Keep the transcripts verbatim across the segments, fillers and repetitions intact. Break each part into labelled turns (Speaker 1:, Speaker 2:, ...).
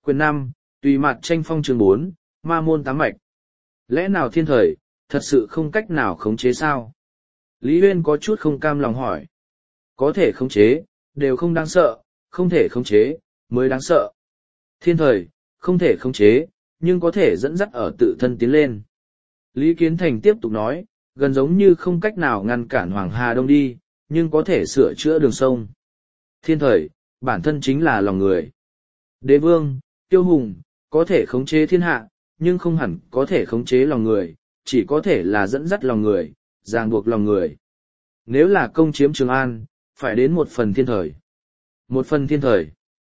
Speaker 1: Quyền năm, tùy mặt tranh phong chương bốn, ma môn tám mạch. Lẽ nào thiên thời, thật sự không cách nào khống chế sao? Lý Huyên có chút không cam lòng hỏi. Có thể khống chế, đều không đáng sợ, không thể khống chế, mới đáng sợ. Thiên thời, không thể khống chế, nhưng có thể dẫn dắt ở tự thân tiến lên. Lý Kiến Thành tiếp tục nói, gần giống như không cách nào ngăn cản Hoàng Hà Đông đi, nhưng có thể sửa chữa đường sông. Thiên thời, bản thân chính là lòng người. Đế vương, tiêu hùng, có thể khống chế thiên hạ, nhưng không hẳn có thể khống chế lòng người, chỉ có thể là dẫn dắt lòng người, ràng buộc lòng người. Nếu là công chiếm Trường An, phải đến một phần thiên thời. Một phần thiên thời.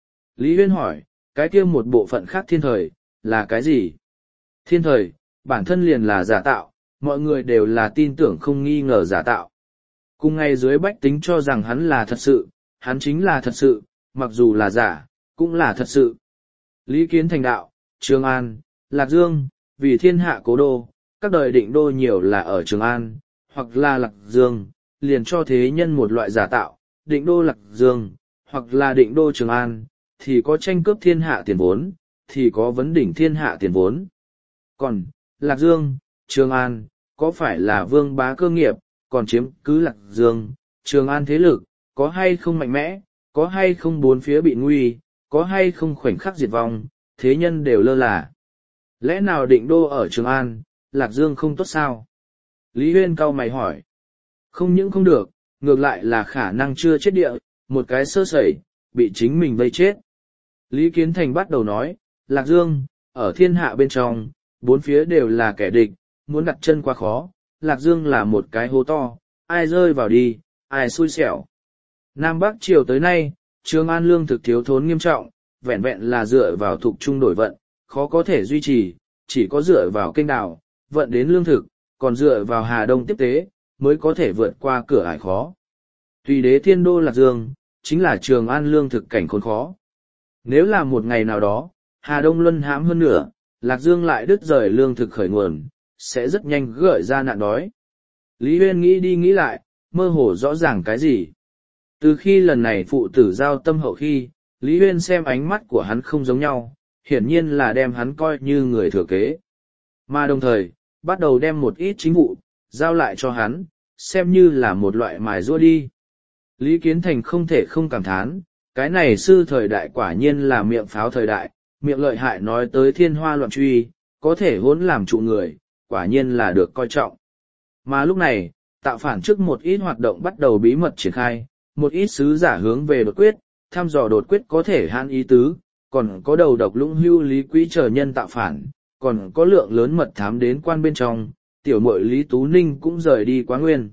Speaker 1: Lý Huyên hỏi, cái kia một bộ phận khác thiên thời, là cái gì? Thiên thời, bản thân liền là giả tạo, mọi người đều là tin tưởng không nghi ngờ giả tạo. Cùng ngay dưới bách tính cho rằng hắn là thật sự, hắn chính là thật sự, mặc dù là giả, cũng là thật sự. Lý Kiến Thành đạo, Trường An, Lạc Dương, vì thiên hạ cố đô, các đời định đô nhiều là ở Trường An, hoặc là Lạc Dương, liền cho thế nhân một loại giả tạo, định đô Lạc Dương, hoặc là định đô Trường An, thì có tranh cướp thiên hạ tiền vốn, thì có vấn đỉnh thiên hạ tiền vốn. Còn, Lạc Dương, Trường An, có phải là vương bá cơ nghiệp, còn chiếm cứ Lạc Dương, Trường An thế lực, có hay không mạnh mẽ, có hay không bốn phía bị nguy, có hay không khoảnh khắc diệt vong, thế nhân đều lơ là. Lẽ nào định đô ở Trường An, Lạc Dương không tốt sao? Lý Huyên cau mày hỏi. Không những không được, ngược lại là khả năng chưa chết địa, một cái sơ sẩy, bị chính mình vây chết. Lý Kiến Thành bắt đầu nói, Lạc Dương, ở thiên hạ bên trong, bốn phía đều là kẻ địch, muốn đặt chân quá khó, Lạc Dương là một cái hố to, ai rơi vào đi, ai xui xẻo. Nam Bắc Triều tới nay, Trường An lương thực thiếu thốn nghiêm trọng, vẹn vẹn là dựa vào thục trung đổi vận, khó có thể duy trì, chỉ có dựa vào kênh đào, vận đến lương thực, còn dựa vào Hà Đông tiếp tế, mới có thể vượt qua cửa ải khó. Tùy đế thiên đô Lạc Dương, chính là Trường An lương thực cảnh khốn khó. Nếu là một ngày nào đó, Hà Đông luân hãm hơn nữa, Lạc Dương lại đứt rời lương thực khởi nguồn, sẽ rất nhanh gợi ra nạn đói. Lý Huyên nghĩ đi nghĩ lại, mơ hồ rõ ràng cái gì. Từ khi lần này phụ tử giao tâm hậu khi, Lý Huyên xem ánh mắt của hắn không giống nhau, hiển nhiên là đem hắn coi như người thừa kế. Mà đồng thời, bắt đầu đem một ít chính vụ, giao lại cho hắn, xem như là một loại mài rua đi. Lý Kiến Thành không thể không cảm thán, cái này sư thời đại quả nhiên là miệng pháo thời đại, miệng lợi hại nói tới thiên hoa loạn truy, có thể hỗn làm trụ người, quả nhiên là được coi trọng. Mà lúc này, tạo phản trước một ít hoạt động bắt đầu bí mật triển khai, một ít sứ giả hướng về đột quyết, thăm dò đột quyết có thể hạn ý tứ, còn có đầu độc lũng hưu Lý Quý chờ nhân tạo phản, còn có lượng lớn mật thám đến quan bên trong, tiểu muội Lý Tú Ninh cũng rời đi Quá Nguyên.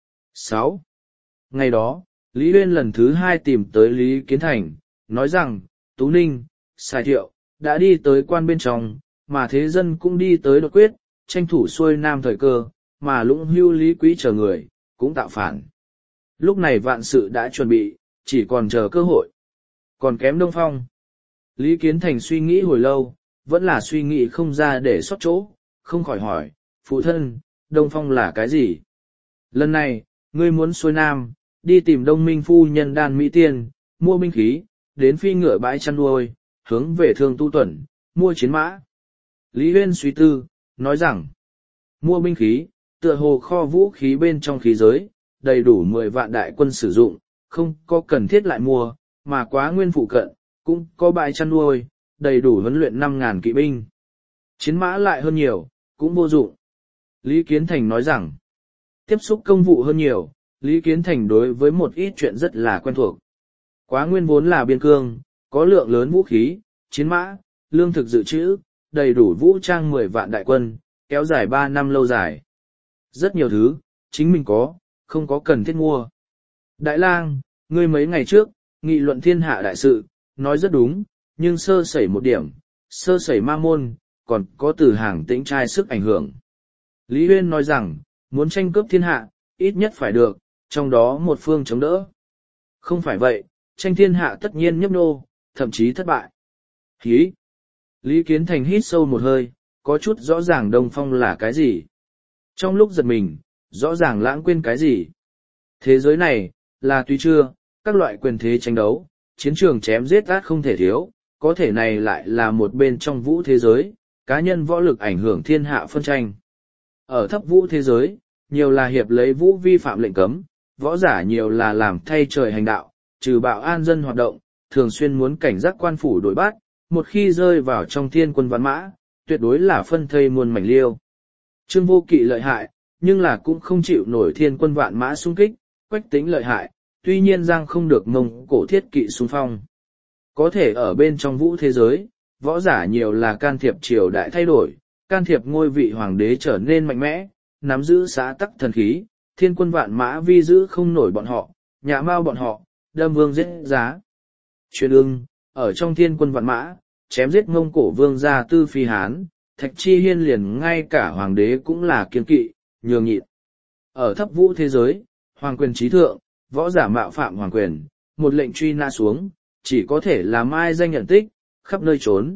Speaker 1: sáu. Ngày đó, Lý Huyên lần thứ hai tìm tới Lý Kiến Thành, nói rằng, Tú Ninh, Sài Thiệu, đã đi tới quan bên trong, mà thế dân cũng đi tới đột quyết, tranh thủ xuôi nam thời cơ, mà lũng hưu Lý Quý chờ người, cũng tạo phản. Lúc này vạn sự đã chuẩn bị, chỉ còn chờ cơ hội. Còn kém Đông Phong. Lý Kiến Thành suy nghĩ hồi lâu, vẫn là suy nghĩ không ra để sót chỗ, không khỏi hỏi, phụ thân, Đông Phong là cái gì? Lần này, ngươi muốn xuôi nam, đi tìm Đông Minh phu nhân Đan Mỹ Tiên, mua binh khí, đến phi ngựa bãi chăn nuôi, hướng về Thương Tu Tuẩn, mua chiến mã. Lý Huyên suy tư, nói rằng, mua binh khí, tựa hồ kho vũ khí bên trong khí giới, đầy đủ mười vạn đại quân sử dụng, không có cần thiết lại mua, mà Quá Nguyên phụ cận, cũng có bãi chăn nuôi, đầy đủ huấn luyện năm ngàn kỵ binh. Chiến mã lại hơn nhiều, cũng vô dụng. Lý Kiến Thành nói rằng, tiếp xúc công vụ hơn nhiều, Lý Kiến Thành đối với một ít chuyện rất là quen thuộc. Quá Nguyên vốn là biên cương, có lượng lớn vũ khí, chiến mã, lương thực dự trữ, đầy đủ vũ trang mười vạn đại quân, kéo dài ba năm lâu dài. Rất nhiều thứ, chính mình có, không có cần thiết mua. Đại lang, ngươi mấy ngày trước, nghị luận thiên hạ đại sự, nói rất đúng, nhưng sơ sẩy một điểm, sơ sẩy ma môn, còn có từ hàng tĩnh trai sức ảnh hưởng. Lý Huyên nói rằng, muốn tranh cướp thiên hạ, ít nhất phải được, trong đó một phương chống đỡ. Không phải vậy, tranh thiên hạ tất nhiên nhấp nô, thậm chí thất bại. Hí! Lý Kiến Thành hít sâu một hơi, có chút rõ ràng Đông Phong là cái gì. Trong lúc giật mình, rõ ràng lãng quên cái gì. Thế giới này, là tuy chưa, các loại quyền thế tranh đấu, chiến trường chém giết át không thể thiếu, có thể này lại là một bên trong vũ thế giới, cá nhân võ lực ảnh hưởng thiên hạ phân tranh. Ở thấp vũ thế giới, nhiều là hiệp lấy vũ vi phạm lệnh cấm, võ giả nhiều là làm thay trời hành đạo, trừ bạo an dân hoạt động, thường xuyên muốn cảnh giác quan phủ đối bắt, một khi rơi vào trong thiên quân vạn mã, tuyệt đối là phân thây muôn mảnh liêu. Trương Vô Kỵ lợi hại, nhưng là cũng không chịu nổi thiên quân vạn mã xung kích, Quách Tĩnh lợi hại, tuy nhiên Giang không được Mông Cổ thiết kỵ xung phong. Có thể ở bên trong vũ thế giới, võ giả nhiều là can thiệp triều đại thay đổi, can thiệp ngôi vị hoàng đế trở nên mạnh mẽ, nắm giữ xã tắc thần khí, thiên quân vạn mã vi giữ không nổi bọn họ, nhã mau bọn họ, đâm vương giết giá. Truyền ưng, ở trong thiên quân vạn mã, chém giết Mông Cổ vương gia Tư Phi Hán, Thạch Chi Hiên liền ngay cả hoàng đế cũng là kiên kỵ, nhường nhịn. Ở thấp vũ thế giới, hoàng quyền trí thượng, võ giả mạo phạm hoàng quyền, một lệnh truy nã xuống, chỉ có thể làm ai danh nhận tích, khắp nơi trốn.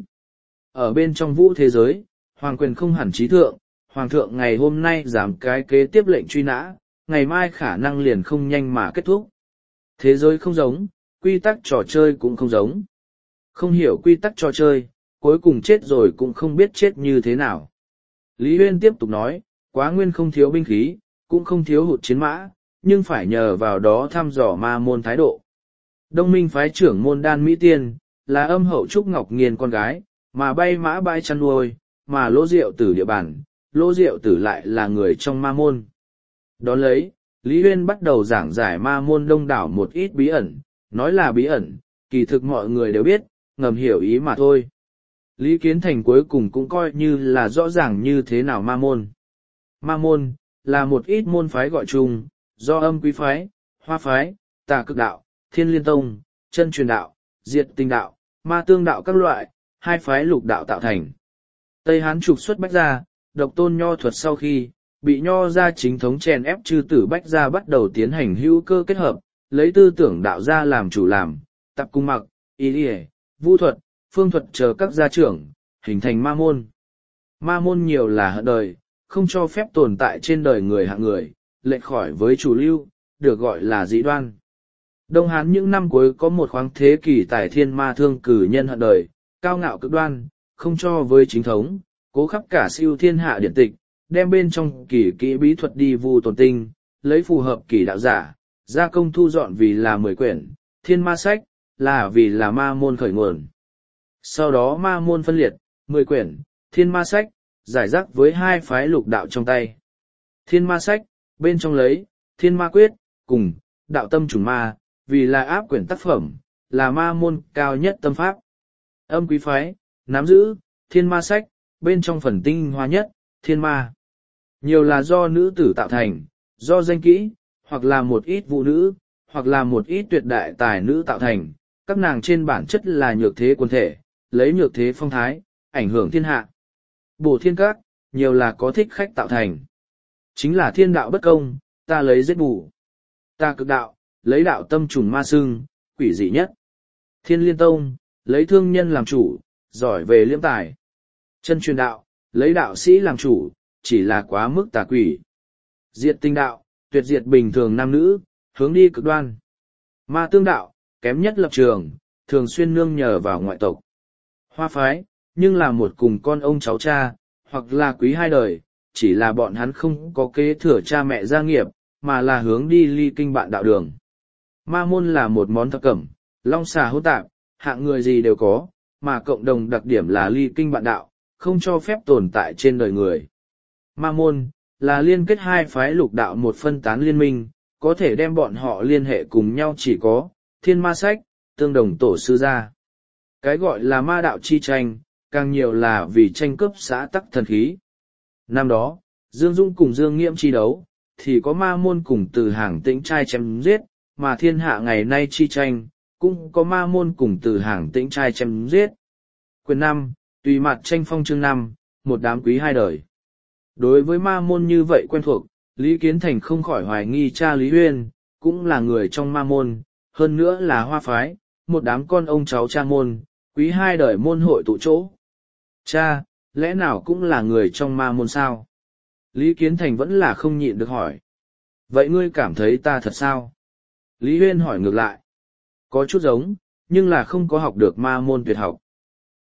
Speaker 1: Ở bên trong vũ thế giới, hoàng quyền không hẳn trí thượng, hoàng thượng ngày hôm nay giảm cái kế tiếp lệnh truy nã, ngày mai khả năng liền không nhanh mà kết thúc. Thế giới không giống, quy tắc trò chơi cũng không giống. Không hiểu quy tắc trò chơi, cuối cùng chết rồi cũng không biết chết như thế nào. Lý Huyên tiếp tục nói, Quá Nguyên không thiếu binh khí, cũng không thiếu hụt chiến mã, nhưng phải nhờ vào đó thăm dò ma môn thái độ. Đông Minh phái trưởng môn Đan Mỹ Tiên, là âm hậu Trúc Ngọc Nghiên con gái, mà bay mã bay chăn nuôi, mà Lỗ Diệu Tử địa bàn, Lỗ Diệu Tử lại là người trong ma môn. Đón lấy, Lý Huyên bắt đầu giảng giải ma môn đông đảo một ít bí ẩn, nói là bí ẩn, kỳ thực mọi người đều biết, ngầm hiểu ý mà thôi. Lý Kiến Thành cuối cùng cũng coi như là rõ ràng như thế nào ma môn. Ma môn, là một ít môn phái gọi chung, do âm quý phái, hoa phái, tà cực đạo, thiên liên tông, chân truyền đạo, diệt tinh đạo, ma tương đạo các loại, hai phái lục đạo tạo thành. Tây Hán trục xuất Bách Gia, độc tôn nho thuật sau khi, bị nho gia chính thống chèn ép chư tử Bách Gia bắt đầu tiến hành hữu cơ kết hợp, lấy tư tưởng đạo gia làm chủ làm, tập cung mặc, y điề, vũ thuật, phương thuật chờ các gia trưởng, hình thành ma môn. Ma môn nhiều là hận đời, không cho phép tồn tại trên đời người hạng người, lệch khỏi với chủ lưu, được gọi là dị đoan. Đông Hán những năm cuối có một khoáng thế kỷ tài thiên ma thương cử nhân hận đời, cao ngạo cực đoan, không cho với chính thống, cố khắp cả siêu thiên hạ điển tịch, đem bên trong kỷ kỹ bí thuật đi vu tồn tinh, lấy phù hợp kỷ đạo giả, gia công thu dọn vì là mười quyển, thiên ma sách, là vì là ma môn khởi nguồn. Sau đó ma môn phân liệt, mười quyển, thiên ma sách, giải rác với hai phái lục đạo trong tay. Thiên ma sách, bên trong lấy, thiên ma quyết, cùng, đạo tâm chủng ma, vì là áp quyển tác phẩm, là ma môn cao nhất tâm pháp. Âm quý phái, nắm giữ, thiên ma sách, bên trong phần tinh hoa nhất, thiên ma. Nhiều là do nữ tử tạo thành, do danh kỹ, hoặc là một ít vũ nữ, hoặc là một ít tuyệt đại tài nữ tạo thành, các nàng trên bản chất là nhược thế quân thể, lấy nhược thế phong thái, ảnh hưởng thiên hạ. Bổ thiên các, nhiều là có thích khách tạo thành. Chính là thiên đạo bất công, ta lấy giết bù. Ta cực đạo, lấy đạo tâm trùng ma sưng, quỷ dị nhất. Thiên liên tông, lấy thương nhân làm chủ, giỏi về liêm tài. Chân truyền đạo, lấy đạo sĩ làm chủ, chỉ là quá mức tà quỷ. Diệt tinh đạo, tuyệt diệt bình thường nam nữ, hướng đi cực đoan. Ma tương đạo, kém nhất lập trường, thường xuyên nương nhờ vào ngoại tộc. Hoa phái, nhưng là một cùng con ông cháu cha, hoặc là quý hai đời, chỉ là bọn hắn không có kế thừa cha mẹ gia nghiệp, mà là hướng đi ly kinh bạn đạo đường. Ma môn là một món thập cẩm, long xà hỗn tạp, hạng người gì đều có, mà cộng đồng đặc điểm là ly kinh bạn đạo, không cho phép tồn tại trên đời người. Ma môn, là liên kết hai phái lục đạo một phân tán liên minh, có thể đem bọn họ liên hệ cùng nhau chỉ có, thiên ma sách, tương đồng tổ sư gia. Cái gọi là ma đạo chi tranh, càng nhiều là vì tranh cướp xã tắc thần khí. Năm đó, Dương Dung cùng Dương Nghiễm chi đấu, thì có ma môn cùng từ hàng tĩnh trai chém giết, mà thiên hạ ngày nay chi tranh, cũng có ma môn cùng từ hàng tĩnh trai chém giết. Quyền năm, tùy mặt tranh phong chương năm, một đám quý hai đời. Đối với ma môn như vậy quen thuộc, Lý Kiến Thành không khỏi hoài nghi cha Lý Huyên, cũng là người trong ma môn, hơn nữa là hoa phái, một đám con ông cháu cha môn, quý hai đời môn hội tụ chỗ. Cha, lẽ nào cũng là người trong ma môn sao? Lý Kiến Thành vẫn là không nhịn được hỏi. Vậy ngươi cảm thấy ta thật sao? Lý Huyên hỏi ngược lại. Có chút giống, nhưng là không có học được ma môn tuyệt học.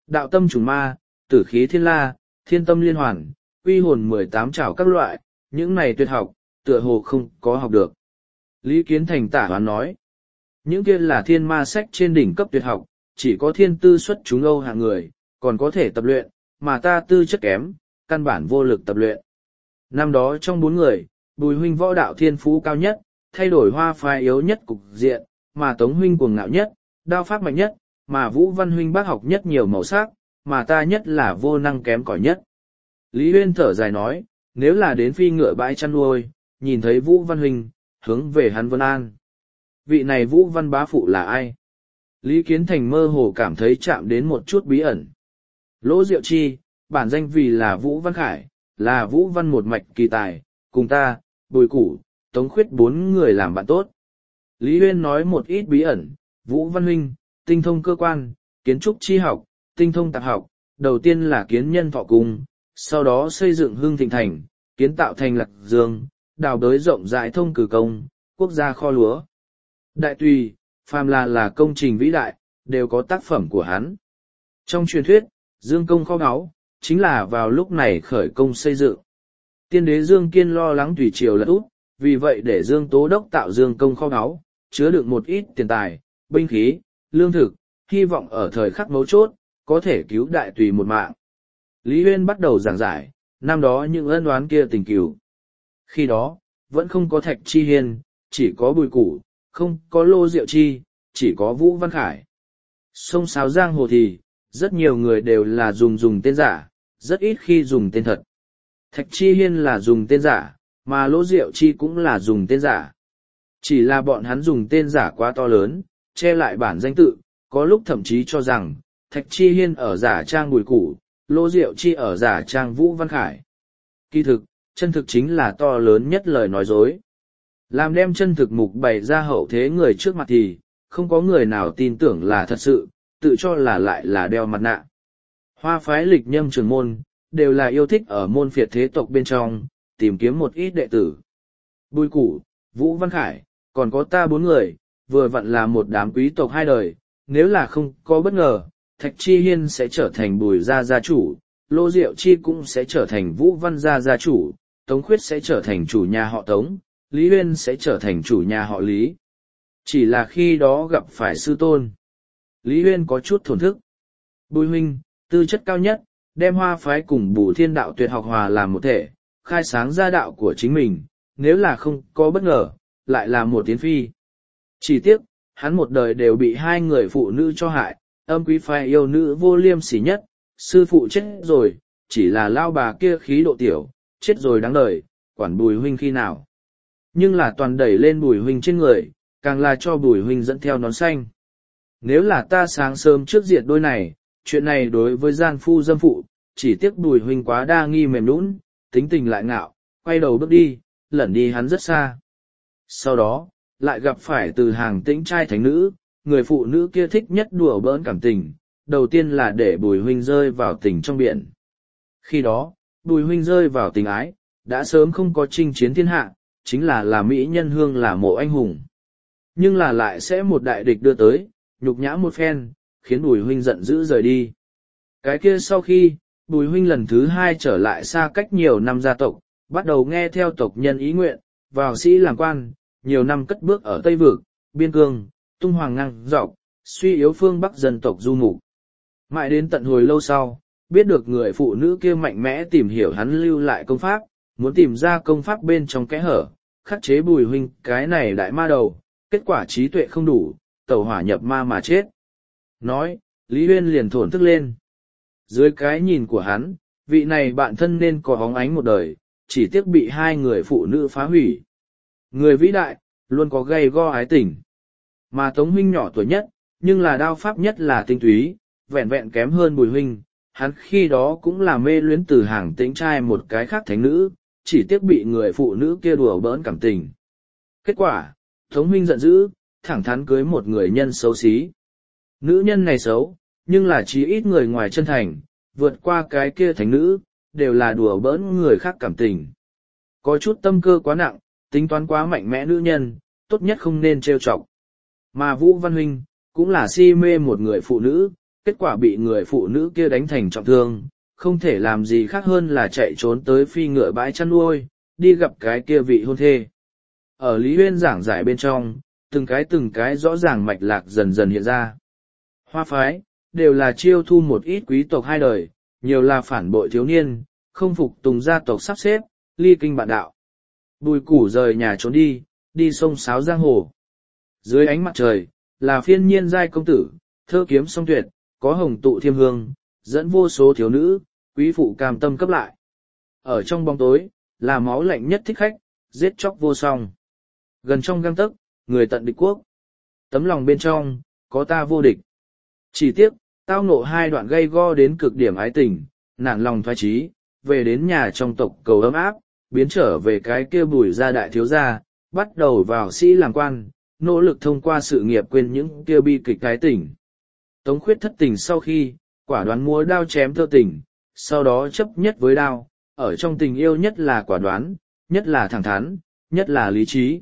Speaker 1: đạo tâm trùng ma, tử khí thiên la, thiên tâm liên hoàn, quy hồn mười tám trảo các loại, những này tuyệt học, tựa hồ không có học được. Lý Kiến Thành tả hoán nói, những kia là thiên ma sách trên đỉnh cấp tuyệt học, chỉ có thiên tư xuất chúng Âu hạng người, còn có thể tập luyện, mà ta tư chất kém, căn bản vô lực tập luyện. Năm đó trong bốn người, Bùi huynh võ đạo thiên phú cao nhất, thay đổi Hoa phái yếu nhất cục diện, mà Tống huynh cuồng ngạo nhất, đao pháp mạnh nhất, mà Vũ Văn huynh bác học nhất nhiều màu sắc, mà ta nhất là vô năng kém cỏi nhất. Lý Huyên thở dài nói, nếu là đến phi ngựa bãi chăn nuôi, nhìn thấy Vũ Văn huynh, hướng về hắn Vân An. Vị này Vũ Văn bá phụ là ai? Lý Kiến Thành mơ hồ cảm thấy chạm đến một chút bí ẩn. Lỗ Diệu Chi, bản danh vì là Vũ Văn Khải, là Vũ Văn một mạch kỳ tài, cùng ta, Bùi Củ, Tống Khuyết bốn người làm bạn tốt. Lý Huyên nói một ít bí ẩn, Vũ Văn huynh, tinh thông cơ quan, kiến trúc chi học, tinh thông tạp học, đầu tiên là kiến nhân thọ cung, sau đó xây dựng hương thịnh thành, kiến tạo thành Lạc Dương, đào đới rộng rãi thông cử công, quốc gia kho lúa. Đại tùy, phàm là là công trình vĩ đại, đều có tác phẩm của hắn. Trong truyền thuyết, Dương công kho báu, chính là vào lúc này khởi công xây dựng. Tiên đế Dương Kiên lo lắng thủy triều lật úp, vì vậy để Dương Tố Đốc tạo Dương công kho báu, chứa đựng một ít tiền tài, binh khí, lương thực, hy vọng ở thời khắc mấu chốt, có thể cứu đại tùy một mạng. Lý Huyên bắt đầu giảng giải, năm đó những ân oán kia tình cừu. Khi đó, vẫn không có Thạch Chi Hiên, chỉ có Bùi Củ, không có Lô Diệu Chi, chỉ có Vũ Văn Khải. Sông Sáo Giang Hồ thì, rất nhiều người đều là dùng dùng tên giả, rất ít khi dùng tên thật. Thạch Chi Hiên là dùng tên giả, mà Lô Diệu Chi cũng là dùng tên giả. Chỉ là bọn hắn dùng tên giả quá to lớn, che lại bản danh tự, có lúc thậm chí cho rằng, Thạch Chi Hiên ở giả trang Bùi Củ, Lô Diệu Chi ở giả trang Vũ Văn Khải. Kỳ thực, chân thực chính là to lớn nhất lời nói dối. Làm đem chân thực mục bày ra hậu thế người trước mặt thì, không có người nào tin tưởng là thật sự, tự cho là lại là đeo mặt nạ. Hoa phái lịch nhâm trường môn, đều là yêu thích ở môn phiệt thế tộc bên trong, tìm kiếm một ít đệ tử. Bùi Củ, Vũ Văn Khải, còn có ta bốn người, vừa vặn là một đám quý tộc hai đời, nếu là không có bất ngờ, Thạch Chi Hiên sẽ trở thành Bùi gia gia chủ, Lô Diệu Chi cũng sẽ trở thành Vũ Văn gia gia chủ, Tống Khuyết sẽ trở thành chủ nhà họ Tống, Lý Huyên sẽ trở thành chủ nhà họ Lý. Chỉ là khi đó gặp phải sư tôn. Lý Huyên có chút thổn thức. Bùi huynh, tư chất cao nhất, đem Hoa phái cùng Bùi Thiên đạo tuyệt học hòa làm một thể, khai sáng ra đạo của chính mình, nếu là không có bất ngờ, lại là một tiến phi. Chỉ tiếc, hắn một đời đều bị hai người phụ nữ cho hại, âm quý phái yêu nữ vô liêm sỉ nhất, sư phụ chết rồi, chỉ là lao bà kia khí độ tiểu, chết rồi đáng đời, quản Bùi huynh khi nào. Nhưng là toàn đẩy lên Bùi huynh trên người, càng là cho Bùi huynh dẫn theo nón xanh. Nếu là ta sáng sớm trước diệt đôi này, chuyện này đối với gian phu dâm phụ, chỉ tiếc Bùi huynh quá đa nghi mềm nũng, tính tình lại ngạo, quay đầu bước đi, lẩn đi hắn rất xa. Sau đó, lại gặp phải từ hàng tĩnh trai thánh nữ, người phụ nữ kia thích nhất đùa bỡn cảm tình, đầu tiên là để Bùi huynh rơi vào tình trong biển. Khi đó, Bùi huynh rơi vào tình ái, đã sớm không có chinh chiến thiên hạ, chính là là mỹ nhân hương là mộ anh hùng. Nhưng là lại sẽ một đại địch đưa tới, nhục nhã một phen, khiến Bùi huynh giận dữ rời đi. Cái kia sau khi, Bùi huynh lần thứ hai trở lại xa cách nhiều năm gia tộc, bắt đầu nghe theo tộc nhân ý nguyện, vào sĩ làm quan, nhiều năm cất bước ở Tây Vực, Biên Cương, tung hoàng ngang dọc, suy yếu phương Bắc dân tộc du mục. Mãi đến tận hồi lâu sau, biết được người phụ nữ kia mạnh mẽ tìm hiểu hắn lưu lại công pháp, muốn tìm ra công pháp bên trong kẽ hở, khắc chế Bùi huynh cái này đại ma đầu, kết quả trí tuệ không đủ, tẩu hỏa nhập ma mà chết. Nói, Lý Huyên liền thổn thức lên. Dưới cái nhìn của hắn, vị này bạn thân nên có hóng ánh một đời, chỉ tiếc bị hai người phụ nữ phá hủy. Người vĩ đại, luôn có gay go ái tình. Mà Tống huynh nhỏ tuổi nhất, nhưng là đao pháp nhất là tinh túy, vẹn vẹn kém hơn Bùi huynh, hắn khi đó cũng là mê luyến từ hàng tĩnh trai một cái khác thánh nữ, chỉ tiếc bị người phụ nữ kia đùa bỡn cảm tình. Kết quả, Tống huynh giận dữ, thẳng thắn cưới một người nhân xấu xí. Nữ nhân này xấu, nhưng là chí ít người ngoài chân thành, vượt qua cái kia thánh nữ, đều là đùa bỡn người khác cảm tình. Có chút tâm cơ quá nặng, tính toán quá mạnh mẽ nữ nhân, tốt nhất không nên trêu chọc. Mà Vũ Văn huynh, cũng là si mê một người phụ nữ, kết quả bị người phụ nữ kia đánh thành trọng thương, không thể làm gì khác hơn là chạy trốn tới phi ngựa bãi chăn nuôi, đi gặp cái kia vị hôn thê. Ở Lý Huyên giảng giải bên trong, từng cái từng cái rõ ràng mạch lạc dần dần hiện ra. Hoa phái, đều là chiêu thu một ít quý tộc hai đời, nhiều là phản bội thiếu niên, không phục tùng gia tộc sắp xếp, ly kinh bạn đạo. Bùi củ rời nhà trốn đi, đi sông Sáo giang hồ. Dưới ánh mặt trời, là phiên nhiên giai công tử, thơ kiếm song tuyệt, có hồng tụ thiêm hương, dẫn vô số thiếu nữ, quý phụ cam tâm cấp lại. Ở trong bóng tối, là máu lạnh nhất thích khách, giết chóc vô song. Gần trong gang tấc, người tận địch quốc. Tấm lòng bên trong, có ta vô địch. Chỉ tiếc, tao ngộ hai đoạn gây go đến cực điểm ái tình, nản lòng thoái trí, về đến nhà trong tộc cầu ấm áp, biến trở về cái kia bùi gia đại thiếu gia, bắt đầu vào sĩ làm quan, nỗ lực thông qua sự nghiệp quên những kia bi kịch ái tình. Tống Khuyết thất tình sau khi, quả đoán múa đao chém thơ tình, sau đó chấp nhất với đao, ở trong tình yêu nhất là quả đoán, nhất là thẳng thắn, nhất là lý trí.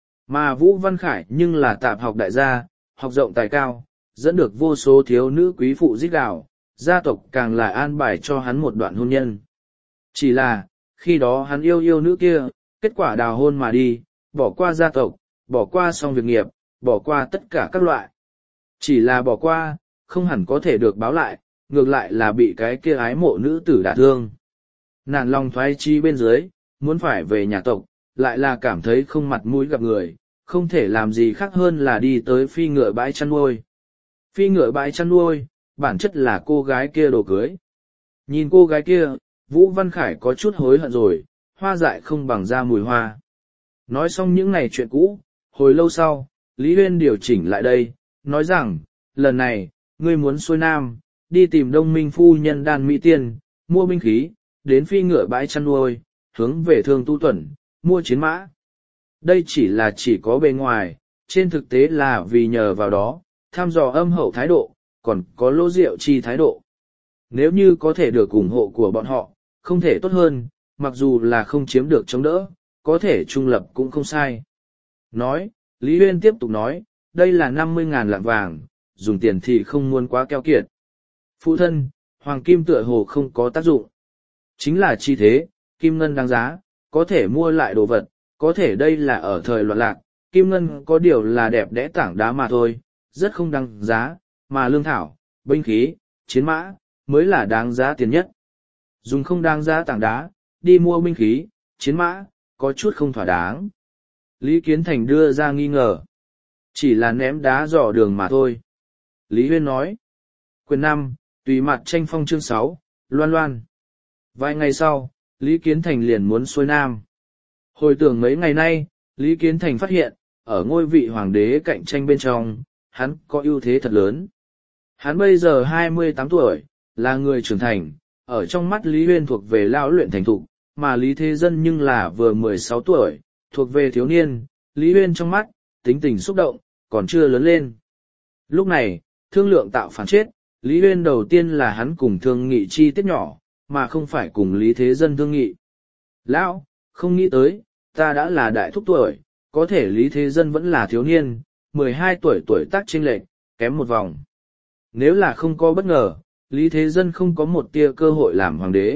Speaker 1: Mà Vũ Văn Khải nhưng là tạp học đại gia, học rộng tài cao, dẫn được vô số thiếu nữ quý phụ giết gào, gia tộc càng là an bài cho hắn một đoạn hôn nhân. Chỉ là, khi đó hắn yêu yêu nữ kia, kết quả đào hôn mà đi, bỏ qua gia tộc, bỏ qua xong việc nghiệp, bỏ qua tất cả các loại. Chỉ là bỏ qua, không hẳn có thể được báo lại, ngược lại là bị cái kia ái mộ nữ tử đả thương. Nản lòng thoái chi bên dưới, muốn phải về nhà tộc, lại là cảm thấy không mặt mũi gặp người, không thể làm gì khác hơn là đi tới phi ngựa bãi chăn nuôi. Phi ngựa bãi chăn nuôi, bản chất là cô gái kia đồ cưới. Nhìn cô gái kia, Vũ Văn Khải có chút hối hận rồi, hoa dại không bằng ra mùi hoa. Nói xong những ngày chuyện cũ, hồi lâu sau, Lý Huyên điều chỉnh lại đây, nói rằng, lần này, ngươi muốn xuôi nam, đi tìm Đông Minh phu nhân Đan Mỹ Tiên, mua binh khí, đến phi ngựa bãi chăn nuôi, hướng về Thương Tu Tuẩn, mua chiến mã. Đây chỉ là chỉ có bề ngoài, trên thực tế là vì nhờ vào đó, thăm dò âm hậu thái độ, còn có Lỗ Diệu Chi thái độ. Nếu như có thể được ủng hộ của bọn họ, không thể tốt hơn, mặc dù là không chiếm được chống đỡ, có thể trung lập cũng không sai. Nói, Lý Huyên tiếp tục nói, đây là năm mươi ngàn lạng vàng, dùng tiền thì không muốn quá keo kiệt. Phụ thân, hoàng kim tựa hồ không có tác dụng. Chính là chi thế, kim ngân đáng giá, có thể mua lại đồ vật, có thể đây là ở thời loạn lạc, kim ngân có điều là đẹp đẽ tảng đá mà thôi, rất không đáng giá, mà lương thảo, binh khí, chiến mã, mới là đáng giá tiền nhất. Dùng không đáng giá tảng đá, đi mua binh khí, chiến mã, có chút không thỏa đáng. Lý Kiến Thành đưa ra nghi ngờ. Chỉ là ném đá dò đường mà thôi. Lý Huyên nói. Quyền năm, tùy mặt tranh phong chương sáu, loan loan. Vài ngày sau, Lý Kiến Thành liền muốn xuôi nam. Hồi tưởng mấy ngày nay, Lý Kiến Thành phát hiện, ở ngôi vị hoàng đế cạnh tranh bên trong, hắn có ưu thế thật lớn. Hắn bây giờ hai mươi tám tuổi, là người trưởng thành, ở trong mắt Lý Huyên thuộc về lão luyện thành thục, mà Lý Thế Dân nhưng là vừa mười sáu tuổi, thuộc về thiếu niên, Lý Huyên trong mắt, tính tình xúc động, còn chưa lớn lên. Lúc này, thương lượng tạo phản chết, Lý Huyên đầu tiên là hắn cùng thương nghị chi tiết nhỏ, mà không phải cùng Lý Thế Dân thương nghị. Lão, không nghĩ tới, ta đã là đại thúc tuổi, có thể Lý Thế Dân vẫn là thiếu niên, mười hai tuổi tuổi tác chênh lệch, kém một vòng. Nếu là không có bất ngờ, Lý Thế Dân không có một tia cơ hội làm hoàng đế.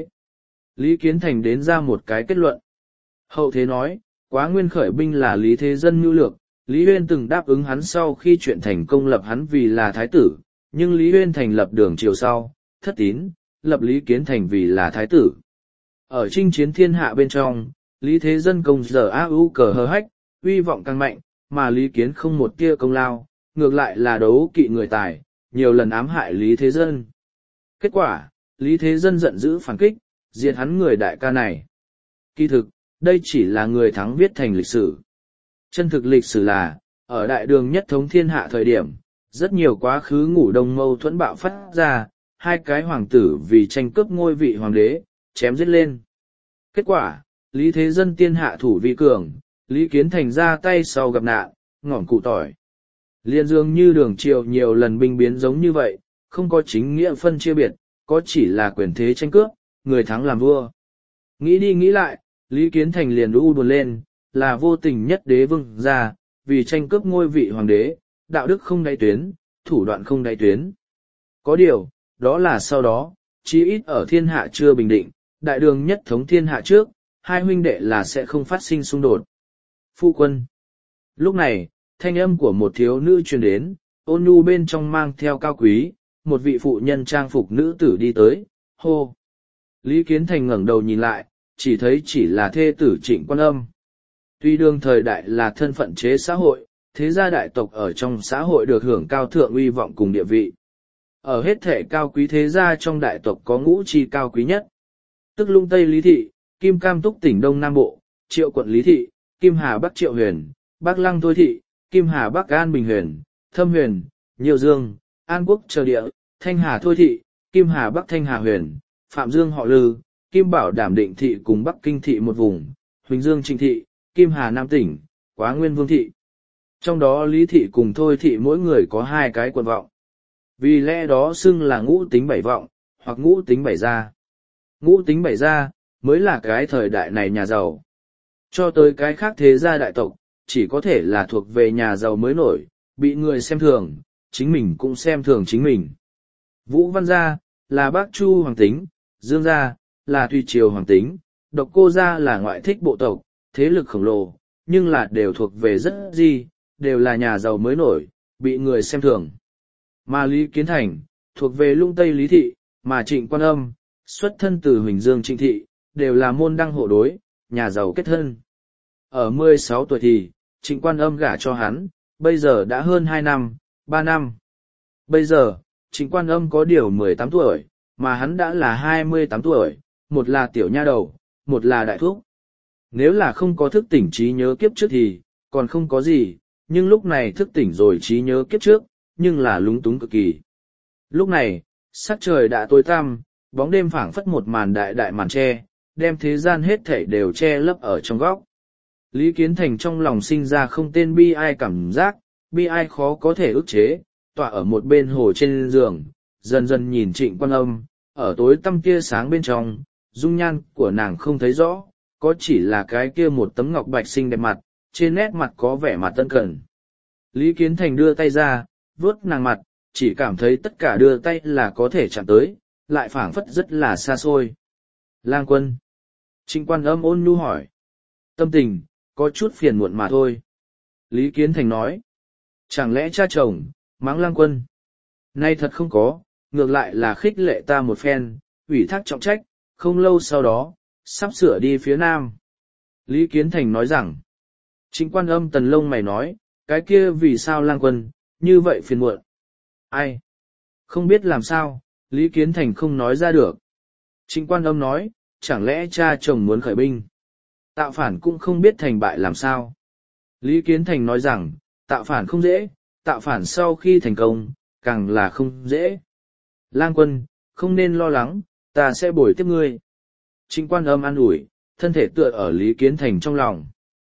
Speaker 1: Lý Kiến Thành đến ra một cái kết luận. Hậu thế nói, quá nguyên khởi binh là Lý Thế Dân mưu lược, Lý Huyên từng đáp ứng hắn sau khi chuyện thành công lập hắn vì là thái tử, nhưng Lý Huyên thành lập đường triều sau, thất tín, lập Lý Kiến Thành vì là thái tử. Ở chinh chiến thiên hạ bên trong, Lý Thế Dân công giờ á ưu cờ hờ hách, uy vọng càng mạnh, mà Lý Kiến không một tia công lao, ngược lại là đấu kỵ người tài, nhiều lần ám hại Lý Thế Dân. Kết quả, Lý Thế Dân giận dữ phản kích, diệt hắn người đại ca này. Kỳ thực, đây chỉ là người thắng viết thành lịch sử. Chân thực lịch sử là, ở đại đường nhất thống thiên hạ thời điểm, rất nhiều quá khứ ngủ đông mâu thuẫn bạo phát ra, hai cái hoàng tử vì tranh cướp ngôi vị hoàng đế, chém giết lên. Kết quả, Lý Thế Dân tiên hạ thủ vi cường, Lý Kiến Thành ra tay sau gặp nạn, ngỏm cụ tỏi. Liên dường như đường triều nhiều lần binh biến giống như vậy, không có chính nghĩa phân chia biệt, có chỉ là quyền thế tranh cướp, người thắng làm vua. Nghĩ đi nghĩ lại, Lý Kiến Thành liền u buồn lên, là vô tình nhất đế vương ra, vì tranh cướp ngôi vị hoàng đế, đạo đức không đáy tuyến, thủ đoạn không đáy tuyến. Có điều, đó là sau đó, chí ít ở thiên hạ chưa bình định, đại đường nhất thống thiên hạ trước, hai huynh đệ là sẽ không phát sinh xung đột. Phu quân. Lúc này, thanh âm của một thiếu nữ truyền đến, ôn nhu bên trong mang theo cao quý, một vị phụ nhân trang phục nữ tử đi tới, hô. Lý Kiến Thành ngẩng đầu nhìn lại, chỉ thấy chỉ là thê tử Trịnh Quan Âm. Tuy đương thời đại là thân phận chế xã hội, thế gia đại tộc ở trong xã hội được hưởng cao thượng uy vọng cùng địa vị. Ở hết thể cao quý thế gia trong đại tộc có ngũ chi cao quý nhất. Tức Lung Tây Lý Thị, Kim Cam Túc tỉnh Đông Nam Bộ, Triệu quận Lý Thị, Kim Hà Bắc Triệu Huyền, Bắc Lăng Thôi Thị, Kim Hà Bắc An Bình Huyền, Thâm Huyền, Nhiêu Dương, An Quốc Chờ Địa, Thanh Hà Thôi Thị, Kim Hà Bắc Thanh Hà Huyền, Phạm Dương Họ Lư, Kim Bảo Đảm Định Thị cùng Bắc Kinh Thị một vùng, Huỳnh Dương Trịnh Thị, Kim Hà Nam tỉnh, Quá Nguyên Vương Thị. Trong đó Lý Thị cùng Thôi Thị mỗi người có hai cái quận vọng. Vì lẽ đó xưng là ngũ tính bảy vọng, hoặc ngũ tính bảy gia. Ngũ tính bảy gia, mới là cái thời đại này nhà giàu. Cho tới cái khác thế gia đại tộc, chỉ có thể là thuộc về nhà giàu mới nổi, bị người xem thường, chính mình cũng xem thường chính mình. Vũ Văn gia, là Bác Chu Hoàng tính, Dương gia, là Thùy Triều Hoàng tính, Độc Cô gia là ngoại thích bộ tộc, thế lực khổng lồ, nhưng là đều thuộc về rất gì, đều là nhà giàu mới nổi, bị người xem thường. Mà Lý Kiến Thành, thuộc về Lung Tây Lý Thị, mà Trịnh Quan Âm, xuất thân từ Huỳnh Dương Trịnh Thị, đều là môn đăng hộ đối, nhà giàu kết thân. Ở mười sáu tuổi thì, Trịnh Quan Âm gả cho hắn, bây giờ đã hơn hai năm, ba năm. Bây giờ, Trịnh Quan Âm có điều mười tám tuổi, mà hắn đã là hai mươi tám tuổi, một là tiểu nha đầu, một là đại thúc. Nếu là không có thức tỉnh trí nhớ kiếp trước thì, còn không có gì, nhưng lúc này thức tỉnh rồi trí nhớ kiếp trước, nhưng là lúng túng cực kỳ. Lúc này, sắc trời đã tối tăm, bóng đêm phảng phất một màn đại đại màn che, đem thế gian hết thảy đều che lấp ở trong góc. Lý Kiến Thành trong lòng sinh ra không tên bi ai cảm giác, bi ai khó có thể ức chế, tọa ở một bên hồ trên giường, dần dần nhìn Trịnh Quan Âm, ở tối tăm kia sáng bên trong, dung nhan của nàng không thấy rõ, có chỉ là cái kia một tấm ngọc bạch xinh đẹp mặt, trên nét mặt có vẻ mặt tân cẩn. Lý Kiến Thành đưa tay ra, vuốt nàng mặt, chỉ cảm thấy tất cả đưa tay là có thể chạm tới, lại phảng phất rất là xa xôi. Lang Quân. Trịnh Quan Âm ôn nhu hỏi. Tâm tình, có chút phiền muộn mà thôi. Lý Kiến Thành nói. Chẳng lẽ cha chồng, mắng Lang Quân? Nay thật không có, ngược lại là khích lệ ta một phen, ủy thác trọng trách, không lâu sau đó, sắp sửa đi phía Nam. Lý Kiến Thành nói rằng. Trịnh Quan Âm tần lông mày nói, cái kia vì sao Lang Quân, như vậy phiền muộn? Ai? Không biết làm sao, Lý Kiến Thành không nói ra được. Trịnh Quan Âm nói, chẳng lẽ cha chồng muốn khởi binh? Tạo phản cũng không biết thành bại làm sao. Lý Kiến Thành nói rằng, tạo phản không dễ, tạo phản sau khi thành công, càng là không dễ. Lang Quân, không nên lo lắng, ta sẽ bồi tiếp ngươi. Trịnh Quan Âm an ủi, thân thể tựa ở Lý Kiến Thành trong lòng.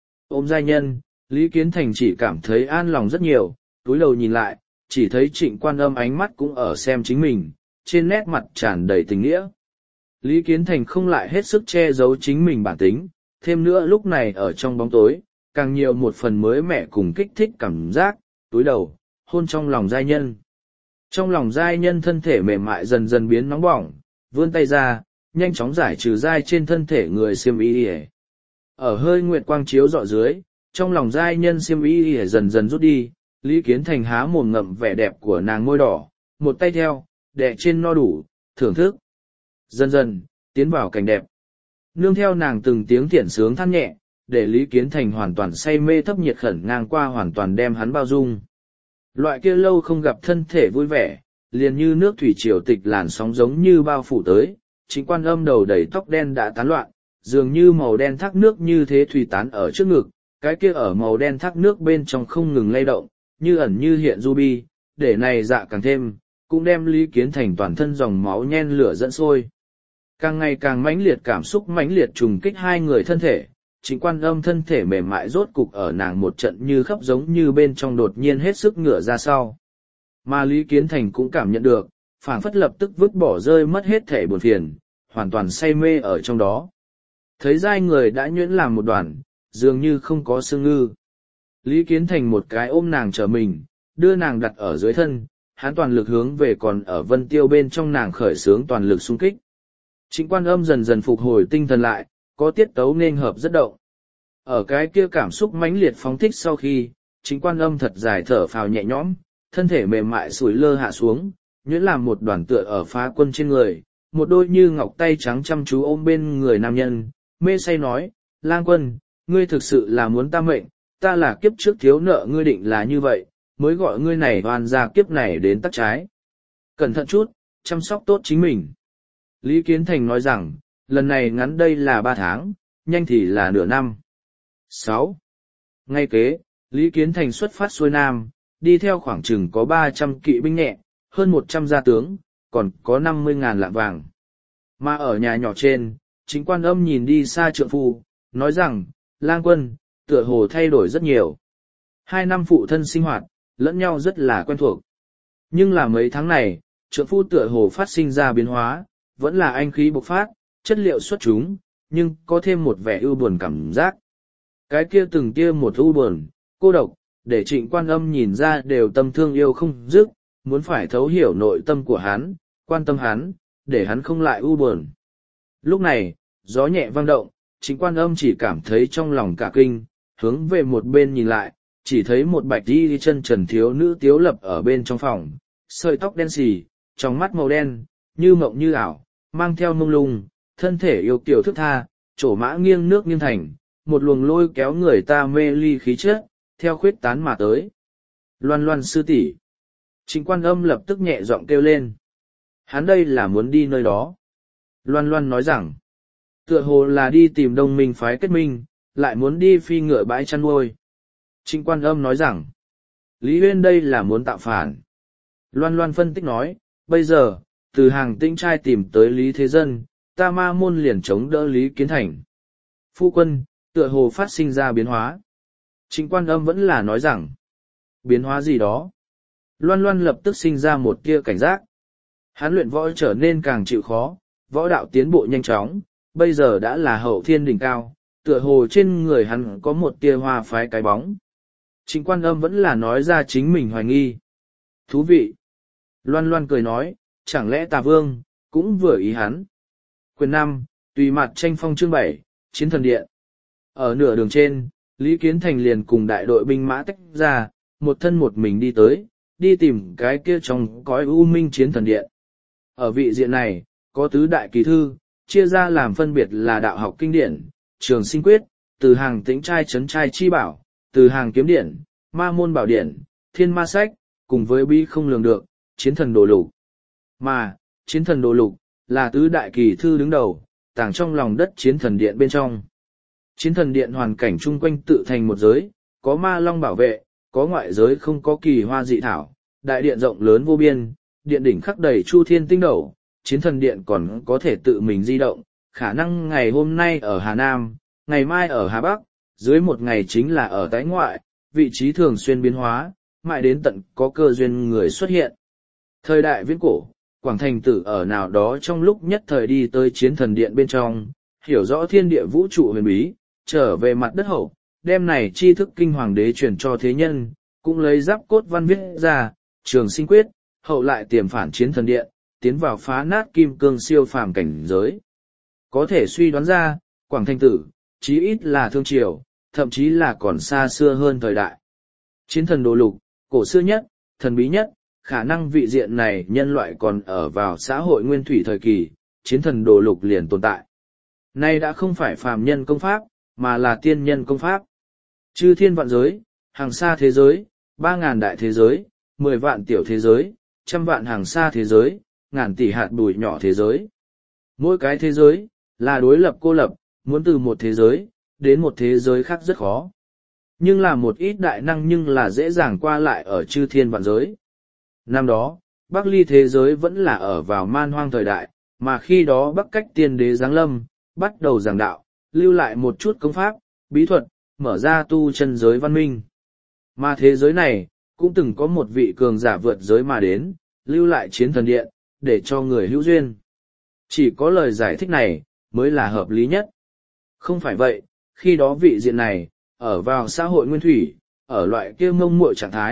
Speaker 1: Ôm giai nhân, Lý Kiến Thành chỉ cảm thấy an lòng rất nhiều, túi đầu nhìn lại, chỉ thấy Trịnh Quan Âm ánh mắt cũng ở xem chính mình, trên nét mặt tràn đầy tình nghĩa. Lý Kiến Thành không lại hết sức che giấu chính mình bản tính, thêm nữa lúc này ở trong bóng tối, càng nhiều một phần mới mẻ cùng kích thích cảm giác, túi đầu, hôn trong lòng giai nhân. Trong lòng giai nhân thân thể mềm mại dần dần biến nóng bỏng, vươn tay ra, nhanh chóng giải trừ giai trên thân thể người xiêm y ỉa. Ở hơi nguyệt quang chiếu rọi dưới, trong lòng giai nhân xiêm y ỉa dần dần rút đi, Lý Kiến Thành há mồm ngậm vẻ đẹp của nàng môi đỏ, một tay theo, đè trên no đủ, thưởng thức. Dần dần, tiến vào cảnh đẹp. Nương theo nàng từng tiếng thiện sướng than nhẹ, để Lý Kiến Thành hoàn toàn say mê thấp nhiệt khẩn ngang qua hoàn toàn đem hắn bao dung. Loại kia lâu không gặp thân thể vui vẻ, liền như nước thủy triều tịch làn sóng giống như bao phủ tới, Trịnh Quan Âm đầu đầy tóc đen đã tán loạn, dường như màu đen thác nước như thế thủy tán ở trước ngực, cái kia ở màu đen thác nước bên trong không ngừng lay động, như ẩn như hiện ruby, để này dạ càng thêm, cũng đem Lý Kiến Thành toàn thân dòng máu nhen lửa dẫn sôi. Càng ngày càng mãnh liệt cảm xúc mãnh liệt trùng kích hai người thân thể, Trịnh Quan Âm thân thể mềm mại rốt cục ở nàng một trận như khắp giống như bên trong đột nhiên hết sức ngửa ra sau. Mà Lý Kiến Thành cũng cảm nhận được, phảng phất lập tức vứt bỏ rơi mất hết thể buồn phiền, hoàn toàn say mê ở trong đó. Thấy giai người đã nhuyễn làm một đoàn, dường như không có xương ngư. Lý Kiến Thành một cái ôm nàng trở mình, đưa nàng đặt ở dưới thân, hắn toàn lực hướng về còn ở Vân Tiêu bên trong nàng khởi xướng toàn lực xung kích. Trịnh Quan Âm dần dần phục hồi tinh thần lại, có tiết tấu nên hợp rất động. Ở cái kia cảm xúc mãnh liệt phóng thích sau khi, Trịnh Quan Âm thật dài thở phào nhẹ nhõm, thân thể mềm mại sủi lơ hạ xuống, nhuyễn làm một đoàn tựa ở Phá Quân trên người, một đôi như ngọc tay trắng chăm chú ôm bên người nam nhân, mê say nói, Lang Quân, ngươi thực sự là muốn ta mệnh, ta là kiếp trước thiếu nợ ngươi định là như vậy, mới gọi ngươi này hoàn ra kiếp này đến tắc trái. Cẩn thận chút, chăm sóc tốt chính mình. Lý Kiến Thành nói rằng, lần này ngắn đây là ba tháng, nhanh thì là nửa năm. sáu. Ngay kế, Lý Kiến Thành xuất phát xuôi Nam, đi theo khoảng chừng có ba trăm kỵ binh nhẹ, hơn một trăm gia tướng, còn có năm mươi ngàn lạng vàng. Mà ở nhà nhỏ trên, Trịnh Quan Âm nhìn đi xa trượng phu, nói rằng, Lang Quân, tựa hồ thay đổi rất nhiều. Hai năm phụ thân sinh hoạt, lẫn nhau rất là quen thuộc. Nhưng là mấy tháng này, trượng phu tựa hồ phát sinh ra biến hóa, vẫn là anh khí bộc phát, chất liệu xuất chúng, nhưng có thêm một vẻ ưu buồn cảm giác. Cái kia từng kia một ưu buồn, cô độc, để Trịnh Quan Âm nhìn ra đều tâm thương yêu không dứt, muốn phải thấu hiểu nội tâm của hắn, quan tâm hắn, để hắn không lại ưu buồn. Lúc này, gió nhẹ vang động, Trịnh Quan Âm chỉ cảm thấy trong lòng cả kinh, hướng về một bên nhìn lại, chỉ thấy một bạch đi chân trần thiếu nữ tiếu lập ở bên trong phòng, sợi tóc đen xì, trong mắt màu đen, như mộng như ảo, mang theo mông lung, thân thể yêu kiều thức tha, trổ mã nghiêng nước nghiêng thành, một luồng lôi kéo người ta mê ly khí chất, theo khuyết tán mà tới. Loan Loan sư tỷ. Trịnh Quan Âm lập tức nhẹ giọng kêu lên. Hắn đây là muốn đi nơi đó. Loan Loan nói rằng, tựa hồ là đi tìm đồng minh phái kết minh, lại muốn đi phi ngựa bãi chăn nuôi. Trịnh Quan Âm nói rằng, Lý Huyên đây là muốn tạo phản. Loan Loan phân tích nói, bây giờ, từ hàng Tĩnh trai tìm tới Lý Thế Dân, ta ma môn liền chống đỡ Lý Kiến Thành. Phu quân, tựa hồ phát sinh ra biến hóa. Trịnh Quan Âm vẫn là nói rằng, biến hóa gì đó. Loan Loan lập tức sinh ra một tia cảnh giác. Hắn luyện võ trở nên càng chịu khó, võ đạo tiến bộ nhanh chóng, bây giờ đã là hậu thiên đỉnh cao, tựa hồ trên người hắn có một tia hoa phái cái bóng. Trịnh Quan Âm vẫn là nói ra chính mình hoài nghi. Thú vị. Loan Loan cười nói, chẳng lẽ Tà Vương, cũng vừa ý hắn. Quyền năm, tùy mặt tranh phong chương bảy, chiến thần điện. Ở nửa đường trên, Lý Kiến Thành liền cùng đại đội binh mã tách ra, một thân một mình đi tới, đi tìm cái kia trong cõi u minh chiến thần điện. Ở vị diện này, có tứ đại kỳ thư, chia ra làm phân biệt là đạo học kinh điển, trường sinh quyết, từ hàng Tĩnh trai trấn trai chi bảo, từ hàng kiếm điển, ma môn bảo điển, thiên ma sách, cùng với bi không lường được, chiến thần đồ lục. Mà, chiến thần đồ lục, là tứ đại kỳ thư đứng đầu, tàng trong lòng đất chiến thần điện bên trong. Chiến thần điện hoàn cảnh chung quanh tự thành một giới, có ma long bảo vệ, có ngoại giới không có kỳ hoa dị thảo, đại điện rộng lớn vô biên, điện đỉnh khắc đầy chu thiên tinh斗, chiến thần điện còn có thể tự mình di động, khả năng ngày hôm nay ở Hà Nam, ngày mai ở Hà Bắc, dưới một ngày chính là ở tái ngoại, vị trí thường xuyên biến hóa, mãi đến tận có cơ duyên người xuất hiện. Thời đại viễn cổ, Quảng Thành Tử ở nào đó trong lúc nhất thời đi tới chiến thần điện bên trong, hiểu rõ thiên địa vũ trụ huyền bí, trở về mặt đất hậu, đem này tri thức kinh hoàng đế truyền cho thế nhân, cũng lấy giáp cốt văn viết ra, trường sinh quyết, hậu lại tiềm phản chiến thần điện, tiến vào phá nát kim cương siêu phàm cảnh giới. Có thể suy đoán ra, Quảng Thành Tử, chí ít là thương triều, thậm chí là còn xa xưa hơn thời đại. Chiến thần đồ lục, cổ xưa nhất, thần bí nhất, khả năng vị diện này nhân loại còn ở vào xã hội nguyên thủy thời kỳ, chiến thần đồ lục liền tồn tại. Nay đã không phải phàm nhân công pháp, mà là tiên nhân công pháp. Chư thiên vạn giới, hàng xa thế giới, ba ngàn đại thế giới, mười vạn tiểu thế giới, trăm vạn hàng xa thế giới, ngàn tỷ hạt bụi nhỏ thế giới. Mỗi cái thế giới, là đối lập cô lập, muốn từ một thế giới, đến một thế giới khác rất khó. Nhưng là một ít đại năng nhưng là dễ dàng qua lại ở chư thiên vạn giới. Năm đó, Bắc Ly thế giới vẫn là ở vào man hoang thời đại, mà khi đó Bắc cách tiên đế giáng lâm, bắt đầu giảng đạo, lưu lại một chút công pháp, bí thuật, mở ra tu chân giới văn minh. Mà thế giới này, cũng từng có một vị cường giả vượt giới mà đến, lưu lại chiến thần điện, để cho người hữu duyên. Chỉ có lời giải thích này, mới là hợp lý nhất. Không phải vậy, khi đó vị diện này, ở vào xã hội nguyên thủy, ở loại kia mông muội trạng thái,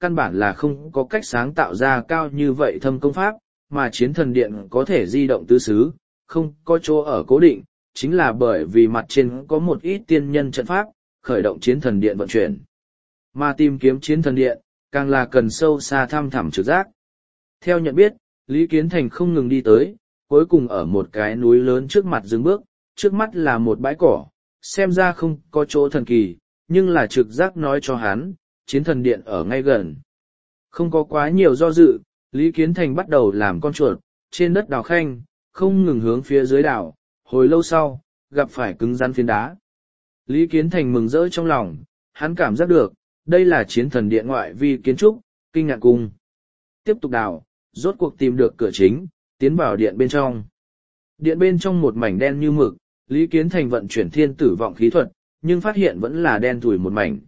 Speaker 1: căn bản là không có cách sáng tạo ra cao như vậy thâm công pháp, mà chiến thần điện có thể di động tứ xứ, không có chỗ ở cố định, chính là bởi vì mặt trên có một ít tiên nhân trận pháp, khởi động chiến thần điện vận chuyển. Mà tìm kiếm chiến thần điện, càng là cần sâu xa thăm thẳm trực giác. Theo nhận biết, Lý Kiến Thành không ngừng đi tới, cuối cùng ở một cái núi lớn trước mặt dừng bước, trước mắt là một bãi cỏ, xem ra không có chỗ thần kỳ, nhưng là trực giác nói cho hắn, chiến thần điện ở ngay gần. Không có quá nhiều do dự, Lý Kiến Thành bắt đầu làm con chuột, trên đất đào khanh, không ngừng hướng phía dưới đảo, hồi lâu sau, gặp phải cứng rắn phiến đá. Lý Kiến Thành mừng rỡ trong lòng, hắn cảm giác được, đây là chiến thần điện ngoại vi kiến trúc, kinh ngạc cung. Tiếp tục đào, rốt cuộc tìm được cửa chính, tiến vào điện bên trong. Điện bên trong một mảnh đen như mực, Lý Kiến Thành vận chuyển thiên tử vọng khí thuật, nhưng phát hiện vẫn là đen thủi một mảnh.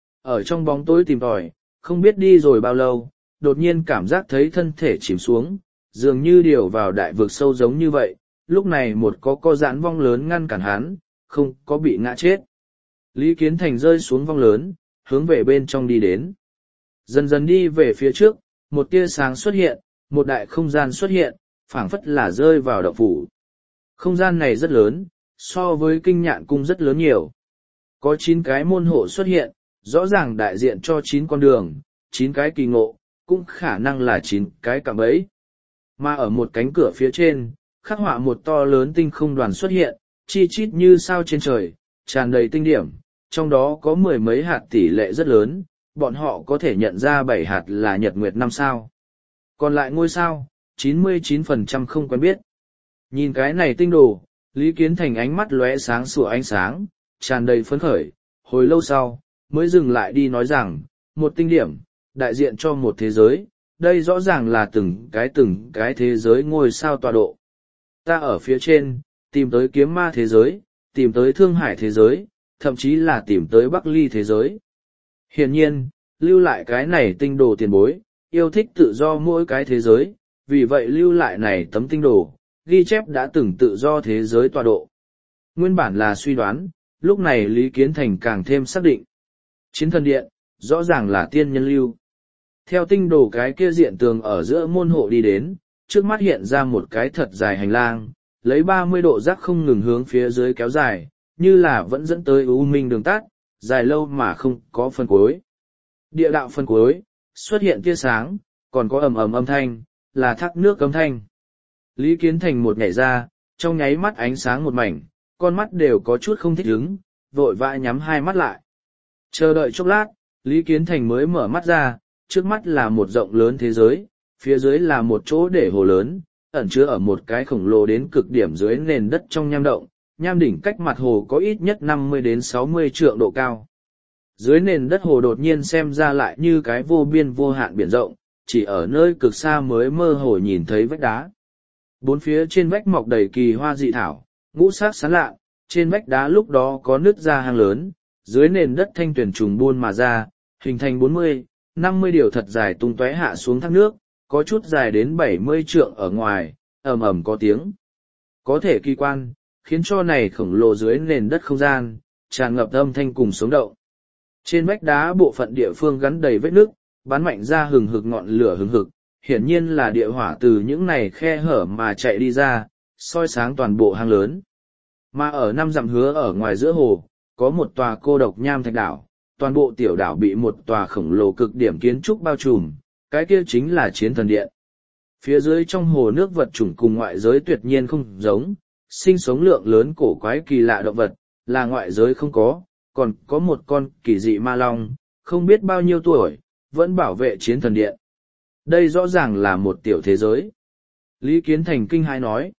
Speaker 1: Ở trong bóng tối tìm tòi, không biết đi rồi bao lâu, đột nhiên cảm giác thấy thân thể chìm xuống, dường như điều vào đại vực sâu giống như vậy, lúc này một có co giãn vong lớn ngăn cản hắn, không có bị ngã chết. Lý Kiến Thành rơi xuống vong lớn, hướng về bên trong đi đến. Dần dần đi về phía trước, một tia sáng xuất hiện, một đại không gian xuất hiện, phảng phất là rơi vào động phủ. Không gian này rất lớn, so với kinh nhạn cung rất lớn nhiều. Có chín cái môn hộ xuất hiện, rõ ràng đại diện cho chín con đường, chín cái kỳ ngộ, cũng khả năng là chín cái cạm bẫy. Mà ở một cánh cửa phía trên, khắc họa một to lớn tinh không đoàn xuất hiện, chi chít như sao trên trời, tràn đầy tinh điểm, trong đó có mười mấy hạt tỷ lệ rất lớn, bọn họ có thể nhận ra bảy hạt là nhật nguyệt năm sao. Còn lại ngôi sao, chín mươi chín phần trăm không quen biết. Nhìn cái này tinh đồ, Lý Kiến Thành ánh mắt lóe sáng sủa ánh sáng, tràn đầy phấn khởi, hồi lâu sau, mới dừng lại đi nói rằng, một tinh điểm, đại diện cho một thế giới, đây rõ ràng là từng cái từng cái thế giới ngôi sao tọa độ. Ta ở phía trên, tìm tới kiếm ma thế giới, tìm tới thương hải thế giới, thậm chí là tìm tới Bắc Ly thế giới. Hiển nhiên, lưu lại cái này tinh đồ tiền bối, yêu thích tự do mỗi cái thế giới, vì vậy lưu lại này tấm tinh đồ, ghi chép đã từng tự do thế giới tọa độ. Nguyên bản là suy đoán, lúc này Lý Kiến Thành càng thêm xác định. Chiến thần điện, rõ ràng là tiên nhân lưu. Theo tinh đồ cái kia diện tường ở giữa môn hộ đi đến, trước mắt hiện ra một cái thật dài hành lang, lấy ba mươi độ rác không ngừng hướng phía dưới kéo dài, như là vẫn dẫn tới u minh đường tắt, dài lâu mà không có phần cuối. Địa đạo phần cuối, xuất hiện tia sáng, còn có ầm ầm âm thanh, là thác nước âm thanh. Lý Kiến Thành một nhảy ra, trong nháy mắt ánh sáng một mảnh, con mắt đều có chút không thích ứng, vội vã nhắm hai mắt lại. Chờ đợi chốc lát, Lý Kiến Thành mới mở mắt ra, trước mắt là một rộng lớn thế giới, phía dưới là một chỗ để hồ lớn, ẩn chứa ở một cái khổng lồ đến cực điểm dưới nền đất trong nham động, nham đỉnh cách mặt hồ có ít nhất năm mươi đến sáu mươi trượng độ cao. Dưới nền đất hồ đột nhiên xem ra lại như cái vô biên vô hạn biển rộng, chỉ ở nơi cực xa mới mơ hồ nhìn thấy vách đá. Bốn phía trên vách mọc đầy kỳ hoa dị thảo, ngũ sắc sáng lạ, trên vách đá lúc đó có nứt ra hang lớn, dưới nền đất thanh tuyển trùng buôn mà ra, hình thành bốn mươi, năm mươi điều thật dài tung tóe hạ xuống thác nước, có chút dài đến bảy mươi trượng ở ngoài, ầm ầm có tiếng. Có thể kỳ quan, khiến cho này khổng lồ dưới nền đất không gian, tràn ngập âm thanh cùng sống động. Trên vách đá bộ phận địa phương gắn đầy vết nước, bắn mạnh ra hừng hực ngọn lửa hừng hực, hiển nhiên là địa hỏa từ những này khe hở mà chạy đi ra, soi sáng toàn bộ hang lớn. Mà ở năm dặm hứa ở ngoài giữa hồ, có một tòa cô độc nham thạch đảo, toàn bộ tiểu đảo bị một tòa khổng lồ cực điểm kiến trúc bao trùm, cái kia chính là chiến thần điện. Phía dưới trong hồ nước vật chủng cùng ngoại giới tuyệt nhiên không giống, sinh sống lượng lớn cổ quái kỳ lạ động vật, là ngoại giới không có, còn có một con kỳ dị ma long, không biết bao nhiêu tuổi, vẫn bảo vệ chiến thần điện. Đây rõ ràng là một tiểu thế giới. Lý Kiến Thành kinh hãi nói,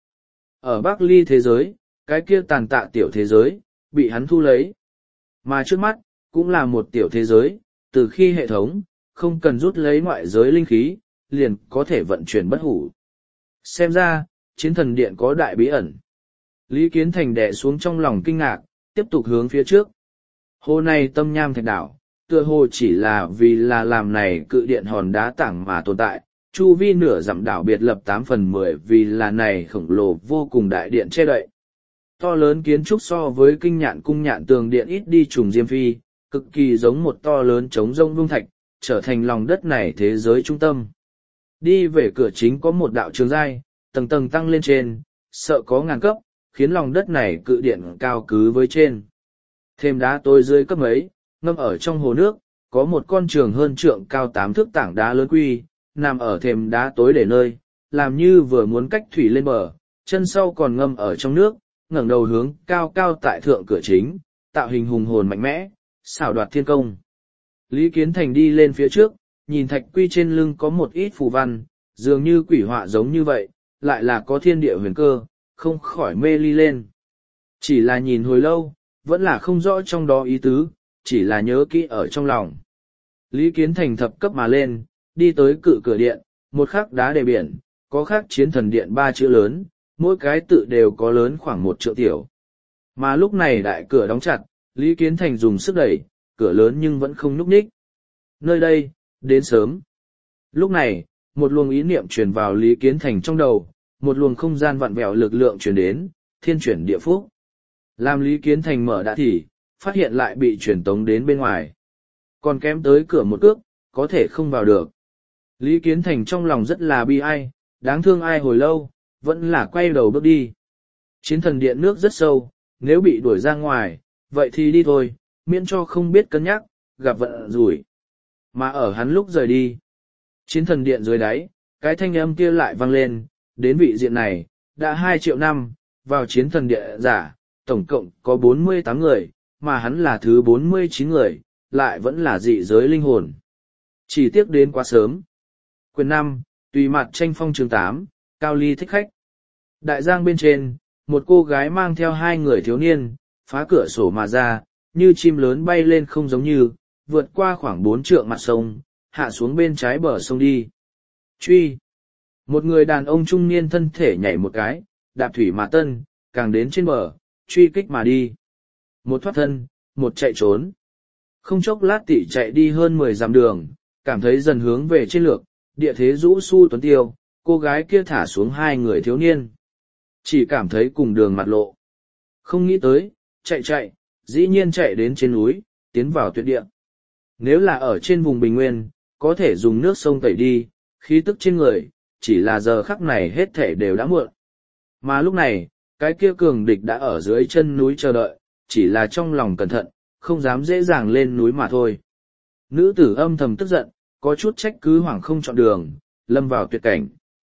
Speaker 1: ở Bắc Ly thế giới, cái kia tàn tạ tiểu thế giới, bị hắn thu lấy. Mà trước mắt, cũng là một tiểu thế giới, từ khi hệ thống, không cần rút lấy ngoại giới linh khí, liền có thể vận chuyển bất hủ. Xem ra, chiến thần điện có đại bí ẩn. Lý Kiến Thành đè xuống trong lòng kinh ngạc, tiếp tục hướng phía trước. Hồ này tâm nham thạch đảo, tựa hồ chỉ là vì là làm này cự điện hòn đá tảng mà tồn tại, chu vi nửa dặm đảo biệt lập tám phần mười vì là này khổng lồ vô cùng đại điện che đậy. To lớn kiến trúc so với kinh nhạn cung nhạn tường điện ít đi trùng diêm phi, cực kỳ giống một to lớn trống rông vung thạch, trở thành lòng đất này thế giới trung tâm. Đi về cửa chính có một đạo trường giai, tầng tầng tăng lên trên, sợ có ngàn cấp, khiến lòng đất này cự điện cao cứ với trên. Thêm đá tối dưới cấp ấy, ngâm ở trong hồ nước, có một con trường hơn trượng cao tám thước tảng đá lớn quy, nằm ở thềm đá tối để nơi, làm như vừa muốn cách thủy lên bờ, chân sau còn ngâm ở trong nước, ngẩng đầu hướng cao cao tại thượng cửa chính, tạo hình hùng hồn mạnh mẽ, xảo đoạt thiên công. Lý Kiến Thành đi lên phía trước, nhìn thạch quy trên lưng có một ít phù văn, dường như quỷ họa giống như vậy, lại là có thiên địa huyền cơ, không khỏi mê ly lên. Chỉ là nhìn hồi lâu, vẫn là không rõ trong đó ý tứ, chỉ là nhớ kỹ ở trong lòng. Lý Kiến Thành thập cấp mà lên, đi tới cự cửa điện, một khắc đá đề biển, có khắc chiến thần điện ba chữ lớn, mỗi cái tự đều có lớn khoảng một triệu tiểu. Mà lúc này đại cửa đóng chặt, Lý Kiến Thành dùng sức đẩy, cửa lớn nhưng vẫn không nhúc nhích. Nơi đây, đến sớm. Lúc này, một luồng ý niệm truyền vào Lý Kiến Thành trong đầu, một luồng không gian vặn vẹo lực lượng truyền đến, thiên chuyển địa phúc. Làm Lý Kiến Thành mở đã thì, phát hiện lại bị truyền tống đến bên ngoài. Còn kém tới cửa một cước, có thể không vào được. Lý Kiến Thành trong lòng rất là bi ai, đáng thương ai hồi lâu, vẫn là quay đầu bước đi. Chiến thần điện nước rất sâu, nếu bị đuổi ra ngoài, vậy thì đi thôi, miễn cho không biết cân nhắc, gặp vận rủi. Mà ở hắn lúc rời đi, chiến thần điện dưới đáy, cái thanh âm kia lại vang lên, đến vị diện này, đã hai triệu năm, vào chiến thần điện giả, tổng cộng có bốn mươi tám người, mà hắn là thứ bốn mươi chín người, lại vẫn là dị giới linh hồn. Chỉ tiếc đến quá sớm. Quyền năm, tùy mặt tranh phong chương tám, Cao Ly thích khách. Đại giang bên trên, một cô gái mang theo hai người thiếu niên, phá cửa sổ mà ra, như chim lớn bay lên không giống như, vượt qua khoảng bốn trượng mặt sông, hạ xuống bên trái bờ sông đi. Truy. Một người đàn ông trung niên thân thể nhảy một cái, đạp thủy mà tân, càng đến trên bờ, truy kích mà đi. Một thoát thân, một chạy trốn. Không chốc lát tỉ chạy đi hơn mười dặm đường, cảm thấy dần hướng về trên lược, địa thế rũ su tuấn tiêu, cô gái kia thả xuống hai người thiếu niên. Chỉ cảm thấy cùng đường mặt lộ. Không nghĩ tới, chạy chạy, dĩ nhiên chạy đến trên núi, tiến vào tuyệt địa. Nếu là ở trên vùng bình nguyên, có thể dùng nước sông tẩy đi, khí tức trên người, chỉ là giờ khắc này hết thể đều đã muộn. Mà lúc này, cái kia cường địch đã ở dưới chân núi chờ đợi, chỉ là trong lòng cẩn thận, không dám dễ dàng lên núi mà thôi. Nữ tử âm thầm tức giận, có chút trách cứ hoảng không chọn đường, lâm vào tuyệt cảnh.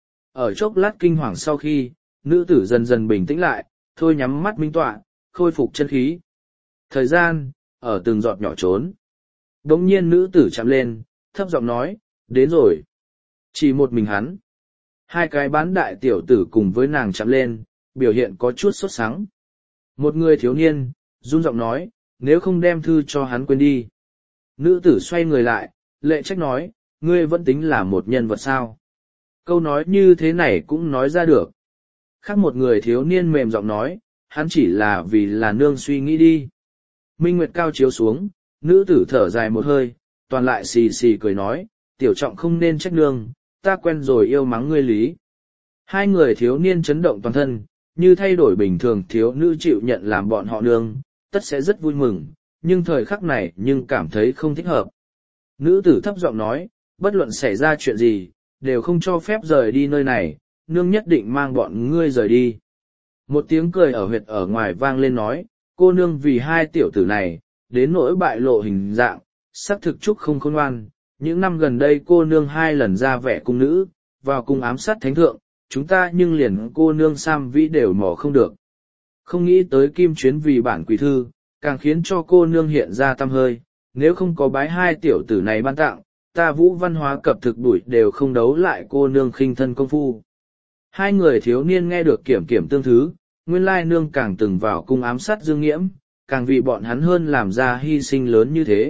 Speaker 1: Ở chốc lát kinh hoàng sau khi, nữ tử dần dần bình tĩnh lại, thôi nhắm mắt minh tọa, khôi phục chân khí. Thời gian, ở từng giọt nhỏ trốn. Đống nhiên nữ tử chạm lên, thấp giọng nói, đến rồi. Chỉ một mình hắn. Hai cái bán đại tiểu tử cùng với nàng chạm lên, biểu hiện có chút sốt sắng. Một người thiếu niên, run giọng nói, nếu không đem thư cho hắn quên đi. Nữ tử xoay người lại, lệ trách nói, ngươi vẫn tính là một nhân vật sao. Câu nói như thế này cũng nói ra được. Khác một người thiếu niên mềm giọng nói, hắn chỉ là vì là nương suy nghĩ đi. Minh Nguyệt cao chiếu xuống, nữ tử thở dài một hơi, toàn lại xì xì cười nói, tiểu trọng không nên trách nương, ta quen rồi yêu mắng ngươi lý. Hai người thiếu niên chấn động toàn thân, như thay đổi bình thường thiếu nữ chịu nhận làm bọn họ nương, tất sẽ rất vui mừng, nhưng thời khắc này nhưng cảm thấy không thích hợp. Nữ tử thấp giọng nói, bất luận xảy ra chuyện gì, đều không cho phép rời đi nơi này, nương nhất định mang bọn ngươi rời đi. Một tiếng cười ở huyệt ở ngoài vang lên nói, cô nương vì hai tiểu tử này, đến nỗi bại lộ hình dạng, xác thực chúc không khôn ngoan. Những năm gần đây cô nương hai lần ra vẻ cung nữ, vào cung ám sát thánh thượng, chúng ta nhưng liền cô nương Sam Vĩ đều mò không được. Không nghĩ tới kim chuyến vì bản quỷ thư, càng khiến cho cô nương hiện ra tâm hơi, nếu không có bái hai tiểu tử này ban tặng, ta Vũ Văn Hóa cập thực bụi đều không đấu lại cô nương khinh thân công phu. Hai người thiếu niên nghe được kiểm kiểm tương thứ, nguyên lai nương càng từng vào cung ám sát Dương Nghiễm, càng vì bọn hắn hơn làm ra hy sinh lớn như thế.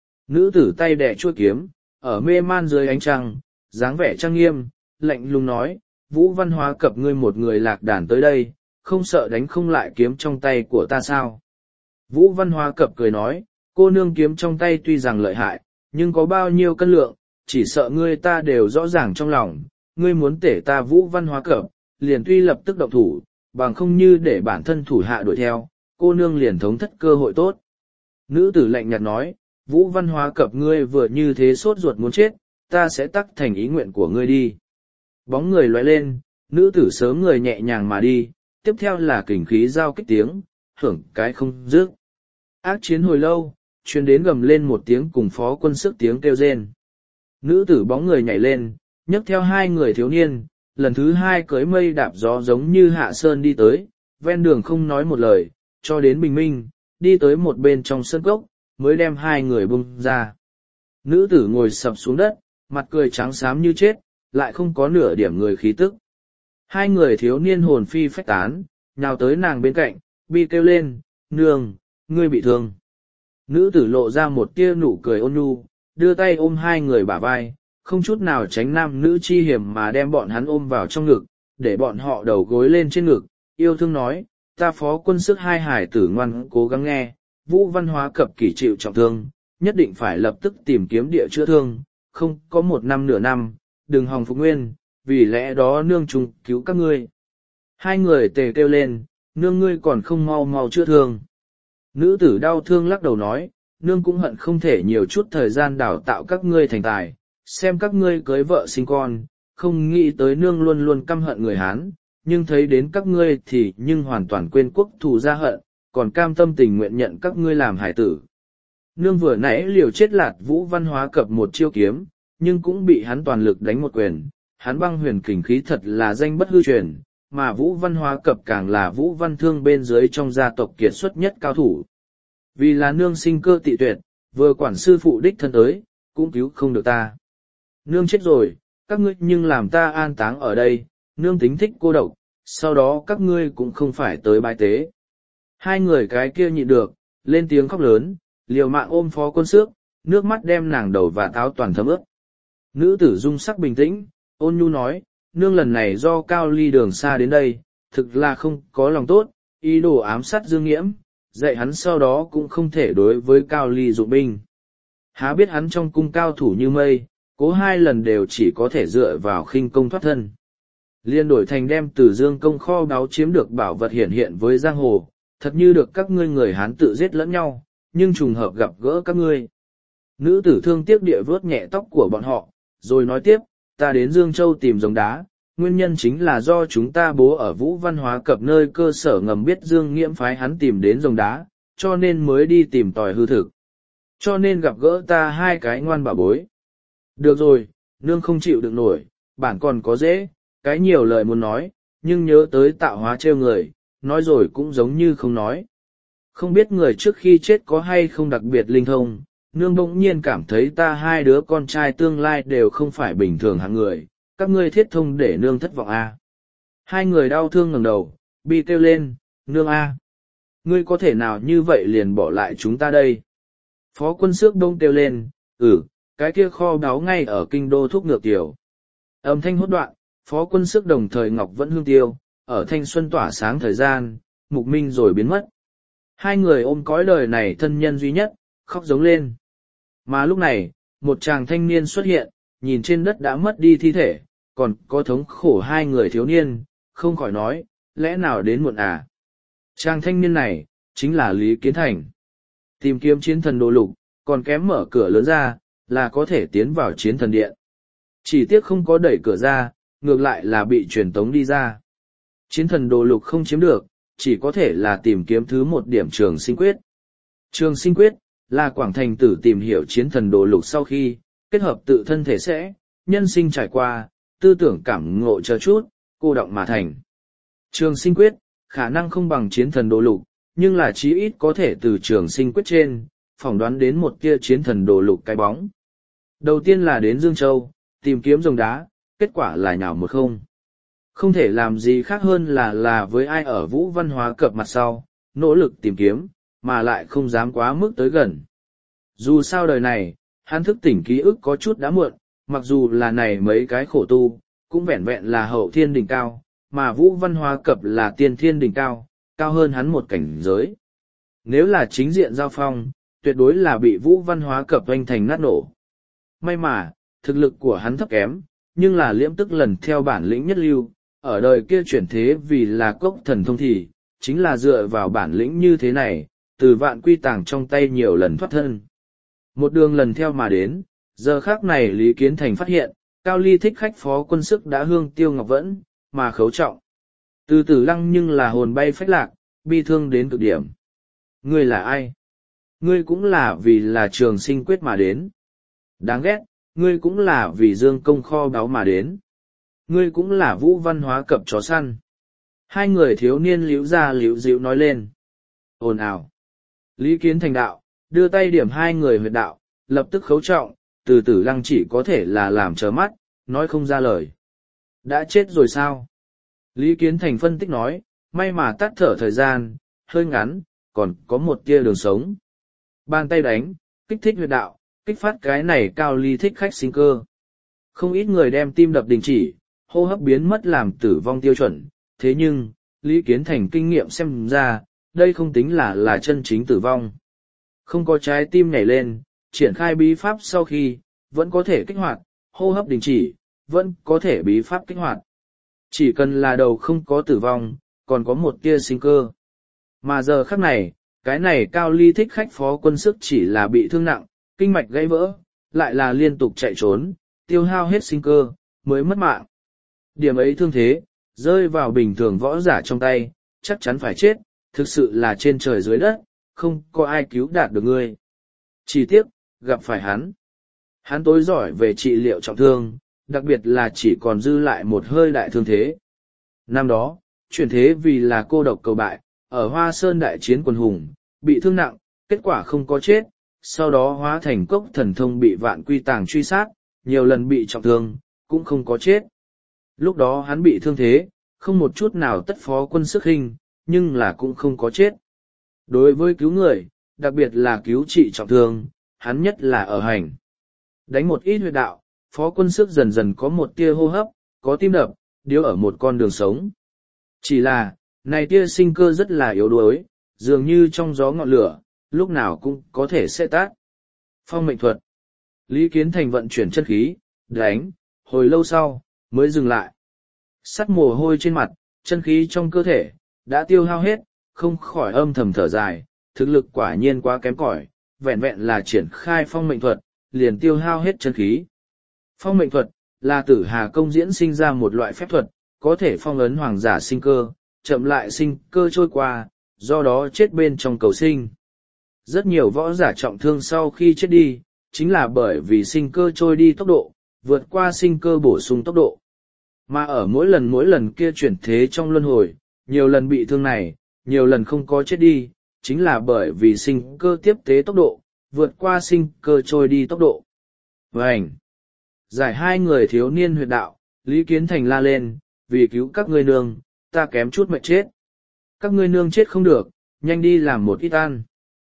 Speaker 1: Nữ tử tay đẻ chuôi kiếm, ở mê man dưới ánh trăng, dáng vẻ trang nghiêm, lạnh lùng nói, Vũ Văn Hóa cập ngươi một người lạc đàn tới đây, không sợ đánh không lại kiếm trong tay của ta sao? Vũ Văn Hóa cập cười nói, cô nương kiếm trong tay tuy rằng lợi hại, nhưng có bao nhiêu cân lượng, chỉ sợ ngươi ta đều rõ ràng trong lòng, ngươi muốn tể ta Vũ Văn Hóa cập, liền tuy lập tức động thủ, bằng không như để bản thân thủ hạ đuổi theo, cô nương liền thống thất cơ hội tốt. Nữ tử lạnh nhạt nói, Vũ Văn Hóa Cập ngươi vừa như thế sốt ruột muốn chết, ta sẽ tắc thành ý nguyện của ngươi đi. Bóng người lóe lên, nữ tử sớm người nhẹ nhàng mà đi, tiếp theo là kình khí giao kích tiếng, hưởng cái không dứt. Ác chiến hồi lâu, truyền đến gầm lên một tiếng cùng phó quân sức tiếng kêu rên. Nữ tử bóng người nhảy lên, nhấc theo hai người thiếu niên, lần thứ hai cưới mây đạp gió giống như hạ sơn đi tới, ven đường không nói một lời, cho đến bình minh, đi tới một bên trong sân cốc, mới đem hai người bung ra. Nữ tử ngồi sập xuống đất, mặt cười trắng xám như chết, lại không có nửa điểm người khí tức. Hai người thiếu niên hồn phi phách tán, nhào tới nàng bên cạnh, bi kêu lên, nương, ngươi bị thương. Nữ tử lộ ra một tia nụ cười ôn nhu, đưa tay ôm hai người bả vai, không chút nào tránh nam nữ chi hiểm mà đem bọn hắn ôm vào trong ngực, để bọn họ đầu gối lên trên ngực, yêu thương nói, ta phó quân sức hai hải tử ngoan cố gắng nghe, Vũ Văn Hóa Cập kỷ chịu trọng thương, nhất định phải lập tức tìm kiếm địa chữa thương, không có một năm nửa năm, đừng hòng phục nguyên, vì lẽ đó nương trùng cứu các ngươi. Hai người tề kêu lên, nương ngươi còn không mau mau chữa thương. Nữ tử đau thương lắc đầu nói, nương cũng hận không thể nhiều chút thời gian đào tạo các ngươi thành tài, xem các ngươi cưới vợ sinh con, không nghĩ tới nương luôn luôn căm hận người Hán, nhưng thấy đến các ngươi thì nhưng hoàn toàn quên quốc thù gia hận, còn cam tâm tình nguyện nhận các ngươi làm hải tử. Nương vừa nãy liều chết lạt Vũ Văn Hóa Cập một chiêu kiếm, nhưng cũng bị hắn toàn lực đánh một quyền, hắn băng huyền kình khí thật là danh bất hư truyền, mà Vũ Văn Hóa Cập càng là Vũ Văn Thương bên dưới trong gia tộc kiệt xuất nhất cao thủ. Vì là nương sinh cơ tị tuyệt, vừa quản sư phụ đích thân tới, cũng cứu không được ta. Nương chết rồi, các ngươi nhưng làm ta an táng ở đây, nương tính thích cô độc, sau đó các ngươi cũng không phải tới bái tế. Hai người cái kia nhịn được, lên tiếng khóc lớn, liều mạng ôm phó quân xước, nước mắt đem nàng đầu và táo toàn thấm ướt. Nữ tử dung sắc bình tĩnh, ôn nhu nói, nương lần này do Cao Ly đường xa đến đây, thực là không có lòng tốt, ý đồ ám sát Dương Nghiễm, dạy hắn sau đó cũng không thể đối với Cao Ly dụng binh. Há biết hắn trong cung cao thủ như mây, cố hai lần đều chỉ có thể dựa vào khinh công thoát thân. Liên đổi thành đem từ Dương công kho báu chiếm được bảo vật hiển hiện với giang hồ, thật như được các ngươi người Hán tự giết lẫn nhau, nhưng trùng hợp gặp gỡ các ngươi. Nữ tử thương tiếc địa vớt nhẹ tóc của bọn họ, rồi nói tiếp, ta đến Dương Châu tìm giống đá, nguyên nhân chính là do chúng ta bố ở Vũ Văn Hóa Cập nơi cơ sở ngầm biết Dương Nghiễm phái hắn tìm đến giống đá, cho nên mới đi tìm tòi hư thực. Cho nên gặp gỡ ta hai cái ngoan bà bối. Được rồi, nương không chịu đựng nổi, bản còn có dễ, cái nhiều lời muốn nói, nhưng nhớ tới tạo hóa trêu người, nói rồi cũng giống như không nói. Không biết người trước khi chết có hay không đặc biệt linh thông, nương bỗng nhiên cảm thấy ta hai đứa con trai tương lai đều không phải bình thường hạng người, các ngươi thiết thông để nương thất vọng a. À. Hai người đau thương ngẩng đầu, bi kêu lên, nương a, à. Ngươi có thể nào như vậy liền bỏ lại chúng ta đây? Phó quân xước đông kêu lên, ừ, cái kia kho báu ngay ở kinh đô thúc ngược tiểu. Âm thanh hốt đoạn, phó quân sức đồng thời ngọc vẫn hương tiêu, ở thanh xuân tỏa sáng thời gian, mục minh rồi biến mất. Hai người ôm cõi đời này thân nhân duy nhất, khóc giống lên. Mà lúc này, một chàng thanh niên xuất hiện, nhìn trên đất đã mất đi thi thể, còn có thống khổ hai người thiếu niên, không khỏi nói, lẽ nào đến muộn à? Chàng thanh niên này, chính là Lý Kiến Thành. Tìm kiếm chiến thần đồ lục, còn kém mở cửa lớn ra, là có thể tiến vào chiến thần điện. Chỉ tiếc không có đẩy cửa ra, ngược lại là bị truyền tống đi ra. Chiến thần đồ lục không chiếm được, chỉ có thể là tìm kiếm thứ một điểm trường sinh quyết. Trường sinh quyết, là Quảng Thành Tử tìm hiểu chiến thần đồ lục sau khi, kết hợp tự thân thể sẽ, nhân sinh trải qua, tư tưởng cảm ngộ chờ chút, cô động mà thành. Trường sinh quyết, khả năng không bằng chiến thần đồ lục, nhưng là chí ít có thể từ trường sinh quyết trên, phỏng đoán đến một kia chiến thần đồ lục cái bóng. Đầu tiên là đến Dương Châu, tìm kiếm rồng đá, kết quả là nhào một không. Không thể làm gì khác hơn là là với ai ở Vũ Văn Hóa Cập mặt sau, nỗ lực tìm kiếm, mà lại không dám quá mức tới gần. Dù sao đời này, hắn thức tỉnh ký ức có chút đã muộn, mặc dù là này mấy cái khổ tu, cũng vẹn vẹn là hậu thiên đỉnh cao, mà Vũ Văn Hóa Cập là tiên thiên đỉnh cao, cao hơn hắn một cảnh giới. Nếu là chính diện giao phong, tuyệt đối là bị Vũ Văn Hóa Cập oanh thành nát nổ. May mà, thực lực của hắn thấp kém, nhưng là liễm tức lần theo bản lĩnh nhất lưu, ở đời kia chuyển thế vì là cốc thần thông thì, chính là dựa vào bản lĩnh như thế này, từ vạn quy tàng trong tay nhiều lần thoát thân. Một đường lần theo mà đến, giờ khác này Lý Kiến Thành phát hiện, Cao Ly thích khách phó quân sức đã hương tiêu ngọc vẫn, mà khấu trọng. Từ Tử Lăng nhưng là hồn bay phách lạc, bi thương đến cực điểm. Ngươi là ai? Ngươi cũng là vì là trường sinh quyết mà đến. Đáng ghét, ngươi cũng là vì dương công kho báu mà đến. Ngươi cũng là vũ văn hóa cập chó săn. Hai người thiếu niên liễu ra liễu dịu nói lên. Ồn ào. Lý Kiến Thành đạo, đưa tay điểm hai người huyệt đạo, lập tức khấu trọng, Từ Tử Lăng chỉ có thể là làm trớ mắt, nói không ra lời. Đã chết rồi sao? Lý Kiến Thành phân tích nói, may mà tắt thở thời gian, hơi ngắn, còn có một tia đường sống. Bàn tay đánh, kích thích huyệt đạo, kích phát cái này Cao Ly thích khách sinh cơ. Không ít người đem tim đập đình chỉ, hô hấp biến mất làm tử vong tiêu chuẩn, thế nhưng, Lý Kiến Thành kinh nghiệm xem ra, đây không tính là là chân chính tử vong. Không có trái tim nhảy lên, triển khai bí pháp sau khi, vẫn có thể kích hoạt, hô hấp đình chỉ, vẫn có thể bí pháp kích hoạt. Chỉ cần là đầu không có tử vong, còn có một tia sinh cơ. Mà giờ khắc này, cái này Cao Ly thích khách phó quân sức chỉ là bị thương nặng, kinh mạch gãy vỡ, lại là liên tục chạy trốn, tiêu hao hết sinh cơ, mới mất mạng. Điểm ấy thương thế, rơi vào bình thường võ giả trong tay, chắc chắn phải chết, thực sự là trên trời dưới đất, không có ai cứu đạt được ngươi. Chỉ tiếc, gặp phải hắn. Hắn tối giỏi về trị liệu trọng thương, đặc biệt là chỉ còn dư lại một hơi đại thương thế. Năm đó, chuyển thế vì là cô độc cầu bại, ở Hoa Sơn đại chiến quần hùng, bị thương nặng, kết quả không có chết, sau đó hóa thành cốc thần thông bị vạn quy tàng truy sát, nhiều lần bị trọng thương, cũng không có chết. Lúc đó hắn bị thương thế, không một chút nào tất phó quân sức hình, nhưng là cũng không có chết. Đối với cứu người, đặc biệt là cứu trị trọng thương, hắn nhất là ở hành. Đánh một ít huyệt đạo, phó quân sức dần dần có một tia hô hấp, có tim đập, điếu ở một con đường sống. Chỉ là, này tia sinh cơ rất là yếu đuối, dường như trong gió ngọn lửa, lúc nào cũng có thể sẽ tát. Phong mệnh thuật. Lý Kiến Thành vận chuyển chân khí, đánh, hồi lâu sau, mới dừng lại. Sắt mồ hôi trên mặt, chân khí trong cơ thể, đã tiêu hao hết, không khỏi âm thầm thở dài, thực lực quả nhiên quá kém cỏi, vẹn vẹn là triển khai phong mệnh thuật, liền tiêu hao hết chân khí. Phong mệnh thuật, là Tử Hà công diễn sinh ra một loại phép thuật, có thể phong ấn hoàng giả sinh cơ, chậm lại sinh cơ trôi qua, do đó chết bên trong cầu sinh. Rất nhiều võ giả trọng thương sau khi chết đi, chính là bởi vì sinh cơ trôi đi tốc độ, vượt qua sinh cơ bổ sung tốc độ. Mà ở mỗi lần mỗi lần kia chuyển thế trong luân hồi, nhiều lần bị thương này, nhiều lần không có chết đi, chính là bởi vì sinh cơ tiếp tế tốc độ, vượt qua sinh cơ trôi đi tốc độ. Vânh! Giải hai người thiếu niên huyệt đạo, Lý Kiến Thành la lên, vì cứu các ngươi nương, ta kém chút mệt chết. Các ngươi nương chết không được, nhanh đi làm một ít ăn.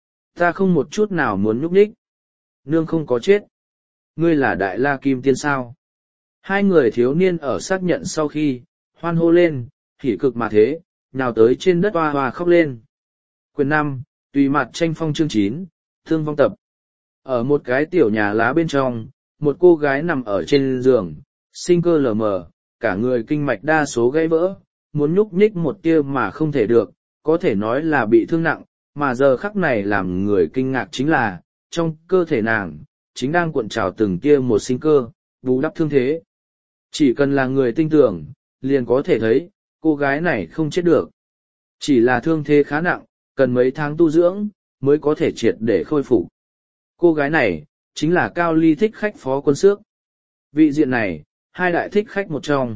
Speaker 1: Ta không một chút nào muốn nhúc nhích. Nương không có chết. Ngươi là Đại La Kim Tiên sao? Hai người thiếu niên ở xác nhận sau khi, hoan hô lên, hỉ cực mà thế, nhào tới trên đất hoa hoa khóc lên. Quyền năm, tùy mặt tranh phong chương chín, thương vong tập. Ở một cái tiểu nhà lá bên trong, một cô gái nằm ở trên giường, sinh cơ lờ mờ, cả người kinh mạch đa số gãy vỡ, muốn nhúc nhích một tia mà không thể được, có thể nói là bị thương nặng, mà giờ khắc này làm người kinh ngạc chính là, trong cơ thể nàng, chính đang cuộn trào từng tia một sinh cơ, bù đắp thương thế. Chỉ cần là người tinh tưởng, liền có thể thấy, cô gái này không chết được. Chỉ là thương thế khá nặng, cần mấy tháng tu dưỡng, mới có thể triệt để khôi phục. Cô gái này, chính là Cao Ly thích khách phó quân xước. Vị diện này, hai đại thích khách một trong.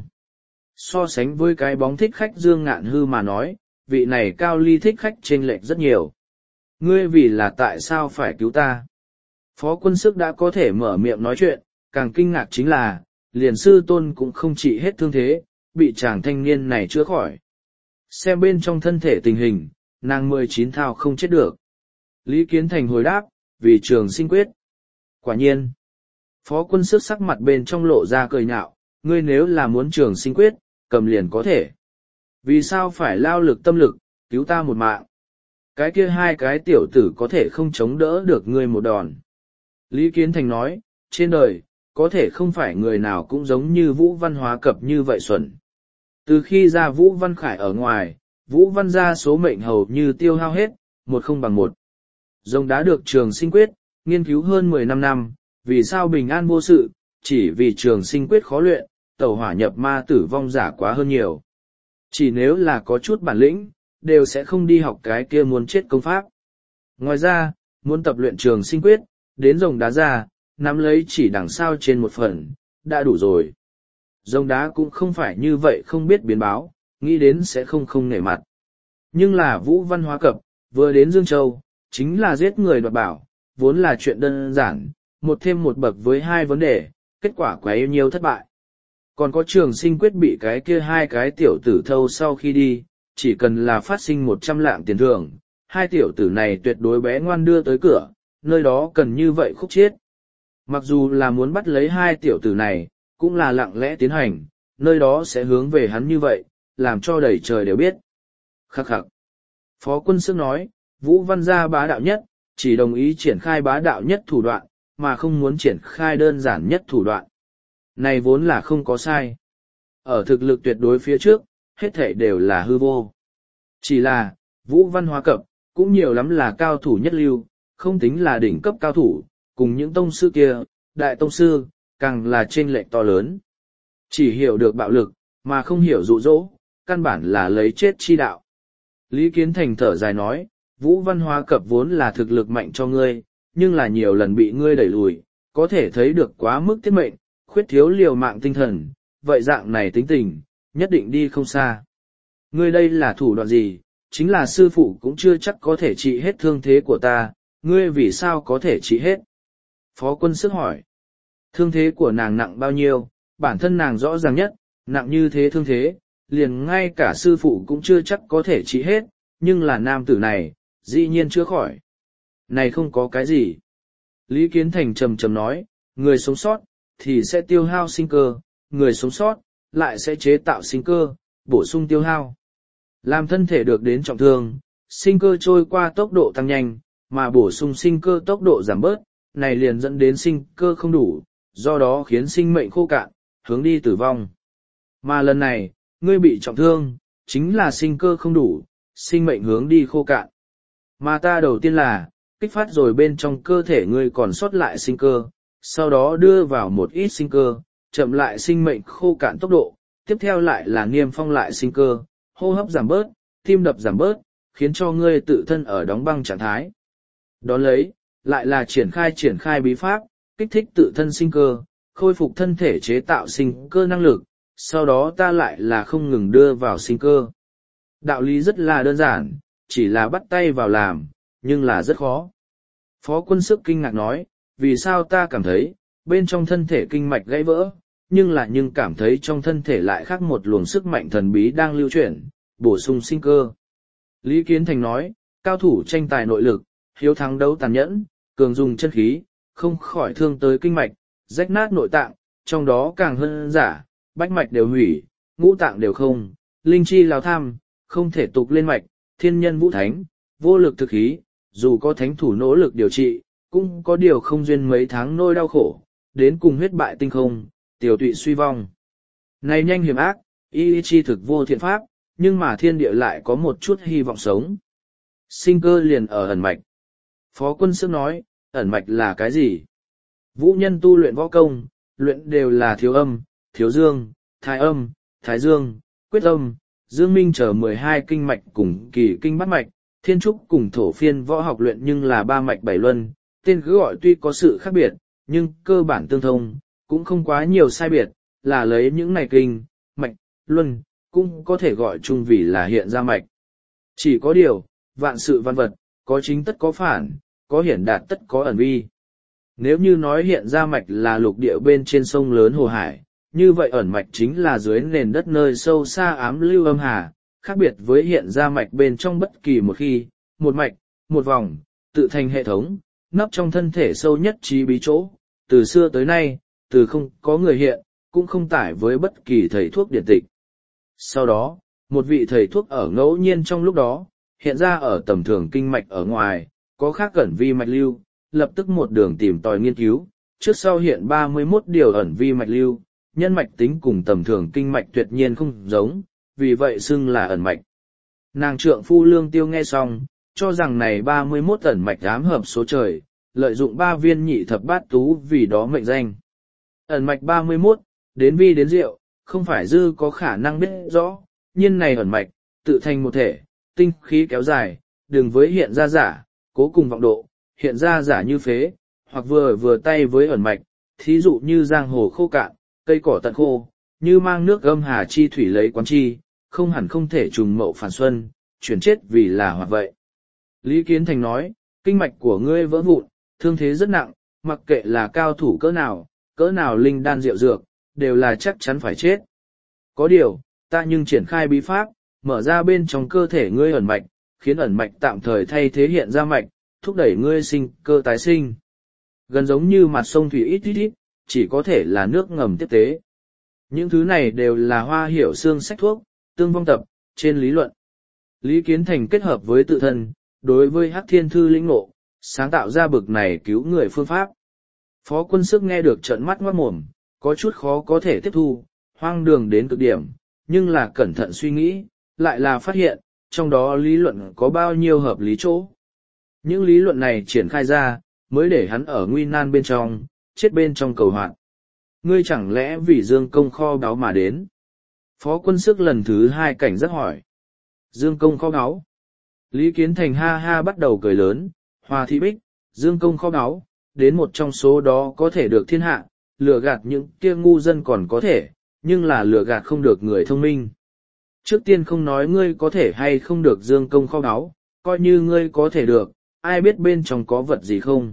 Speaker 1: So sánh với cái bóng thích khách Dương Ngạn Hư mà nói, vị này Cao Ly thích khách chênh lệch rất nhiều. Ngươi vì là tại sao phải cứu ta? Phó quân sức đã có thể mở miệng nói chuyện, càng kinh ngạc chính là, liền sư tôn cũng không trị hết thương thế, bị chàng thanh niên này chữa khỏi. Xem bên trong thân thể tình hình, nàng mười chín thao không chết được. Lý Kiến Thành hồi đáp, vì trường sinh quyết. Quả nhiên, phó quân sức sắc mặt bên trong lộ ra cười nhạo, ngươi nếu là muốn trường sinh quyết, cầm liền có thể. Vì sao phải lao lực tâm lực, cứu ta một mạng? Cái kia hai cái tiểu tử có thể không chống đỡ được ngươi một đòn. Lý Kiến Thành nói, trên đời, có thể không phải người nào cũng giống như Vũ Văn Hóa Cập như vậy xuẩn. Từ khi ra Vũ Văn Khải ở ngoài, Vũ Văn gia số mệnh hầu như tiêu hao hết, một không bằng một. Rồng đã được trường sinh quyết, Nghiên cứu hơn mười năm năm, vì sao bình an vô sự, chỉ vì trường sinh quyết khó luyện, tẩu hỏa nhập ma tử vong giả quá hơn nhiều. Chỉ nếu là có chút bản lĩnh, đều sẽ không đi học cái kia muốn chết công pháp. Ngoài ra, muốn tập luyện trường sinh quyết, đến rồng đá ra, nắm lấy chỉ đằng sau trên một phần, đã đủ rồi. Rồng đá cũng không phải như vậy không biết biến báo, nghĩ đến sẽ không không nể mặt. Nhưng là Vũ Văn Hóa Cập, vừa đến Dương Châu, chính là giết người đoạt bảo, vốn là chuyện đơn giản, một thêm một bậc với hai vấn đề, kết quả quá yêu nhiều thất bại. Còn có trường sinh quyết bị cái kia hai cái tiểu tử thâu sau khi đi, chỉ cần là phát sinh một trăm lạng tiền thưởng, hai tiểu tử này tuyệt đối bé ngoan đưa tới cửa, nơi đó cần như vậy khúc chết. Mặc dù là muốn bắt lấy hai tiểu tử này, cũng là lặng lẽ tiến hành, nơi đó sẽ hướng về hắn như vậy, làm cho đầy trời đều biết. Khắc khắc. Phó Quân Sức nói, Vũ Văn gia bá đạo nhất, chỉ đồng ý triển khai bá đạo nhất thủ đoạn, mà không muốn triển khai đơn giản nhất thủ đoạn. Này vốn là không có sai. Ở thực lực tuyệt đối phía trước, hết thể đều là hư vô. Chỉ là, Vũ Văn Hóa Cập, cũng nhiều lắm là cao thủ nhất lưu, không tính là đỉnh cấp cao thủ, cùng những tông sư kia, đại tông sư, càng là chênh lệch to lớn. Chỉ hiểu được bạo lực, mà không hiểu dụ dỗ, căn bản là lấy chết chi đạo. Lý Kiến Thành thở dài nói, Vũ Văn Hóa Cập vốn là thực lực mạnh cho ngươi, nhưng là nhiều lần bị ngươi đẩy lùi, có thể thấy được quá mức tiết mệnh, khuyết thiếu liều mạng tinh thần, vậy dạng này tính tình, nhất định đi không xa. Ngươi đây là thủ đoạn gì, chính là sư phụ cũng chưa chắc có thể trị hết thương thế của ta, ngươi vì sao có thể trị hết? Phó Quân Sức hỏi, thương thế của nàng nặng bao nhiêu, bản thân nàng rõ ràng nhất, nặng như thế thương thế, liền ngay cả sư phụ cũng chưa chắc có thể trị hết, nhưng là nam tử này, dĩ nhiên chưa khỏi. Này không có cái gì. Lý Kiến Thành trầm trầm nói, người sống sót, thì sẽ tiêu hao sinh cơ, người sống sót, lại sẽ chế tạo sinh cơ, bổ sung tiêu hao. Làm thân thể được đến trọng thương, sinh cơ trôi qua tốc độ tăng nhanh, mà bổ sung sinh cơ tốc độ giảm bớt, này liền dẫn đến sinh cơ không đủ, do đó khiến sinh mệnh khô cạn, hướng đi tử vong. Mà lần này, ngươi bị trọng thương, chính là sinh cơ không đủ, sinh mệnh hướng đi khô cạn. Mà ta đầu tiên là, kích phát rồi bên trong cơ thể ngươi còn sót lại sinh cơ, sau đó đưa vào một ít sinh cơ, chậm lại sinh mệnh khô cạn tốc độ, tiếp theo lại là niêm phong lại sinh cơ, hô hấp giảm bớt, tim đập giảm bớt, khiến cho ngươi tự thân ở đóng băng trạng thái. Đón lấy, lại là triển khai triển khai bí pháp, kích thích tự thân sinh cơ, khôi phục thân thể chế tạo sinh cơ năng lực, sau đó ta lại là không ngừng đưa vào sinh cơ. Đạo lý rất là đơn giản, chỉ là bắt tay vào làm, nhưng là rất khó. Phó Quân Sức kinh ngạc nói, vì sao ta cảm thấy, bên trong thân thể kinh mạch gãy vỡ, nhưng là nhưng cảm thấy trong thân thể lại khác một luồng sức mạnh thần bí đang lưu chuyển, bổ sung sinh cơ. Lý Kiến Thành nói, cao thủ tranh tài nội lực, hiếu thắng đấu tàn nhẫn, cường dùng chân khí, không khỏi thương tới kinh mạch, rách nát nội tạng, trong đó càng hơn giả, bách mạch đều hủy, ngũ tạng đều không, linh chi lao tham, không thể tục lên mạch, thiên nhân vũ thánh, vô lực thực khí, dù có thánh thủ nỗ lực điều trị, cũng có điều không duyên mấy tháng nôi đau khổ, đến cùng huyết bại tinh không, tiểu tụy suy vong. Này nhanh hiểm ác, y chi thực vô thiện pháp, nhưng mà thiên địa lại có một chút hy vọng sống. Sinh cơ liền ở ẩn mạch. Phó Quân Sức nói, ẩn mạch là cái gì? Vũ nhân tu luyện võ công, luyện đều là thiếu âm, thiếu dương, thái âm, thái dương, quyết âm, dương minh chờ mười hai kinh mạch cùng kỳ kinh bát mạch, thiên trúc cùng thổ phiên võ học luyện nhưng là ba mạch bảy luân, tên cứ gọi tuy có sự khác biệt, nhưng cơ bản tương thông, cũng không quá nhiều sai biệt, là lấy những này kinh, mạch, luân, cũng có thể gọi chung vì là hiện ra mạch. Chỉ có điều, vạn sự văn vật, có chính tất có phản, có hiển đạt tất có ẩn vi. Nếu như nói hiện ra mạch là lục địa bên trên sông lớn hồ hải, như vậy ẩn mạch chính là dưới nền đất nơi sâu xa ám lưu âm hà, khác biệt với hiện ra mạch bên trong bất kỳ một khi, một mạch, một vòng, tự thành hệ thống, nấp trong thân thể sâu nhất trí bí chỗ, từ xưa tới nay, từ không có người hiện, cũng không tải với bất kỳ thầy thuốc điển tịch. Sau đó, một vị thầy thuốc ở ngẫu nhiên trong lúc đó, hiện ra ở tầm thường kinh mạch ở ngoài, có khác ẩn vi mạch lưu, lập tức một đường tìm tòi nghiên cứu, trước sau hiện ba mươi mốt điều ẩn vi mạch lưu, nhân mạch tính cùng tầm thường kinh mạch tuyệt nhiên không giống, vì vậy xưng là ẩn mạch. Nàng trượng phu Lương Tiêu nghe xong, cho rằng này ba mươi mốt ẩn mạch ám hợp số trời, lợi dụng ba viên nhị thập bát tú vì đó mệnh danh. Ẩn mạch ba mươi mốt, đến vi đến diệu, không phải dư có khả năng biết rõ, nhiên này ẩn mạch, tự thành một thể, tinh khí kéo dài, đừng với hiện ra giả, cố cùng vọng độ, hiện ra giả như phế, hoặc vừa vừa tay với ẩn mạch, thí dụ như giang hồ khô cạn, cây cỏ tận khô, như mang nước gâm hà chi thủy lấy quán chi, không hẳn không thể trùng mậu phản xuân, chuyển chết vì là hoặc vậy. Lý Kiến Thành nói, kinh mạch của ngươi vỡ vụn, thương thế rất nặng, mặc kệ là cao thủ cỡ nào, cỡ nào linh đan rượu dược, đều là chắc chắn phải chết. Có điều, ta nhưng triển khai bí pháp, mở ra bên trong cơ thể ngươi ẩn mạch, khiến ẩn mạch tạm thời thay thế hiện ra mạch, thúc đẩy ngươi sinh cơ tái sinh. Gần giống như mặt sông thủy ít ít ít, chỉ có thể là nước ngầm tiếp tế. Những thứ này đều là hoa hiểu xương sách thuốc, tương vong tập, trên lý luận. Lý Kiến Thành kết hợp với tự thân, đối với Hắc Thiên Thư lĩnh ngộ, sáng tạo ra bực này cứu người phương pháp. Phó Quân Sức nghe được trợn mắt ngoác mồm, có chút khó có thể tiếp thu, hoang đường đến cực điểm, nhưng là cẩn thận suy nghĩ, lại là phát hiện, trong đó lý luận có bao nhiêu hợp lý chỗ. Những lý luận này triển khai ra, mới để hắn ở nguy nan bên trong, chết bên trong cầu hoạt. Ngươi chẳng lẽ vì Dương Công kho báu mà đến? Phó Quân Sức lần thứ hai cảnh giác hỏi. Dương Công kho báu. Lý Kiến Thành ha ha bắt đầu cười lớn, Hoa Thị Bích, Dương Công kho báu, đến một trong số đó có thể được thiên hạ, lừa gạt những kia ngu dân còn có thể, nhưng là lừa gạt không được người thông minh. Trước tiên không nói ngươi có thể hay không được Dương Công kho báu, coi như ngươi có thể được, ai biết bên trong có vật gì không?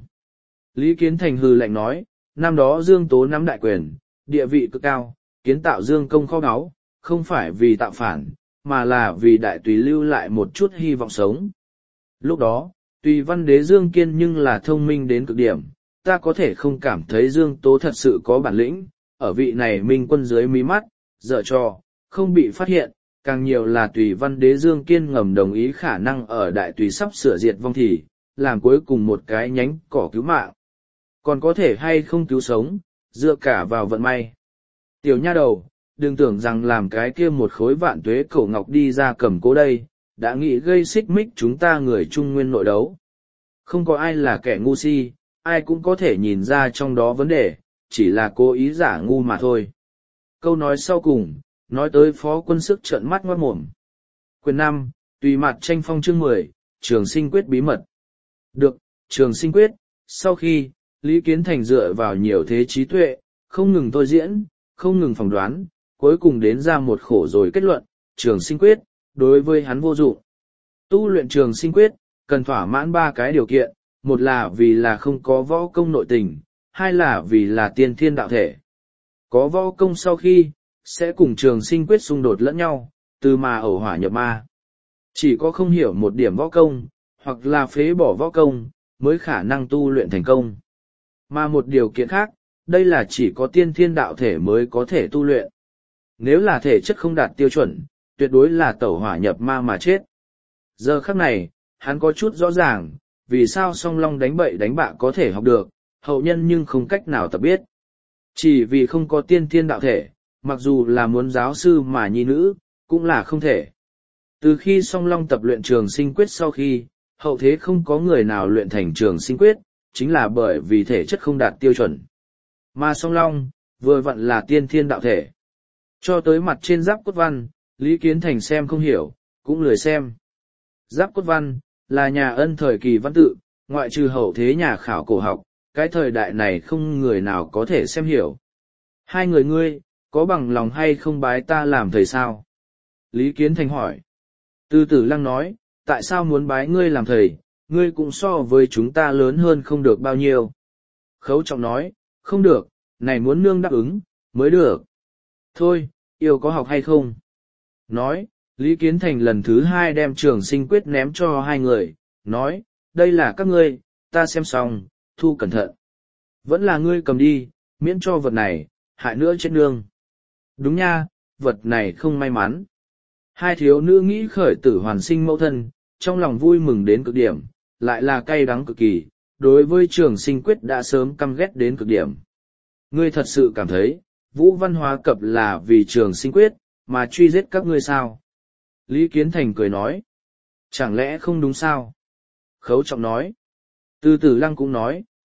Speaker 1: Lý Kiến Thành hừ lạnh nói, năm đó Dương Tố nắm đại quyền, địa vị cực cao, kiến tạo Dương Công kho báu, không phải vì tạo phản, mà là vì đại tùy lưu lại một chút hy vọng sống. Lúc đó, tùy văn đế Dương Kiên nhưng là thông minh đến cực điểm, ta có thể không cảm thấy Dương Tố thật sự có bản lĩnh, ở vị này minh quân dưới mí mắt, dở trò, không bị phát hiện, càng nhiều là tùy văn đế Dương Kiên ngầm đồng ý khả năng ở đại tùy sắp sửa diệt vong thì, làm cuối cùng một cái nhánh cỏ cứu mạng. Còn có thể hay không cứu sống, dựa cả vào vận may. Tiểu nha đầu, đừng tưởng rằng làm cái kia một khối vạn tuế cổ ngọc đi ra cầm cố đây, đã nghĩ gây xích mích chúng ta người Trung Nguyên nội đấu. Không có ai là kẻ ngu si, ai cũng có thể nhìn ra trong đó vấn đề, chỉ là cố ý giả ngu mà thôi. Câu nói sau cùng, nói tới Phó Quân Sức trợn mắt ngoát mồm. Quyền năm, tùy mặt tranh phong chương mười, Trường Sinh Quyết bí mật. Được, Trường Sinh Quyết, sau khi, Lý Kiến Thành dựa vào nhiều thế trí tuệ, không ngừng thôi diễn, không ngừng phỏng đoán, cuối cùng đến ra một khổ rồi kết luận, Trường Sinh Quyết, đối với hắn vô dụng. Tu luyện Trường Sinh Quyết, cần thỏa mãn ba cái điều kiện, một là vì là không có võ công nội tình, hai là vì là tiên thiên đạo thể. Có võ công sau khi, sẽ cùng Trường Sinh Quyết xung đột lẫn nhau, từ mà ẩu hỏa nhập ma. Chỉ có không hiểu một điểm võ công, hoặc là phế bỏ võ công, mới khả năng tu luyện thành công. Mà một điều kiện khác, đây là chỉ có tiên thiên đạo thể mới có thể tu luyện. Nếu là thể chất không đạt tiêu chuẩn, tuyệt đối là tẩu hỏa nhập ma mà chết. Giờ khắc này, hắn có chút rõ ràng, vì sao song long đánh bậy đánh bạ có thể học được, hậu nhân nhưng không cách nào tập biết. Chỉ vì không có tiên thiên đạo thể, mặc dù là muốn giáo sư mà nhi nữ, cũng là không thể. Từ khi song long tập luyện Trường Sinh Quyết sau khi, hậu thế không có người nào luyện thành Trường Sinh Quyết, chính là bởi vì thể chất không đạt tiêu chuẩn. Mà song long, vừa vặn là tiên thiên đạo thể. Cho tới mặt trên giáp cốt văn, Lý Kiến Thành xem không hiểu, cũng lười xem. Giáp cốt văn, là nhà Ân thời kỳ văn tự, ngoại trừ hậu thế nhà khảo cổ học, cái thời đại này không người nào có thể xem hiểu. Hai người ngươi, có bằng lòng hay không bái ta làm thầy sao? Lý Kiến Thành hỏi. Từ Tử Lăng nói, tại sao muốn bái ngươi làm thầy, ngươi cũng so với chúng ta lớn hơn không được bao nhiêu. Khấu Trọng nói, không được, này muốn nương đáp ứng, mới được. Thôi, yêu có học hay không? Nói, Lý Kiến Thành lần thứ hai đem Trường Sinh Quyết ném cho hai người, nói, đây là các ngươi, ta xem xong, thu cẩn thận. Vẫn là ngươi cầm đi, miễn cho vật này, hại nữa chết nương. Đúng nha, vật này không may mắn. Hai thiếu nữ nghĩ khởi tử hoàn sinh mẫu thân, trong lòng vui mừng đến cực điểm, lại là cay đắng cực kỳ, đối với Trường Sinh Quyết đã sớm căm ghét đến cực điểm. Ngươi thật sự cảm thấy, Vũ Văn Hóa Cập là vì Trường Sinh Quyết, mà truy giết các ngươi sao? Lý Kiến Thành cười nói. Chẳng lẽ không đúng sao? Khấu Trọng nói. Từ Tử Lăng cũng nói,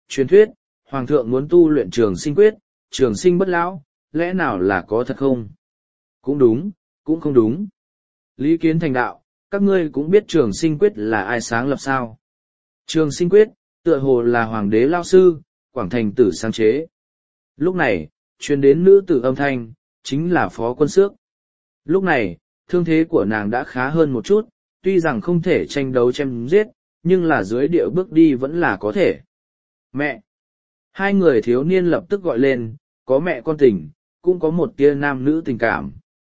Speaker 1: truyền thuyết, Hoàng thượng muốn tu luyện trường sinh quyết, trường sinh bất lão, lẽ nào là có thật không? Cũng đúng, cũng không đúng. Lý Kiến Thành đạo, các ngươi cũng biết trường sinh quyết là ai sáng lập sao? Trường sinh quyết, tựa hồ là hoàng đế lao sư, Quảng Thành Tử sáng chế. Lúc này, truyền đến nữ tử âm thanh, chính là Phó Quân Xước. Lúc này, thương thế của nàng đã khá hơn một chút, tuy rằng không thể tranh đấu chém giết, nhưng là dưới địa bước đi vẫn là có thể. Mẹ! Hai người thiếu niên lập tức gọi lên, có mẹ con tình, cũng có một tia nam nữ tình cảm.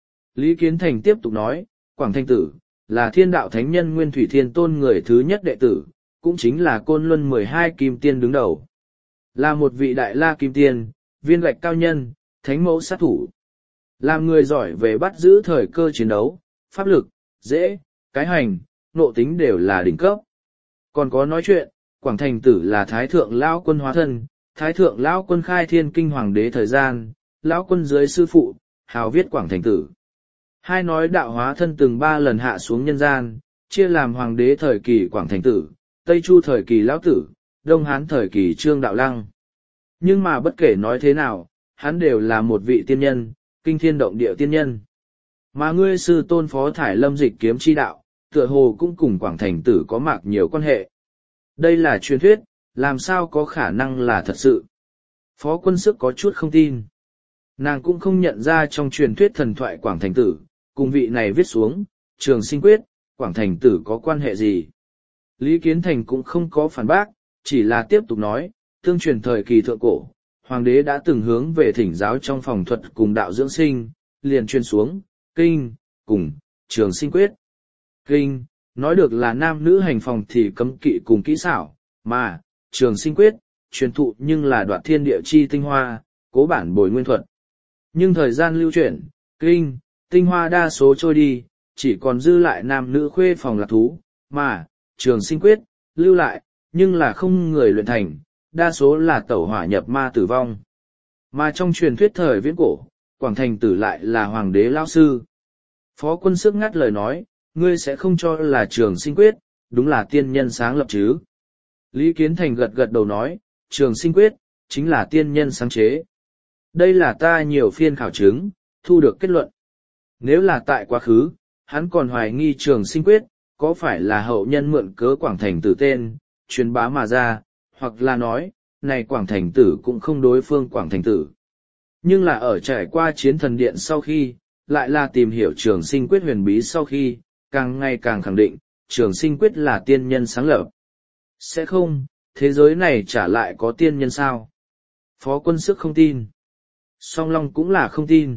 Speaker 1: Lý Kiến Thành tiếp tục nói, Quảng Thành Tử, là thiên đạo thánh nhân Nguyên Thủy Thiên Tôn người thứ nhất đệ tử, cũng chính là Côn Luân mười hai kim tiên đứng đầu. Là một vị đại la kim tiên, viên gạch cao nhân, thánh mẫu sát thủ. Làm người giỏi về bắt giữ thời cơ chiến đấu, pháp lực, dễ, cái hành, nộ tính đều là đỉnh cấp. Còn có nói chuyện, Quảng Thành Tử là Thái Thượng Lão Quân hóa thân, Thái Thượng Lão Quân khai thiên kinh hoàng đế thời gian, Lão Quân dưới sư phụ, hào viết Quảng Thành Tử. Hai nói đạo hóa thân từng ba lần hạ xuống nhân gian, chia làm hoàng đế thời kỳ Quảng Thành Tử, Tây Chu thời kỳ Lão Tử, Đông Hán thời kỳ Trương Đạo Lăng. Nhưng mà bất kể nói thế nào, hắn đều là một vị tiên nhân, kinh thiên động địa tiên nhân. Mà ngươi sư tôn Phó Thải Lâm dịch kiếm chi đạo, tựa hồ cũng cùng Quảng Thành Tử có mạc nhiều quan hệ. Đây là truyền thuyết, làm sao có khả năng là thật sự. Phó Quân Sức có chút không tin. Nàng cũng không nhận ra trong truyền thuyết thần thoại Quảng Thành Tử, cùng vị này viết xuống, trường sinh quyết, Quảng Thành Tử có quan hệ gì. Lý Kiến Thành cũng không có phản bác, chỉ là tiếp tục nói, tương truyền thời kỳ thượng cổ, hoàng đế đã từng hướng về thỉnh giáo trong phòng thuật cùng đạo dưỡng sinh, liền truyền xuống, kinh, cùng, trường sinh quyết. Kinh, nói được là nam nữ hành phòng thì cấm kỵ cùng kỹ xảo, mà, trường sinh quyết, truyền thụ nhưng là đoạt thiên địa chi tinh hoa, cố bản bồi nguyên thuật. Nhưng thời gian lưu chuyển, kinh, tinh hoa đa số trôi đi, chỉ còn dư lại nam nữ khuê phòng lạc thú, mà, trường sinh quyết, lưu lại, nhưng là không người luyện thành, đa số là tẩu hỏa nhập ma tử vong. Mà trong truyền thuyết thời viễn cổ, Quảng Thành Tử lại là hoàng đế lão sư. Phó Quân Sức ngắt lời nói, ngươi sẽ không cho là trường sinh quyết, đúng là tiên nhân sáng lập chứ. Lý Kiến Thành gật gật đầu nói, trường sinh quyết, chính là tiên nhân sáng chế. Đây là ta nhiều phiên khảo chứng, thu được kết luận. Nếu là tại quá khứ, hắn còn hoài nghi trường sinh quyết, có phải là hậu nhân mượn cớ Quảng Thành Tử tên, truyền bá mà ra, hoặc là nói, này Quảng Thành Tử cũng không đối phương Quảng Thành Tử. Nhưng là ở trải qua chiến thần điện sau khi, lại là tìm hiểu trường sinh quyết huyền bí sau khi, càng ngày càng khẳng định, trường sinh quyết là tiên nhân sáng lập. Sẽ không, thế giới này trả lại có tiên nhân sao? Phó Quân Sức không tin. Song Long cũng là không tin.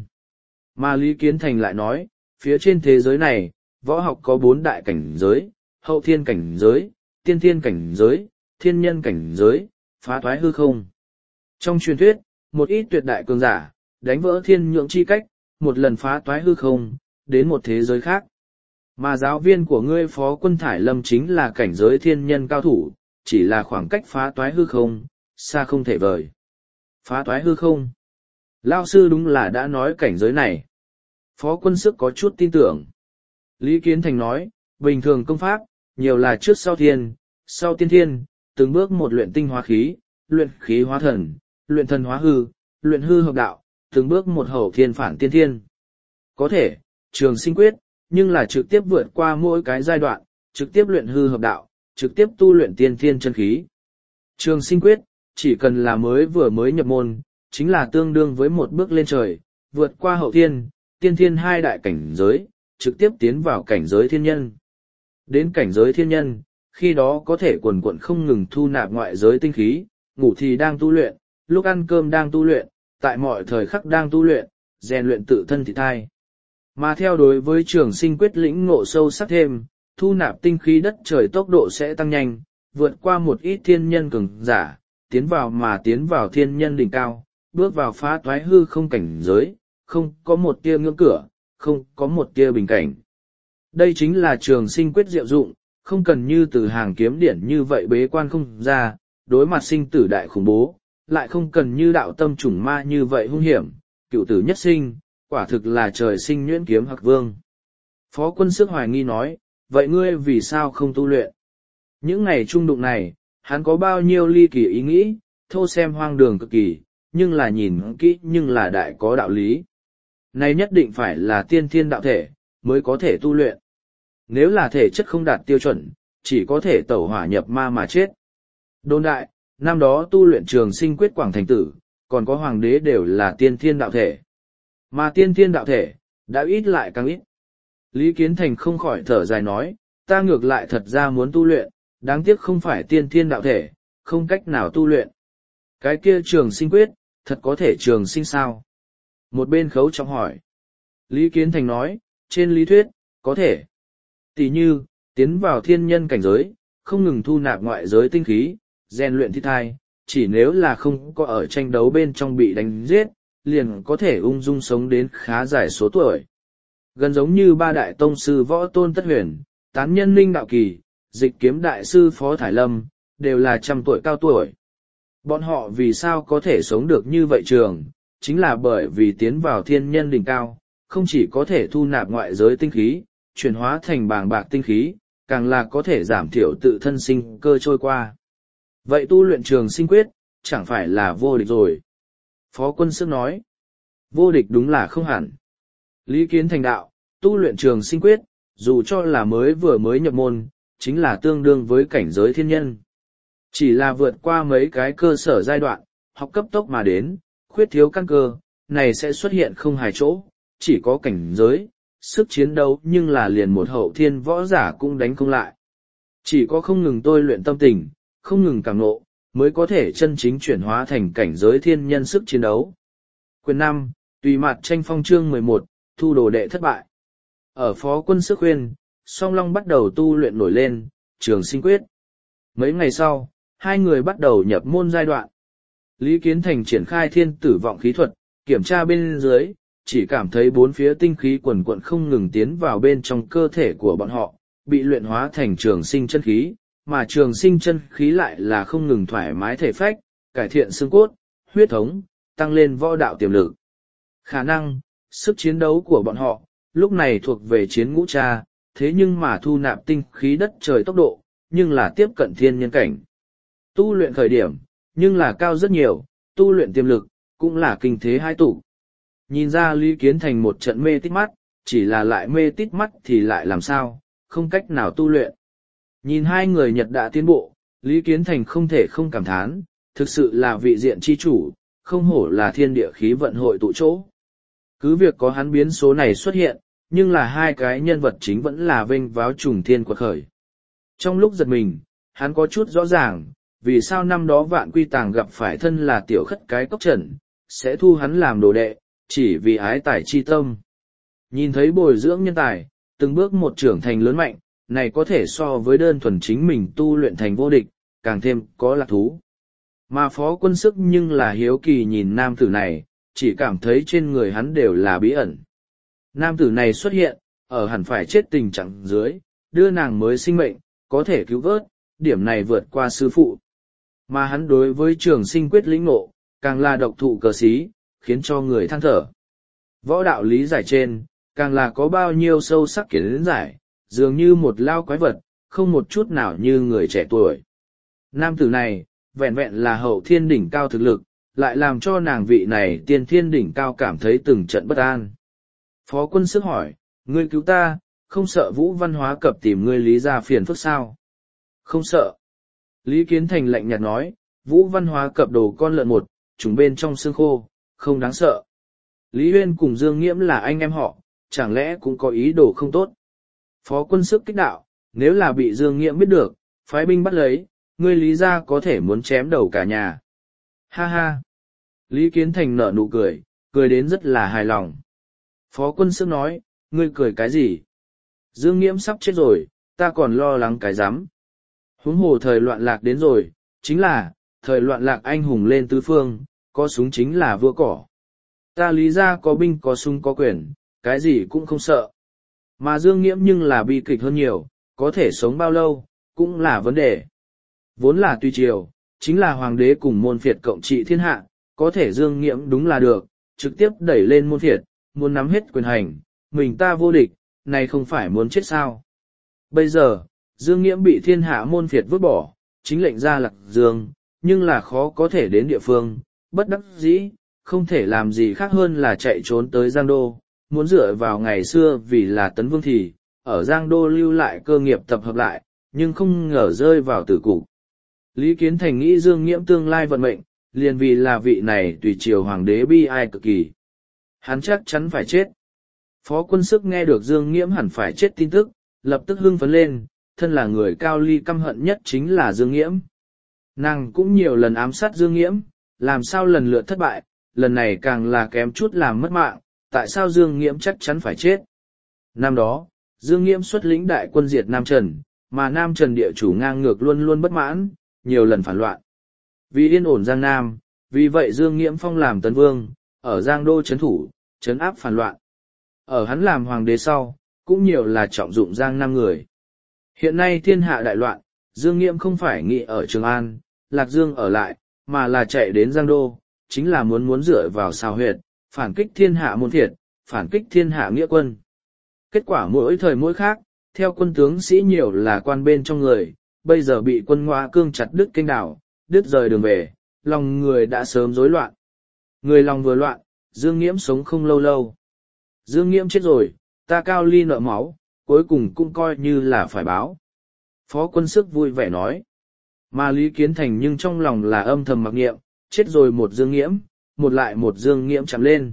Speaker 1: Mà Lý Kiến Thành lại nói, phía trên thế giới này, võ học có bốn đại cảnh giới, hậu thiên cảnh giới, tiên thiên cảnh giới, thiên nhân cảnh giới, phá thoái hư không. Trong truyền thuyết, một ít tuyệt đại cường giả, đánh vỡ thiên nhượng chi cách, một lần phá toái hư không, đến một thế giới khác. Mà giáo viên của ngươi Phó Quân Thải Lâm chính là cảnh giới thiên nhân cao thủ, chỉ là khoảng cách phá toái hư không, xa không thể vời. Phá toái hư không. Lao sư đúng là đã nói cảnh giới này. Phó Quân Sức có chút tin tưởng. Lý Kiến Thành nói, bình thường công pháp, nhiều là trước sau thiên, sau tiên thiên, từng bước một luyện tinh hóa khí, luyện khí hóa thần, luyện thần hóa hư, luyện hư hợp đạo, từng bước một hậu thiên phản tiên thiên. Có thể, trường sinh quyết, nhưng là trực tiếp vượt qua mỗi cái giai đoạn, trực tiếp luyện hư hợp đạo, trực tiếp tu luyện tiên thiên chân khí. Trường sinh quyết, chỉ cần là mới vừa mới nhập môn, chính là tương đương với một bước lên trời, vượt qua hậu thiên, tiên thiên hai đại cảnh giới, trực tiếp tiến vào cảnh giới thiên nhân. Đến cảnh giới thiên nhân, khi đó có thể quần quận không ngừng thu nạp ngoại giới tinh khí, ngủ thì đang tu luyện, lúc ăn cơm đang tu luyện, tại mọi thời khắc đang tu luyện, rèn luyện tự thân thị thai. Mà theo đối với trường sinh quyết lĩnh ngộ sâu sắc thêm, thu nạp tinh khí đất trời tốc độ sẽ tăng nhanh, vượt qua một ít thiên nhân cường giả, tiến vào mà tiến vào thiên nhân đỉnh cao, bước vào phá toái hư không cảnh giới, không có một tia ngưỡng cửa, không có một tia bình cảnh. Đây chính là trường sinh quyết diệu dụng, không cần như từ hàng kiếm điển như vậy bế quan không ra, đối mặt sinh tử đại khủng bố, lại không cần như đạo tâm chủng ma như vậy hung hiểm, cựu tử nhất sinh, quả thực là trời sinh nhuyễn kiếm hạc vương. Phó Quân Sức hoài nghi nói, vậy ngươi vì sao không tu luyện? Những ngày trung đụng này, hắn có bao nhiêu ly kỳ ý nghĩ, thô xem hoang đường cực kỳ, nhưng là nhìn kỹ nhưng là đại có đạo lý. Này nhất định phải là tiên thiên đạo thể, mới có thể tu luyện. Nếu là thể chất không đạt tiêu chuẩn, chỉ có thể tẩu hỏa nhập ma mà chết. Đồn đại, năm đó tu luyện trường sinh quyết quảng thành tử, còn có hoàng đế đều là tiên thiên đạo thể. Mà tiên thiên đạo thể, đã ít lại càng ít. Lý Kiến Thành không khỏi thở dài nói, ta ngược lại thật ra muốn tu luyện, đáng tiếc không phải tiên thiên đạo thể, không cách nào tu luyện. Cái kia trường sinh quyết, thật có thể trường sinh sao? Một bên khấu trọng hỏi. Lý Kiến Thành nói, trên lý thuyết, có thể. Tỷ như, tiến vào thiên nhân cảnh giới, không ngừng thu nạp ngoại giới tinh khí, rèn luyện thi thai, chỉ nếu là không có ở tranh đấu bên trong bị đánh giết, liền có thể ung dung sống đến khá dài số tuổi. Gần giống như ba đại tông sư Võ Tôn Tất Huyền, tán nhân Linh Đạo Kỳ, dịch kiếm đại sư Phó Thải Lâm, đều là trăm tuổi cao tuổi. Bọn họ vì sao có thể sống được như vậy trường, chính là bởi vì tiến vào thiên nhân đỉnh cao, không chỉ có thể thu nạp ngoại giới tinh khí, chuyển hóa thành bàng bạc tinh khí, càng là có thể giảm thiểu tự thân sinh cơ trôi qua. Vậy tu luyện trường sinh quyết, chẳng phải là vô địch rồi. Phó Quân Sức nói, vô địch đúng là không hẳn. Lý Kiến Thành đạo, tu luyện trường sinh quyết, dù cho là mới vừa mới nhập môn, chính là tương đương với cảnh giới thiên nhân. Chỉ là vượt qua mấy cái cơ sở giai đoạn, học cấp tốc mà đến, khuyết thiếu căn cơ, này sẽ xuất hiện không hài chỗ, chỉ có cảnh giới, sức chiến đấu nhưng là liền một hậu thiên võ giả cũng đánh không lại. Chỉ có không ngừng tôi luyện tâm tình, không ngừng cảm nộ, mới có thể chân chính chuyển hóa thành cảnh giới thiên nhân sức chiến đấu. Quyền năm, tùy mặt tranh phong chương mười một, thu đồ đệ thất bại. Ở Phó Quân Sức khuyên, Song Long bắt đầu tu luyện nổi lên, trường sinh quyết. Mấy ngày sau, hai người bắt đầu nhập môn giai đoạn. Lý Kiến Thành triển khai thiên tử vọng khí thuật, kiểm tra bên dưới, chỉ cảm thấy bốn phía tinh khí quần quận không ngừng tiến vào bên trong cơ thể của bọn họ, bị luyện hóa thành trường sinh chân khí, mà trường sinh chân khí lại là không ngừng thoải mái thể phách, cải thiện xương cốt, huyết thống, tăng lên võ đạo tiềm lực. Khả năng, sức chiến đấu của bọn họ, lúc này thuộc về chiến ngũ tra, thế nhưng mà thu nạp tinh khí đất trời tốc độ, nhưng là tiếp cận thiên nhân cảnh. Tu luyện khởi điểm, nhưng là cao rất nhiều, tu luyện tiềm lực, cũng là kinh thế hai tụ. Nhìn ra Lý Kiến Thành một trận mê tít mắt, chỉ là lại mê tít mắt thì lại làm sao, không cách nào tu luyện. Nhìn hai người Nhật đã tiến bộ, Lý Kiến Thành không thể không cảm thán, thực sự là vị diện chi chủ, không hổ là thiên địa khí vận hội tụ chỗ. Cứ việc có hắn biến số này xuất hiện, nhưng là hai cái nhân vật chính vẫn là vênh váo trùng thiên quật khởi. Trong lúc giật mình, hắn có chút rõ ràng, vì sao năm đó Vạn Quy Tàng gặp phải thân là tiểu khất cái cốc trần, sẽ thu hắn làm đồ đệ, chỉ vì ái tài chi tâm. Nhìn thấy bồi dưỡng nhân tài, từng bước một trưởng thành lớn mạnh, này có thể so với đơn thuần chính mình tu luyện thành vô địch, càng thêm có lạc thú. Mà Phó Quân Sức nhưng là hiếu kỳ nhìn nam tử này, chỉ cảm thấy trên người hắn đều là bí ẩn. Nam tử này xuất hiện, ở hẳn phải chết tình trạng dưới, đưa nàng mới sinh mệnh, có thể cứu vớt, điểm này vượt qua sư phụ. Mà hắn đối với trường sinh quyết lĩnh ngộ, càng là độc thụ cờ xí, khiến cho người than thở. Võ đạo lý giải trên, càng là có bao nhiêu sâu sắc kiến giải, dường như một lao quái vật, không một chút nào như người trẻ tuổi. Nam tử này, vẹn vẹn là hậu thiên đỉnh cao thực lực, lại làm cho nàng vị này tiên thiên đỉnh cao cảm thấy từng trận bất an. Phó Quân Sức hỏi, ngươi cứu ta, không sợ Vũ Văn Hóa Cập tìm ngươi Lý ra phiền phức sao? Không sợ. Lý Kiến Thành lạnh nhạt nói, Vũ Văn Hóa Cập đồ con lợn một, chúng bên trong xương khô, không đáng sợ. Lý Huyên cùng Dương Nghiễm là anh em họ, chẳng lẽ cũng có ý đồ không tốt? Phó Quân Sức kích đạo, nếu là bị Dương Nghiễm biết được, phái binh bắt lấy, ngươi Lý ra có thể muốn chém đầu cả nhà. Ha ha! Lý Kiến Thành nở nụ cười, cười đến rất là hài lòng. Phó Quân Sức nói, ngươi cười cái gì? Dương Nghiễm sắp chết rồi, ta còn lo lắng cái rắm. Huống hồ thời loạn lạc đến rồi, chính là, thời loạn lạc anh hùng lên tứ phương, có súng chính là vua cỏ. Ta Lý ra có binh có súng có quyền, cái gì cũng không sợ. Mà Dương Nghiễm nhưng là bi kịch hơn nhiều, có thể sống bao lâu, cũng là vấn đề. Vốn là tùy triều, chính là hoàng đế cùng môn phiệt cộng trị thiên hạ, có thể Dương Nghiễm đúng là được, trực tiếp đẩy lên môn phiệt, muốn nắm hết quyền hành, mình ta vô địch, này không phải muốn chết sao. Bây giờ, Dương Nghiễm bị thiên hạ môn phiệt vứt bỏ, chính lệnh ra Lạc Dương, nhưng là khó có thể đến địa phương, bất đắc dĩ, không thể làm gì khác hơn là chạy trốn tới Giang Đô, muốn dựa vào ngày xưa vì là Tấn Vương thì, ở Giang Đô lưu lại cơ nghiệp tập hợp lại, nhưng không ngờ rơi vào tử cục. Lý Kiến Thành nghĩ Dương Nghiễm tương lai vận mệnh, liền vì là vị này tùy triều hoàng đế bi ai cực kỳ. Hắn chắc chắn phải chết. Phó Quân Sức nghe được Dương Nghiễm hẳn phải chết tin tức, lập tức hưng phấn lên, thân là người Cao Ly căm hận nhất chính là Dương Nghiễm. Nàng cũng nhiều lần ám sát Dương Nghiễm, làm sao lần lượt thất bại, lần này càng là kém chút làm mất mạng, tại sao Dương Nghiễm chắc chắn phải chết. Năm đó, Dương Nghiễm xuất lĩnh đại quân diệt Nam Trần, mà Nam Trần địa chủ ngang ngược luôn luôn bất mãn, nhiều lần phản loạn. Vì yên ổn Giang Nam, vì vậy Dương Nghiễm phong làm Tấn Vương, ở Giang Đô trấn thủ, trấn áp phản loạn. Ở hắn làm hoàng đế sau, cũng nhiều là trọng dụng Giang Nam người. Hiện nay thiên hạ đại loạn, Dương Nghiễm không phải nghĩ ở Trường An, Lạc Dương ở lại, mà là chạy đến Giang Đô, chính là muốn muốn dựa vào sao huyệt, phản kích thiên hạ môn thiệt, phản kích thiên hạ nghĩa quân. Kết quả mỗi thời mỗi khác, theo quân tướng sĩ nhiều là quan bên trong người, bây giờ bị quân Ngoa Cương chặt đứt kênh đảo, đứt rời đường về, lòng người đã sớm rối loạn. Người lòng vừa loạn, Dương Nghiễm sống không lâu lâu. Dương Nghiễm chết rồi, ta Cao Ly nợ máu, cuối cùng cũng coi như là phải báo. Phó Quân Sức vui vẻ nói. Mà Lý Kiến Thành nhưng trong lòng là âm thầm mặc niệm, chết rồi một Dương Nghiễm, một lại một Dương Nghiễm chạm lên.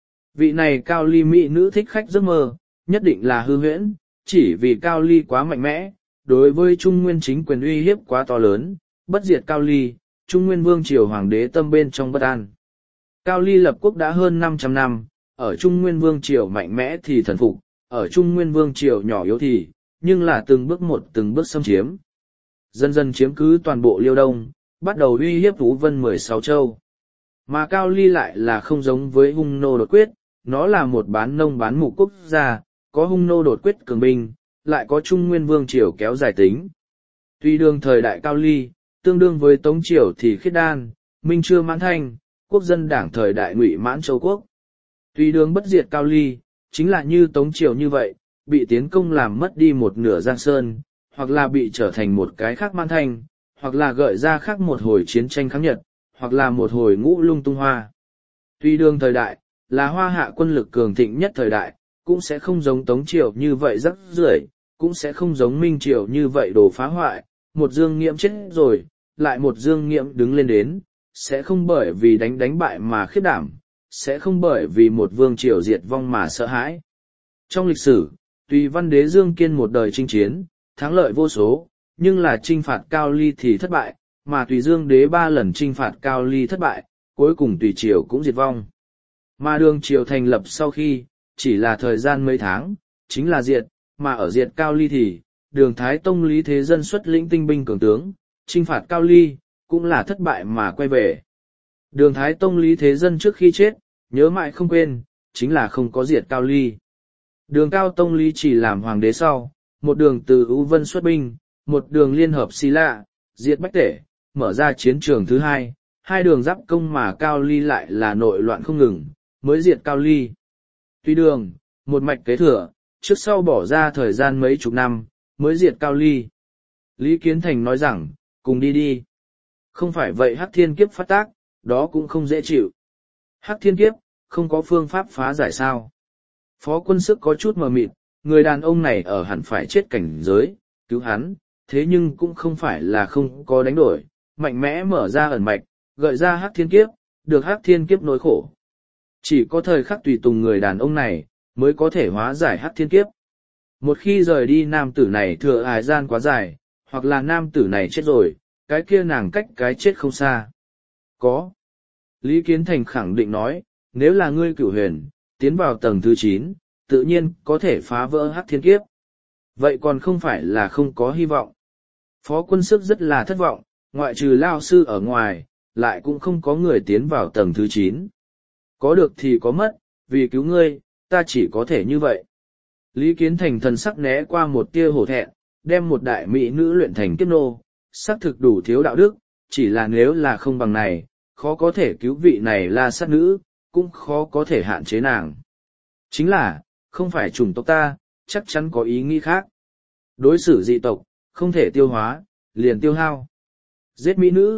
Speaker 1: Vị này Cao Ly mỹ nữ thích khách giấc mơ, nhất định là hư huyễn, chỉ vì Cao Ly quá mạnh mẽ, đối với Trung Nguyên chính quyền uy hiếp quá to lớn, bất diệt Cao Ly, Trung Nguyên Vương triều hoàng đế tâm bên trong bất an. Cao Ly lập quốc đã hơn năm trăm năm, ở Trung Nguyên Vương triều mạnh mẽ thì thần phục, ở Trung Nguyên Vương triều nhỏ yếu thì, nhưng là từng bước một từng bước xâm chiếm. Dần dần chiếm cứ toàn bộ Liêu Đông, bắt đầu uy hiếp Vũ Vân mười sáu châu. Mà Cao Ly lại là không giống với hung nô đột quyết, nó là một bán nông bán mục quốc gia, có hung nô đột quyết cường binh, lại có Trung Nguyên Vương triều kéo dài tính. Tuy đương thời đại Cao Ly, tương đương với Tống triều thì Khiết Đan, Minh Chưa Mãn Thanh, quốc dân đảng thời đại Ngụy Mãn Châu Quốc. Tuy đương bất diệt Cao Ly, chính là như Tống triều như vậy, bị tiến công làm mất đi một nửa Giang Sơn, hoặc là bị trở thành một cái khác Mãn Thanh, hoặc là gợi ra khác một hồi chiến tranh kháng Nhật, hoặc là một hồi ngũ lung tung hoa. Tuy đương thời đại, là Hoa Hạ quân lực cường thịnh nhất thời đại, cũng sẽ không giống Tống triều như vậy rắc rưởi, cũng sẽ không giống Minh triều như vậy đồ phá hoại, một Dương Nghiễm chết rồi, lại một Dương Nghiễm đứng lên đến, sẽ không bởi vì đánh đánh bại mà khiếp đảm, sẽ không bởi vì một vương triều diệt vong mà sợ hãi. Trong lịch sử, tuy văn đế Dương Kiên một đời chinh chiến, thắng lợi vô số, nhưng là chinh phạt Cao Ly thì thất bại, mà tùy Dương đế ba lần chinh phạt Cao Ly thất bại, cuối cùng tùy triều cũng diệt vong. Mà đường triều thành lập sau khi, chỉ là thời gian mấy tháng, chính là diệt, mà ở diệt Cao Ly thì, đường Thái Tông Lý Thế Dân xuất lĩnh tinh binh cường tướng, chinh phạt Cao Ly, cũng là thất bại mà quay về. Đường Thái Tông Lý Thế Dân trước khi chết, nhớ mãi không quên, chính là không có diệt Cao Ly. Đường Cao Tông Lý chỉ làm hoàng đế sau, một đường từ Ú Vân xuất binh, một đường liên hợp Xí Lạ, diệt Bách Tể, mở ra chiến trường thứ hai, hai đường giáp công mà Cao Ly lại là nội loạn không ngừng, mới diệt Cao Ly. Tuy đường, một mạch kế thừa, trước sau bỏ ra thời gian mấy chục năm, mới diệt Cao Ly. Lý Kiến Thành nói rằng, cùng đi đi. Không phải vậy Hắc Thiên Kiếp phát tác, đó cũng không dễ chịu. Hắc Thiên Kiếp, không có phương pháp phá giải sao. Phó Quân Sức có chút mờ mịt, người đàn ông này ở hẳn phải chết cảnh giới, cứu hắn, thế nhưng cũng không phải là không có đánh đổi, mạnh mẽ mở ra ẩn mạch, gợi ra Hắc Thiên Kiếp, được Hắc Thiên Kiếp nỗi khổ. Chỉ có thời khắc tùy tùng người đàn ông này, mới có thể hóa giải Hắc Thiên Kiếp. Một khi rời đi nam tử này thừa hài gian quá dài, hoặc là nam tử này chết rồi, cái kia nàng cách cái chết không xa. Có. Lý Kiến Thành khẳng định nói, nếu là ngươi Cửu Huyền, tiến vào tầng thứ chín, tự nhiên có thể phá vỡ Hắc Thiên Kiếp. Vậy còn không phải là không có hy vọng. Phó Quân Sức rất là thất vọng, ngoại trừ Lao Sư ở ngoài, lại cũng không có người tiến vào tầng thứ chín. Có được thì có mất, vì cứu ngươi, ta chỉ có thể như vậy. Lý Kiến Thành thần sắc né qua một tia hổ thẹn, đem một đại mỹ nữ luyện thành kiếp nô, xác thực đủ thiếu đạo đức, chỉ là nếu là không bằng này, khó có thể cứu vị này là sát nữ, cũng khó có thể hạn chế nàng. Chính là, không phải chủng tộc ta, chắc chắn có ý nghĩ khác. Đối xử dị tộc, không thể tiêu hóa, liền tiêu hao. Giết mỹ nữ,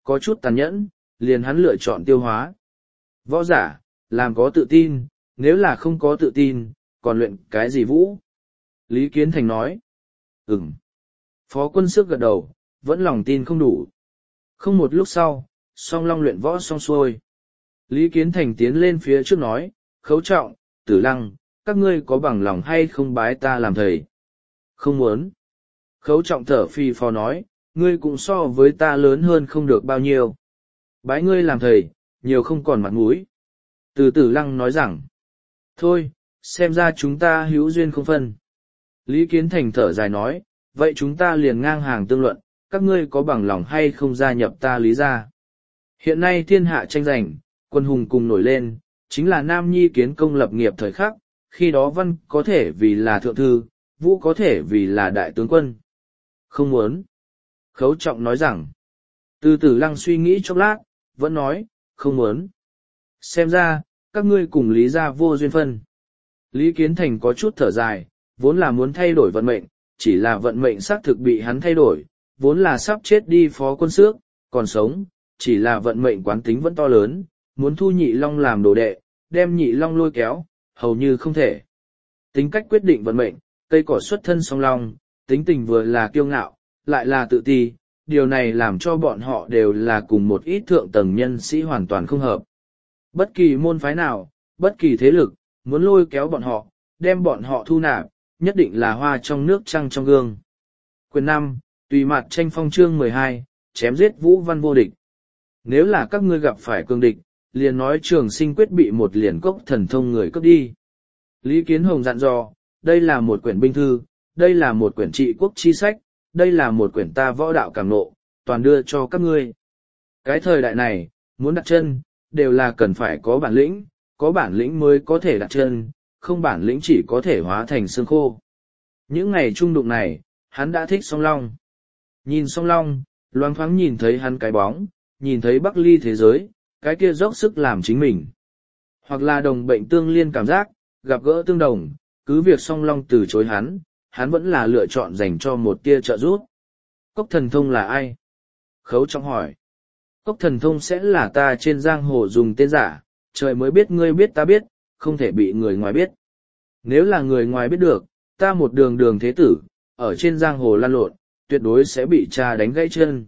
Speaker 1: có chút tàn nhẫn, liền hắn lựa chọn tiêu hóa. Võ giả, làm có tự tin, nếu là không có tự tin, còn luyện cái gì vũ? Lý Kiến Thành nói. Ừm. Phó Quân Sức gật đầu, vẫn lòng tin không đủ. Không một lúc sau, song long luyện võ xong xuôi. Lý Kiến Thành tiến lên phía trước nói, Khấu Trọng, Tử Lăng, các ngươi có bằng lòng hay không bái ta làm thầy? Không muốn. Khấu Trọng thở phì phò nói, ngươi cũng so với ta lớn hơn không được bao nhiêu. Bái ngươi làm thầy, nhiều không còn mặt mũi. Từ Tử Lăng nói rằng, thôi, xem ra chúng ta hữu duyên không phân. Lý Kiến Thành thở dài nói, vậy chúng ta liền ngang hàng tương luận, các ngươi có bằng lòng hay không gia nhập ta Lý gia? Hiện nay thiên hạ tranh giành, quân hùng cùng nổi lên, chính là Nam Nhi kiến công lập nghiệp thời khắc, khi đó văn có thể vì là thượng thư, vũ có thể vì là đại tướng quân. Không muốn. Khấu Trọng nói rằng, Từ Tử Lăng suy nghĩ chốc lát, vẫn nói, không muốn. Xem ra, các ngươi cùng Lý gia vô duyên phân. Lý Kiến Thành có chút thở dài, vốn là muốn thay đổi vận mệnh, chỉ là vận mệnh xác thực bị hắn thay đổi, vốn là sắp chết đi Phó Quân Xước, còn sống, chỉ là vận mệnh quán tính vẫn to lớn, muốn thu Nhị Long làm đồ đệ, đem Nhị Long lôi kéo, hầu như không thể. Tính cách quyết định vận mệnh, cây cỏ xuất thân song long, tính tình vừa là kiêu ngạo, lại là tự ti, điều này làm cho bọn họ đều là cùng một ít thượng tầng nhân sĩ hoàn toàn không hợp. Bất kỳ môn phái nào, bất kỳ thế lực, muốn lôi kéo bọn họ, đem bọn họ thu nạp, nhất định là hoa trong nước trăng trong gương. Quyền năm, Tùy Mặt Tranh Phong chương mười hai, chém giết Vũ Văn vô địch. Nếu là các ngươi gặp phải cương địch, liền nói Trường Sinh quyết bị một liền cốc thần thông người cướp đi. Lý Kiến Hồng dặn dò, đây là một quyển binh thư, đây là một quyển trị quốc chi sách, đây là một quyển ta võ đạo cảm nộ, toàn đưa cho các ngươi. Cái thời đại này, muốn đặt chân, đều là cần phải có bản lĩnh, có bản lĩnh mới có thể đặt chân, không bản lĩnh chỉ có thể hóa thành xương khô. Những ngày trung đụng này, hắn đã thích song long. Nhìn song long, loáng thoáng nhìn thấy hắn cái bóng, nhìn thấy Bắc Ly thế giới, cái kia dốc sức làm chính mình. Hoặc là đồng bệnh tương liên cảm giác, gặp gỡ tương đồng, cứ việc song long từ chối hắn, hắn vẫn là lựa chọn dành cho một tia trợ giúp. Cốc thần thông là ai? Khấu Trọng hỏi. Cốc thần thông sẽ là ta trên giang hồ dùng tên giả, trời mới biết ngươi biết ta biết, không thể bị người ngoài biết. Nếu là người ngoài biết được, ta một đường đường thế tử, ở trên giang hồ lan lộn, tuyệt đối sẽ bị cha đánh gãy chân.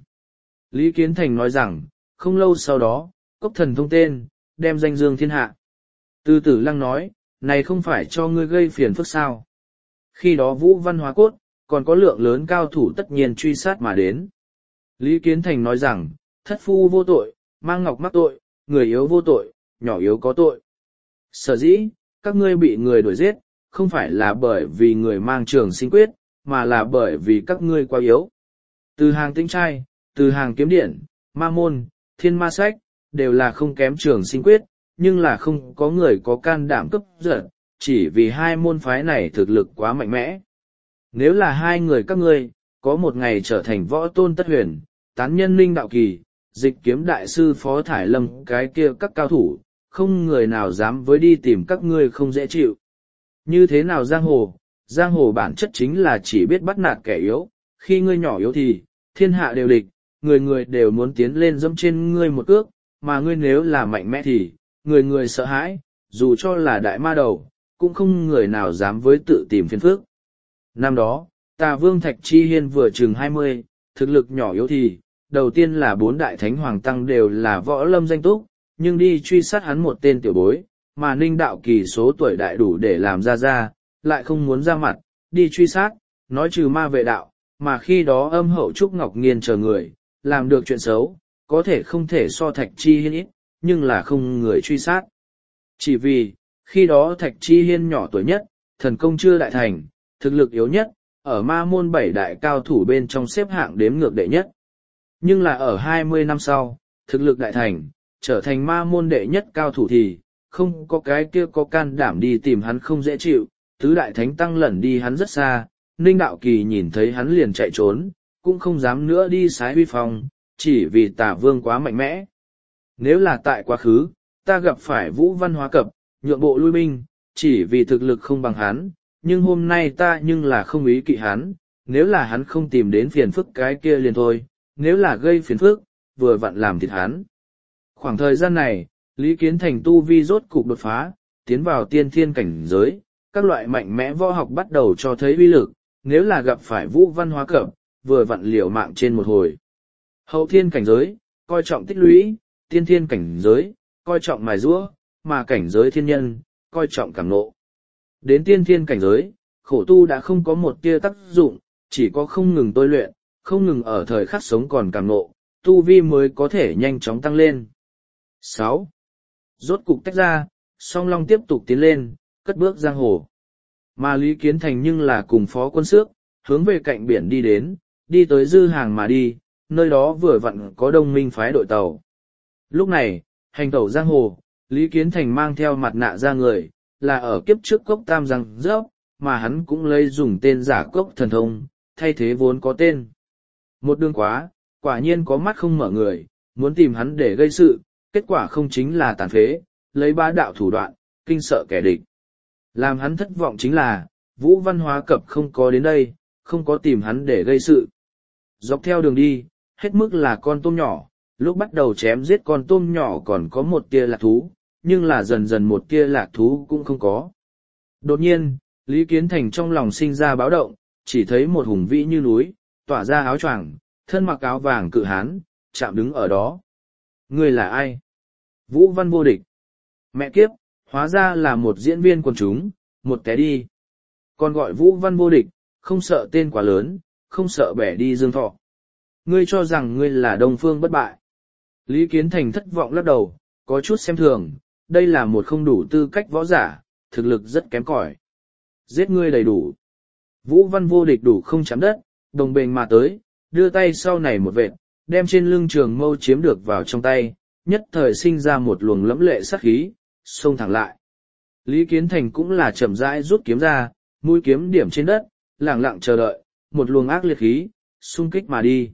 Speaker 1: Lý Kiến Thành nói rằng, không lâu sau đó, cốc thần thông tên, đem danh dương thiên hạ. Từ Tử Lăng nói, này không phải cho ngươi gây phiền phức sao. Khi đó Vũ Văn hóa cốt, còn có lượng lớn cao thủ tất nhiên truy sát mà đến. Lý Kiến Thành nói rằng, thất phu vô tội, mang ngọc mắc tội, người yếu vô tội, nhỏ yếu có tội. Sở dĩ, các ngươi bị người đuổi giết, không phải là bởi vì người mang Trường Sinh quyết, mà là bởi vì các ngươi quá yếu. Từ hàng tinh trai, từ hàng kiếm điện, ma môn, thiên ma sách, đều là không kém Trường Sinh quyết, nhưng là không có người có can đảm cấp giật, chỉ vì hai môn phái này thực lực quá mạnh mẽ. Nếu là hai người các ngươi, có một ngày trở thành võ tôn tất huyền, tán nhân linh đạo kỳ, dịch kiếm đại sư phó thải lâm cái kia các cao thủ, không người nào dám với đi tìm các ngươi không dễ chịu. Như thế nào giang hồ? Giang hồ bản chất chính là chỉ biết bắt nạt kẻ yếu, khi ngươi nhỏ yếu thì, thiên hạ đều địch, người người đều muốn tiến lên dẫm trên ngươi một cước, mà ngươi nếu là mạnh mẽ thì, người người sợ hãi, dù cho là đại ma đầu, cũng không người nào dám với tự tìm phiền phức. Năm đó, Tà Vương Thạch Chi Hiên vừa chừng hai mươi, thực lực nhỏ yếu thì, đầu tiên là bốn đại thánh hoàng tăng đều là võ lâm danh túc, nhưng đi truy sát hắn một tên tiểu bối, mà Ninh Đạo Kỳ số tuổi đại đủ để làm ra ra, lại không muốn ra mặt, đi truy sát, nói trừ ma vệ đạo, mà khi đó âm hậu Trúc Ngọc Nghiên chờ người, làm được chuyện xấu, có thể không thể so Thạch Chi Hiên ít, nhưng là không người truy sát. Chỉ vì, khi đó Thạch Chi Hiên nhỏ tuổi nhất, thần công chưa đại thành, thực lực yếu nhất, ở ma môn bảy đại cao thủ bên trong xếp hạng đếm ngược đệ nhất. Nhưng là ở hai mươi năm sau, thực lực đại thành, trở thành ma môn đệ nhất cao thủ thì, không có cái kia có can đảm đi tìm hắn không dễ chịu, tứ đại thánh tăng lẩn đi hắn rất xa, Ninh Đạo Kỳ nhìn thấy hắn liền chạy trốn, cũng không dám nữa đi sái huy phong, chỉ vì Tả Vương quá mạnh mẽ. Nếu là tại quá khứ, ta gặp phải Vũ Văn hóa cập, nhượng bộ lui binh, chỉ vì thực lực không bằng hắn, nhưng hôm nay ta nhưng là không ý kỵ hắn, nếu là hắn không tìm đến phiền phức cái kia liền thôi, nếu là gây phiền phức, vừa vặn làm thịt hắn. Khoảng thời gian này, Lý Kiến Thành tu vi rốt cục đột phá, tiến vào tiên thiên cảnh giới, các loại mạnh mẽ võ học bắt đầu cho thấy uy lực, nếu là gặp phải Vũ Văn Hóa Cẩm, vừa vặn liều mạng trên một hồi. Hậu thiên cảnh giới, coi trọng tích lũy, tiên thiên cảnh giới, coi trọng mài giũa, mà cảnh giới thiên nhân, coi trọng cảm nộ. Đến tiên thiên cảnh giới, khổ tu đã không có một tia tác dụng, chỉ có không ngừng tôi luyện, không ngừng ở thời khắc sống còn cảm nộ, tu vi mới có thể nhanh chóng tăng lên. sáu. Rốt cục tách ra, song long tiếp tục tiến lên, cất bước giang hồ. Mà Lý Kiến Thành nhưng là cùng Phó Quân Xước, hướng về cạnh biển đi đến, đi tới dư hàng mà đi, nơi đó vừa vặn có đông minh phái đội tàu. Lúc này, hành tẩu giang hồ, Lý Kiến Thành mang theo mặt nạ ra người, là ở kiếp trước cốc tam răng rớp, mà hắn cũng lấy dùng tên giả cốc thần thông, thay thế vốn có tên. Một đường quá, quả nhiên có mắt không mở người, muốn tìm hắn để gây sự, kết quả không chính là tàn phế, lấy bá đạo thủ đoạn, kinh sợ kẻ địch. Làm hắn thất vọng chính là, Vũ Văn Hóa Cập không có đến đây, không có tìm hắn để gây sự. Dọc theo đường đi, hết mức là con tôm nhỏ, lúc bắt đầu chém giết con tôm nhỏ còn có một tia lạc thú, nhưng là dần dần một tia lạc thú cũng không có. Đột nhiên, Lý Kiến Thành trong lòng sinh ra báo động, chỉ thấy một hùng vĩ như núi, tỏa ra áo choàng, thân mặc áo vàng cự hán, chạm đứng ở đó. Ngươi là ai? Vũ Văn Vô Địch. Mẹ kiếp, hóa ra là một diễn viên quần chúng, một té đi. Còn gọi Vũ Văn Vô Địch, không sợ tên quá lớn, không sợ bẻ đi dương thọ. Ngươi cho rằng ngươi là Đông Phương bất bại. Lý Kiến Thành thất vọng lắc đầu, có chút xem thường, đây là một không đủ tư cách võ giả, thực lực rất kém cỏi. Giết ngươi đầy đủ. Vũ Văn Vô Địch đủ không chạm đất, đồng bền mà tới, đưa tay sau này một vệt, đem trên lưng trường mâu chiếm được vào trong tay, nhất thời sinh ra một luồng lẫm lệ sát khí, xông thẳng lại. Lý Kiến Thành cũng là chậm rãi rút kiếm ra, mũi kiếm điểm trên đất, lặng lặng chờ đợi, một luồng ác liệt khí, xung kích mà đi.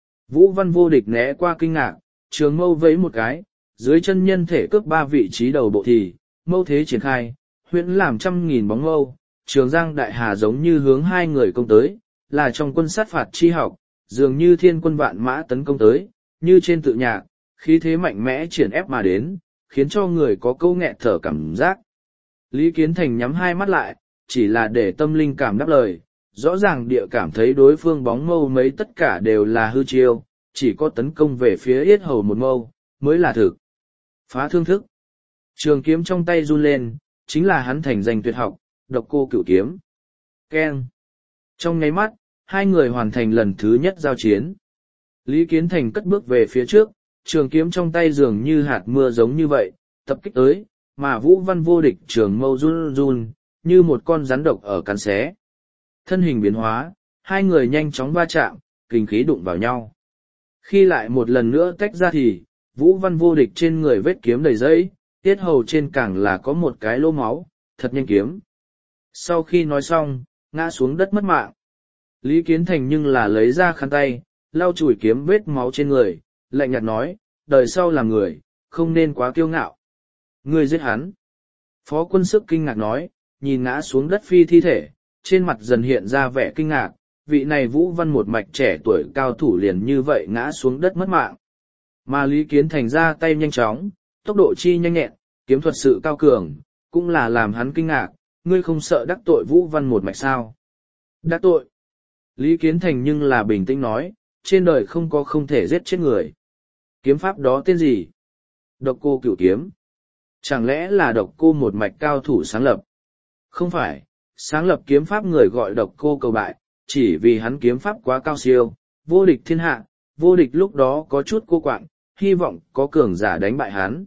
Speaker 1: Vũ Văn Vô Địch né qua kinh ngạc, trường mâu vẫy một cái, dưới chân nhân thể cướp ba vị trí đầu bộ thì, mâu thế triển khai, huyễn làm trăm nghìn bóng mâu, trường giang đại hà giống như hướng hai người công tới, là trong quân sát phạt chi học, dường như thiên quân vạn mã tấn công tới, như trên tự nhạc, khí thế mạnh mẽ triển ép mà đến, khiến cho người có câu nghẹt thở cảm giác. Lý Kiến Thành nhắm hai mắt lại, chỉ là để tâm linh cảm đáp lời, rõ ràng địa cảm thấy đối phương bóng mâu mấy tất cả đều là hư chiêu, chỉ có tấn công về phía yết hầu một mâu, mới là thực. Phá thương thức. Trường kiếm trong tay run lên, chính là hắn thành danh tuyệt học, độc cô cửu kiếm. Keng. Trong nháy mắt, hai người hoàn thành lần thứ nhất giao chiến. Lý Kiến Thành cất bước về phía trước, trường kiếm trong tay dường như hạt mưa giống như vậy, tập kích tới, mà Vũ Văn Vô Địch trường mâu run run, như một con rắn độc ở cắn xé. Thân hình biến hóa, hai người nhanh chóng va chạm, kinh khí đụng vào nhau. Khi lại một lần nữa tách ra thì, Vũ Văn Vô Địch trên người vết kiếm đầy dẫy, tiết hầu trên càng là có một cái lỗ máu, thật nhanh kiếm. Sau khi nói xong, ngã xuống đất mất mạng. Lý Kiến Thành nhưng là lấy ra khăn tay, lau chùi kiếm vết máu trên người, lạnh nhạt nói, đời sau làm người, không nên quá kiêu ngạo. Ngươi giết hắn. Phó Quân Sức kinh ngạc nói, nhìn ngã xuống đất phi thi thể, trên mặt dần hiện ra vẻ kinh ngạc, vị này Vũ Văn một mạch trẻ tuổi cao thủ liền như vậy ngã xuống đất mất mạng. Mà Lý Kiến Thành ra tay nhanh chóng, tốc độ chi nhanh nhẹn, kiếm thuật sự cao cường, cũng là làm hắn kinh ngạc, ngươi không sợ đắc tội Vũ Văn một mạch sao? Đắc tội. Lý Kiến Thành nhưng là bình tĩnh nói, trên đời không có không thể giết chết người. Kiếm pháp đó tên gì? Độc cô cửu kiếm. Chẳng lẽ là độc cô một mạch cao thủ sáng lập? Không phải, sáng lập kiếm pháp người gọi độc cô cầu bại, chỉ vì hắn kiếm pháp quá cao siêu, vô địch thiên hạ, vô địch lúc đó có chút cô quạng, hy vọng có cường giả đánh bại hắn.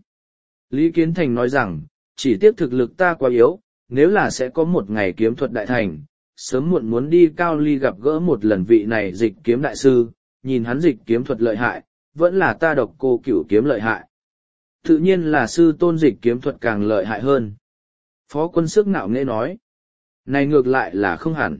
Speaker 1: Lý Kiến Thành nói rằng, chỉ tiếc thực lực ta quá yếu, nếu là sẽ có một ngày kiếm thuật đại thành, sớm muộn muốn đi Cao Ly gặp gỡ một lần vị này dịch kiếm đại sư, nhìn hắn dịch kiếm thuật lợi hại, vẫn là ta độc cô cửu kiếm lợi hại. Tự nhiên là sư tôn dịch kiếm thuật càng lợi hại hơn. Phó Quân Sức ngạo nghễ nói, này ngược lại là không hẳn.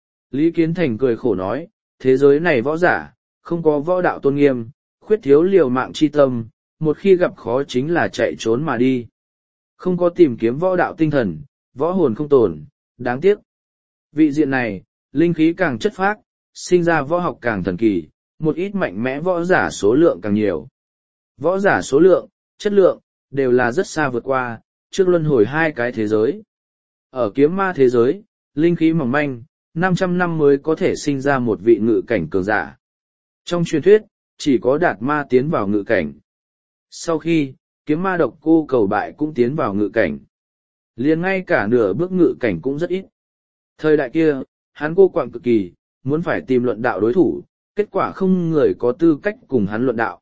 Speaker 1: Lý Kiến Thành cười khổ nói, thế giới này võ giả, không có võ đạo tôn nghiêm, khuyết thiếu liều mạng chi tâm, một khi gặp khó chính là chạy trốn mà đi. Không có tìm kiếm võ đạo tinh thần, võ hồn không tồn, đáng tiếc. Vị diện này, linh khí càng chất phác, sinh ra võ học càng thần kỳ, một ít mạnh mẽ võ giả số lượng càng nhiều. Võ giả số lượng, chất lượng, đều là rất xa vượt qua, trước luân hồi hai cái thế giới. Ở kiếm ma thế giới, linh khí mỏng manh, năm trăm năm mới có thể sinh ra một vị ngự cảnh cường giả. Trong truyền thuyết, chỉ có đạt ma tiến vào ngự cảnh. Sau khi, kiếm ma độc cô cầu bại cũng tiến vào ngự cảnh. Liền ngay cả nửa bước ngự cảnh cũng rất ít. Thời đại kia, hắn cô quạng cực kỳ, muốn phải tìm luận đạo đối thủ, kết quả không người có tư cách cùng hắn luận đạo.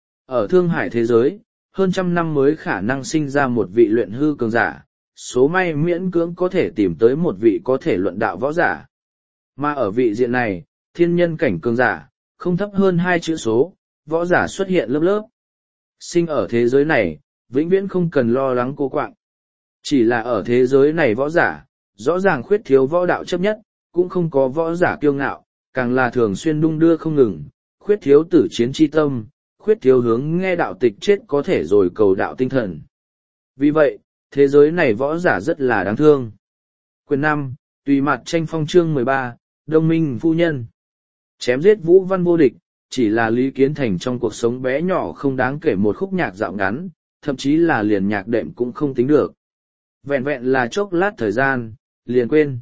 Speaker 1: Ở Thương Hải thế giới, hơn trăm năm mới khả năng sinh ra một vị luyện hư cường giả, số may miễn cưỡng có thể tìm tới một vị có thể luận đạo võ giả. Mà ở vị diện này, thiên nhân cảnh cường giả, không thấp hơn hai chữ số, võ giả xuất hiện lớp lớp. Sinh ở thế giới này, vĩnh viễn không cần lo lắng cô quạng. Chỉ là ở thế giới này võ giả, rõ ràng khuyết thiếu võ đạo chấp nhất, cũng không có võ giả kiêu ngạo, càng là thường xuyên đung đưa không ngừng, khuyết thiếu tử chiến chi tâm, khuyết thiếu hướng nghe đạo tịch chết có thể rồi cầu đạo tinh thần. Vì vậy, thế giới này võ giả rất là đáng thương. Quyền năm, tùy mặt tranh phong chương mười ba, Đông Minh Phu Nhân. Chém giết Vũ Văn vô địch, chỉ là Lý Kiến Thành trong cuộc sống bé nhỏ không đáng kể một khúc nhạc dạo ngắn, thậm chí là liền nhạc đệm cũng không tính được. Vẹn vẹn là chốc lát thời gian, liền quên.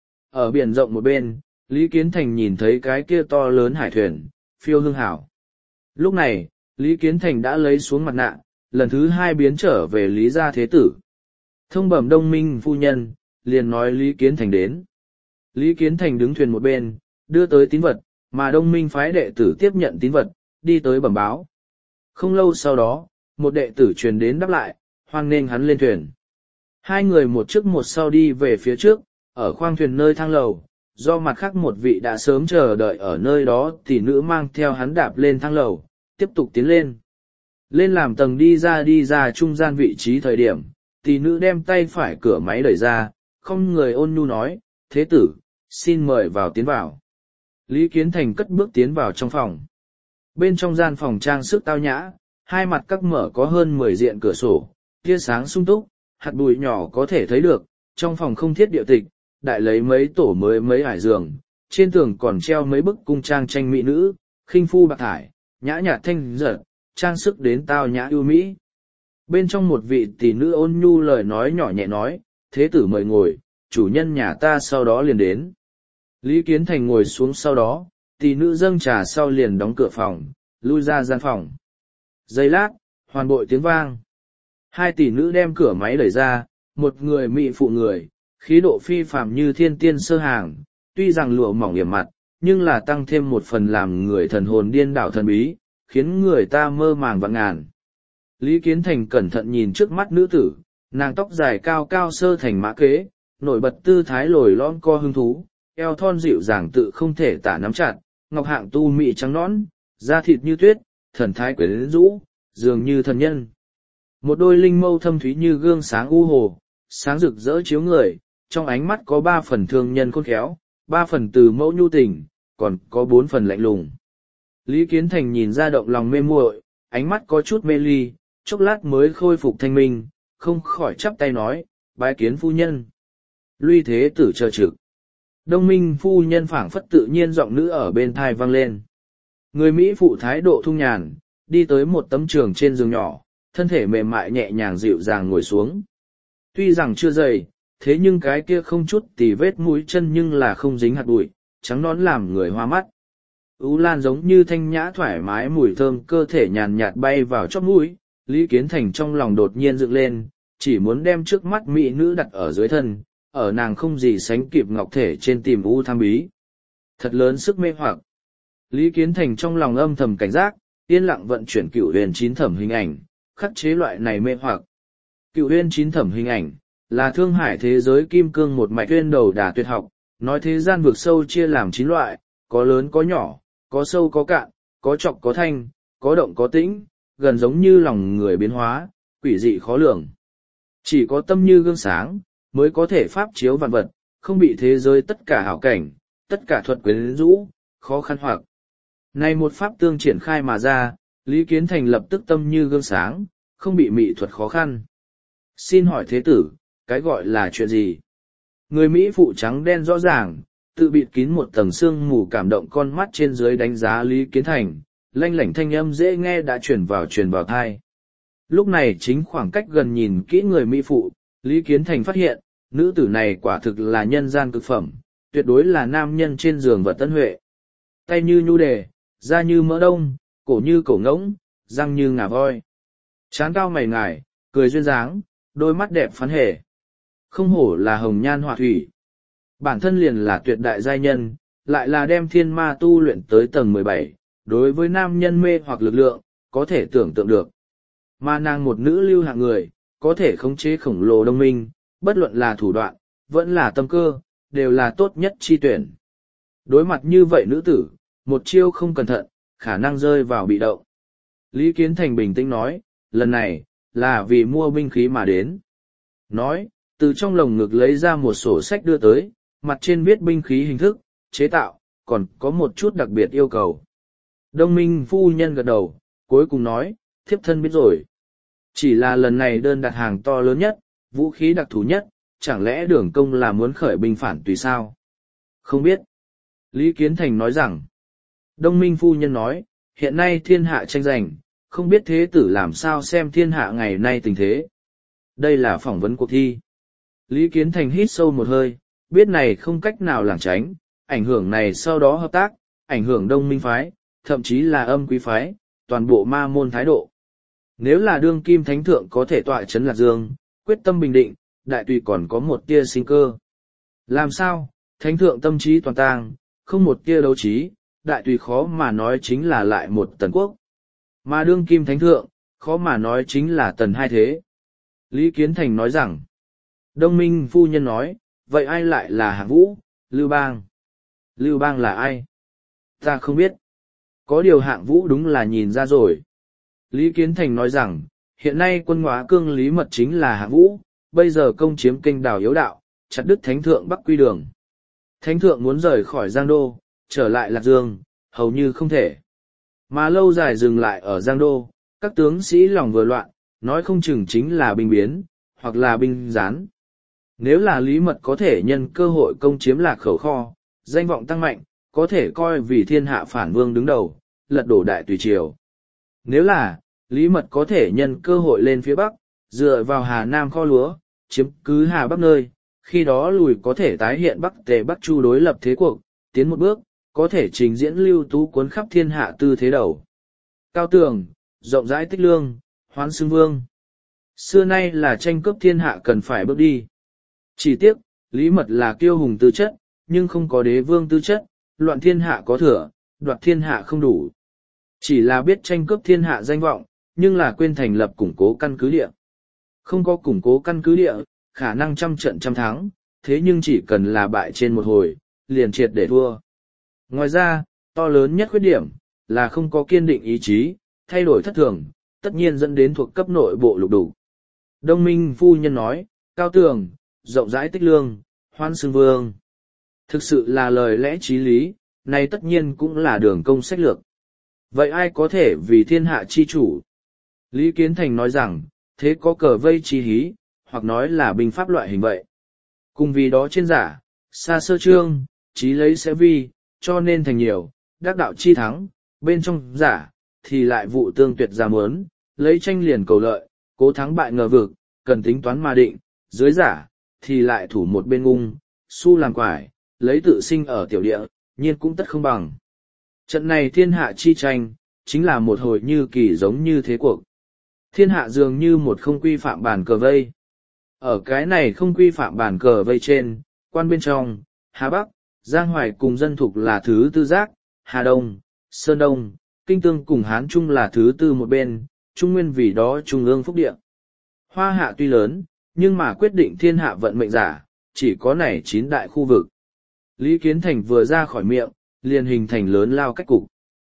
Speaker 1: Ở biển rộng một bên, Lý Kiến Thành nhìn thấy cái kia to lớn hải thuyền, phiêu hương hảo. Lúc này, Lý Kiến Thành đã lấy xuống mặt nạ, lần thứ hai biến trở về Lý gia thế tử. Thông bẩm Đông Minh Phu Nhân, liền nói Lý Kiến Thành đến. Lý Kiến Thành đứng thuyền một bên, đưa tới tín vật, mà Đông Minh phái đệ tử tiếp nhận tín vật, đi tới bẩm báo. Không lâu sau đó, một đệ tử truyền đến đáp lại, hoan nghênh hắn lên thuyền. Hai người một trước một sau đi về phía trước, ở khoang thuyền nơi thang lầu, do mặt khác một vị đã sớm chờ đợi ở nơi đó thì nữ mang theo hắn đạp lên thang lầu, tiếp tục tiến lên. Lên làm tầng đi ra đi ra trung gian vị trí thời điểm, tỷ nữ đem tay phải cửa máy đẩy ra, không người ôn nhu nói, thế tử, xin mời vào tiến vào. Lý Kiến Thành cất bước tiến vào trong phòng. Bên trong gian phòng trang sức tao nhã, hai mặt các mở có hơn mười diện cửa sổ, tia sáng sung túc, hạt bụi nhỏ có thể thấy được, trong phòng không thiết điệu tịch, đại lấy mấy tổ mới mấy ải giường, trên tường còn treo mấy bức cung trang tranh mỹ nữ, khinh phu bạc thải, nhã nhạt thanh giật, trang sức đến tao nhã ưu mỹ. Bên trong một vị tỷ nữ ôn nhu lời nói nhỏ nhẹ nói, thế tử mời ngồi, chủ nhân nhà ta sau đó liền đến. Lý Kiến Thành ngồi xuống sau đó, tỷ nữ dâng trà sau liền đóng cửa phòng, lui ra gian phòng. Giây lát, hoàn bội tiếng vang. Hai tỷ nữ đem cửa máy đẩy ra, một người mị phụ người, khí độ phi phàm như thiên tiên sơ hàng, tuy rằng lụa mỏng yểm mặt, nhưng là tăng thêm một phần làm người thần hồn điên đảo thần bí, khiến người ta mơ màng vạn ngàn. Lý Kiến Thành cẩn thận nhìn trước mắt nữ tử, nàng tóc dài cao cao sơ thành mã kế, nổi bật tư thái lồi lõm co hứng thú, eo thon dịu dàng tự không thể tả nắm chặt, ngọc hạng tu mị trắng nõn, da thịt như tuyết, thần thái quyến rũ, dường như thần nhân. Một đôi linh mâu thâm thúy như gương sáng u hồ, sáng rực rỡ chiếu người, trong ánh mắt có ba phần thương nhân khôn khéo, ba phần từ mẫu nhu tình, còn có bốn phần lạnh lùng. Lý Kiến Thành nhìn ra động lòng mê muội, ánh mắt có chút mê ly, chốc lát mới khôi phục thanh minh, không khỏi chắp tay nói, bái kiến phu nhân. Luy thế tử chờ trực. Đông Minh phu nhân phảng phất tự nhiên giọng nữ ở bên thai vang lên. Người Mỹ phụ thái độ thung nhàn, đi tới một tấm trường trên giường nhỏ, thân thể mềm mại nhẹ nhàng dịu dàng ngồi xuống. Tuy rằng chưa dày, thế nhưng cái kia không chút tì vết mũi chân nhưng là không dính hạt bụi, trắng nõn làm người hoa mắt. Ú lan giống như thanh nhã thoải mái mùi thơm cơ thể nhàn nhạt bay vào chóp mũi, Lý Kiến Thành trong lòng đột nhiên dựng lên, chỉ muốn đem trước mắt mỹ nữ đặt ở dưới thân, ở nàng không gì sánh kịp ngọc thể trên tìm u tham bí. Thật lớn sức mê hoặc. Lý Kiến Thành trong lòng âm thầm cảnh giác, yên lặng vận chuyển cựu huyền chín thẩm hình ảnh, khắc chế loại này mê hoặc. Cựu huyền chín thẩm hình ảnh, là Thương Hải thế giới kim cương một mạch tuyên đầu đà tuyệt học, nói thế gian vực sâu chia làm chín loại, có lớn có nhỏ, có sâu có cạn, có trọc có thanh, có động có tĩnh, gần giống như lòng người biến hóa, quỷ dị khó lường. Chỉ có tâm như gương sáng, mới có thể pháp chiếu vạn vật, không bị thế giới tất cả hảo cảnh, tất cả thuật quyến rũ, khó khăn hoặc. Này một pháp tương triển khai mà ra, Lý Kiến Thành lập tức tâm như gương sáng, không bị mị thuật khó khăn. Xin hỏi thế tử, cái gọi là chuyện gì? Người Mỹ phụ trắng đen rõ ràng, tự bịt kín một tầng sương mù cảm động con mắt trên dưới đánh giá Lý Kiến Thành, lanh lảnh thanh âm dễ nghe đã truyền vào truyền vào thai. Lúc này chính khoảng cách gần nhìn kỹ người mỹ phụ, Lý Kiến Thành phát hiện, nữ tử này quả thực là nhân gian cực phẩm, tuyệt đối là nam nhân trên giường vật tân huệ. Tay như nhu đề, da như mỡ đông, cổ như cổ ngỗng, răng như ngà voi. Trán cao mày ngài, cười duyên dáng, đôi mắt đẹp phán hề. Không hổ là hồng nhan họa thủy. Bản thân liền là tuyệt đại giai nhân, lại là đem thiên ma tu luyện tới tầng mười bảy, đối với nam nhân mê hoặc lực lượng, có thể tưởng tượng được. Mà nàng một nữ lưu hạng người, có thể khống chế khổng lồ đông minh, bất luận là thủ đoạn, vẫn là tâm cơ, đều là tốt nhất chi tuyển. Đối mặt như vậy nữ tử, một chiêu không cẩn thận, khả năng rơi vào bị động. Lý Kiến Thành bình tĩnh nói, lần này, là vì mua binh khí mà đến. Nói, từ trong lồng ngực lấy ra một sổ sách đưa tới, mặt trên viết binh khí hình thức, chế tạo, còn có một chút đặc biệt yêu cầu. Đông minh phu nhân gật đầu, cuối cùng nói, thiếp thân biết rồi. Chỉ là lần này đơn đặt hàng to lớn nhất, vũ khí đặc thù nhất, chẳng lẽ đường công là muốn khởi binh phản tùy sao? Không biết. Lý Kiến Thành nói rằng, Đông minh phu nhân nói, hiện nay thiên hạ tranh giành, không biết thế tử làm sao xem thiên hạ ngày nay tình thế. Đây là phỏng vấn cuộc thi. Lý Kiến Thành hít sâu một hơi, biết này không cách nào lảng tránh, ảnh hưởng này sau đó hợp tác, ảnh hưởng đông minh phái, thậm chí là âm quý phái, toàn bộ ma môn thái độ. Nếu là đương kim thánh thượng có thể tọa chấn Lạc Dương, quyết tâm bình định, đại tùy còn có một tia sinh cơ. Làm sao, thánh thượng tâm trí toàn tang, không một tia đấu trí, đại tùy khó mà nói chính là lại một tần quốc. Mà đương kim thánh thượng, khó mà nói chính là tần hai thế. Lý Kiến Thành nói rằng, Đông minh phu nhân nói, vậy ai lại là Hạng Vũ, Lưu Bang? Lưu Bang là ai? Ta không biết. Có điều Hạng Vũ đúng là nhìn ra rồi. Lý Kiến Thành nói rằng, hiện nay quân Ngóa Cương Lý Mật chính là Hạng Vũ, bây giờ công chiếm kênh đào yếu đạo, chặt đứt thánh thượng Bắc Quy Đường. Thánh thượng muốn rời khỏi Giang Đô, trở lại Lạc Dương, hầu như không thể. Mà lâu dài dừng lại ở Giang Đô, các tướng sĩ lòng vừa loạn, nói không chừng chính là binh biến, hoặc là binh gián. Nếu là Lý Mật có thể nhân cơ hội công chiếm Lạc Khẩu Kho, danh vọng tăng mạnh, có thể coi vì thiên hạ phản vương đứng đầu, lật đổ đại tùy triều. Nếu là, Lý Mật có thể nhân cơ hội lên phía Bắc, dựa vào Hà Nam kho lúa, chiếm cứ Hà Bắc nơi, khi đó lùi có thể tái hiện Bắc Tề Bắc Chu đối lập thế cuộc, tiến một bước, có thể trình diễn lưu tú cuốn khắp thiên hạ tư thế đầu. Cao tường, rộng rãi tích lương, hoán xưng vương. Xưa nay là tranh cướp thiên hạ cần phải bước đi. Chỉ tiếc, Lý Mật là kiêu hùng tư chất, nhưng không có đế vương tư chất, loạn thiên hạ có thừa, đoạt thiên hạ không đủ. Chỉ là biết tranh cướp thiên hạ danh vọng, nhưng là quên thành lập củng cố căn cứ địa. Không có củng cố căn cứ địa, khả năng trăm trận trăm thắng, thế nhưng chỉ cần là bại trên một hồi, liền triệt để thua. Ngoài ra, to lớn nhất khuyết điểm, là không có kiên định ý chí, thay đổi thất thường, tất nhiên dẫn đến thuộc cấp nội bộ lục đủ. Đông minh phu nhân nói, cao tường, rộng rãi tích lương, hoan xưng vương. Thực sự là lời lẽ trí lý, này tất nhiên cũng là đường công sách lược. Vậy ai có thể vì thiên hạ chi chủ? Lý Kiến Thành nói rằng, thế có cờ vây chi hí, hoặc nói là binh pháp loại hình vậy. Cùng vì đó trên giả, xa sơ trương, trí lấy sẽ vi, cho nên thành nhiều, đắc đạo chi thắng, bên trong giả, thì lại vụ tương tuyệt ra mớn, lấy tranh liền cầu lợi, cố thắng bại ngờ vực, cần tính toán mà định, dưới giả, thì lại thủ một bên ngung, su làm quải, lấy tự sinh ở tiểu địa, nhiên cũng tất không bằng. Trận này thiên hạ chi tranh, chính là một hồi như kỳ giống như thế cuộc. Thiên hạ dường như một không quy phạm bàn cờ vây. Ở cái này không quy phạm bàn cờ vây trên, quan bên trong, Hà Bắc, Giang Hoài cùng dân thục là thứ tư giác, Hà Đông, Sơn Đông, Kinh Tương cùng Hán Trung là thứ tư một bên, Trung Nguyên vì đó Trung ương phúc địa. Hoa hạ tuy lớn, nhưng mà quyết định thiên hạ vận mệnh giả, chỉ có này chín đại khu vực. Lý Kiến Thành vừa ra khỏi miệng, liền hình thành lớn lao cách cục.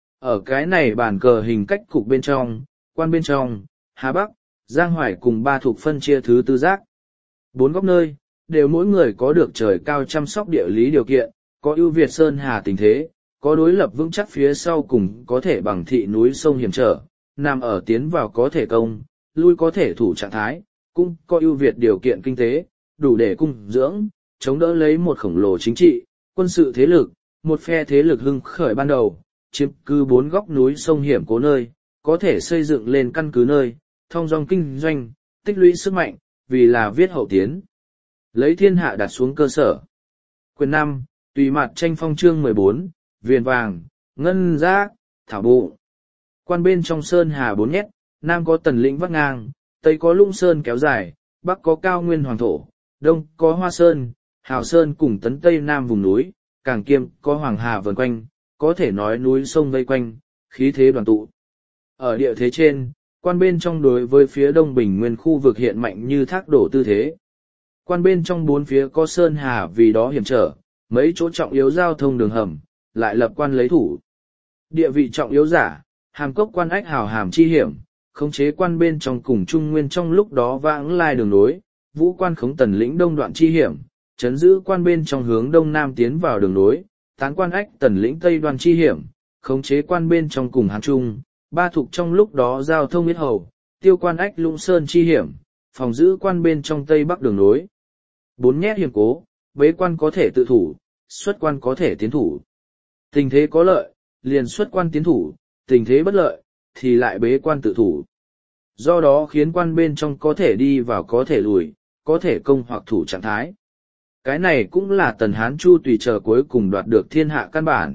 Speaker 1: Ở cái này bàn cờ hình cách cục bên trong, quan bên trong, Hà Bắc, Giang Hoài cùng ba thuộc phân chia thứ tư giác. Bốn góc nơi, đều mỗi người có được trời cao chăm sóc địa lý điều kiện, có ưu việt sơn hà tình thế, có đối lập vững chắc phía sau cùng có thể bằng thị núi sông hiểm trở, nằm ở tiến vào có thể công, lui có thể thủ trạng thái, cũng có ưu việt điều kiện kinh tế, đủ để cung dưỡng, chống đỡ lấy một khổng lồ chính trị, Quân sự thế lực, một phe thế lực hưng khởi ban đầu, chiếm cứ bốn góc núi sông hiểm cố nơi, có thể xây dựng lên căn cứ nơi, thông dong kinh doanh, tích lũy sức mạnh, vì là viết hậu tiến. Lấy thiên hạ đặt xuống cơ sở. Quyền năm, tùy mặt tranh phong chương mười bốn, viền vàng, ngân giác, thảo bụ. Quan bên trong sơn hà bốn nhét, nam có tần lĩnh vắt ngang, tây có lũng sơn kéo dài, bắc có cao nguyên hoàng thổ, đông có hoa sơn, hào sơn cùng tấn tây nam vùng núi, càng kiêm có hoàng hà vần quanh, có thể nói núi sông vây quanh, khí thế đoàn tụ. Ở địa thế trên, quan bên trong đối với phía đông bình nguyên khu vực hiện mạnh như thác đổ tư thế. Quan bên trong bốn phía có sơn hà vì đó hiểm trở, mấy chỗ trọng yếu giao thông đường hầm, lại lập quan lấy thủ. Địa vị trọng yếu giả, hàm cốc quan ách hào hàm chi hiểm, khống chế quan bên trong cùng trung nguyên trong lúc đó vãng lai đường nối, vũ quan khống tần lĩnh đông đoạn chi hiểm, chấn giữ quan bên trong hướng đông nam tiến vào đường nối, tán quan ách tần lĩnh tây đoan chi hiểm, khống chế quan bên trong cùng hán trung, ba thục trong lúc đó giao thông biết hầu, tiêu quan ách lũng sơn chi hiểm, phòng giữ quan bên trong tây bắc đường nối. Bốn nhét hiểm cố, bế quan có thể tự thủ, xuất quan có thể tiến thủ. Tình thế có lợi, liền xuất quan tiến thủ, tình thế bất lợi, thì lại bế quan tự thủ. Do đó khiến quan bên trong có thể đi vào có thể lùi, có thể công hoặc thủ trạng thái. Cái này cũng là Tần Hán Chu tùy chờ cuối cùng đoạt được thiên hạ căn bản.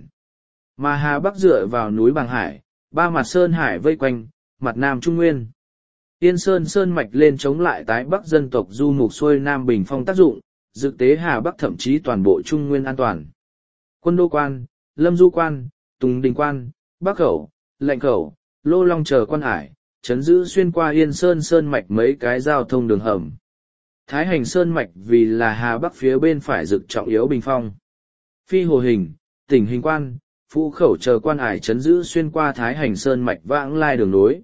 Speaker 1: Mà Hà Bắc dựa vào núi Bằng Hải, ba mặt sơn hải vây quanh, mặt Nam Trung Nguyên. Yên Sơn Sơn mạch lên chống lại tái Bắc dân tộc du mục xuôi Nam Bình Phong tác dụng, dự tế Hà Bắc thậm chí toàn bộ Trung Nguyên an toàn. Quân Đô Quan, Lâm Du Quan, Tùng Đình Quan, Bắc Khẩu, Lệnh Khẩu, Lô Long chờ quan hải, chấn giữ xuyên qua Yên Sơn Sơn mạch mấy cái giao thông đường hầm. Thái Hành Sơn mạch vì là Hà Bắc phía bên phải dực trọng yếu bình phong. Phi Hồ Hình, Tỉnh Hình Quan, Phú Khẩu chờ quan hải chấn giữ xuyên qua Thái Hành Sơn mạch vãng lai đường nối.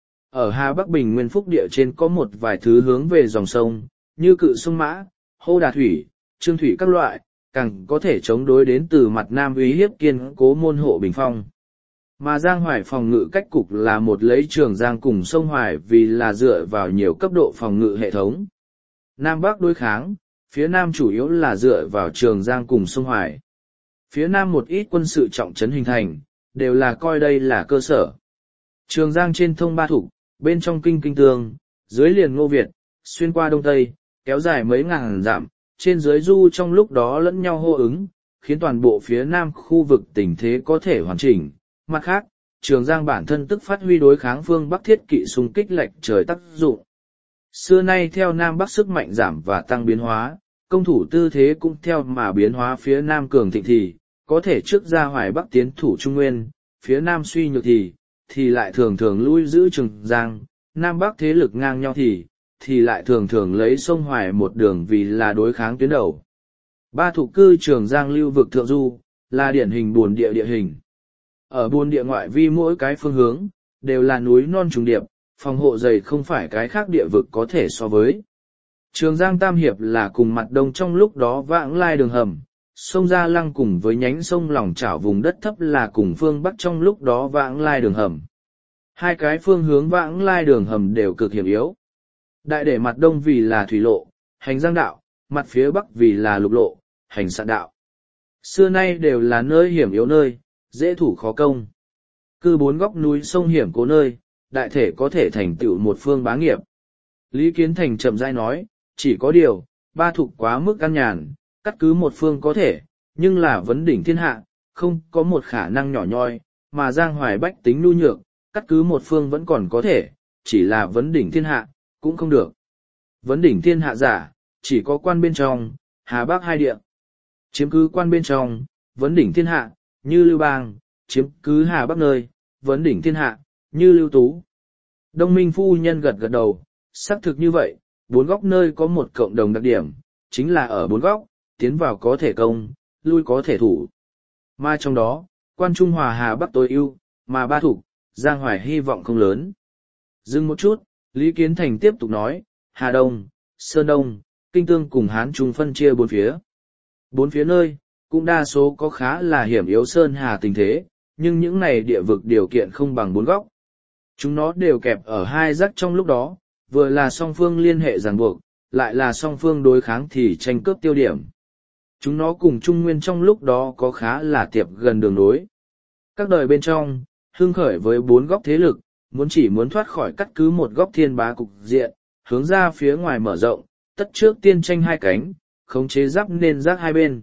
Speaker 1: Ở Hà Bắc Bình Nguyên Phúc địa trên có một vài thứ hướng về dòng sông, như Cự Sông Mã, Hô Đà Thủy, Trương Thủy các loại, càng có thể chống đối đến từ mặt Nam uy hiếp kiên cố môn hộ bình phong. Mà Giang Hoài phòng ngự cách cục là một lấy Trường Giang cùng sông Hoài vì là dựa vào nhiều cấp độ phòng ngự hệ thống. Nam Bắc đối kháng, phía Nam chủ yếu là dựa vào Trường Giang cùng sông Hoài. Phía Nam một ít quân sự trọng trấn hình thành, đều là coi đây là cơ sở. Trường Giang trên thông ba thục, bên trong kinh kinh tương, dưới liền Ngô Việt, xuyên qua Đông Tây, kéo dài mấy ngàn dặm, trên dưới du trong lúc đó lẫn nhau hô ứng, khiến toàn bộ phía Nam khu vực tình thế có thể hoàn chỉnh. Mặt khác, Trường Giang bản thân tức phát huy đối kháng phương Bắc thiết kỵ xung kích lệch trời tác dụng. Xưa nay theo Nam Bắc sức mạnh giảm và tăng biến hóa, công thủ tư thế cũng theo mà biến hóa phía Nam cường thịnh thì, có thể trước ra Hoài Bắc tiến thủ Trung Nguyên, phía Nam suy nhược thì, thì lại thường thường lui giữ Trường Giang, Nam Bắc thế lực ngang nhau thì, thì lại thường thường lấy sông Hoài một đường vì là đối kháng tuyến đầu. Ba thủ cư Trường Giang lưu vực thượng du, là điển hình buồn địa địa hình. Ở buôn địa ngoại vi mỗi cái phương hướng, đều là núi non trùng điệp, phòng hộ dày không phải cái khác địa vực có thể so với. Trường Giang Tam Hiệp là cùng mặt đông trong lúc đó vãng lai đường hầm, sông Gia Lăng cùng với nhánh sông lòng chảo vùng đất thấp là cùng phương Bắc trong lúc đó vãng lai đường hầm. Hai cái phương hướng vãng lai đường hầm đều cực hiểm yếu. Đại để mặt đông vì là thủy lộ, hành giang đạo, mặt phía Bắc vì là lục lộ, hành sạn đạo. Xưa nay đều là nơi hiểm yếu nơi, dễ thủ khó công. Cư bốn góc núi sông hiểm cố nơi, đại thể có thể thành tựu một phương bá nghiệp. Lý Kiến Thành chậm rãi nói, chỉ có điều, ba thục quá mức căn nhàn, cắt cứ một phương có thể, nhưng là vấn đỉnh thiên hạ, không có một khả năng nhỏ nhoi, mà Giang Hoài bách tính nhu nhược, cắt cứ một phương vẫn còn có thể, chỉ là vấn đỉnh thiên hạ, cũng không được. Vấn đỉnh thiên hạ giả, chỉ có quan bên trong, Hà Bắc hai địa. Chiếm cứ quan bên trong, vấn đỉnh thiên hạ, như Lưu Bang, chiếm cứ Hà Bắc nơi, vấn đỉnh thiên hạ, như Lưu Tú. Đông Minh phu nhân gật gật đầu, xác thực như vậy, bốn góc nơi có một cộng đồng đặc điểm, chính là ở bốn góc, tiến vào có thể công, lui có thể thủ. Mà trong đó, quan Trung Hòa Hà Bắc tối ưu, mà ba thủ, Giang Hoài hy vọng không lớn. Dừng một chút, Lý Kiến Thành tiếp tục nói, Hà Đông, Sơn Đông, Kinh Tương cùng Hán Trung phân chia bốn phía. Bốn phía nơi, cũng đa số có khá là hiểm yếu Sơn Hà tình thế, nhưng những này địa vực điều kiện không bằng bốn góc. Chúng nó đều kẹp ở hai rắc trong lúc đó, vừa là song phương liên hệ ràng buộc, lại là song phương đối kháng thì tranh cướp tiêu điểm. Chúng nó cùng Trung Nguyên trong lúc đó có khá là tiệp gần đường nối. Các đời bên trong, hưng khởi với bốn góc thế lực, muốn chỉ muốn thoát khỏi cắt cứ một góc thiên bá cục diện, hướng ra phía ngoài mở rộng, tất trước tiên tranh hai cánh, khống chế giáp nên giác hai bên.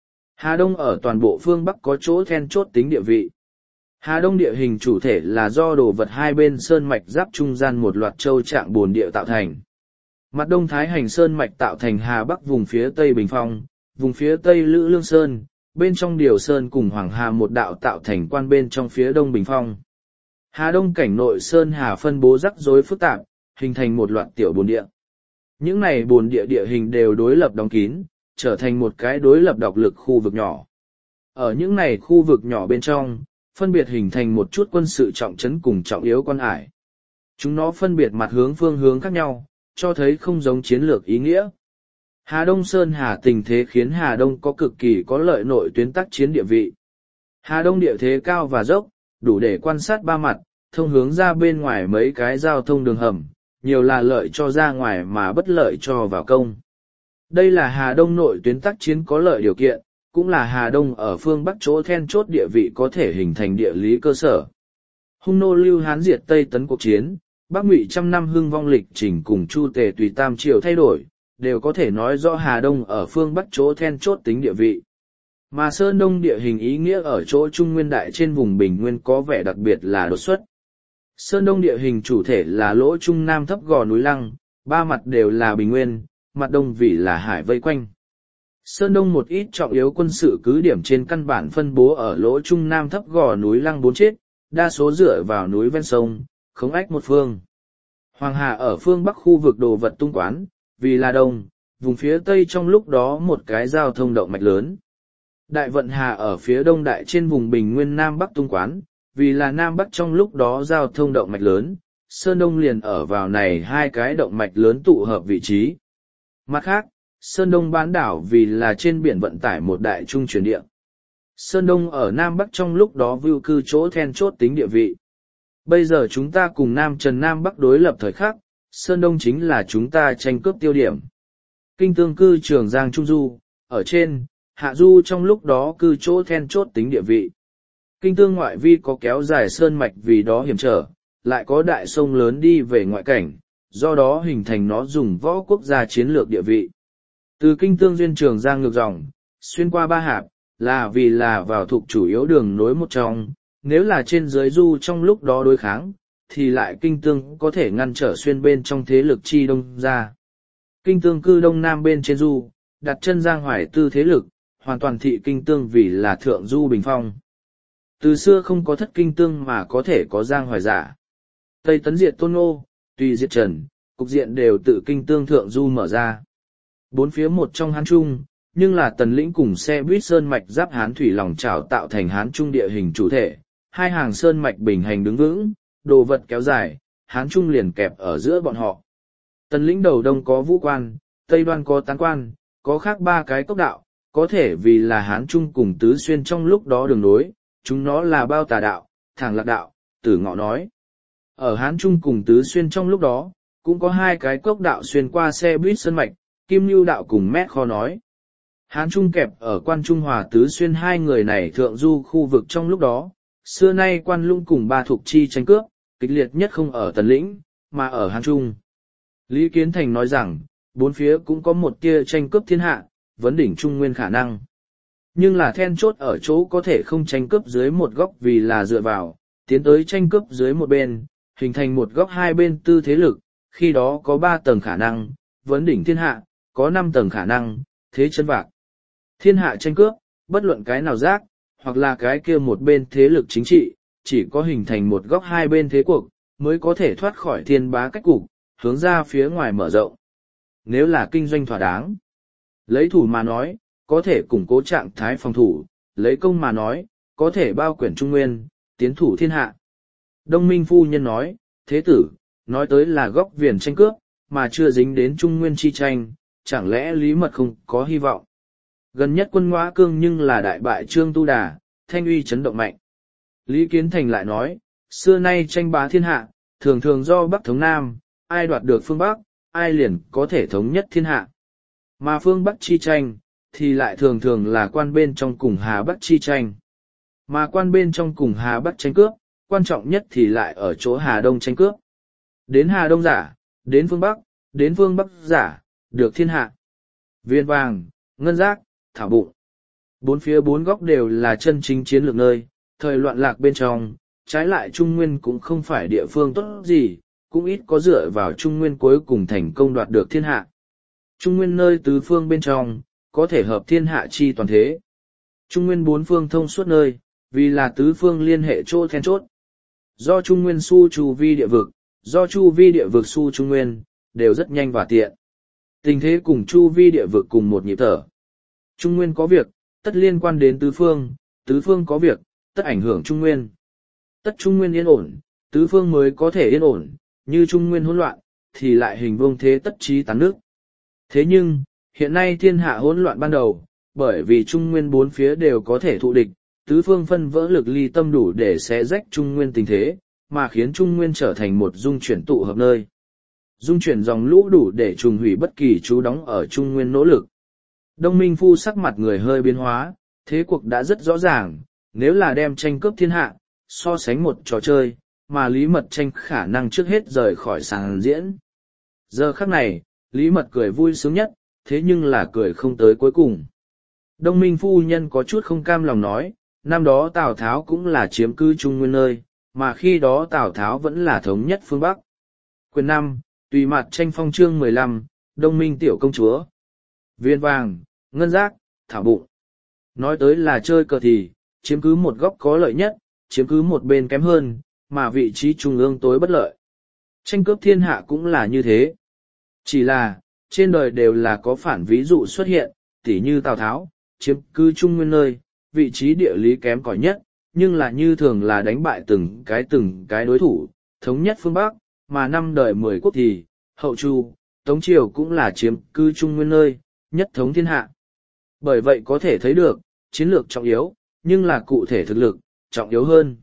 Speaker 1: Hà Đông ở toàn bộ phương Bắc có chỗ then chốt tính địa vị. Hà Đông địa hình chủ thể là do đồ vật hai bên sơn mạch giáp trung gian một loạt châu trạng bồn địa tạo thành. Mặt đông Thái Hành Sơn mạch tạo thành Hà Bắc vùng phía Tây Bình Phong, vùng phía Tây Lữ Lương Sơn, bên trong Điều Sơn cùng Hoàng Hà một đạo tạo thành quan bên trong phía Đông Bình Phong. Hà Đông cảnh nội Sơn Hà phân bố rắc rối phức tạp, hình thành một loạt tiểu bồn địa. Những này bồn địa địa hình đều đối lập đóng kín, trở thành một cái đối lập độc lực khu vực nhỏ. Ở những này khu vực nhỏ bên trong, phân biệt hình thành một chút quân sự trọng trấn cùng trọng yếu quan ải. Chúng nó phân biệt mặt hướng phương hướng khác nhau, cho thấy không giống chiến lược ý nghĩa. Hà Đông Sơn Hà tình thế khiến Hà Đông có cực kỳ có lợi nội tuyến tác chiến địa vị. Hà Đông địa thế cao và dốc, đủ để quan sát ba mặt, thông hướng ra bên ngoài mấy cái giao thông đường hầm, nhiều là lợi cho ra ngoài mà bất lợi cho vào công. Đây là Hà Đông nội tuyến tác chiến có lợi điều kiện, cũng là Hà Đông ở phương Bắc chỗ then chốt địa vị có thể hình thành địa lý cơ sở. Hung nô Lưu Hán diệt Tây tấn cuộc chiến, Bắc Ngụy trăm năm hưng vong lịch trình cùng Chu Tề tùy tam triều thay đổi, đều có thể nói rõ Hà Đông ở phương Bắc chỗ then chốt tính địa vị. Mà Sơn Đông địa hình ý nghĩa ở chỗ Trung Nguyên Đại trên vùng Bình Nguyên có vẻ đặc biệt là đột xuất. Sơn Đông địa hình chủ thể là lỗ Trung Nam thấp gò núi Lăng, ba mặt đều là Bình Nguyên, mặt đông vì là hải vây quanh. Sơn Đông một ít trọng yếu quân sự cứ điểm trên căn bản phân bố ở lỗ Trung Nam thấp gò núi Lăng bốn chết, đa số dựa vào núi ven sông, khống ách một phương. Hoàng Hà ở phương Bắc khu vực đồ vật tung quán, vì là đông, vùng phía Tây trong lúc đó một cái giao thông động mạch lớn. Đại Vận Hà ở phía đông đại trên vùng Bình Nguyên Nam Bắc tung quán, vì là Nam Bắc trong lúc đó giao thông động mạch lớn, Sơn Đông liền ở vào này hai cái động mạch lớn tụ hợp vị trí. Mặt khác, Sơn Đông bán đảo vì là trên biển vận tải một đại trung chuyển địa. Sơn Đông ở Nam Bắc trong lúc đó vưu cư chỗ then chốt tính địa vị. Bây giờ chúng ta cùng Nam Trần Nam Bắc đối lập thời khắc, Sơn Đông chính là chúng ta tranh cướp tiêu điểm. Kinh tương cư Trường Giang Trung Du, ở trên, Hạ Du trong lúc đó cư chỗ then chốt tính địa vị. Kinh tương ngoại vi có kéo dài sơn mạch vì đó hiểm trở, lại có đại sông lớn đi về ngoại cảnh, do đó hình thành nó dùng võ quốc gia chiến lược địa vị. Từ kinh tương duyên Trường Giang ngược dòng, xuyên qua ba hạp, là vì là vào thuộc chủ yếu đường nối một trong, nếu là trên dưới du trong lúc đó đối kháng, thì lại kinh tương có thể ngăn trở xuyên bên trong thế lực chi đông ra. Kinh tương cư đông nam bên trên du, đặt chân giang hoài tư thế lực, hoàn toàn thị kinh tương vì là thượng du bình phong. Từ xưa không có thất kinh tương mà có thể có giang hoài giả. Tây tấn diệt Tôn Ngô, tùy diệt Trần, cục diện đều tự kinh tương thượng du mở ra. Bốn phía một trong Hán Trung, nhưng là Tần lĩnh cùng xe buýt sơn mạch giáp Hán thủy lòng trào tạo thành Hán Trung địa hình chủ thể, hai hàng sơn mạch bình hành đứng vững, đồ vật kéo dài, Hán Trung liền kẹp ở giữa bọn họ. Tần lĩnh đầu đông có vũ quan, tây đoan có tán quan, có khác ba cái cốc đạo, có thể vì là Hán Trung cùng tứ xuyên trong lúc đó đường nối, chúng nó là bao tà đạo, thẳng lạc đạo, tử ngọ nói. Ở Hán Trung cùng tứ xuyên trong lúc đó, cũng có hai cái cốc đạo xuyên qua xe buýt sơn mạch, kim lưu đạo cùng mét kho nói. Hán Trung kẹp ở quan Trung Hòa tứ xuyên hai người này thượng du khu vực trong lúc đó, xưa nay quan lũng cùng ba thục chi tranh cướp, kịch liệt nhất không ở Tần lĩnh, mà ở Hán Trung. Lý Kiến Thành nói rằng, bốn phía cũng có một tia tranh cướp thiên hạ, vấn đỉnh trung nguyên khả năng. Nhưng là then chốt ở chỗ có thể không tranh cướp dưới một góc vì là dựa vào, tiến tới tranh cướp dưới một bên, hình thành một góc hai bên tư thế lực, khi đó có ba tầng khả năng, vấn đỉnh thiên hạ, có năm tầng khả năng, thế chân vạc. Thiên hạ tranh cướp, bất luận cái nào giác, hoặc là cái kia một bên thế lực chính trị, chỉ có hình thành một góc hai bên thế cuộc, mới có thể thoát khỏi thiên bá cách cục, hướng ra phía ngoài mở rộng. Nếu là kinh doanh thỏa đáng, lấy thủ mà nói, có thể củng cố trạng thái phòng thủ, lấy công mà nói, có thể bao quyển trung nguyên, tiến thủ thiên hạ. Đông Minh phu nhân nói, thế tử, nói tới là góc viền tranh cướp, mà chưa dính đến trung nguyên chi tranh, chẳng lẽ Lý Mật không có hy vọng. Gần nhất quân Ngõa Cương nhưng là đại bại Trương Tu Đà, thanh uy chấn động mạnh. Lý Kiến Thành lại nói, xưa nay tranh bá thiên hạ, thường thường do Bắc thống Nam, ai đoạt được phương Bắc, ai liền có thể thống nhất thiên hạ. Mà phương Bắc chi tranh, thì lại thường thường là quan bên trong cùng Hà Bắc chi tranh. Mà quan bên trong cùng Hà Bắc tranh cướp, quan trọng nhất thì lại ở chỗ Hà Đông tranh cướp. Đến Hà Đông giả, đến phương Bắc, đến phương Bắc giả, được thiên hạ. Viên vàng, ngân giác, thảo bụng. Bốn phía bốn góc đều là chân chính chiến lược nơi, thời loạn lạc bên trong, trái lại Trung Nguyên cũng không phải địa phương tốt gì, cũng ít có dựa vào Trung Nguyên cuối cùng thành công đoạt được thiên hạ. Trung Nguyên nơi tứ phương bên trong, có thể hợp thiên hạ chi toàn thế. Trung Nguyên bốn phương thông suốt nơi, vì là tứ phương liên hệ chỗ then chốt. Do Trung Nguyên su chu vi địa vực, do chu vi địa vực su Trung Nguyên, đều rất nhanh và tiện. Tình thế cùng chu vi địa vực cùng một nhịp thở. Trung Nguyên có việc, tất liên quan đến tứ phương, tứ phương có việc, tất ảnh hưởng Trung Nguyên. Tất Trung Nguyên yên ổn, tứ phương mới có thể yên ổn, như Trung Nguyên hỗn loạn, thì lại hình vương thế tất trí tán nước. Thế nhưng, hiện nay thiên hạ hỗn loạn ban đầu, bởi vì Trung Nguyên bốn phía đều có thể thụ địch, tứ phương phân vỡ lực ly tâm đủ để xé rách Trung Nguyên tình thế, mà khiến Trung Nguyên trở thành một dung chuyển tụ hợp nơi. Dung chuyển dòng lũ đủ để trùng hủy bất kỳ trú đóng ở Trung Nguyên nỗ lực. Đông Minh Phu sắc mặt người hơi biến hóa, thế cuộc đã rất rõ ràng, nếu là đem tranh cướp thiên hạ, so sánh một trò chơi, mà Lý Mật tranh khả năng trước hết rời khỏi sàn diễn. Giờ khắc này, Lý Mật cười vui sướng nhất, thế nhưng là cười không tới cuối cùng. Đông Minh Phu nhân có chút không cam lòng nói, năm đó Tào Tháo cũng là chiếm cư Trung Nguyên nơi, mà khi đó Tào Tháo vẫn là thống nhất phương Bắc. Quyền năm, Tùy Mặt tranh phong chương mười lăm, Đông Minh tiểu công chúa. Viên vàng, ngân giác, thảo bụng. Nói tới là chơi cờ thì, chiếm cứ một góc có lợi nhất, chiếm cứ một bên kém hơn, mà vị trí trung ương tối bất lợi. Tranh cướp thiên hạ cũng là như thế. Chỉ là, trên đời đều là có phản ví dụ xuất hiện, tỉ như Tào Tháo, chiếm cứ Trung Nguyên nơi, vị trí địa lý kém cỏi nhất, nhưng là như thường là đánh bại từng cái từng cái đối thủ, thống nhất phương Bắc, mà năm đời mười quốc thì, Hậu Chu, Tống Triều cũng là chiếm cư Trung Nguyên nơi, nhất thống thiên hạ. Bởi vậy có thể thấy được, chiến lược trọng yếu, nhưng là cụ thể thực lực, trọng yếu hơn.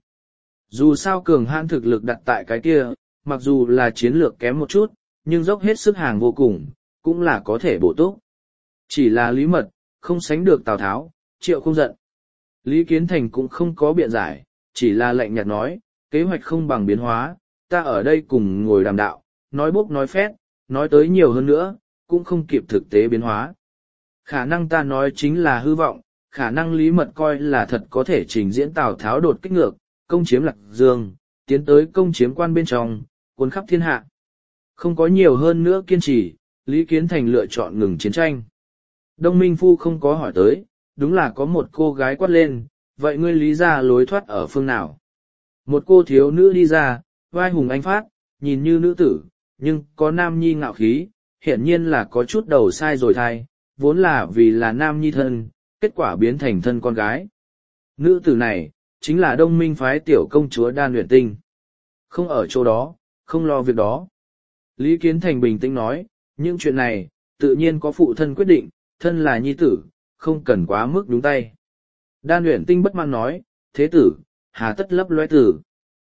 Speaker 1: Dù sao cường hãn thực lực đặt tại cái kia, mặc dù là chiến lược kém một chút, nhưng dốc hết sức hàng vô cùng, cũng là có thể bổ túc. Chỉ là Lý Mật, không sánh được Tào Tháo, Triệu không giận. Lý Kiến Thành cũng không có biện giải, chỉ là lạnh nhạt nói, kế hoạch không bằng biến hóa, ta ở đây cùng ngồi đàm đạo, nói bốc nói phét, nói tới nhiều hơn nữa, cũng không kịp thực tế biến hóa. Khả năng ta nói chính là hư vọng, khả năng Lý Mật coi là thật có thể trình diễn Tào Tháo đột kích ngược, công chiếm Lạc Dương, tiến tới công chiếm quan bên trong, cuốn khắp thiên hạ. Không có nhiều hơn nữa kiên trì, Lý Kiến Thành lựa chọn ngừng chiến tranh. Đông Minh Phu không có hỏi tới, đúng là có một cô gái quát lên, vậy ngươi Lý ra lối thoát ở phương nào? Một cô thiếu nữ đi ra, vai hùng anh phát, nhìn như nữ tử, nhưng có nam nhi ngạo khí, hiển nhiên là có chút đầu sai rồi thai, vốn là vì là nam nhi thân, kết quả biến thành thân con gái. Nữ tử này, chính là Đông Minh phái tiểu công chúa Đan Uyển Tinh. Không ở chỗ đó, không lo việc đó. Lý Kiến Thành bình tĩnh nói, những chuyện này, tự nhiên có phụ thân quyết định, thân là nhi tử, không cần quá mức nhúng tay. Đan Uyển Tinh bất mãn nói, thế tử, hà tất lấp loé tử.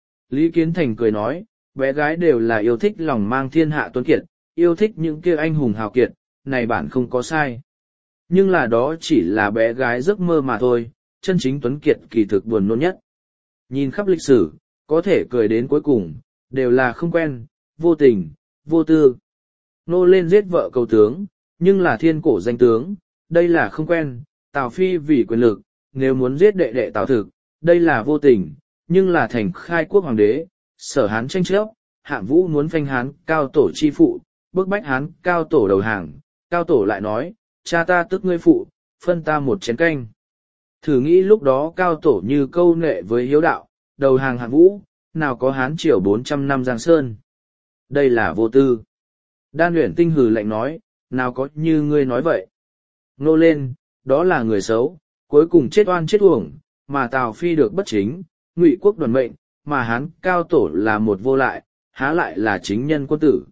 Speaker 1: Lý Kiến Thành cười nói, bé gái đều là yêu thích lòng mang thiên hạ tuấn kiệt, yêu thích những kia anh hùng hào kiệt, này bản không có sai. Nhưng là đó chỉ là bé gái giấc mơ mà thôi, chân chính tuấn kiệt kỳ thực buồn nôn nhất. Nhìn khắp lịch sử, có thể cười đến cuối cùng, đều là không quen, vô tình, vô tư. Nô lên giết vợ cầu tướng, nhưng là thiên cổ danh tướng, đây là không quen, Tào Phi vì quyền lực, nếu muốn giết đệ đệ Tào Thực, đây là vô tình, nhưng là thành khai quốc hoàng đế, Sở Hán tranh chấp, Hạng Vũ muốn phanh Hán cao tổ chi phụ, bức bách Hán cao tổ đầu hàng, cao tổ lại nói, cha ta tức ngươi phụ, phân ta một chén canh. Thử nghĩ lúc đó cao tổ như câu nệ với hiếu đạo, đầu hàng Hạng Vũ, nào có Hán triều bốn trăm năm Giang Sơn. Đây là vô tư. Đan Uyển Tinh hừ lạnh nói, nào có như ngươi nói vậy. Nô lên, đó là người xấu, cuối cùng chết oan chết uổng, mà Tào Phi được bất chính, Ngụy quốc đoàn mệnh, mà Hán cao tổ là một vô lại, há lại là chính nhân quân tử.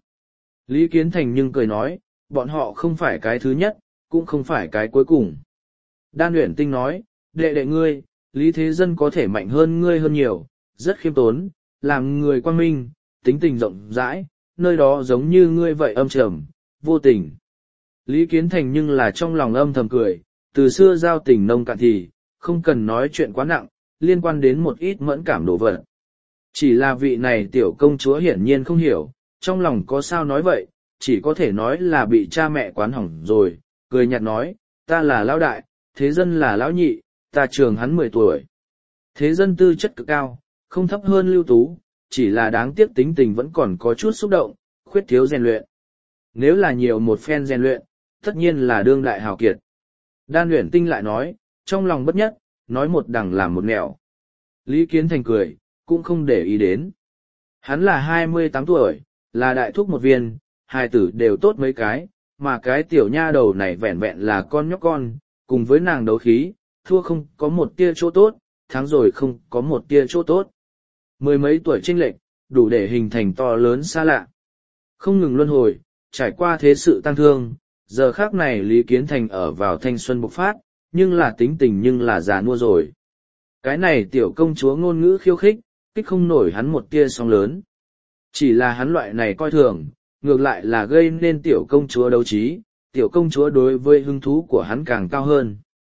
Speaker 1: Lý Kiến Thành nhưng cười nói, bọn họ không phải cái thứ nhất, cũng không phải cái cuối cùng. Đan Uyển Tinh nói, đệ đệ ngươi, Lý Thế Dân có thể mạnh hơn ngươi hơn nhiều, rất khiêm tốn, làm người quang minh, tính tình rộng rãi, nơi đó giống như ngươi vậy âm trầm, vô tình. Lý Kiến Thành nhưng là trong lòng âm thầm cười, từ xưa giao tình nông cạn thì, không cần nói chuyện quá nặng, liên quan đến một ít mẫn cảm đồ vật. Chỉ là vị này tiểu công chúa hiển nhiên không hiểu, trong lòng có sao nói vậy, chỉ có thể nói là bị cha mẹ quán hỏng rồi, cười nhạt nói, ta là lão đại, thế dân là lão nhị, ta trường hắn mười tuổi. Thế dân tư chất cực cao, không thấp hơn Lưu Tú, chỉ là đáng tiếc tính tình vẫn còn có chút xúc động, khuyết thiếu rèn luyện. Nếu là nhiều một phen rèn luyện, tất nhiên là đương đại hào kiệt. Đan Uyển Tinh lại nói, trong lòng bất nhất, nói một đằng làm một nẻo. Lý Kiến Thành cười, cũng không để ý đến. Hắn là hai mươi tám tuổi, là đại thúc một viên, hai tử đều tốt mấy cái, mà cái tiểu nha đầu này vẹn vẹn là con nhóc con, cùng với nàng đấu khí, thua không có một tia chỗ tốt, thắng rồi không có một tia chỗ tốt. Mười mấy tuổi chênh lệch, đủ để hình thành to lớn xa lạ. Không ngừng luân hồi, trải qua thế sự tăng thương, giờ khác này Lý Kiến Thành ở vào thanh xuân bộc phát, nhưng là tính tình nhưng là già nua rồi. Cái này tiểu công chúa ngôn ngữ khiêu khích, kích không nổi hắn một tia sóng lớn. Chỉ là hắn loại này coi thường, ngược lại là gây nên tiểu công chúa đấu trí, tiểu công chúa đối với hứng thú của hắn càng cao hơn.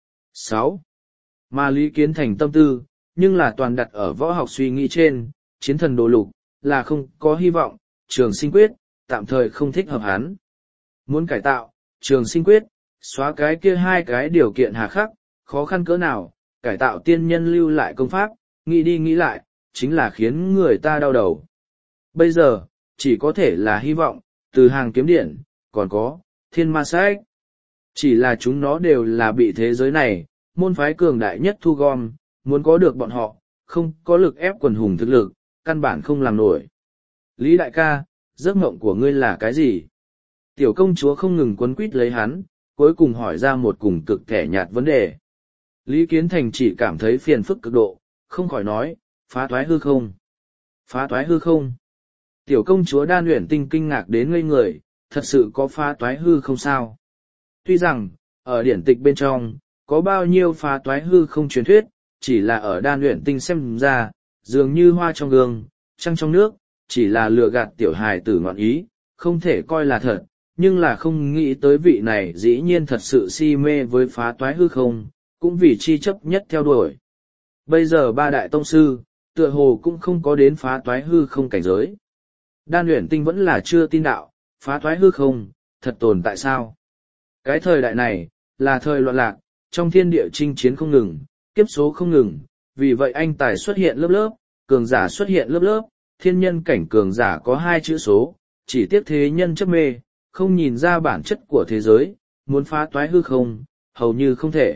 Speaker 1: sáu. Mà Lý Kiến Thành tâm tư, nhưng là toàn đặt ở võ học suy nghĩ trên, chiến thần đồ lục, là không có hy vọng, trường sinh quyết, tạm thời không thích hợp hắn. Muốn cải tạo, trường sinh quyết, xóa cái kia hai cái điều kiện hà khắc, khó khăn cỡ nào, cải tạo tiên nhân lưu lại công pháp, nghĩ đi nghĩ lại, chính là khiến người ta đau đầu. Bây giờ, chỉ có thể là hy vọng, từ hàng kiếm điện, còn có, thiên ma sách. Chỉ là chúng nó đều là bị thế giới này, môn phái cường đại nhất thu gom, muốn có được bọn họ, không có lực ép quần hùng thực lực, căn bản không làm nổi. Lý đại ca, giấc mộng của ngươi là cái gì? Tiểu công chúa không ngừng quấn quýt lấy hắn, cuối cùng hỏi ra một cùng cực kẻ nhạt vấn đề. Lý Kiến Thành chỉ cảm thấy phiền phức cực độ, không khỏi nói, phá thoái hư không? Phá thoái hư không? Tiểu công chúa Đan Uyển Tinh kinh ngạc đến ngây người, thật sự có phá toái hư không sao? Tuy rằng, ở điển tịch bên trong, có bao nhiêu phá toái hư không truyền thuyết, chỉ là ở Đan Uyển Tinh xem ra, dường như hoa trong gương, trăng trong nước, chỉ là lừa gạt tiểu hài tử ngọn ý, không thể coi là thật, nhưng là không nghĩ tới vị này dĩ nhiên thật sự si mê với phá toái hư không, cũng vì chi chấp nhất theo đuổi. Bây giờ ba đại tông sư, tựa hồ cũng không có đến phá toái hư không cảnh giới. Đan Uyển Tinh vẫn là chưa tin đạo, phá toái hư không, thật tồn tại sao? Cái thời đại này, là thời loạn lạc, trong thiên địa chinh chiến không ngừng, kiếp số không ngừng, vì vậy anh tài xuất hiện lớp lớp, cường giả xuất hiện lớp lớp, thiên nhân cảnh cường giả có hai chữ số, chỉ tiếc thế nhân chấp mê, không nhìn ra bản chất của thế giới, muốn phá toái hư không, hầu như không thể.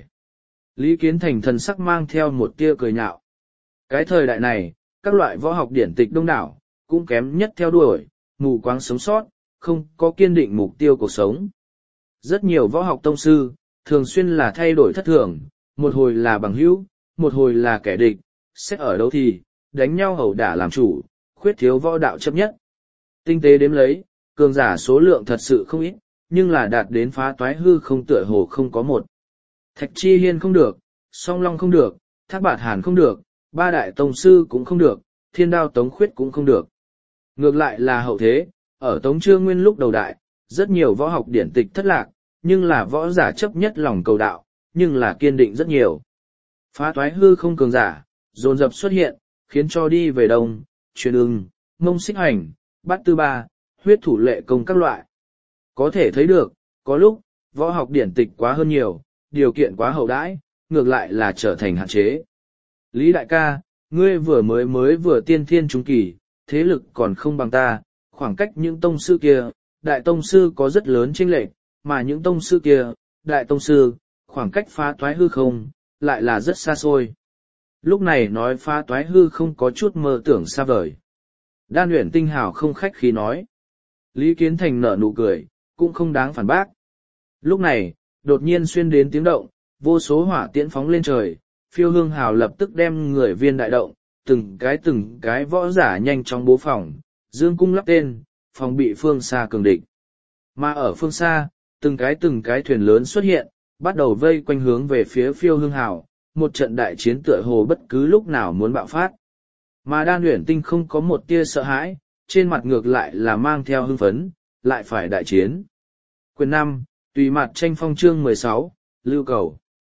Speaker 1: Lý Kiến Thành thần sắc mang theo một tia cười nhạo. Cái thời đại này, các loại võ học điển tịch đông đảo, cũng kém nhất theo đuổi, mù quáng sống sót, không có kiên định mục tiêu cuộc sống. Rất nhiều võ học tông sư, thường xuyên là thay đổi thất thường, một hồi là bằng hữu, một hồi là kẻ địch, xét ở đâu thì, đánh nhau ẩu đả làm chủ, khuyết thiếu võ đạo chấp nhất. Tinh tế đếm lấy, cường giả số lượng thật sự không ít, nhưng là đạt đến phá toái hư không tựa hồ không có một. Thạch Chi Hiên không được, Song Long không được, Thác Bạt Hàn không được, ba đại tông sư cũng không được, Thiên Đao Tống Khuyết cũng không được. Ngược lại là hậu thế, ở Tống Trương Nguyên lúc đầu đại, rất nhiều võ học điển tịch thất lạc, nhưng là võ giả chấp nhất lòng cầu đạo, nhưng là kiên định rất nhiều. Phá toái hư không cường giả, dồn dập xuất hiện, khiến cho đi về đông, truyền ưng, mông xích hành, bát tư ba, huyết thủ lệ công các loại. Có thể thấy được, có lúc, võ học điển tịch quá hơn nhiều, điều kiện quá hậu đãi, ngược lại là trở thành hạn chế. Lý đại ca, ngươi vừa mới mới vừa tiên thiên trung kỳ, thế lực còn không bằng ta, khoảng cách những tông sư kia, đại tông sư có rất lớn chênh lệch, mà những tông sư kia, đại tông sư, khoảng cách phá toái hư không, lại là rất xa xôi. Lúc này nói phá toái hư không có chút mơ tưởng xa vời. Đan Uyển Tinh hào không khách khí nói. Lý Kiến Thành nở nụ cười, cũng không đáng phản bác. Lúc này, đột nhiên xuyên đến tiếng động, vô số hỏa tiễn phóng lên trời, Phiêu Hương Hào lập tức đem người viên đại động, từng cái từng cái võ giả nhanh chóng bố phòng, dương cung lắp tên, phòng bị phương xa cường địch. Mà ở phương xa, từng cái từng cái thuyền lớn xuất hiện, bắt đầu vây quanh hướng về phía Phiêu Hương Hào, một trận đại chiến tựa hồ bất cứ lúc nào muốn bạo phát. Mà Đan Uyển Tinh không có một tia sợ hãi, trên mặt ngược lại là mang theo hưng phấn, lại phải đại chiến. Quyền năm, Tùy Mặt Tranh Phong chương mười sáu, Lưu Cầu.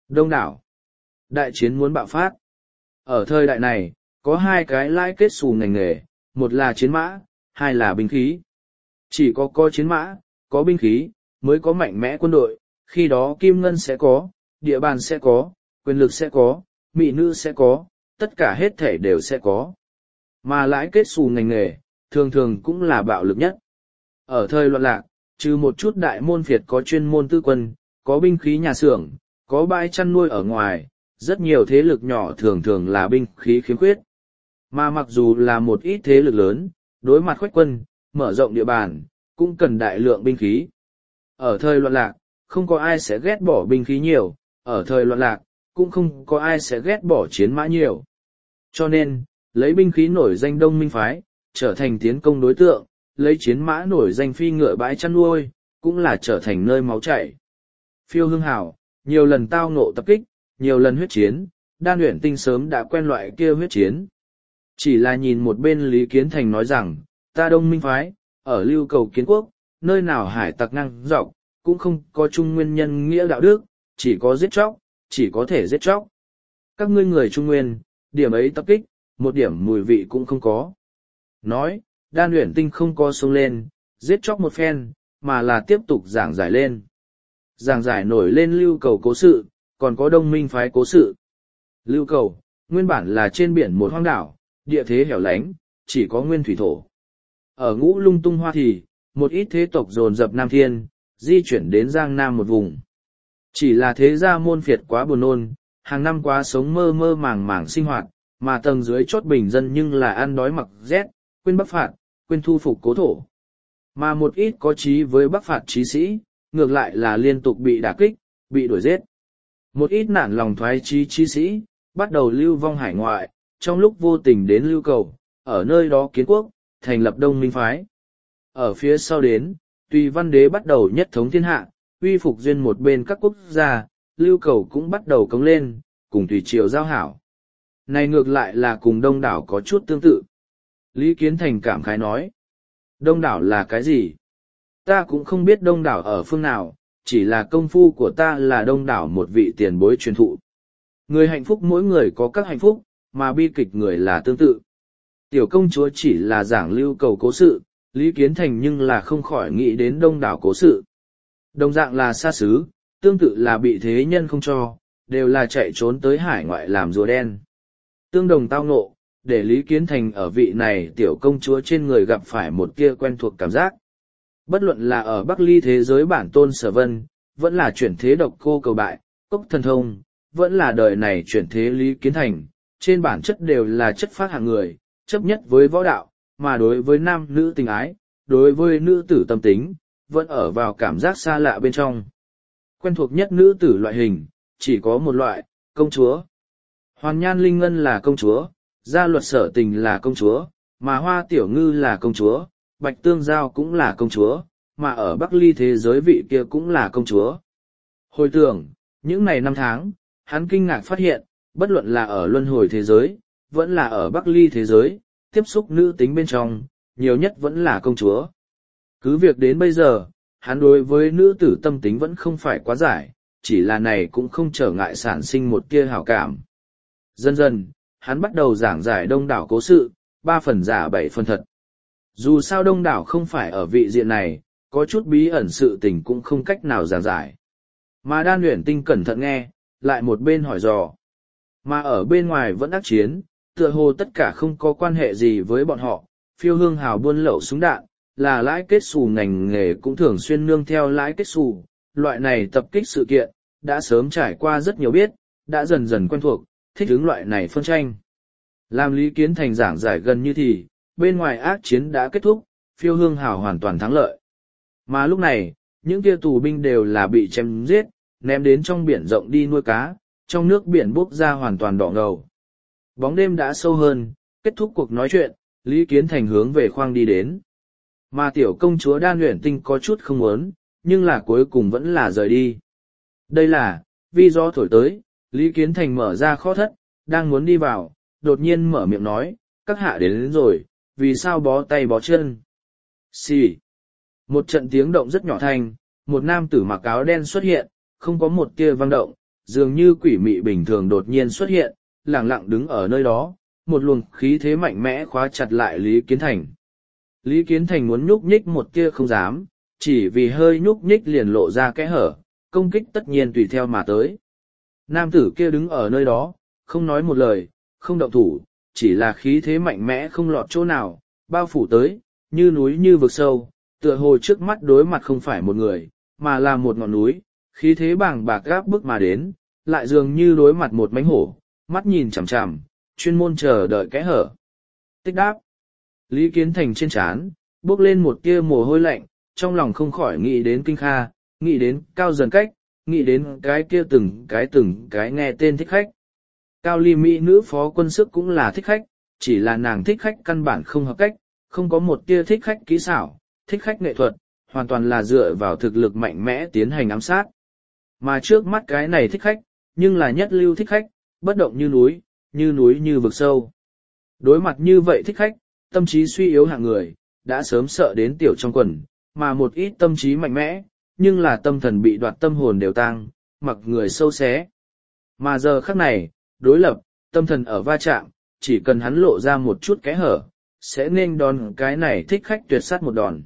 Speaker 1: Đông đảo. Đại chiến muốn bạo phát. Ở thời đại này, có hai cái lãi kết xù ngành nghề, một là chiến mã, hai là binh khí. Chỉ có có chiến mã, có binh khí, mới có mạnh mẽ quân đội, khi đó kim ngân sẽ có, địa bàn sẽ có, quyền lực sẽ có, mỹ nữ sẽ có, tất cả hết thể đều sẽ có. Mà lãi kết xù ngành nghề, thường thường cũng là bạo lực nhất. Ở thời loạn lạc, trừ một chút đại môn phiệt có chuyên môn tư quân, có binh khí nhà xưởng, có bãi chăn nuôi ở ngoài, rất nhiều thế lực nhỏ thường thường là binh khí khiếm khuyết. Mà mặc dù là một ít thế lực lớn, đối mặt khoách quân, mở rộng địa bàn, cũng cần đại lượng binh khí. Ở thời loạn lạc, không có ai sẽ ghét bỏ binh khí nhiều, ở thời loạn lạc, cũng không có ai sẽ ghét bỏ chiến mã nhiều. Cho nên, lấy binh khí nổi danh Đông Minh phái, trở thành tiến công đối tượng, lấy chiến mã nổi danh phi ngựa bãi chăn nuôi, cũng là trở thành nơi máu chảy. Phiêu Hương Hảo, nhiều lần tao ngộ tập kích, nhiều lần huyết chiến, Đan Uyển Tinh sớm đã quen loại kia huyết chiến. Chỉ là nhìn một bên Lý Kiến Thành nói rằng, ta Đông Minh phái, ở lưu cầu kiến quốc, nơi nào hải tặc năng dọc, cũng không có chung nguyên nhân nghĩa đạo đức, chỉ có giết chóc, chỉ có thể giết chóc. Các ngươi người Trung Nguyên, điểm ấy tập kích, một điểm mùi vị cũng không có. Nói, Đan Uyển Tinh không có sông lên, giết chóc một phen, mà là tiếp tục giảng giải lên. Giảng giải nổi lên lưu cầu cố sự, còn có Đông Minh phái cố sự. Lưu cầu, nguyên bản là trên biển một hoang đảo, địa thế hẻo lánh, chỉ có nguyên thủy thổ. Ở ngũ lung tung hoa thì, một ít thế tộc dồn dập Nam Thiên, di chuyển đến Giang Nam một vùng. Chỉ là thế gia môn phiệt quá buồn nôn, hàng năm quá sống mơ mơ màng màng sinh hoạt, mà tầng dưới chốt bình dân nhưng là ăn đói mặc rét, quên bắc phạt, quên thu phục cố thổ. Mà một ít có chí với bắc phạt chí sĩ, ngược lại là liên tục bị đả kích, bị đuổi giết. Một ít nản lòng thoái chí chí sĩ, bắt đầu lưu vong hải ngoại, trong lúc vô tình đến lưu cầu, ở nơi đó kiến quốc, thành lập Đông Minh phái. Ở phía sau đến, Tùy Văn Đế bắt đầu nhất thống thiên hạ, uy phục duyên một bên các quốc gia, lưu cầu cũng bắt đầu cống lên, cùng Tùy Triều giao hảo. Này ngược lại là cùng Đông đảo có chút tương tự. Lý Kiến Thành cảm khái nói, Đông đảo là cái gì? Ta cũng không biết Đông đảo ở phương nào, chỉ là công phu của ta là Đông đảo một vị tiền bối truyền thụ. Người hạnh phúc mỗi người có các hạnh phúc, mà bi kịch người là tương tự. Tiểu công chúa chỉ là giảng lưu cầu cố sự, Lý Kiến Thành nhưng là không khỏi nghĩ đến Đông đảo cố sự. Đồng dạng là xa xứ, tương tự là bị thế nhân không cho, đều là chạy trốn tới hải ngoại làm rùa đen. Tương đồng tao ngộ, để Lý Kiến Thành ở vị này tiểu công chúa trên người gặp phải một kia quen thuộc cảm giác. Bất luận là ở Bắc Ly thế giới bản tôn Sở Vân, vẫn là chuyển thế độc cô cầu bại, cốc thần thông, vẫn là đời này chuyển thế Lý Kiến Thành, trên bản chất đều là chất phát hạng người, chấp nhất với võ đạo, mà đối với nam nữ tình ái, đối với nữ tử tâm tính, vẫn ở vào cảm giác xa lạ bên trong. Quen thuộc nhất nữ tử loại hình, chỉ có một loại, công chúa. Hoàn Nhan Linh Ngân là công chúa, Gia Luật Sở Tình là công chúa, mà Hoa Tiểu Ngư là công chúa, Bạch Tương Giao cũng là công chúa, mà ở Bắc Ly thế giới vị kia cũng là công chúa. Hồi tưởng, những ngày năm tháng, hắn kinh ngạc phát hiện, bất luận là ở luân hồi thế giới, vẫn là ở Bắc Ly thế giới, tiếp xúc nữ tính bên trong, nhiều nhất vẫn là công chúa. Cứ việc đến bây giờ, hắn đối với nữ tử tâm tính vẫn không phải quá giải, chỉ là này cũng không trở ngại sản sinh một tia hảo cảm. Dần dần, hắn bắt đầu giảng giải đông đảo cố sự, ba phần giả bảy phần thật. Dù sao đông đảo không phải ở vị diện này, có chút bí ẩn sự tình cũng không cách nào giảng giải. Mà Đan Uyển Tinh cẩn thận nghe, lại một bên hỏi dò. Mà ở bên ngoài vẫn ác chiến, tựa hồ tất cả không có quan hệ gì với bọn họ, Phiêu Hương Hào buôn lậu súng đạn, là lãi kết xù ngành nghề cũng thường xuyên nương theo lãi kết xù, loại này tập kích sự kiện, đã sớm trải qua rất nhiều biết, đã dần dần quen thuộc, thích ứng loại này phân tranh. Làm Lý Kiến Thành giảng giải gần như thì, bên ngoài ác chiến đã kết thúc, Phiêu Hương Hào hoàn toàn thắng lợi. Mà lúc này, những kia tù binh đều là bị chém giết, ném đến trong biển rộng đi nuôi cá, trong nước biển bốc ra hoàn toàn đỏ ngầu. Bóng đêm đã sâu hơn, kết thúc cuộc nói chuyện, Lý Kiến Thành hướng về khoang đi đến. Mà tiểu công chúa Đan Uyển Tinh có chút không muốn, nhưng là cuối cùng vẫn là rời đi. Đây là, vì gió thổi tới, Lý Kiến Thành mở ra kho thất, đang muốn đi vào, đột nhiên mở miệng nói, các hạ đến, đến rồi, vì sao bó tay bó chân. Xì. Một trận tiếng động rất nhỏ thanh, một nam tử mặc áo đen xuất hiện, không có một tia vang động, dường như quỷ mị bình thường đột nhiên xuất hiện, lẳng lặng đứng ở nơi đó, một luồng khí thế mạnh mẽ khóa chặt lại Lý Kiến Thành. Lý Kiến Thành muốn nhúc nhích một tia không dám, chỉ vì hơi nhúc nhích liền lộ ra kẽ hở, công kích tất nhiên tùy theo mà tới. Nam tử kia đứng ở nơi đó, không nói một lời, không động thủ, chỉ là khí thế mạnh mẽ không lọt chỗ nào, bao phủ tới, như núi như vực sâu, tựa hồ trước mắt đối mặt không phải một người, mà là một ngọn núi, khí thế bàng bạc gáp bức mà đến, lại dường như đối mặt một mánh hổ, mắt nhìn chằm chằm, chuyên môn chờ đợi kẽ hở. Tích đáp. Lý Kiến Thành trên trán bốc lên một tia mồ hôi lạnh, trong lòng không khỏi nghĩ đến Kinh Kha, nghĩ đến Cao Dần Cách, nghĩ đến cái kia từng cái từng cái nghe tên thích khách. Cao Ly Mỹ nữ phó quân sức cũng là thích khách, chỉ là nàng thích khách căn bản không hợp cách, không có một tia thích khách kỹ xảo, thích khách nghệ thuật, hoàn toàn là dựa vào thực lực mạnh mẽ tiến hành ám sát. Mà trước mắt cái này thích khách, nhưng là nhất lưu thích khách, bất động như núi, như núi như vực sâu. Đối mặt như vậy thích khách, tâm trí suy yếu hạng người, đã sớm sợ đến tiểu trong quần, mà một ít tâm trí mạnh mẽ, nhưng là tâm thần bị đoạt tâm hồn đều tang, mặc người sâu xé. Mà giờ khắc này, đối lập, tâm thần ở va chạm, chỉ cần hắn lộ ra một chút kẽ hở, sẽ nên đòn cái này thích khách tuyệt sát một đòn.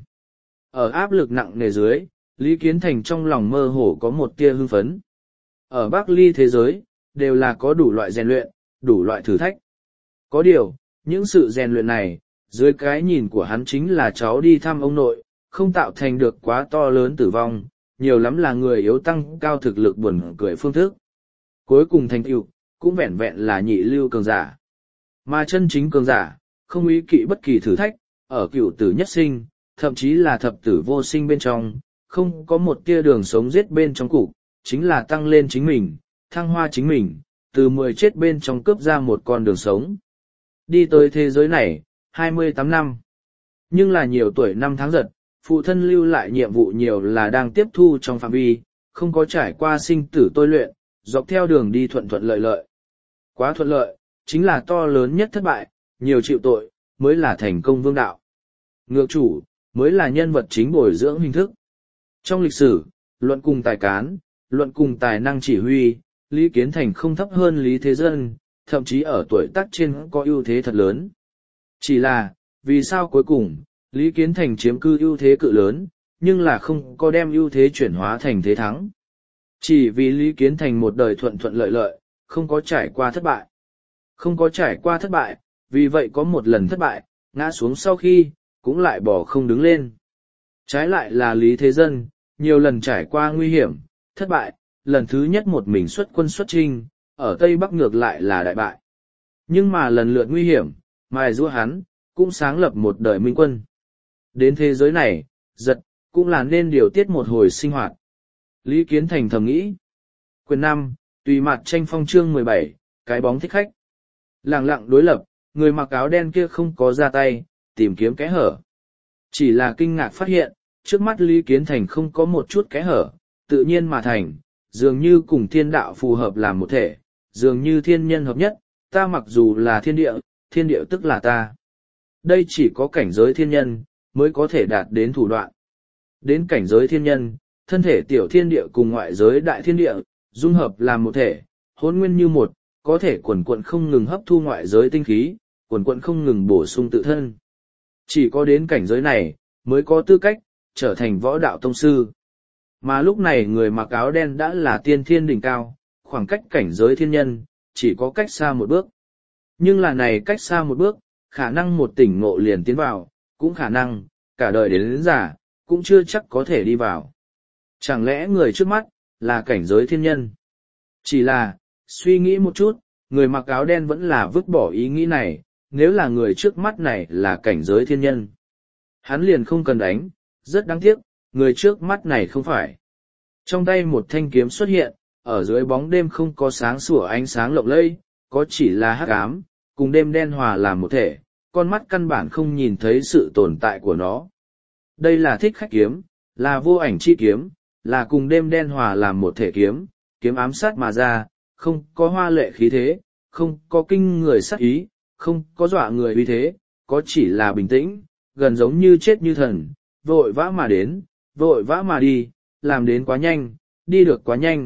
Speaker 1: Ở áp lực nặng nề dưới, Lý Kiến Thành trong lòng mơ hồ có một tia hưng phấn. Ở Bắc Ly thế giới, đều là có đủ loại rèn luyện, đủ loại thử thách. Có điều, những sự rèn luyện này, dưới cái nhìn của hắn chính là cháu đi thăm ông nội, không tạo thành được quá to lớn tử vong, nhiều lắm là người yếu tăng cao thực lực buồn cười phương thức. Cuối cùng thành tựu cũng vẹn vẹn là nhị lưu cường giả. Mà chân chính cường giả, không ý kỵ bất kỳ thử thách, ở cựu tử nhất sinh, thậm chí là thập tử vô sinh bên trong, không có một tia đường sống giết bên trong cục, chính là tăng lên chính mình, thăng hoa chính mình, từ mười chết bên trong cướp ra một con đường sống. Đi tới thế giới này, hai mươi tám năm. Nhưng là nhiều tuổi năm tháng giật, phụ thân lưu lại nhiệm vụ nhiều là đang tiếp thu trong phạm vi, không có trải qua sinh tử tôi luyện, dọc theo đường đi thuận thuận lợi lợi. Quá thuận lợi, chính là to lớn nhất thất bại, nhiều chịu tội, mới là thành công vương đạo. Ngược chủ, mới là nhân vật chính bồi dưỡng hình thức. Trong lịch sử, luận cùng tài cán, luận cùng tài năng chỉ huy, Lý Kiến Thành không thấp hơn Lý Thế Dân, thậm chí ở tuổi tác trên có ưu thế thật lớn. Chỉ là, vì sao cuối cùng, Lý Kiến Thành chiếm cư ưu thế cự lớn, nhưng là không có đem ưu thế chuyển hóa thành thế thắng. Chỉ vì Lý Kiến Thành một đời thuận thuận lợi lợi, không có trải qua thất bại. Không có trải qua thất bại, vì vậy có một lần thất bại, ngã xuống sau khi, cũng lại bỏ không đứng lên. Trái lại là Lý Thế Dân, nhiều lần trải qua nguy hiểm, thất bại, lần thứ nhất một mình xuất quân xuất chinh, ở Tây Bắc ngược lại là đại bại. Nhưng mà lần lượt nguy hiểm, mài giũa hắn, cũng sáng lập một đời minh quân. Đến thế giới này, giật, cũng là nên điều tiết một hồi sinh hoạt. Lý Kiến Thành thầm nghĩ. Quyền năm, tùy mặt tranh phong chương mười bảy, cái bóng thích khách. Lặng lặng đối lập, người mặc áo đen kia không có ra tay, tìm kiếm kẽ hở. Chỉ là kinh ngạc phát hiện, trước mắt Lý Kiến Thành không có một chút kẽ hở, tự nhiên mà thành, dường như cùng thiên đạo phù hợp làm một thể, dường như thiên nhân hợp nhất, ta mặc dù là thiên địa, thiên địa tức là ta. Đây chỉ có cảnh giới thiên nhân, mới có thể đạt đến thủ đoạn. Đến cảnh giới thiên nhân, thân thể tiểu thiên địa cùng ngoại giới đại thiên địa, dung hợp làm một thể, hỗn nguyên như một, có thể quần quận không ngừng hấp thu ngoại giới tinh khí, quần quận không ngừng bổ sung tự thân. Chỉ có đến cảnh giới này, mới có tư cách, trở thành võ đạo tông sư. Mà lúc này người mặc áo đen đã là tiên thiên đỉnh cao, khoảng cách cảnh giới thiên nhân, chỉ có cách xa một bước. Nhưng là này cách xa một bước, khả năng một tỉnh ngộ liền tiến vào, cũng khả năng, cả đời đến đến già, cũng chưa chắc có thể đi vào. Chẳng lẽ người trước mắt, là cảnh giới thiên nhân? Chỉ là, suy nghĩ một chút, người mặc áo đen vẫn là vứt bỏ ý nghĩ này, nếu là người trước mắt này là cảnh giới thiên nhân. Hắn liền không cần đánh, rất đáng tiếc, người trước mắt này không phải. Trong tay một thanh kiếm xuất hiện, ở dưới bóng đêm không có sáng sủa ánh sáng lộng lẫy, có chỉ là hắc ám, cùng đêm đen hòa làm một thể, con mắt căn bản không nhìn thấy sự tồn tại của nó. Đây là thích khách kiếm, là vô ảnh chi kiếm, là cùng đêm đen hòa làm một thể kiếm, kiếm ám sát mà ra, không có hoa lệ khí thế, không có kinh người sát ý, không có dọa người uy thế, có chỉ là bình tĩnh, gần giống như chết như thần, vội vã mà đến, vội vã mà đi, làm đến quá nhanh, đi được quá nhanh,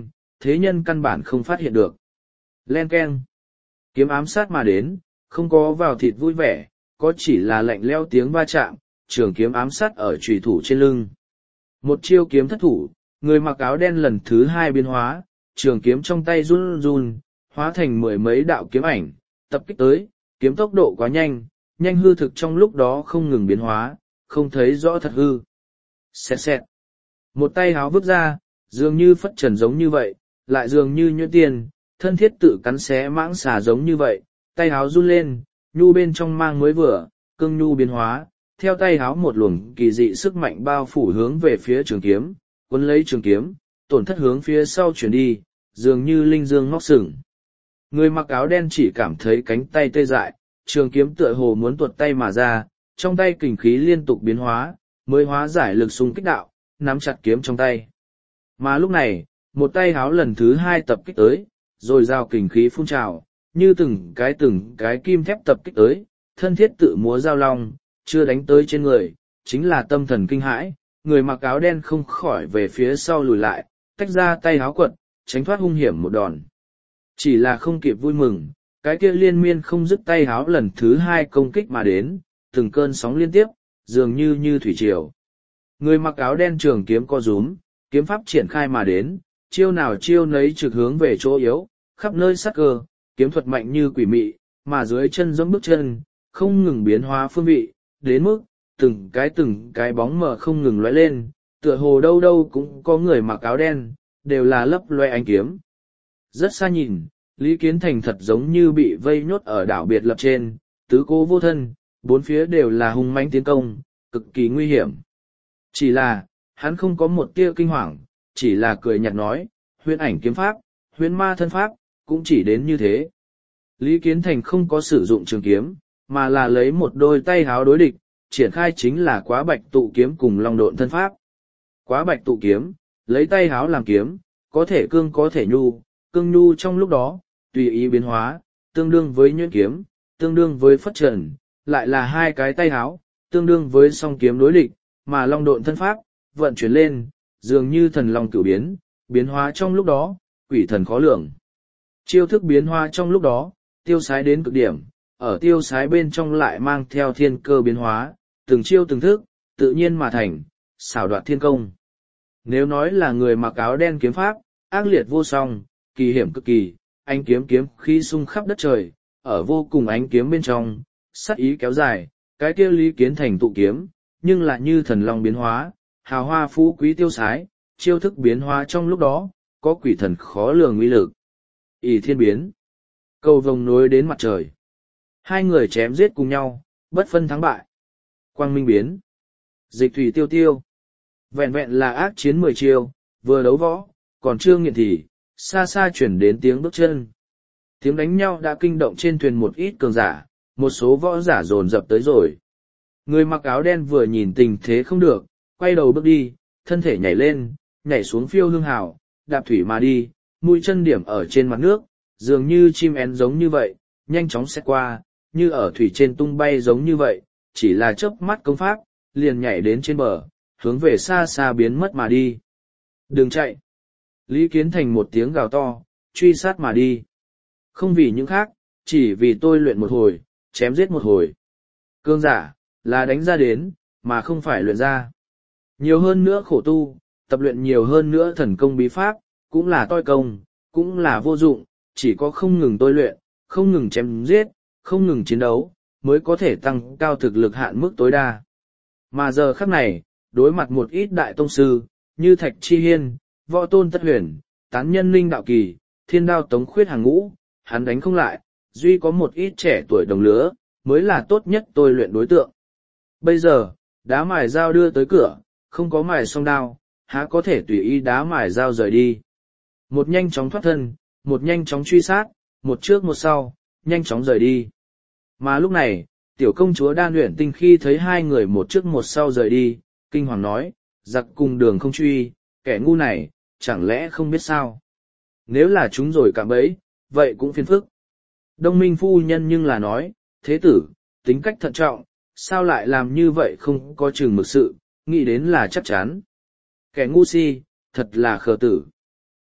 Speaker 1: thế nhân căn bản không phát hiện được. Len keng. Kiếm ám sát mà đến, không có vào thịt vui vẻ, có chỉ là lạnh leo tiếng va chạm, trường kiếm ám sát ở chùy thủ trên lưng. Một chiêu kiếm thất thủ, người mặc áo đen lần thứ hai biến hóa, trường kiếm trong tay run run, hóa thành mười mấy đạo kiếm ảnh, tập kích tới, kiếm tốc độ quá nhanh, nhanh hư thực trong lúc đó không ngừng biến hóa, không thấy rõ thật hư. Xẹt xẹt. Một tay háo vứt ra, dường như phất trần giống như vậy, lại dường như nhuyễn tiền, thân thiết tự cắn xé mãng xà giống như vậy, tay háo run lên, nhu bên trong mang mới vừa, cương nhu biến hóa, theo tay háo một luồng kỳ dị sức mạnh bao phủ hướng về phía trường kiếm, cuốn lấy trường kiếm, tổn thất hướng phía sau chuyển đi, dường như linh dương ngóc sừng. Người mặc áo đen chỉ cảm thấy cánh tay tê dại, trường kiếm tựa hồ muốn tuột tay mà ra, trong tay kình khí liên tục biến hóa, mới hóa giải lực xung kích đạo, nắm chặt kiếm trong tay. Mà lúc này, một tay háo lần thứ hai tập kích tới, rồi giao kình khí phun trào, như từng cái từng cái kim thép tập kích tới, thân thiết tự múa giao long, chưa đánh tới trên người, chính là tâm thần kinh hãi, người mặc áo đen không khỏi về phía sau lùi lại, tách ra tay háo quật, tránh thoát hung hiểm một đòn. Chỉ là không kịp vui mừng, cái kia liên miên không dứt tay háo lần thứ hai công kích mà đến, từng cơn sóng liên tiếp, dường như như thủy triều. Người mặc áo đen trường kiếm co rúm, kiếm pháp triển khai mà đến, chiêu nào chiêu nấy trực hướng về chỗ yếu, khắp nơi sát cơ, kiếm thuật mạnh như quỷ mị, mà dưới chân giẫm bước chân, không ngừng biến hóa phương vị, đến mức, từng cái từng cái bóng mờ không ngừng lóe lên, tựa hồ đâu đâu cũng có người mặc áo đen, đều là lấp loe ánh kiếm. Rất xa nhìn, Lý Kiến Thành thật giống như bị vây nhốt ở đảo biệt lập trên, tứ cố vô thân, bốn phía đều là hung mãnh tiến công, cực kỳ nguy hiểm. Chỉ là, hắn không có một tia kinh hoàng, chỉ là cười nhạt nói, huyễn ảnh kiếm pháp, huyễn ma thân pháp, cũng chỉ đến như thế. Lý Kiến Thành không có sử dụng trường kiếm, mà là lấy một đôi tay háo đối địch, triển khai chính là quá bạch tụ kiếm cùng long độn thân pháp. Quá bạch tụ kiếm, lấy tay háo làm kiếm, có thể cương có thể nhu, cương nhu trong lúc đó, tùy ý biến hóa, tương đương với nhuyễn kiếm, tương đương với phất trần, lại là hai cái tay háo, tương đương với song kiếm đối địch, mà long độn thân pháp, vận chuyển lên, dường như thần long cửu biến, biến hóa trong lúc đó, quỷ thần khó lường. Chiêu thức biến hóa trong lúc đó, tiêu sái đến cực điểm, ở tiêu sái bên trong lại mang theo thiên cơ biến hóa, từng chiêu từng thức, tự nhiên mà thành, xảo đoạt thiên công. Nếu nói là người mặc áo đen kiếm pháp, ác liệt vô song, kỳ hiểm cực kỳ, ánh kiếm kiếm khí sung khắp đất trời, ở vô cùng ánh kiếm bên trong, sát ý kéo dài, cái kia Lý Kiến Thành tụ kiếm, nhưng lại như thần long biến hóa, hào hoa phú quý tiêu sái, chiêu thức biến hóa trong lúc đó, có quỷ thần khó lường uy lực. ỷ thiên biến, cầu vồng nối đến mặt trời. Hai người chém giết cùng nhau, bất phân thắng bại. Quang minh biến, dịch thủy tiêu tiêu. Vẹn vẹn là ác chiến mười chiêu, vừa đấu võ, còn chưa nghiện thì, xa xa chuyển đến tiếng bước chân. Tiếng đánh nhau đã kinh động trên thuyền một ít cường giả, một số võ giả dồn dập tới rồi. Người mặc áo đen vừa nhìn tình thế không được, quay đầu bước đi, thân thể nhảy lên, nhảy xuống phiêu hương hào, đạp thủy mà đi, mũi chân điểm ở trên mặt nước, dường như chim én giống như vậy, nhanh chóng xét qua, như ở thủy trên tung bay giống như vậy, chỉ là chớp mắt công pháp, liền nhảy đến trên bờ, hướng về xa xa biến mất mà đi. Đừng chạy! Lý Kiến Thành một tiếng gào to, truy sát mà đi. Không vì những khác, chỉ vì tôi luyện một hồi, chém giết một hồi. Cương giả, là đánh ra đến, mà không phải luyện ra. Nhiều hơn nữa khổ tu, tập luyện nhiều hơn nữa thần công bí pháp, cũng là toi công, cũng là vô dụng, chỉ có không ngừng tôi luyện, không ngừng chém giết, không ngừng chiến đấu, mới có thể tăng cao thực lực hạn mức tối đa. Mà giờ khắc này, đối mặt một ít đại tông sư, như Thạch Chi Hiên, Võ Tôn Tất Huyền, Tán Nhân Linh Đạo Kỳ, Thiên Đao Tống Khuyết hàng ngũ, hắn đánh không lại, duy có một ít trẻ tuổi đồng lứa, mới là tốt nhất tôi luyện đối tượng. Bây giờ, đá mài dao đưa tới cửa, không có mài song đao, há có thể tùy ý đá mài dao rời đi. Một nhanh chóng thoát thân, một nhanh chóng truy sát, một trước một sau, nhanh chóng rời đi. Mà lúc này, tiểu công chúa Đan Uyển Tinh khi thấy hai người một trước một sau rời đi, kinh hoàng nói, giặc cùng đường không truy, kẻ ngu này, chẳng lẽ không biết sao? Nếu là chúng rồi cả bấy, vậy cũng phiền phức. Đông Minh phu nhân nhưng là nói, thế tử, tính cách thận trọng, sao lại làm như vậy không có chừng mực sự, nghĩ đến là chắc chắn. Kẻ ngu si, thật là khờ tử.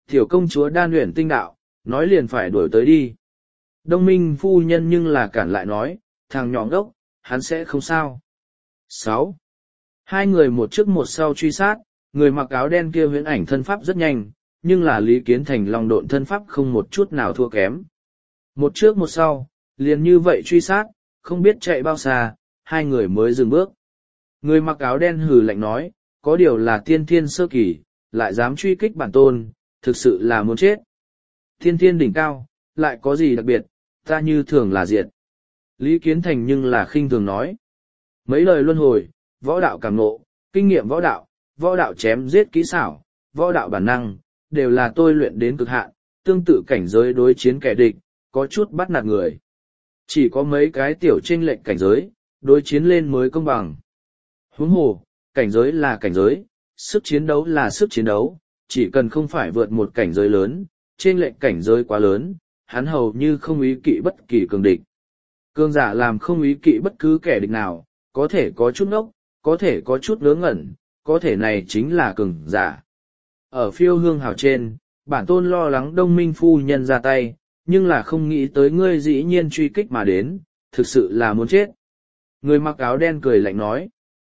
Speaker 1: Tiểu công chúa đan luyện tinh đạo, nói liền phải đuổi tới đi. Đông minh phu nhân nhưng là cản lại nói, thằng nhỏ ngốc, hắn sẽ không sao. Sáu. Hai người một trước một sau truy sát, người mặc áo đen kia huyễn ảnh thân pháp rất nhanh, nhưng là Lý Kiến Thành long độn thân pháp không một chút nào thua kém. Một trước một sau, liền như vậy truy sát, không biết chạy bao xa, hai người mới dừng bước. Người mặc áo đen hừ lạnh nói, có điều là tiên thiên sơ kỳ, lại dám truy kích bản tôn, thực sự là muốn chết. Tiên thiên đỉnh cao, lại có gì đặc biệt, ta như thường là diệt. Lý Kiến Thành nhưng là khinh thường nói. Mấy lời luân hồi, võ đạo cảm ngộ, kinh nghiệm võ đạo, võ đạo chém giết kỹ xảo, võ đạo bản năng, đều là tôi luyện đến cực hạn, tương tự cảnh giới đối chiến kẻ địch, có chút bắt nạt người. Chỉ có mấy cái tiểu chênh lệch cảnh giới, đối chiến lên mới công bằng. Huống hồ, cảnh giới là cảnh giới, sức chiến đấu là sức chiến đấu, chỉ cần không phải vượt một cảnh giới lớn, chênh lệch cảnh giới quá lớn, hắn hầu như không ý kỵ bất kỳ cường địch. Cường giả làm không ý kỵ bất cứ kẻ địch nào, có thể có chút ngốc, có thể có chút ngớ ngẩn, có thể này chính là cường giả. Ở phiêu hương hào trên, bản tôn lo lắng đông minh phu nhân ra tay, nhưng là không nghĩ tới ngươi dĩ nhiên truy kích mà đến, thực sự là muốn chết. Người mặc áo đen cười lạnh nói.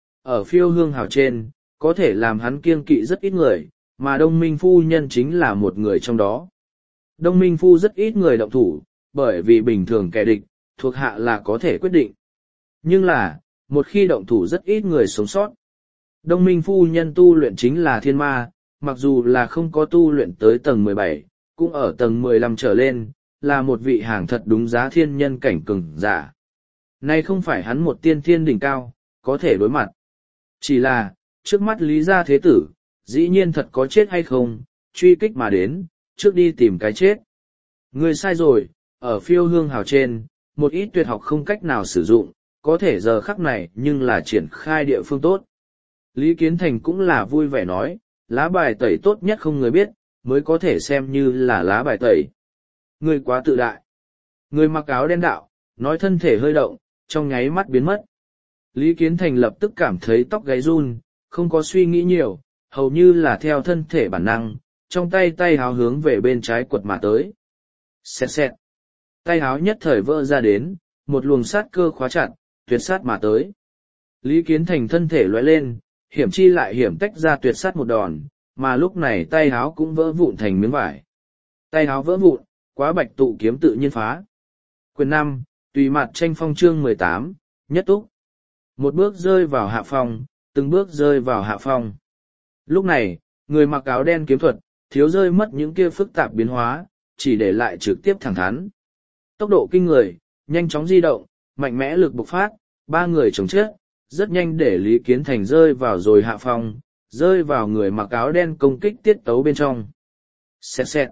Speaker 1: Ở phiêu hương hào trên, có thể làm hắn kiêng kỵ rất ít người, mà đông minh phu nhân chính là một người trong đó. Đông minh phu rất ít người động thủ, bởi vì bình thường kẻ địch, thuộc hạ là có thể quyết định. Nhưng là, một khi động thủ rất ít người sống sót. Đông minh phu nhân tu luyện chính là thiên ma, mặc dù là không có tu luyện tới tầng mười bảy, cũng ở tầng mười lăm trở lên, là một vị hàng thật đúng giá thiên nhân cảnh cường giả. Nay không phải hắn một tiên thiên đỉnh cao, có thể đối mặt. Chỉ là, trước mắt Lý Gia Thế Tử, dĩ nhiên thật có chết hay không, truy kích mà đến, trước đi tìm cái chết. Ngươi sai rồi, ở phiêu hương hào trên, một ít tuyệt học không cách nào sử dụng, có thể giờ khắc này nhưng là triển khai địa phương tốt. Lý Kiến Thành cũng là vui vẻ nói, lá bài tẩy tốt nhất không người biết, mới có thể xem như là lá bài tẩy. Ngươi quá tự đại. Người mặc áo đen đạo, nói thân thể hơi động, trong nháy mắt biến mất. Lý Kiến Thành lập tức cảm thấy tóc gáy run, không có suy nghĩ nhiều, hầu như là theo thân thể bản năng, trong tay tay háo hướng về bên trái quật mà tới. Xẹt xẹt. Tay háo nhất thời vỡ ra đến, một luồng sát cơ khóa chặt, tuyệt sát mà tới. Lý Kiến Thành thân thể lóe lên, hiểm chi lại hiểm tách ra tuyệt sát một đòn, mà lúc này tay háo cũng vỡ vụn thành miếng vải. Tay háo vỡ vụn, quá bạch tụ kiếm tự nhiên phá. Quyền năm, tùy mặt tranh phong chương mười tám, nhất túc. Một bước rơi vào hạ phong, từng bước rơi vào hạ phong. Lúc này, người mặc áo đen kiếm thuật, thiếu rơi mất những kia phức tạp biến hóa, chỉ để lại trực tiếp thẳng thắn. Tốc độ kinh người, nhanh chóng di động, mạnh mẽ lực bộc phát, ba người chống chết, rất nhanh để Lý Kiến Thành rơi vào rồi hạ phong, rơi vào người mặc áo đen công kích tiết tấu bên trong. Xẹt xẹt.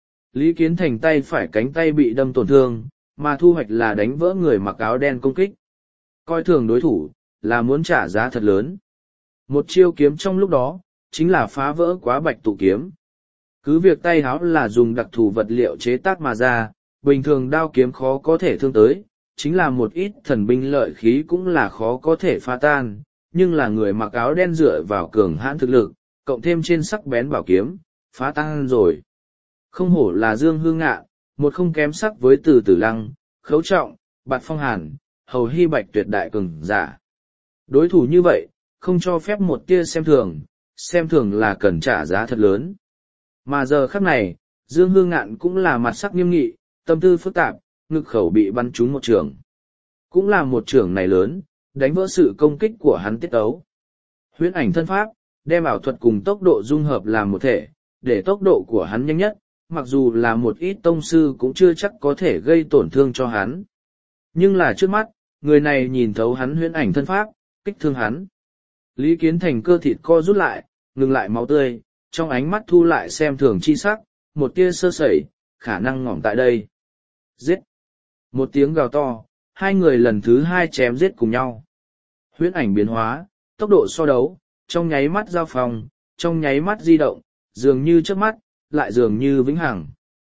Speaker 1: Lý Kiến Thành tay phải cánh tay bị đâm tổn thương, mà thu hoạch là đánh vỡ người mặc áo đen công kích. Coi thường đối thủ, là muốn trả giá thật lớn. Một chiêu kiếm trong lúc đó, chính là phá vỡ quá bạch tụ kiếm. Cứ việc tay háo là dùng đặc thù vật liệu chế tác mà ra, bình thường đao kiếm khó có thể thương tới, chính là một ít thần binh lợi khí cũng là khó có thể phá tan, nhưng là người mặc áo đen dựa vào cường hãn thực lực, cộng thêm trên sắc bén bảo kiếm, phá tan rồi. Không hổ là Dương Hương Ngạn, một không kém sắc với Từ Tử Lăng, Khấu Trọng, Bạt Phong Hàn, Hầu Hy Bạch tuyệt đại cường giả. Đối thủ như vậy, không cho phép một tia xem thường, xem thường là cần trả giá thật lớn. Mà giờ khắc này, Dương Hương Ngạn cũng là mặt sắc nghiêm nghị, tâm tư phức tạp, ngực khẩu bị bắn trúng một trường. Cũng là một trường này lớn, đánh vỡ sự công kích của hắn tiết ấu. Huyễn ảnh thân pháp, đem ảo thuật cùng tốc độ dung hợp làm một thể, để tốc độ của hắn nhanh nhất, mặc dù là một ít tông sư cũng chưa chắc có thể gây tổn thương cho hắn. Nhưng là trước mắt, người này nhìn thấu hắn huyễn ảnh thân pháp, kích thương hắn. Lý Kiến Thành cơ thịt co rút lại, ngừng lại máu tươi, trong ánh mắt thu lại xem thường chi sắc, một tia sơ sẩy, khả năng ngỏm tại đây. Giết! Một tiếng gào to, hai người lần thứ hai chém giết cùng nhau. Huyễn ảnh biến hóa, tốc độ so đấu, trong nháy mắt giao phòng, trong nháy mắt di động, dường như trước mắt, lại dường như vĩnh hằng.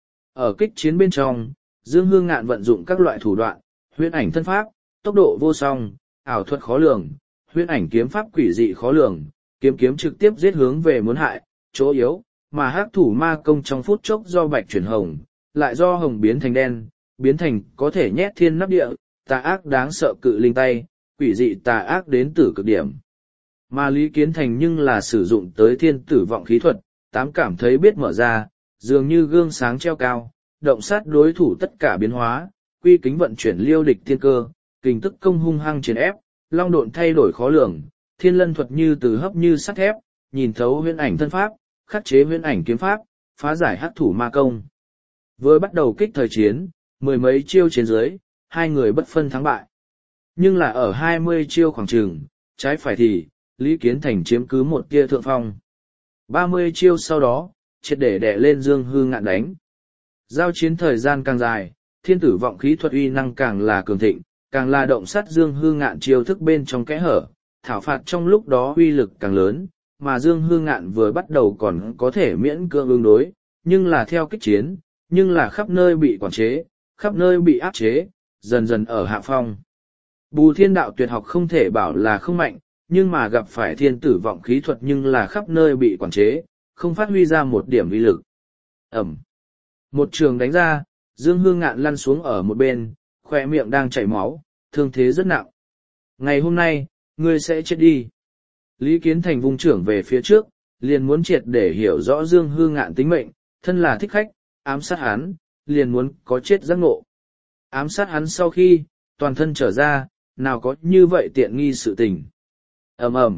Speaker 1: Ở kích chiến bên trong, Dương Hương Ngạn vận dụng các loại thủ đoạn, huyễn ảnh thân pháp, tốc độ vô song, ảo thuật khó lường, huyễn ảnh kiếm pháp quỷ dị khó lường, kiếm kiếm trực tiếp giết hướng về muốn hại, chỗ yếu, mà hắc thủ ma công trong phút chốc do bạch chuyển hồng, lại do hồng biến thành đen, biến thành có thể nhét thiên nắp địa, tà ác đáng sợ cự linh tay, quỷ dị tà ác đến từ cực điểm. Mà Lý Kiến Thành nhưng là sử dụng tới thiên tử vọng khí thuật, tám cảm thấy biết mở ra, dường như gương sáng treo cao, động sát đối thủ tất cả biến hóa, quy kính vận chuyển liêu địch thiên cơ, kình tức công hung hăng chiến ép, long độn thay đổi khó lường, thiên lân thuật như từ hấp như sắt thép, nhìn thấu huyễn ảnh thân pháp, khắc chế huyễn ảnh kiếm pháp, phá giải hắc thủ ma công. Vừa bắt đầu kích thời chiến, mười mấy chiêu chiến dưới, hai người bất phân thắng bại. Nhưng là ở hai mươi chiêu khoảng trường, trái phải thì, Lý Kiến Thành chiếm cứ một tia thượng phong. ba mươi chiêu sau đó, triệt để đè lên Dương Hư Ngạn đánh. Giao chiến thời gian càng dài, thiên tử vọng khí thuật uy năng càng là cường thịnh, càng là động sát Dương Hư Ngạn chiêu thức bên trong kẽ hở, thảo phạt trong lúc đó uy lực càng lớn, mà Dương Hư Ngạn vừa bắt đầu còn có thể miễn cưỡng ứng đối, nhưng là theo kích chiến, nhưng là khắp nơi bị quản chế, khắp nơi bị áp chế, dần dần ở hạ phong. Bù thiên đạo tuyệt học không thể bảo là không mạnh, nhưng mà gặp phải thiên tử vọng khí thuật nhưng là khắp nơi bị quản chế, không phát huy ra một điểm uy lực. Ẩm. Một trường đánh ra, Dương Hư Ngạn lăn xuống ở một bên, khỏe miệng đang chảy máu, thương thế rất nặng. Ngày hôm nay, ngươi sẽ chết đi. Lý Kiến Thành vung trưởng về phía trước, liền muốn triệt để hiểu rõ Dương Hư Ngạn tính mệnh, thân là thích khách, ám sát hắn, liền muốn có chết giác ngộ. Ám sát hắn sau khi, toàn thân trở ra, nào có như vậy tiện nghi sự tình. Ầm ầm.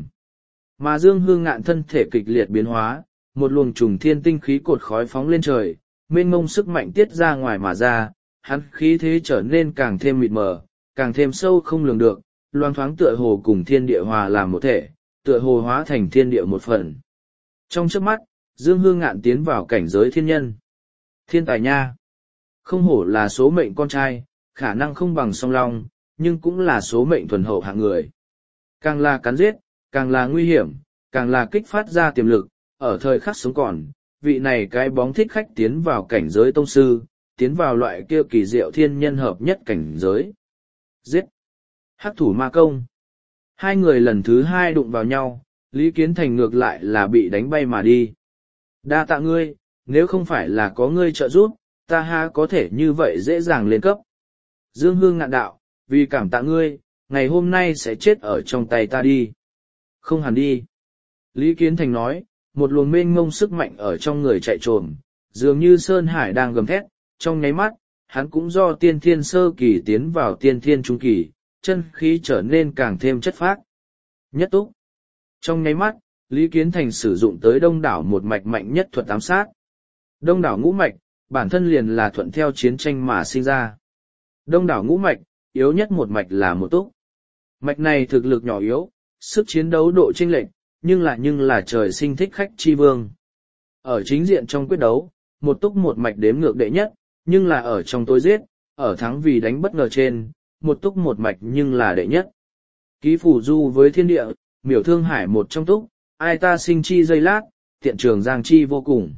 Speaker 1: Mà Dương Hư Ngạn thân thể kịch liệt biến hóa, một luồng trùng thiên tinh khí cột khói phóng lên trời, mênh mông sức mạnh tiết ra ngoài mà ra, hắn khí thế trở nên càng thêm mịt mờ, càng thêm sâu không lường được, loang thoáng tựa hồ cùng thiên địa hòa làm một thể, tựa hồ hóa thành thiên địa một phần. Trong chớp mắt, Dương Hư Ngạn tiến vào cảnh giới thiên nhân. Thiên tài nha! Không hổ là số mệnh con trai, khả năng không bằng song long, nhưng cũng là số mệnh thuần hậu hạng người. Càng là cắn giết, càng là nguy hiểm, càng là kích phát ra tiềm lực, ở thời khắc sống còn, vị này cái bóng thích khách tiến vào cảnh giới tông sư, tiến vào loại kia kỳ diệu thiên nhân hợp nhất cảnh giới. Giết! Hắc thủ ma công! Hai người lần thứ hai đụng vào nhau, Lý Kiến Thành ngược lại là bị đánh bay mà đi. Đa tạ ngươi, nếu không phải là có ngươi trợ giúp, ta ha có thể như vậy dễ dàng lên cấp. Dương Hương Ngạn đạo, vì cảm tạ ngươi, ngày hôm nay sẽ chết ở trong tay ta đi. Không hẳn đi. Lý Kiến Thành nói, một luồng mênh mông sức mạnh ở trong người chạy trồm, dường như Sơn Hải đang gầm thét, trong nháy mắt, hắn cũng do tiên thiên sơ kỳ tiến vào tiên thiên trung kỳ, chân khí trở nên càng thêm chất phác. Nhất túc. Trong nháy mắt, Lý Kiến Thành sử dụng tới đông đảo một mạch mạnh nhất thuật ám sát. Đông đảo ngũ mạch, bản thân liền là thuận theo chiến tranh mà sinh ra. Đông đảo ngũ mạch, yếu nhất một mạch là một túc. Mạch này thực lực nhỏ yếu, sức chiến đấu độ chênh lệch, nhưng là nhưng là trời sinh thích khách chi vương. Ở chính diện trong quyết đấu, một túc một mạch đếm ngược đệ nhất, nhưng là ở trong tối giết, ở thắng vì đánh bất ngờ trên, một túc một mạch nhưng là đệ nhất. Ký phủ du với thiên địa, miểu thương hải một trong túc, ai ta sinh chi giây lát, tiện trường giang chi vô cùng.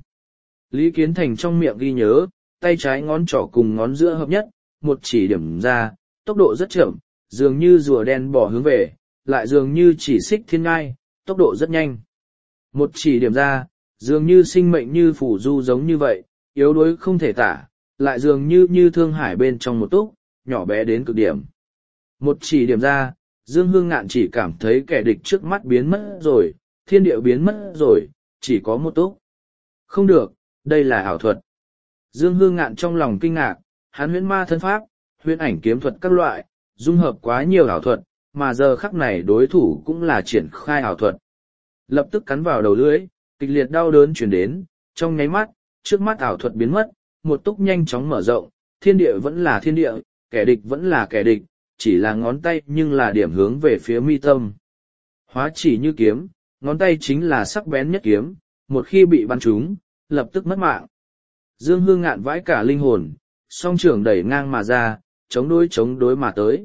Speaker 1: Lý Kiến Thành trong miệng ghi nhớ, tay trái ngón trỏ cùng ngón giữa hợp nhất, một chỉ điểm ra, tốc độ rất chậm, dường như rùa đen bỏ hướng về, lại dường như chỉ xích thiên ngai, tốc độ rất nhanh. Một chỉ điểm ra, dường như sinh mệnh như phủ du giống như vậy, yếu đuối không thể tả, lại dường như như thương hải bên trong một túc, nhỏ bé đến cực điểm. Một chỉ điểm ra, Dương Hương Ngạn chỉ cảm thấy kẻ địch trước mắt biến mất rồi, thiên địa biến mất rồi, chỉ có một túc. Không được, đây là ảo thuật. Dương Hương Ngạn trong lòng kinh ngạc, hắn huyễn ma thân pháp, huyễn ảnh kiếm thuật các loại, dung hợp quá nhiều ảo thuật, mà giờ khắc này đối thủ cũng là triển khai ảo thuật. Lập tức cắn vào đầu lưỡi, kịch liệt đau đớn chuyển đến, trong nháy mắt, trước mắt ảo thuật biến mất, một túc nhanh chóng mở rộng, thiên địa vẫn là thiên địa, kẻ địch vẫn là kẻ địch, chỉ là ngón tay nhưng là điểm hướng về phía mi tâm. Hóa chỉ như kiếm, ngón tay chính là sắc bén nhất kiếm, một khi bị bắn trúng, lập tức mất mạng. Dương Hương Ngạn vãi cả linh hồn, song trưởng đẩy ngang mà ra, chống đối chống đối mà tới.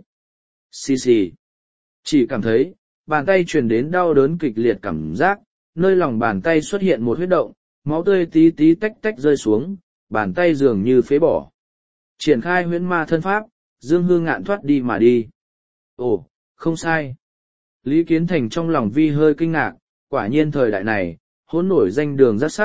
Speaker 1: Xì xì. Chỉ cảm thấy, bàn tay truyền đến đau đớn kịch liệt cảm giác, nơi lòng bàn tay xuất hiện một huyết động, máu tươi tí tí tách tách rơi xuống, bàn tay dường như phế bỏ. Triển khai huyễn ma thân pháp, Dương Hương Ngạn thoát đi mà đi. Ồ, không sai. Lý Kiến Thành trong lòng vi hơi kinh ngạc, quả nhiên thời đại này, hỗn nổi danh đường rất sắc,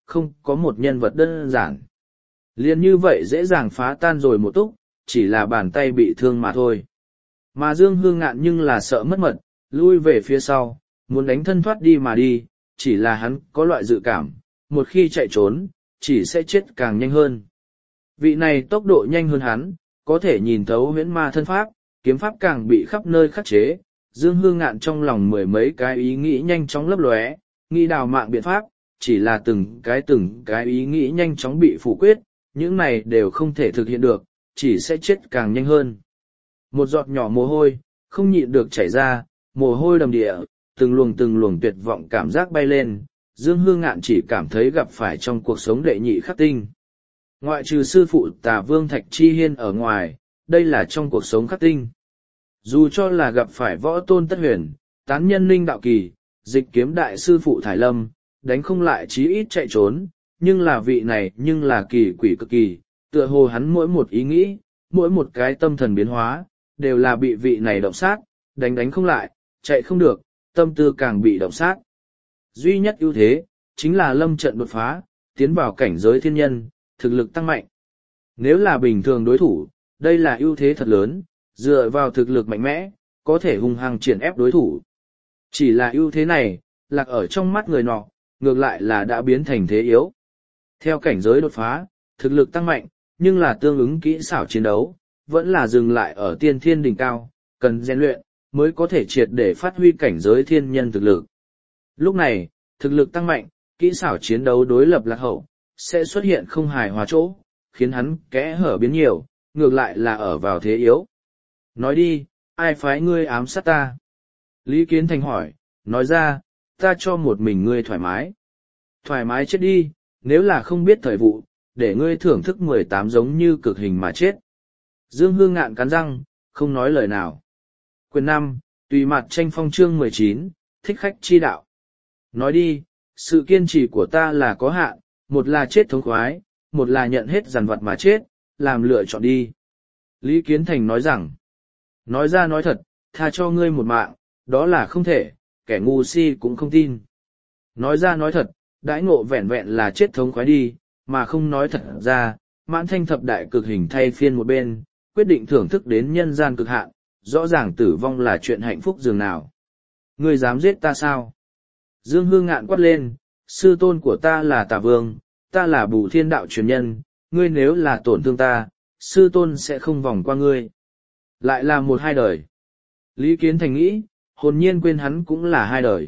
Speaker 1: không có một nhân vật đơn giản. Liền như vậy dễ dàng phá tan rồi một túc, chỉ là bàn tay bị thương mà thôi. Mà Dương Hương Ngạn nhưng là sợ mất mật, lui về phía sau, muốn đánh thân thoát đi mà đi, chỉ là hắn có loại dự cảm, một khi chạy trốn, chỉ sẽ chết càng nhanh hơn. Vị này tốc độ nhanh hơn hắn, có thể nhìn thấu huyễn ma thân pháp, kiếm pháp càng bị khắp nơi khắc chế. Dương Hương Ngạn trong lòng mười mấy cái ý nghĩ nhanh chóng lấp lóe, nghĩ đào mạng biện pháp, chỉ là từng cái từng cái ý nghĩ nhanh chóng bị phủ quyết, những này đều không thể thực hiện được, chỉ sẽ chết càng nhanh hơn. Một giọt nhỏ mồ hôi, không nhịn được chảy ra, mồ hôi đầm địa, từng luồng từng luồng tuyệt vọng cảm giác bay lên, Dương Hương Ngạn chỉ cảm thấy gặp phải trong cuộc sống đệ nhị khắc tinh. Ngoại trừ sư phụ Tà Vương Thạch Chi Hiên ở ngoài, đây là trong cuộc sống khắc tinh. Dù cho là gặp phải võ tôn tất huyền, tán nhân ninh đạo kỳ, dịch kiếm đại sư phụ Thải Lâm, đánh không lại chí ít chạy trốn, nhưng là vị này nhưng là kỳ quỷ cực kỳ, tựa hồ hắn mỗi một ý nghĩ, mỗi một cái tâm thần biến hóa, đều là bị vị này động sát, đánh đánh không lại, chạy không được, tâm tư càng bị động sát. Duy nhất ưu thế, chính là lâm trận đột phá, tiến vào cảnh giới thiên nhân, thực lực tăng mạnh. Nếu là bình thường đối thủ, đây là ưu thế thật lớn, dựa vào thực lực mạnh mẽ, có thể hung hăng triển ép đối thủ. Chỉ là ưu thế này, lạc ở trong mắt người nọ, ngược lại là đã biến thành thế yếu. Theo cảnh giới đột phá, thực lực tăng mạnh, nhưng là tương ứng kỹ xảo chiến đấu, vẫn là dừng lại ở tiên thiên đỉnh cao, cần rèn luyện, mới có thể triệt để phát huy cảnh giới thiên nhân thực lực. Lúc này, thực lực tăng mạnh, kỹ xảo chiến đấu đối lập lạc hậu, sẽ xuất hiện không hài hòa chỗ, khiến hắn kẽ hở biến nhiều, ngược lại là ở vào thế yếu. Nói đi, ai phái ngươi ám sát ta? Lý Kiến Thành hỏi, nói ra, ta cho một mình ngươi thoải mái. Thoải mái chết đi, nếu là không biết thời vụ, để ngươi thưởng thức mười tám giống như cực hình mà chết. Dương Hương Ngạn cắn răng, không nói lời nào. Quyền năm, tùy mặt tranh phong chương mười chín, thích khách chi đạo. Nói đi, sự kiên trì của ta là có hạn, một là chết thống khoái, một là nhận hết dằn vặt mà chết, làm lựa chọn đi. Lý Kiến Thành nói rằng, nói ra nói thật, tha cho ngươi một mạng, đó là không thể, kẻ ngu si cũng không tin. Nói ra nói thật, đãi ngộ vẹn vẹn là chết thống khoái đi, mà không nói thật ra, mãn thanh thập đại cực hình thay phiên một bên, quyết định thưởng thức đến nhân gian cực hạn, rõ ràng tử vong là chuyện hạnh phúc dường nào. Ngươi dám giết ta sao? Dương Hương Ngạn quát lên, sư tôn của ta là Tà Vương, ta là Bù Thiên Đạo truyền nhân, ngươi nếu là tổn thương ta, sư tôn sẽ không vòng qua ngươi. Lại là một hai đời. Lý Kiến Thành nghĩ, hồn nhiên quên hắn cũng là hai đời.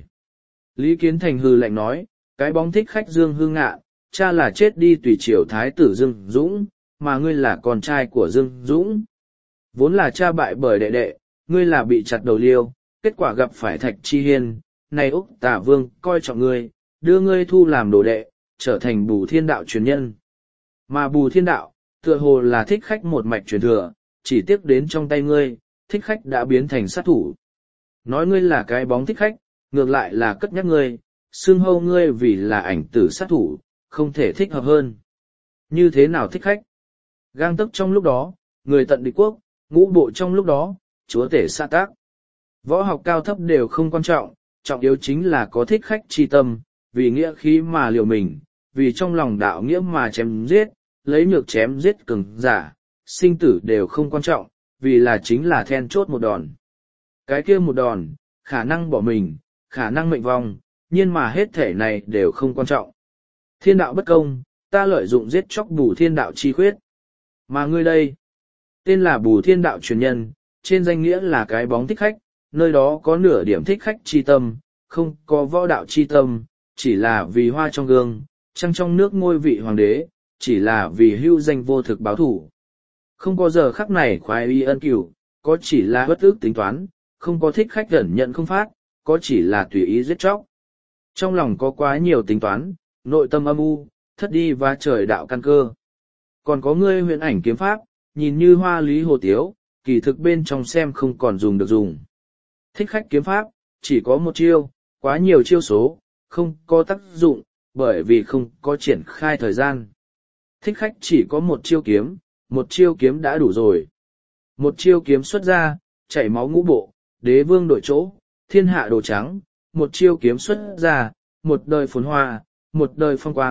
Speaker 1: Lý Kiến Thành hừ lạnh nói, cái bóng thích khách Dương Hương Ngạn, cha là chết đi tùy triều thái tử Dương Dũng, mà ngươi là con trai của Dương Dũng. Vốn là cha bại bởi đệ đệ, ngươi là bị chặt đầu liêu, kết quả gặp phải Thạch Chi Hiên, này Úc Tả Vương coi trọng ngươi, đưa ngươi thu làm đồ đệ, trở thành Bù Thiên Đạo truyền nhân. Mà Bù Thiên Đạo, tựa hồ là thích khách một mạch truyền thừa, chỉ tiếc đến trong tay ngươi, thích khách đã biến thành sát thủ. Nói ngươi là cái bóng thích khách, ngược lại là cất nhắc ngươi, xưng hâu ngươi vì là ảnh tử sát thủ, không thể thích hợp hơn. Như thế nào thích khách? Gang tấc trong lúc đó, người tận địch quốc, ngũ bộ trong lúc đó, chúa tể xa tác. Võ học cao thấp đều không quan trọng, trọng yếu chính là có thích khách chi tâm, vì nghĩa khí mà liều mình, vì trong lòng đạo nghĩa mà chém giết, lấy nhược chém giết cường giả, sinh tử đều không quan trọng, vì là chính là then chốt một đòn. Cái kia một đòn, khả năng bỏ mình, khả năng mệnh vong, nhưng mà hết thể này đều không quan trọng. Thiên đạo bất công, ta lợi dụng giết chóc Bù Thiên Đạo chi khuyết. Mà ngươi đây, tên là Bù Thiên Đạo truyền nhân, trên danh nghĩa là cái bóng thích khách, nơi đó có nửa điểm thích khách chi tâm, không có võ đạo chi tâm, chỉ là vì hoa trong gương, trăng trong nước ngôi vị hoàng đế, chỉ là vì hưu danh vô thực báo thủ. Không có giờ khắc này khoái y ân cửu, có chỉ là bất ức tính toán, không có thích khách ẩn nhận không phát, có chỉ là tùy ý giết chóc. Trong lòng có quá nhiều tính toán, nội tâm âm u, thất đi và trời đạo căn cơ. Còn có ngươi huyền ảnh kiếm pháp, nhìn như hoa lý hồ tiếu, kỳ thực bên trong xem không còn dùng được dùng. Thích khách kiếm pháp, chỉ có một chiêu, quá nhiều chiêu số, không có tác dụng, bởi vì không có triển khai thời gian. Thích khách chỉ có một chiêu kiếm, một chiêu kiếm đã đủ rồi. Một chiêu kiếm xuất ra, chảy máu ngũ bộ, đế vương đội chỗ, thiên hạ đồ trắng, một chiêu kiếm xuất ra, một đời phồn hoa, một đời phong quang,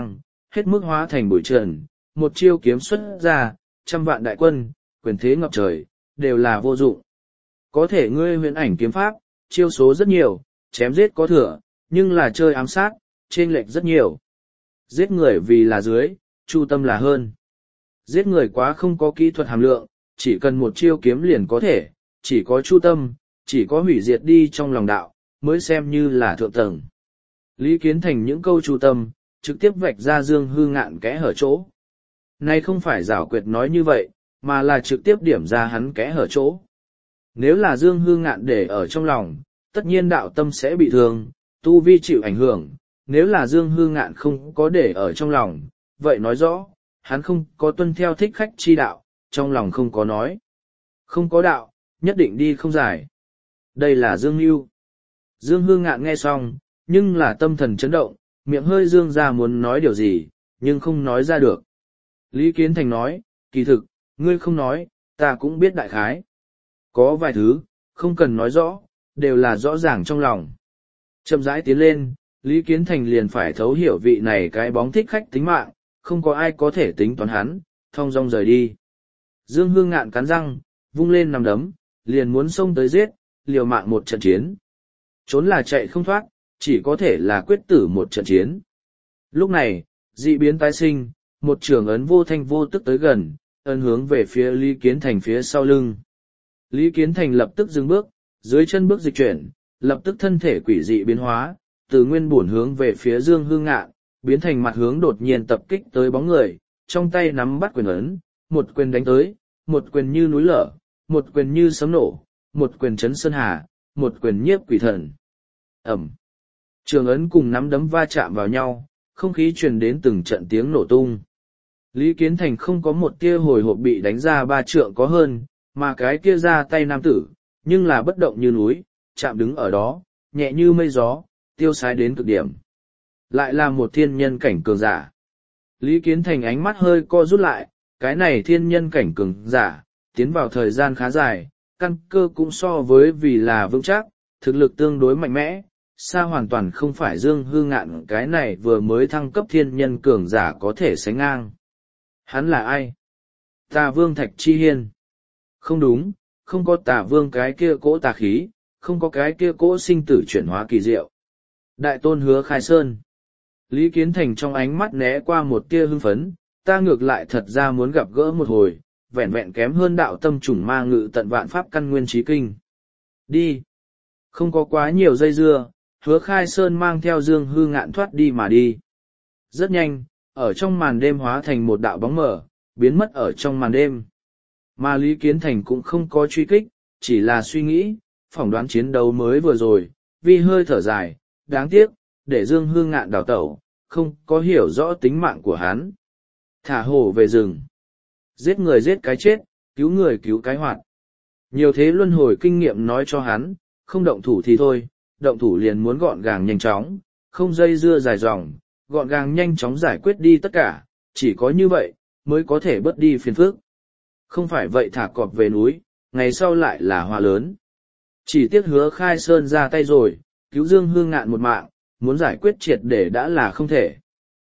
Speaker 1: hết mức hóa thành bụi trần, một chiêu kiếm xuất ra, trăm vạn đại quân, quyền thế ngập trời, đều là vô dụng. Có thể ngươi huyền ảnh kiếm pháp, chiêu số rất nhiều, chém giết có thừa, nhưng là chơi ám sát, chênh lệch rất nhiều. Giết người vì là dưới, chu tâm là hơn. Giết người quá không có kỹ thuật hàm lượng, chỉ cần một chiêu kiếm liền có thể, chỉ có chu tâm, chỉ có hủy diệt đi trong lòng đạo, mới xem như là thượng tầng. Lý Kiến Thành những câu chu tâm, trực tiếp vạch ra Dương Hư Ngạn kẽ hở chỗ. Nay không phải giảo quyệt nói như vậy, mà là trực tiếp điểm ra hắn kẽ hở chỗ. Nếu là Dương Hư Ngạn để ở trong lòng, tất nhiên đạo tâm sẽ bị thương, tu vi chịu ảnh hưởng. Nếu là Dương Hư Ngạn không có để ở trong lòng, vậy nói rõ, hắn không có tuân theo thích khách chi đạo, trong lòng không có nói. Không có đạo, nhất định đi không giải. Đây là Dương Nưu. Dương Hư Ngạn nghe xong, nhưng là tâm thần chấn động, miệng hơi dương ra muốn nói điều gì, nhưng không nói ra được. Lý Kiến Thành nói, kỳ thực, ngươi không nói, ta cũng biết đại khái. Có vài thứ, không cần nói rõ, đều là rõ ràng trong lòng. Chậm rãi tiến lên, Lý Kiến Thành liền phải thấu hiểu vị này cái bóng thích khách tính mạng, không có ai có thể tính toán hắn, thong dong rời đi. Dương Hương Ngạn cắn răng, vung lên nằm đấm, liền muốn xông tới giết, liều mạng một trận chiến. Trốn là chạy không thoát, chỉ có thể là quyết tử một trận chiến. Lúc này, dị biến tái sinh, một trường ấn vô thanh vô tức tới gần, ấn hướng về phía Lý Kiến Thành phía sau lưng. Lý Kiến Thành lập tức dừng bước, dưới chân bước dịch chuyển, lập tức thân thể quỷ dị biến hóa, từ nguyên bổn hướng về phía Dương Hương Ngạn, biến thành mặt hướng đột nhiên tập kích tới bóng người, trong tay nắm bắt quyền ấn, một quyền đánh tới, một quyền như núi lở, một quyền như sấm nổ, một quyền chấn sơn hà, một quyền nhiếp quỷ thần. Ẩm. Trường ấn cùng nắm đấm va chạm vào nhau, không khí truyền đến từng trận tiếng nổ tung. Lý Kiến Thành không có một tia hồi hộp bị đánh ra ba trượng có hơn, mà cái kia ra tay nam tử, nhưng là bất động như núi, chạm đứng ở đó, nhẹ như mây gió, tiêu sái đến cực điểm. Lại là một thiên nhân cảnh cường giả. Lý Kiến Thành ánh mắt hơi co rút lại, cái này thiên nhân cảnh cường giả, tiến vào thời gian khá dài, căn cơ cũng so với vì là vững chắc, thực lực tương đối mạnh mẽ, xa hoàn toàn không phải Dương Hư Ngạn cái này vừa mới thăng cấp thiên nhân cường giả có thể sánh ngang. Hắn là ai? Tà Vương Thạch Chi Hiên. Không đúng, không có Tà Vương cái kia cỗ tà khí, không có cái kia cỗ sinh tử chuyển hóa kỳ diệu. Đại tôn Hứa Khai Sơn. Lý Kiến Thành trong ánh mắt né qua một tia hưng phấn, ta ngược lại thật ra muốn gặp gỡ một hồi, vẹn vẹn kém hơn đạo tâm trùng ma ngự tận vạn pháp căn nguyên trí kinh. Đi. Không có quá nhiều dây dưa, Hứa Khai Sơn mang theo Dương Hư Ngạn thoát đi mà đi. Rất nhanh, ở trong màn đêm hóa thành một đạo bóng mờ, biến mất ở trong màn đêm. Mà Lý Kiến Thành cũng không có truy kích, chỉ là suy nghĩ, phỏng đoán chiến đấu mới vừa rồi, vì hơi thở dài, đáng tiếc, để Dương Hư Ngạn đào tẩu, không có hiểu rõ tính mạng của hắn. Thả hổ về rừng. Giết người giết cái chết, cứu người cứu cái hoạt. Nhiều thế luân hồi kinh nghiệm nói cho hắn, không động thủ thì thôi, động thủ liền muốn gọn gàng nhanh chóng, không dây dưa dài dòng, gọn gàng nhanh chóng giải quyết đi tất cả, chỉ có như vậy, mới có thể bớt đi phiền phức. Không phải vậy thả cọp về núi, ngày sau lại là hoa lớn. Chỉ tiếc Hứa Khai Sơn ra tay rồi, cứu Dương Hương Ngạn một mạng, muốn giải quyết triệt để đã là không thể.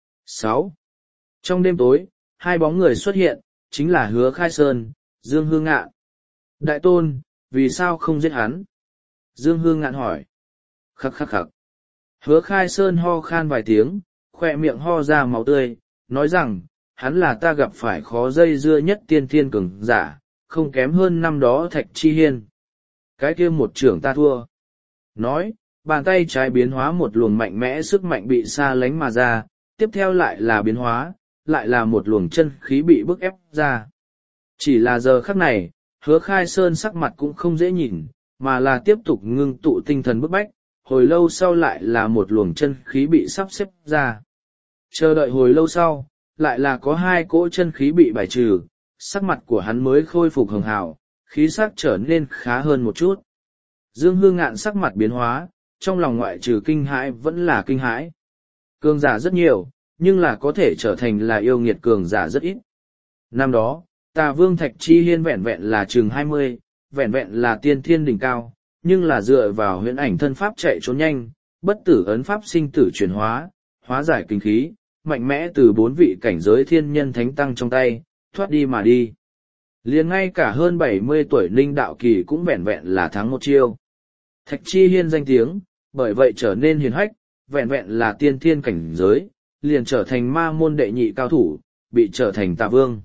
Speaker 1: sáu. Trong đêm tối, hai bóng người xuất hiện, chính là Hứa Khai Sơn, Dương Hương Ngạn. Đại tôn, vì sao không giết hắn? Dương Hương Ngạn hỏi. Khắc khắc khắc. Hứa Khai Sơn ho khan vài tiếng, khỏe miệng ho ra máu tươi, nói rằng, hắn là ta gặp phải khó dây dưa nhất tiên thiên cường giả, không kém hơn năm đó Thạch Chi Hiên. Cái kia một trưởng ta thua. Nói, bàn tay trái biến hóa một luồng mạnh mẽ sức mạnh bị xa lánh mà ra, tiếp theo lại là biến hóa, lại là một luồng chân khí bị bức ép ra. Chỉ là giờ khắc này, Hứa Khai Sơn sắc mặt cũng không dễ nhìn, mà là tiếp tục ngưng tụ tinh thần bức bách, hồi lâu sau lại là một luồng chân khí bị sắp xếp ra. Chờ đợi hồi lâu sau, lại là có hai cỗ chân khí bị bài trừ, sắc mặt của hắn mới khôi phục hường hào, khí sắc trở nên khá hơn một chút. Dương Hương Ngạn sắc mặt biến hóa, trong lòng ngoại trừ kinh hãi vẫn là kinh hãi. Cường giả rất nhiều, nhưng là có thể trở thành là yêu nghiệt cường giả rất ít. Năm đó, Tà Vương Thạch Chi Hiên vẹn vẹn là chừng hai mươi, vẹn vẹn là tiên thiên đỉnh cao, nhưng là dựa vào huyễn ảnh thân pháp chạy trốn nhanh, bất tử ấn pháp sinh tử chuyển hóa, hóa giải kinh khí, mạnh mẽ từ bốn vị cảnh giới thiên nhân thánh tăng trong tay, thoát đi mà đi. Liền ngay cả hơn bảy mươi tuổi Ninh Đạo Kỳ cũng vẹn vẹn là thắng một chiêu. Thạch Chi Hiên danh tiếng, bởi vậy trở nên hiền hách, vẹn vẹn là tiên thiên cảnh giới, liền trở thành ma môn đệ nhị cao thủ, bị trở thành tà vương.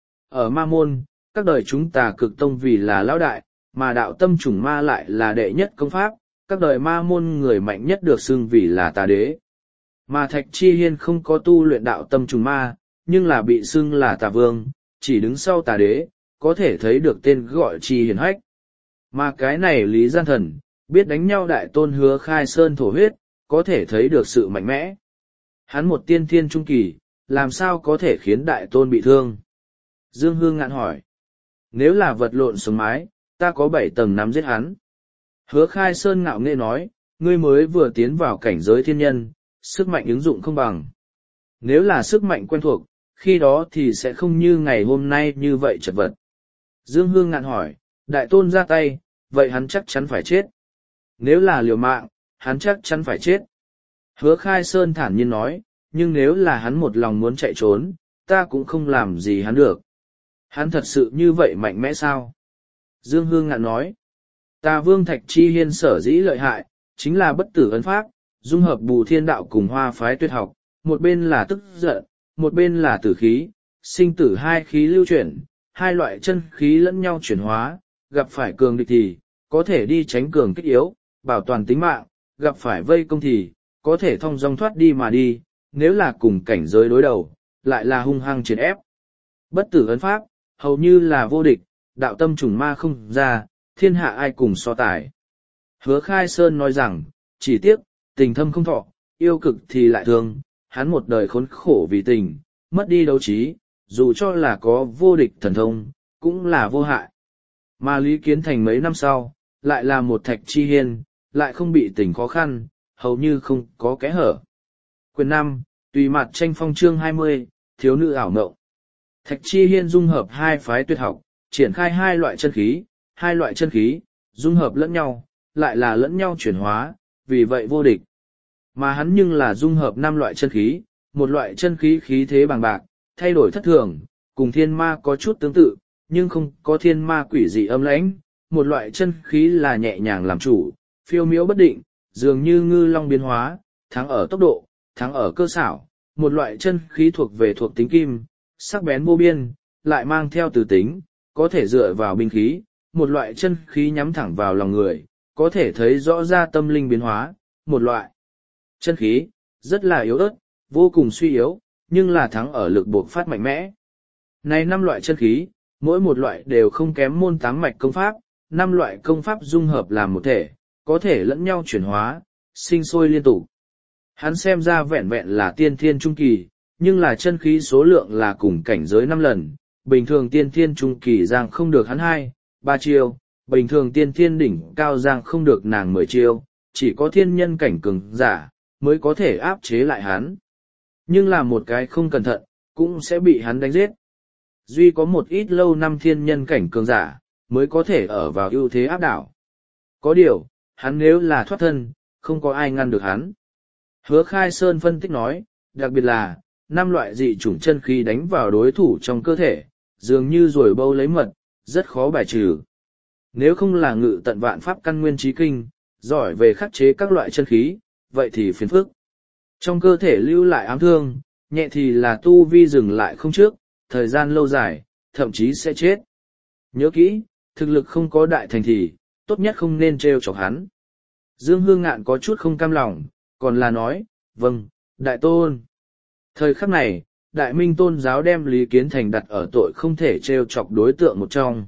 Speaker 1: Ở ma môn, các đời chúng tà cực tông vì là lão đại, mà đạo tâm chủng ma lại là đệ nhất công pháp, các đời ma môn người mạnh nhất được xưng vì là tà đế. Mà Thạch Chi Hiên không có tu luyện đạo tâm trùng ma, nhưng là bị xưng là tà vương, chỉ đứng sau tà đế, có thể thấy được tên gọi chi hiển hách. Mà cái này Lý Gian Thần, biết đánh nhau đại tôn Hứa Khai Sơn thổ huyết, có thể thấy được sự mạnh mẽ. Hắn một tiên thiên trung kỳ, làm sao có thể khiến đại tôn bị thương? Dương Hương ngạn hỏi. Nếu là vật lộn xuống mái, ta có bảy tầng nắm giết hắn. Hứa Khai Sơn ngạo nghễ nói, ngươi mới vừa tiến vào cảnh giới thiên nhân, sức mạnh ứng dụng không bằng. Nếu là sức mạnh quen thuộc, khi đó thì sẽ không như ngày hôm nay như vậy chật vật. Dương Hương ngạn hỏi, đại tôn ra tay, vậy hắn chắc chắn phải chết. Nếu là liều mạng, hắn chắc chắn phải chết. Hứa Khai Sơn thản nhiên nói, nhưng nếu là hắn một lòng muốn chạy trốn, ta cũng không làm gì hắn được. Hắn thật sự như vậy mạnh mẽ sao? Dương Hương ngạn nói, Tà Vương Thạch Chi Hiên sở dĩ lợi hại, chính là bất tử ấn pháp, dung hợp Bù Thiên Đạo cùng Hoa phái tuyệt học, một bên là tức giận, một bên là tử khí, sinh tử hai khí lưu chuyển, hai loại chân khí lẫn nhau chuyển hóa, gặp phải cường địch thì, có thể đi tránh cường kích yếu, bảo toàn tính mạng, gặp phải vây công thì, có thể thông dong thoát đi mà đi, nếu là cùng cảnh giới đối đầu, lại là hung hăng chiến ép. Bất tử ấn pháp, hầu như là vô địch, đạo tâm trùng ma không ra, thiên hạ ai cùng so tài. Hứa Khai Sơn nói rằng, chỉ tiếc, tình thâm không thọ, yêu cực thì lại thương, hắn một đời khốn khổ vì tình, mất đi đấu trí, dù cho là có vô địch thần thông, cũng là vô hại. Mà Lý Kiến Thành mấy năm sau, lại là một Thạch Chi Hiên, lại không bị tình khó khăn, hầu như không có kẽ hở. Quyền năm, tùy mặt tranh phong chương hai mươi, thiếu nữ ảo mộng. Thạch Chi Hiên dung hợp hai phái tuyệt học, triển khai hai loại chân khí, hai loại chân khí, dung hợp lẫn nhau, lại là lẫn nhau chuyển hóa, vì vậy vô địch. Mà hắn nhưng là dung hợp năm loại chân khí, một loại chân khí khí thế bằng bạc, thay đổi thất thường, cùng thiên ma có chút tương tự, nhưng không có thiên ma quỷ dị âm lãnh, một loại chân khí là nhẹ nhàng làm chủ, phiêu miễu bất định, dường như ngư long biến hóa, thắng ở tốc độ, thắng ở cơ xảo, một loại chân khí thuộc về thuộc tính kim, sắc bén vô biên, lại mang theo từ tính, có thể dựa vào binh khí, một loại chân khí nhắm thẳng vào lòng người, có thể thấy rõ ra tâm linh biến hóa, một loại chân khí, rất là yếu ớt, vô cùng suy yếu, nhưng là thắng ở lực buộc phát mạnh mẽ. Này năm loại chân khí, mỗi một loại đều không kém môn tám mạch công pháp, năm loại công pháp dung hợp làm một thể, có thể lẫn nhau chuyển hóa, sinh sôi liên tục. Hắn xem ra vẹn vẹn là tiên thiên trung kỳ, nhưng là chân khí số lượng là cùng cảnh giới năm lần, bình thường tiên thiên trung kỳ giang không được hắn hai, ba chiêu, bình thường tiên thiên đỉnh cao giang không được nàng mười chiêu, chỉ có thiên nhân cảnh cường giả, mới có thể áp chế lại hắn. Nhưng là một cái không cẩn thận, cũng sẽ bị hắn đánh giết. Duy có một ít lâu năm thiên nhân cảnh cường giả, mới có thể ở vào ưu thế áp đảo. Có điều, hắn nếu là thoát thân, không có ai ngăn được hắn. Hứa Khai Sơn phân tích nói, đặc biệt là, năm loại dị chủng chân khí đánh vào đối thủ trong cơ thể, dường như rồi bâu lấy mật, rất khó bài trừ. Nếu không là ngự tận vạn pháp căn nguyên trí kinh, giỏi về khắc chế các loại chân khí, vậy thì phiền phức. Trong cơ thể lưu lại ám thương, nhẹ thì là tu vi dừng lại không trước, thời gian lâu dài, thậm chí sẽ chết. Nhớ kỹ, thực lực không có đại thành thì, tốt nhất không nên trêu chọc hắn. Dương Hương Ngạn có chút không cam lòng, còn là nói, vâng, đại tôn. Thời khắc này, đại minh tôn giáo đem Lý Kiến Thành đặt ở tội không thể trêu chọc đối tượng một trong.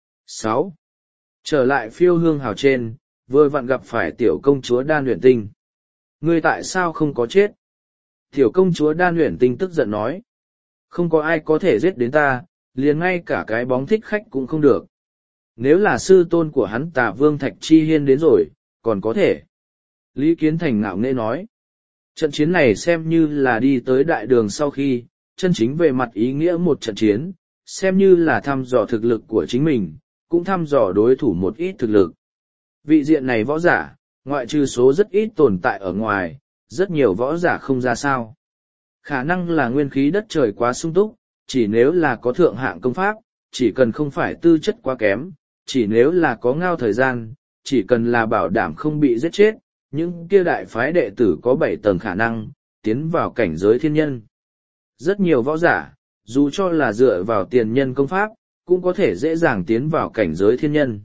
Speaker 1: sáu. Trở lại phiêu hương hào trên, vừa vặn gặp phải tiểu công chúa Đan Uyển Tinh. Ngươi tại sao không có chết? Tiểu công chúa Đan Uyển Tinh tức giận nói. Không có ai có thể giết đến ta, liền ngay cả cái bóng thích khách cũng không được. Nếu là sư tôn của hắn Tà Vương Thạch Chi Hiên đến rồi, còn có thể. Lý Kiến Thành ngạo nghễ nói. Trận chiến này xem như là đi tới đại đường sau khi, chân chính về mặt ý nghĩa một trận chiến, xem như là thăm dò thực lực của chính mình, cũng thăm dò đối thủ một ít thực lực. Vị diện này võ giả, ngoại trừ số rất ít tồn tại ở ngoài, rất nhiều võ giả không ra sao. Khả năng là nguyên khí đất trời quá sung túc, chỉ nếu là có thượng hạng công pháp, chỉ cần không phải tư chất quá kém, chỉ nếu là có ngao thời gian, chỉ cần là bảo đảm không bị giết chết, những kia đại phái đệ tử có bảy tầng khả năng, tiến vào cảnh giới thiên nhân. Rất nhiều võ giả, dù cho là dựa vào tiền nhân công pháp, cũng có thể dễ dàng tiến vào cảnh giới thiên nhân.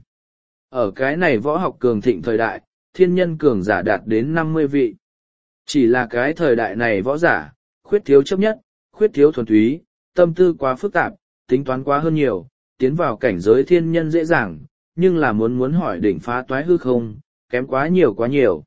Speaker 1: Ở cái này võ học cường thịnh thời đại, thiên nhân cường giả đạt đến năm mươi vị. Chỉ là cái thời đại này võ giả, khuyết thiếu chấp nhất, khuyết thiếu thuần túy, tâm tư quá phức tạp, tính toán quá hơn nhiều, tiến vào cảnh giới thiên nhân dễ dàng, nhưng là muốn muốn hỏi đỉnh phá toái hư không, kém quá nhiều quá nhiều.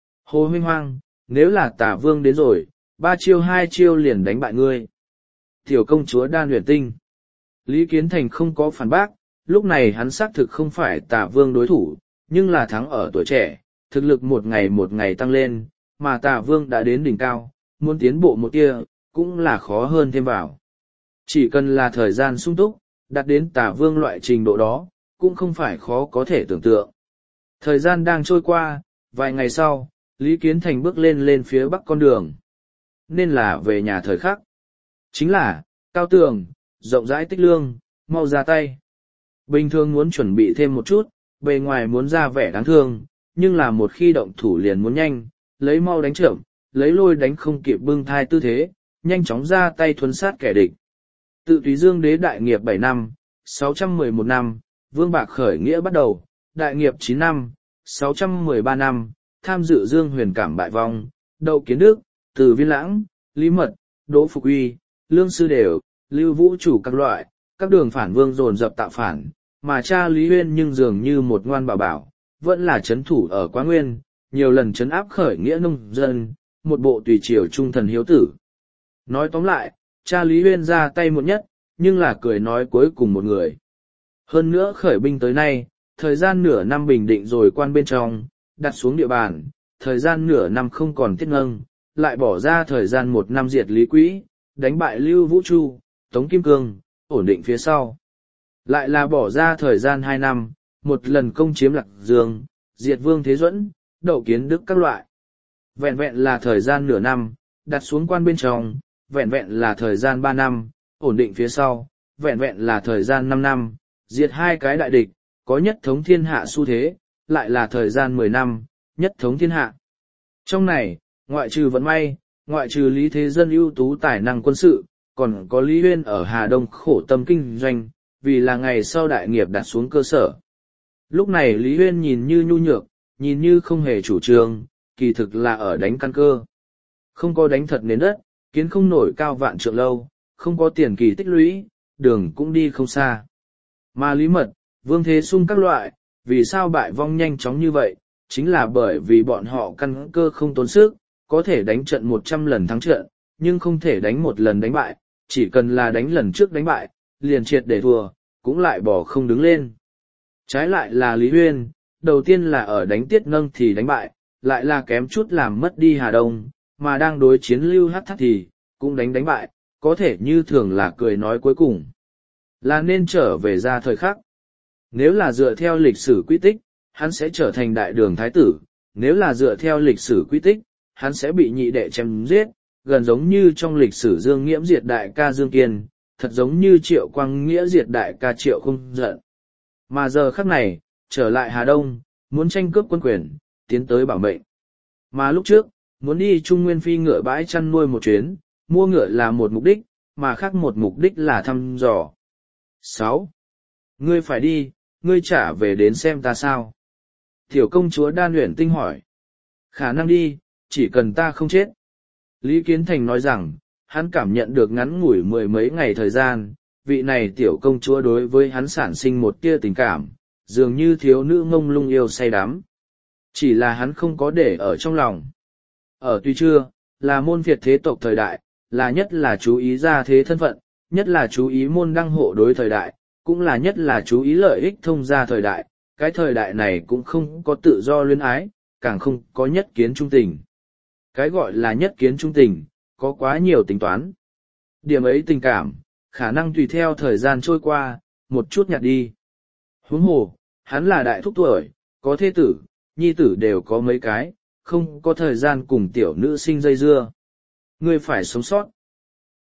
Speaker 1: Hồ huynh hoang, nếu là Tả Vương đến rồi, ba chiêu hai chiêu liền đánh bại ngươi. Tiểu công chúa Đan Huyền Tinh. Lý Kiến Thành không có phản bác, lúc này hắn xác thực không phải Tả Vương đối thủ, nhưng là thắng ở tuổi trẻ, thực lực một ngày một ngày tăng lên, mà Tả Vương đã đến đỉnh cao, muốn tiến bộ một tia, cũng là khó hơn thêm vào. Chỉ cần là thời gian sung túc, đạt đến Tả Vương loại trình độ đó, cũng không phải khó có thể tưởng tượng. Thời gian đang trôi qua, vài ngày sau, Lý Kiến Thành bước lên lên phía bắc con đường. Nên là về nhà thời khắc. Chính là, cao tường, rộng rãi tích lương, mau ra tay. Bình thường muốn chuẩn bị thêm một chút, bề ngoài muốn ra vẻ đáng thương, nhưng là một khi động thủ liền muốn nhanh, lấy mau đánh chậm, lấy lôi đánh không kịp bưng thai tư thế, nhanh chóng ra tay thuấn sát kẻ địch. Tự Túy Dương đế đại nghiệp bảy năm, sáu trăm mười một năm, Vương Bạc khởi nghĩa bắt đầu, đại nghiệp chín năm, sáu trăm mười ba năm, tham dự Dương Huyền cảm bại vong, Đậu Kiến Đức, Từ Viên Lãng, Lý Mật, Đỗ Phục Uy, Lương Sư Đều, Lưu Vũ Chủ các loại, các đường phản vương dồn dập tạo phản, mà cha Lý Huyên nhưng dường như một ngoan bảo bảo, vẫn là chấn thủ ở Quá Nguyên, nhiều lần chấn áp khởi nghĩa nông dân, một bộ tùy triều trung thần hiếu tử. Nói tóm lại, cha Lý Huyên ra tay muộn nhất, nhưng là cười nói cuối cùng một người. Hơn nữa khởi binh tới nay, thời gian nửa năm bình định rồi quan bên trong, đặt xuống địa bàn, thời gian nửa năm không còn tiết ngâng, lại bỏ ra thời gian một năm diệt Lý Quỹ, đánh bại Lưu Vũ Chu, Tống Kim Cương, ổn định phía sau. Lại là bỏ ra thời gian hai năm, một lần công chiếm Lạc Dương, diệt Vương Thế Duẫn, Đậu Kiến Đức các loại. Vẹn vẹn là thời gian nửa năm, đặt xuống quan bên trong, vẹn vẹn là thời gian ba năm, ổn định phía sau, vẹn vẹn là thời gian năm năm, diệt hai cái đại địch, có nhất thống thiên hạ xu thế, lại là thời gian mười năm, nhất thống thiên hạ. Trong này, ngoại trừ vận may, ngoại trừ Lý Thế Dân ưu tú tài năng quân sự, còn có Lý Huyên ở Hà Đông khổ tâm kinh doanh, vì là ngày sau đại nghiệp đặt xuống cơ sở. Lúc này Lý Huyên nhìn như nhu nhược, nhìn như không hề chủ trương, kỳ thực là ở đánh căn cơ. Không có đánh thật nền đất, kiến không nổi cao vạn trượng lâu, không có tiền kỳ tích lũy, đường cũng đi không xa. Mà Lý Mật, Vương Thế Sung các loại, vì sao bại vong nhanh chóng như vậy, chính là bởi vì bọn họ căn cơ không tốn sức, có thể đánh trận một trăm lần thắng trận, nhưng không thể đánh một lần đánh bại, chỉ cần là đánh lần trước đánh bại, liền triệt để thua, cũng lại bỏ không đứng lên. Trái lại là Lý Huyên, đầu tiên là ở đánh tiết nâng thì đánh bại, lại là kém chút làm mất đi Hà Đông, mà đang đối chiến Lưu Hắc Thắt thì, cũng đánh đánh bại, có thể như thường là cười nói cuối cùng. Là nên trở về ra thời khắc. Nếu là dựa theo lịch sử quy tích, hắn sẽ trở thành đại đường thái tử, nếu là dựa theo lịch sử quy tích, hắn sẽ bị nhị đệ chém giết, gần giống như trong lịch sử Dương Nghiễm diệt đại ca Dương Kiên, thật giống như Triệu Quang Nghĩa diệt đại ca Triệu Không Giận. Mà giờ khắc này, trở lại Hà Đông, muốn tranh cướp quân quyền, tiến tới bảo mệnh. Mà lúc trước, muốn đi Trung Nguyên phi ngựa bãi chăn nuôi một chuyến, mua ngựa là một mục đích, mà khác một mục đích là thăm dò. sáu. Ngươi phải đi, ngươi trả về đến xem ta sao? Tiểu công chúa Đan Huyền Tinh hỏi. Khả năng đi, chỉ cần ta không chết. Lý Kiến Thành nói rằng, hắn cảm nhận được ngắn ngủi mười mấy ngày thời gian, vị này tiểu công chúa đối với hắn sản sinh một tia tình cảm, dường như thiếu nữ ngông lung yêu say đắm. Chỉ là hắn không có để ở trong lòng. Ở tuy chưa, là môn Việt thế tộc thời đại, là nhất là chú ý ra thế thân phận, nhất là chú ý môn đăng hộ đối thời đại, cũng là nhất là chú ý lợi ích thông gia thời đại, cái thời đại này cũng không có tự do luyến ái, càng không có nhất kiến trung tình. Cái gọi là nhất kiến trung tình, có quá nhiều tính toán. Điểm ấy tình cảm, khả năng tùy theo thời gian trôi qua, một chút nhạt đi. Huống hồ, hắn là đại thúc tuổi, có thê tử, nhi tử đều có mấy cái, không có thời gian cùng tiểu nữ sinh dây dưa. Ngươi phải sống sót.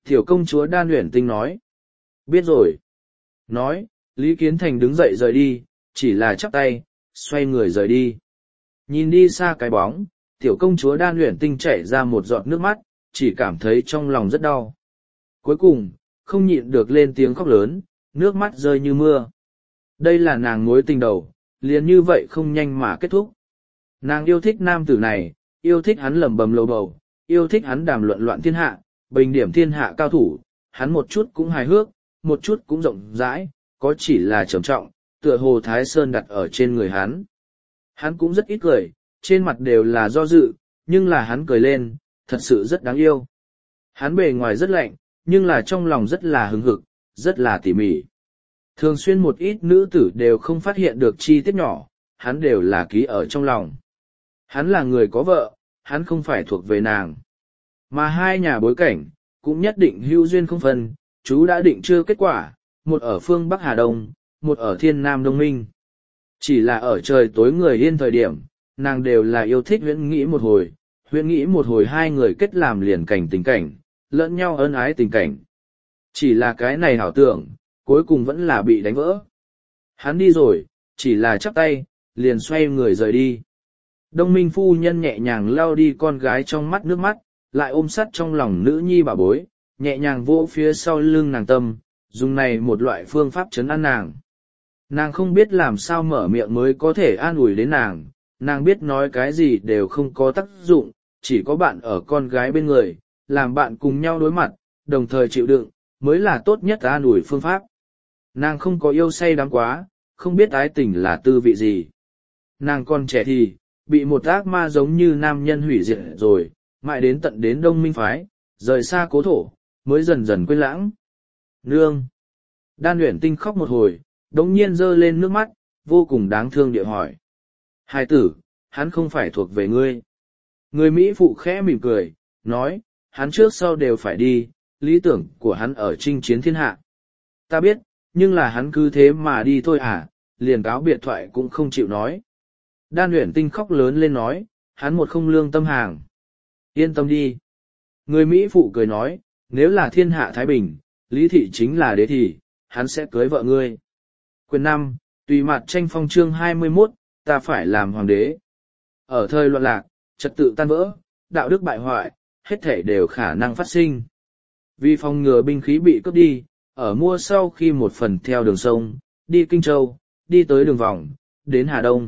Speaker 1: Tiểu công chúa Đan Uyển Tinh nói. Biết rồi. Nói, Lý Kiến Thành đứng dậy rời đi, chỉ là chắp tay, xoay người rời đi. Nhìn đi xa cái bóng, tiểu công chúa Đan Uyển Tinh chảy ra một giọt nước mắt, chỉ cảm thấy trong lòng rất đau. Cuối cùng, không nhịn được lên tiếng khóc lớn, nước mắt rơi như mưa. Đây là nàng mối tình đầu, liền như vậy không nhanh mà kết thúc. Nàng yêu thích nam tử này, yêu thích hắn lẩm bẩm lầu bầu, yêu thích hắn đàm luận loạn thiên hạ, bình điểm thiên hạ cao thủ, hắn một chút cũng hài hước, một chút cũng rộng rãi, có chỉ là trầm trọng, tựa hồ Thái Sơn đặt ở trên người hắn. Hắn cũng rất ít cười, trên mặt đều là do dự, nhưng là hắn cười lên, thật sự rất đáng yêu. Hắn bề ngoài rất lạnh, nhưng là trong lòng rất là hứng hực, rất là tỉ mỉ. Thường xuyên một ít nữ tử đều không phát hiện được chi tiết nhỏ, hắn đều là ký ở trong lòng. Hắn là người có vợ, hắn không phải thuộc về nàng. Mà hai nhà bối cảnh, cũng nhất định hữu duyên không phân, chú đã định chưa kết quả, một ở phương Bắc Hà Đông, một ở Thiên Nam Đông Minh. Chỉ là ở trời tối người yên thời điểm, nàng đều là yêu thích huyễn nghĩ một hồi, huyễn nghĩ một hồi hai người kết làm liền cảnh tình cảnh, lẫn nhau ân ái tình cảnh. Chỉ là cái này hảo tưởng, cuối cùng vẫn là bị đánh vỡ. Hắn đi rồi, chỉ là chắp tay, liền xoay người rời đi. Đông Minh phu nhân nhẹ nhàng lau đi con gái trong mắt nước mắt, lại ôm sát trong lòng nữ nhi bà bối, nhẹ nhàng vỗ phía sau lưng nàng tâm, dùng này một loại phương pháp trấn an nàng. Nàng không biết làm sao mở miệng mới có thể an ủi đến nàng, nàng biết nói cái gì đều không có tác dụng, chỉ có bạn ở con gái bên người, làm bạn cùng nhau đối mặt, đồng thời chịu đựng, mới là tốt nhất an ủi phương pháp. Nàng không có yêu say đắm quá, không biết ái tình là tư vị gì. Nàng còn trẻ thì, bị một ác ma giống như nam nhân hủy diệt rồi, mãi đến tận đến Đông Minh phái, rời xa cố thổ, mới dần dần quên lãng. Nương! Đan Uyển Tinh khóc một hồi, đống nhiên giơ lên nước mắt, vô cùng đáng thương địa hỏi. Hai tử, hắn không phải thuộc về ngươi. Người Mỹ phụ khẽ mỉm cười, nói, hắn trước sau đều phải đi, lý tưởng của hắn ở chinh chiến thiên hạ. Ta biết, nhưng là hắn cứ thế mà đi thôi à, liền cáo biệt thoại cũng không chịu nói. Đan Uyển Tinh khóc lớn lên nói, hắn một không lương tâm hàng. Yên tâm đi. Người Mỹ phụ cười nói, nếu là thiên hạ Thái Bình, Lý Thị chính là đế thị, hắn sẽ cưới vợ ngươi. Quyền năm, tùy mặt tranh phong chương hai mươi mốt, ta phải làm hoàng đế. Ở thời loạn lạc, trật tự tan vỡ, đạo đức bại hoại, hết thể đều khả năng phát sinh. Vì phòng ngừa binh khí bị cướp đi, ở mua sau khi một phần theo đường sông, đi Kinh Châu, đi tới đường vòng, đến Hà Đông.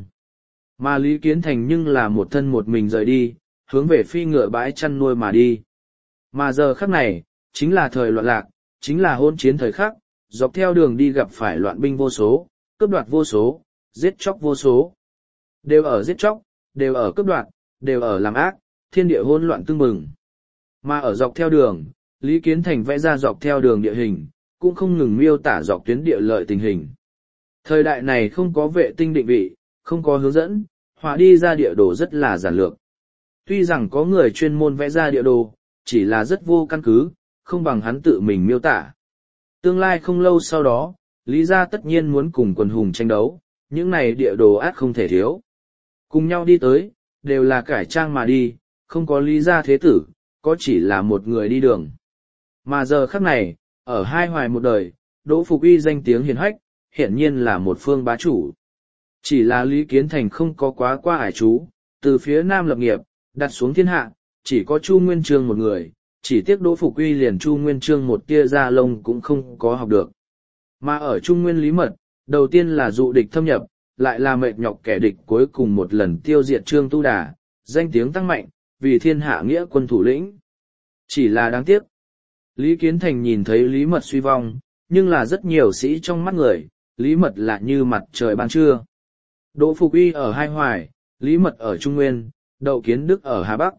Speaker 1: Mà Lý Kiến Thành nhưng là một thân một mình rời đi, hướng về phi ngựa bãi chăn nuôi mà đi. Mà giờ khắc này, chính là thời loạn lạc, chính là hôn chiến thời khắc, dọc theo đường đi gặp phải loạn binh vô số, cướp đoạt vô số, giết chóc vô số. Đều ở giết chóc, đều ở cướp đoạt, đều ở làm ác, thiên địa hỗn loạn tương mừng. Mà ở dọc theo đường, Lý Kiến Thành vẽ ra dọc theo đường địa hình, cũng không ngừng miêu tả dọc tuyến địa lợi tình hình. Thời đại này không có vệ tinh định vị, không có hướng dẫn, họa đi ra địa đồ rất là giản lược. Tuy rằng có người chuyên môn vẽ ra địa đồ, chỉ là rất vô căn cứ, không bằng hắn tự mình miêu tả. Tương lai không lâu sau đó, Lý gia tất nhiên muốn cùng quần hùng tranh đấu, những này địa đồ át không thể thiếu. Cùng nhau đi tới, đều là cải trang mà đi, không có Lý gia thế tử, có chỉ là một người đi đường. Mà giờ khắc này, ở hai hoài một đời, Đỗ Phục Uy danh tiếng hiển hách, hiển nhiên là một phương bá chủ. Chỉ là Lý Kiến Thành không có quá qua ải chú, từ phía Nam lập nghiệp, đặt xuống thiên hạ, chỉ có Chu Nguyên Chương một người, chỉ tiếc Đỗ Phục Uy liền Chu Nguyên Chương một tia da lông cũng không có học được. Mà ở Trung Nguyên Lý Mật, đầu tiên là dụ địch thâm nhập, lại là mệt nhọc kẻ địch cuối cùng một lần tiêu diệt Trương Tu Đà, danh tiếng tăng mạnh, vì thiên hạ nghĩa quân thủ lĩnh. Chỉ là đáng tiếc. Lý Kiến Thành nhìn thấy Lý Mật suy vong, nhưng là rất nhiều sĩ trong mắt người, Lý Mật là như mặt trời ban trưa. Đỗ Phục Uy ở Hai Hoài, Lý Mật ở Trung Nguyên, Đậu Kiến Đức ở Hà Bắc.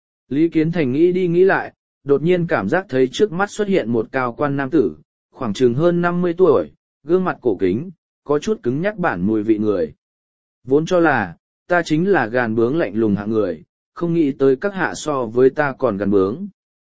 Speaker 1: Lý Kiến Thành nghĩ đi nghĩ lại, đột nhiên cảm giác thấy trước mắt xuất hiện một cao quan nam tử, khoảng chừng hơn năm mươi tuổi, gương mặt cổ kính, có chút cứng nhắc bản mùi vị người. Vốn cho là, ta chính là gàn bướng lạnh lùng hạng người, không nghĩ tới các hạ so với ta còn gàn bướng.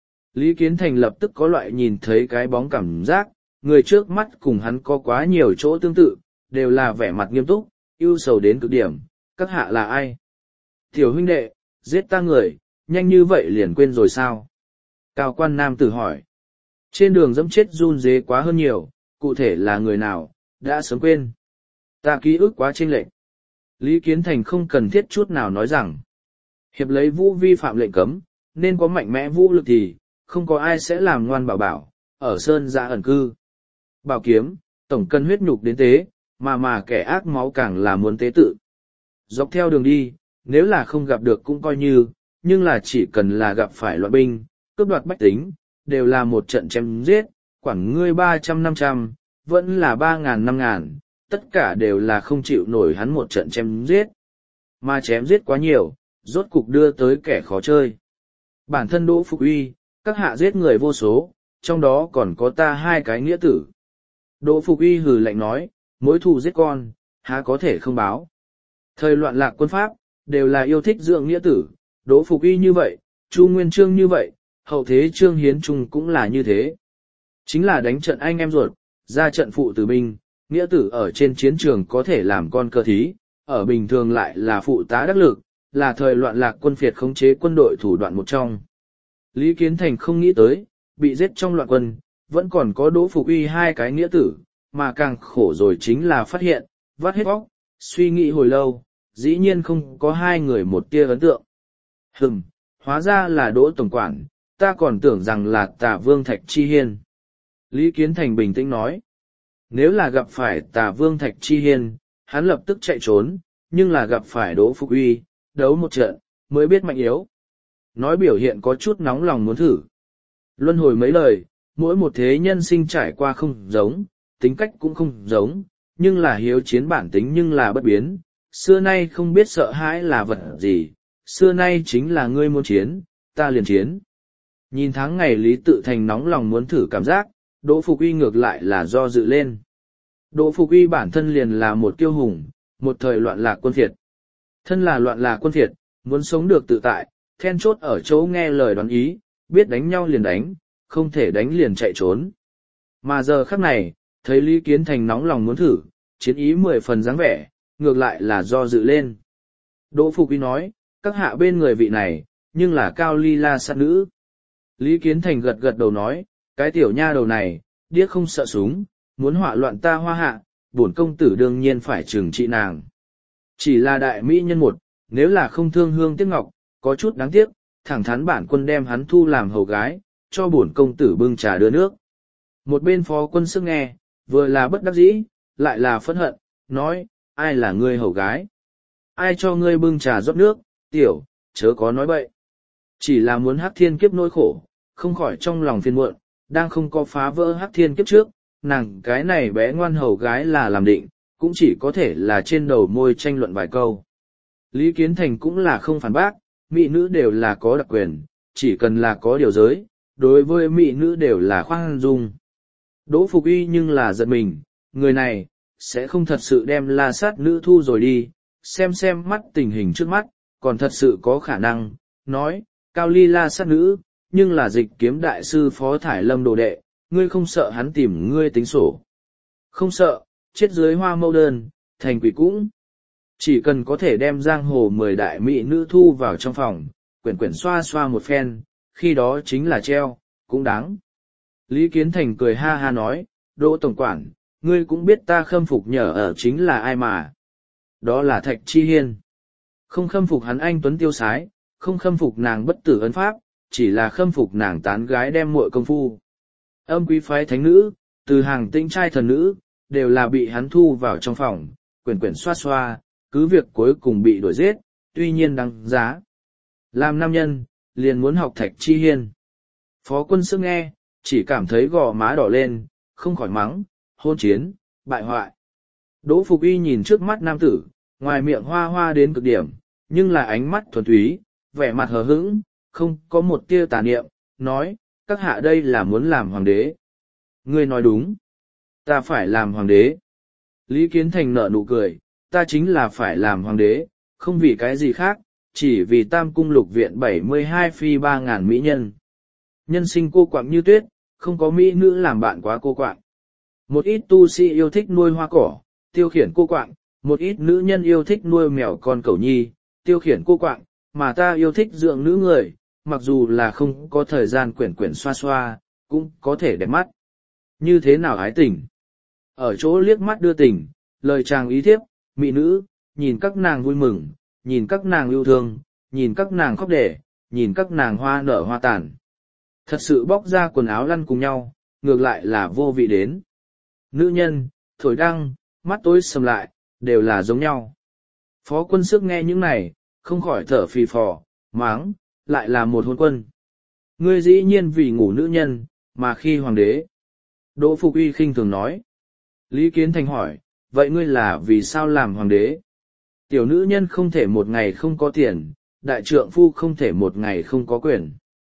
Speaker 1: Lý Kiến Thành lập tức có loại nhìn thấy cái bóng cảm giác, người trước mắt cùng hắn có quá nhiều chỗ tương tự, đều là vẻ mặt nghiêm túc, ưu sầu đến cực điểm, các hạ là ai? Tiểu huynh đệ, giết ta người, nhanh như vậy liền quên rồi sao? Cao quan nam tử hỏi. Trên đường dẫm chết run rế quá hơn nhiều, cụ thể là người nào, đã sớm quên. Ta ký ức quá chênh lệch. Lý Kiến Thành không cần thiết chút nào nói rằng, hiệp lấy vũ vi phạm lệnh cấm, nên có mạnh mẽ vũ lực thì, không có ai sẽ làm ngoan bảo bảo, ở sơn giã ẩn cư. Bảo kiếm, tổng cân huyết nhục đến tế, mà mà kẻ ác máu càng là muốn tế tự. Dọc theo đường đi, nếu là không gặp được cũng coi như, nhưng là chỉ cần là gặp phải loạn binh, cướp đoạt bách tính, đều là một trận chém giết, quản ngươi ba trăm năm trăm, vẫn là ba ngàn năm ngàn, tất cả đều là không chịu nổi hắn một trận chém giết. Mà chém giết quá nhiều, rốt cục đưa tới kẻ khó chơi. Bản thân Đỗ Phục Uy, các hạ giết người vô số, trong đó còn có ta hai cái nghĩa tử. Đỗ Phục Uy hừ lạnh nói, mối thù giết con, há có thể không báo. Thời loạn lạc quân Pháp, đều là yêu thích dưỡng nghĩa tử, Đỗ Phục Uy như vậy, Chu Nguyên Chương như vậy, hậu thế Trương Hiến Trung cũng là như thế. Chính là đánh trận anh em ruột, ra trận phụ tử binh, nghĩa tử ở trên chiến trường có thể làm con cơ thí, ở bình thường lại là phụ tá đắc lực, là thời loạn lạc quân phiệt khống chế quân đội thủ đoạn một trong. Lý Kiến Thành không nghĩ tới, bị giết trong loạn quân, vẫn còn có Đỗ Phục Uy hai cái nghĩa tử, mà càng khổ rồi chính là phát hiện, vắt hết óc, suy nghĩ hồi lâu, dĩ nhiên không có hai người một tia ấn tượng. Hừm, hóa ra là Đỗ Tổng Quản, ta còn tưởng rằng là Tả Vương Thạch Chi Hiên. Lý Kiến Thành bình tĩnh nói, nếu là gặp phải Tả Vương Thạch Chi Hiên, hắn lập tức chạy trốn, nhưng là gặp phải Đỗ Phục Uy, đấu một trận, mới biết mạnh yếu. Nói biểu hiện có chút nóng lòng muốn thử. Luân hồi mấy lời, mỗi một thế nhân sinh trải qua không giống, tính cách cũng không giống, nhưng là hiếu chiến bản tính nhưng là bất biến. Xưa nay không biết sợ hãi là vật gì, xưa nay chính là ngươi muốn chiến, ta liền chiến. Nhìn tháng ngày Lý Tự Thành nóng lòng muốn thử cảm giác, Đỗ Phục Uy ngược lại là do dự lên. Đỗ Phục Uy bản thân liền là một kiêu hùng, một thời loạn lạc quân phiệt. Thân là loạn lạc quân phiệt, muốn sống được tự tại, then chốt ở chỗ nghe lời đoán ý, biết đánh nhau liền đánh, không thể đánh liền chạy trốn. Mà giờ khắc này, thấy Lý Kiến Thành nóng lòng muốn thử, chiến ý mười phần dáng vẻ, ngược lại là do dự lên. Đỗ Phục Uy nói, các hạ bên người vị này, nhưng là Cao Ly La sát nữ. Lý Kiến Thành gật gật đầu nói, cái tiểu nha đầu này, điếc không sợ súng, muốn họa loạn ta Hoa Hạ, bổn công tử đương nhiên phải trừng trị nàng. Chỉ là đại mỹ nhân một, nếu là không thương hương tiếc ngọc, có chút đáng tiếc, thẳng thắn bản quân đem hắn thu làm hầu gái, cho bổn công tử bưng trà đưa nước. Một bên phó quân sức nghe, vừa là bất đắc dĩ, lại là phẫn hận, nói, ai là ngươi hầu gái? Ai cho ngươi bưng trà rót nước, tiểu, chớ có nói bậy. Chỉ là muốn hắc thiên kiếp nỗi khổ, không khỏi trong lòng phiền muộn, đang không có phá vỡ hắc thiên kiếp trước, nàng cái này bé ngoan hầu gái là làm định, cũng chỉ có thể là trên đầu môi tranh luận vài câu. Lý Kiến Thành cũng là không phản bác, mỹ nữ đều là có đặc quyền, chỉ cần là có điều giới, đối với mỹ nữ đều là khoan dung. Đỗ Phục Uy nhưng là giật mình, người này, sẽ không thật sự đem La sát nữ thu rồi đi, xem xem mắt tình hình trước mắt, còn thật sự có khả năng, nói, Cao Ly La sát nữ, nhưng là dịch kiếm đại sư Phó Thải Lâm đồ đệ, ngươi không sợ hắn tìm ngươi tính sổ. Không sợ, chết dưới hoa mâu đơn, thành quỷ cũng. Chỉ cần có thể đem giang hồ mười đại mỹ nữ thu vào trong phòng, quyển quyển xoa xoa một phen, khi đó chính là treo, cũng đáng. Lý Kiến Thành cười ha ha nói, Đỗ Tổng Quản, ngươi cũng biết ta khâm phục nhờ ở chính là ai mà. Đó là Thạch Chi Hiên. Không khâm phục hắn anh tuấn tiêu sái, không khâm phục nàng bất tử ấn pháp, chỉ là khâm phục nàng tán gái đem muội công phu. Âm quý phái thánh nữ, từ hàng tinh trai thần nữ, đều là bị hắn thu vào trong phòng, quyển quyển xoa xoa, cứ việc cuối cùng bị đuổi giết, tuy nhiên đáng giá. Làm nam nhân, liền muốn học Thạch Chi Hiên. Phó quân sức nghe, chỉ cảm thấy gò má đỏ lên, không khỏi mắng, hôn chiến, bại hoại. Đỗ Phục Uy nhìn trước mắt nam tử, ngoài miệng hoa hoa đến cực điểm, nhưng là ánh mắt thuần túy, vẻ mặt hờ hững, không có một tia tà niệm, nói, các hạ đây là muốn làm hoàng đế. Ngươi nói đúng, ta phải làm hoàng đế. Lý Kiến Thành nở nụ cười, ta chính là phải làm hoàng đế, không vì cái gì khác, chỉ vì tam cung lục viện bảy mươi hai phi ba ngàn mỹ nhân. Nhân sinh cô quạng như tuyết, không có mỹ nữ làm bạn quá cô quạng. Một ít tu sĩ yêu thích nuôi hoa cỏ, tiêu khiển cô quạng, một ít nữ nhân yêu thích nuôi mèo con cẩu nhi, tiêu khiển cô quạng, mà ta yêu thích dưỡng nữ người, mặc dù là không có thời gian quyển quyển xoa xoa, cũng có thể đẹp mắt. Như thế nào ái tình? Ở chỗ liếc mắt đưa tình, lời chàng ý thiếp, mỹ nữ, nhìn các nàng vui mừng, nhìn các nàng yêu thương, nhìn các nàng khóc đẻ, nhìn các nàng hoa nở hoa tàn. Thật sự bóc ra quần áo lăn cùng nhau, ngược lại là vô vị đến. Nữ nhân, thổi đăng, mắt tối sầm lại, đều là giống nhau. Phó Quân Sức nghe những này, không khỏi thở phì phò, máng, lại là một hôn quân. Ngươi dĩ nhiên vì ngủ nữ nhân, mà khi hoàng đế. Đỗ Phục Uy khinh thường nói. Lý Kiến Thành hỏi, vậy ngươi là vì sao làm hoàng đế? Tiểu nữ nhân không thể một ngày không có tiền, đại trượng phu không thể một ngày không có quyền.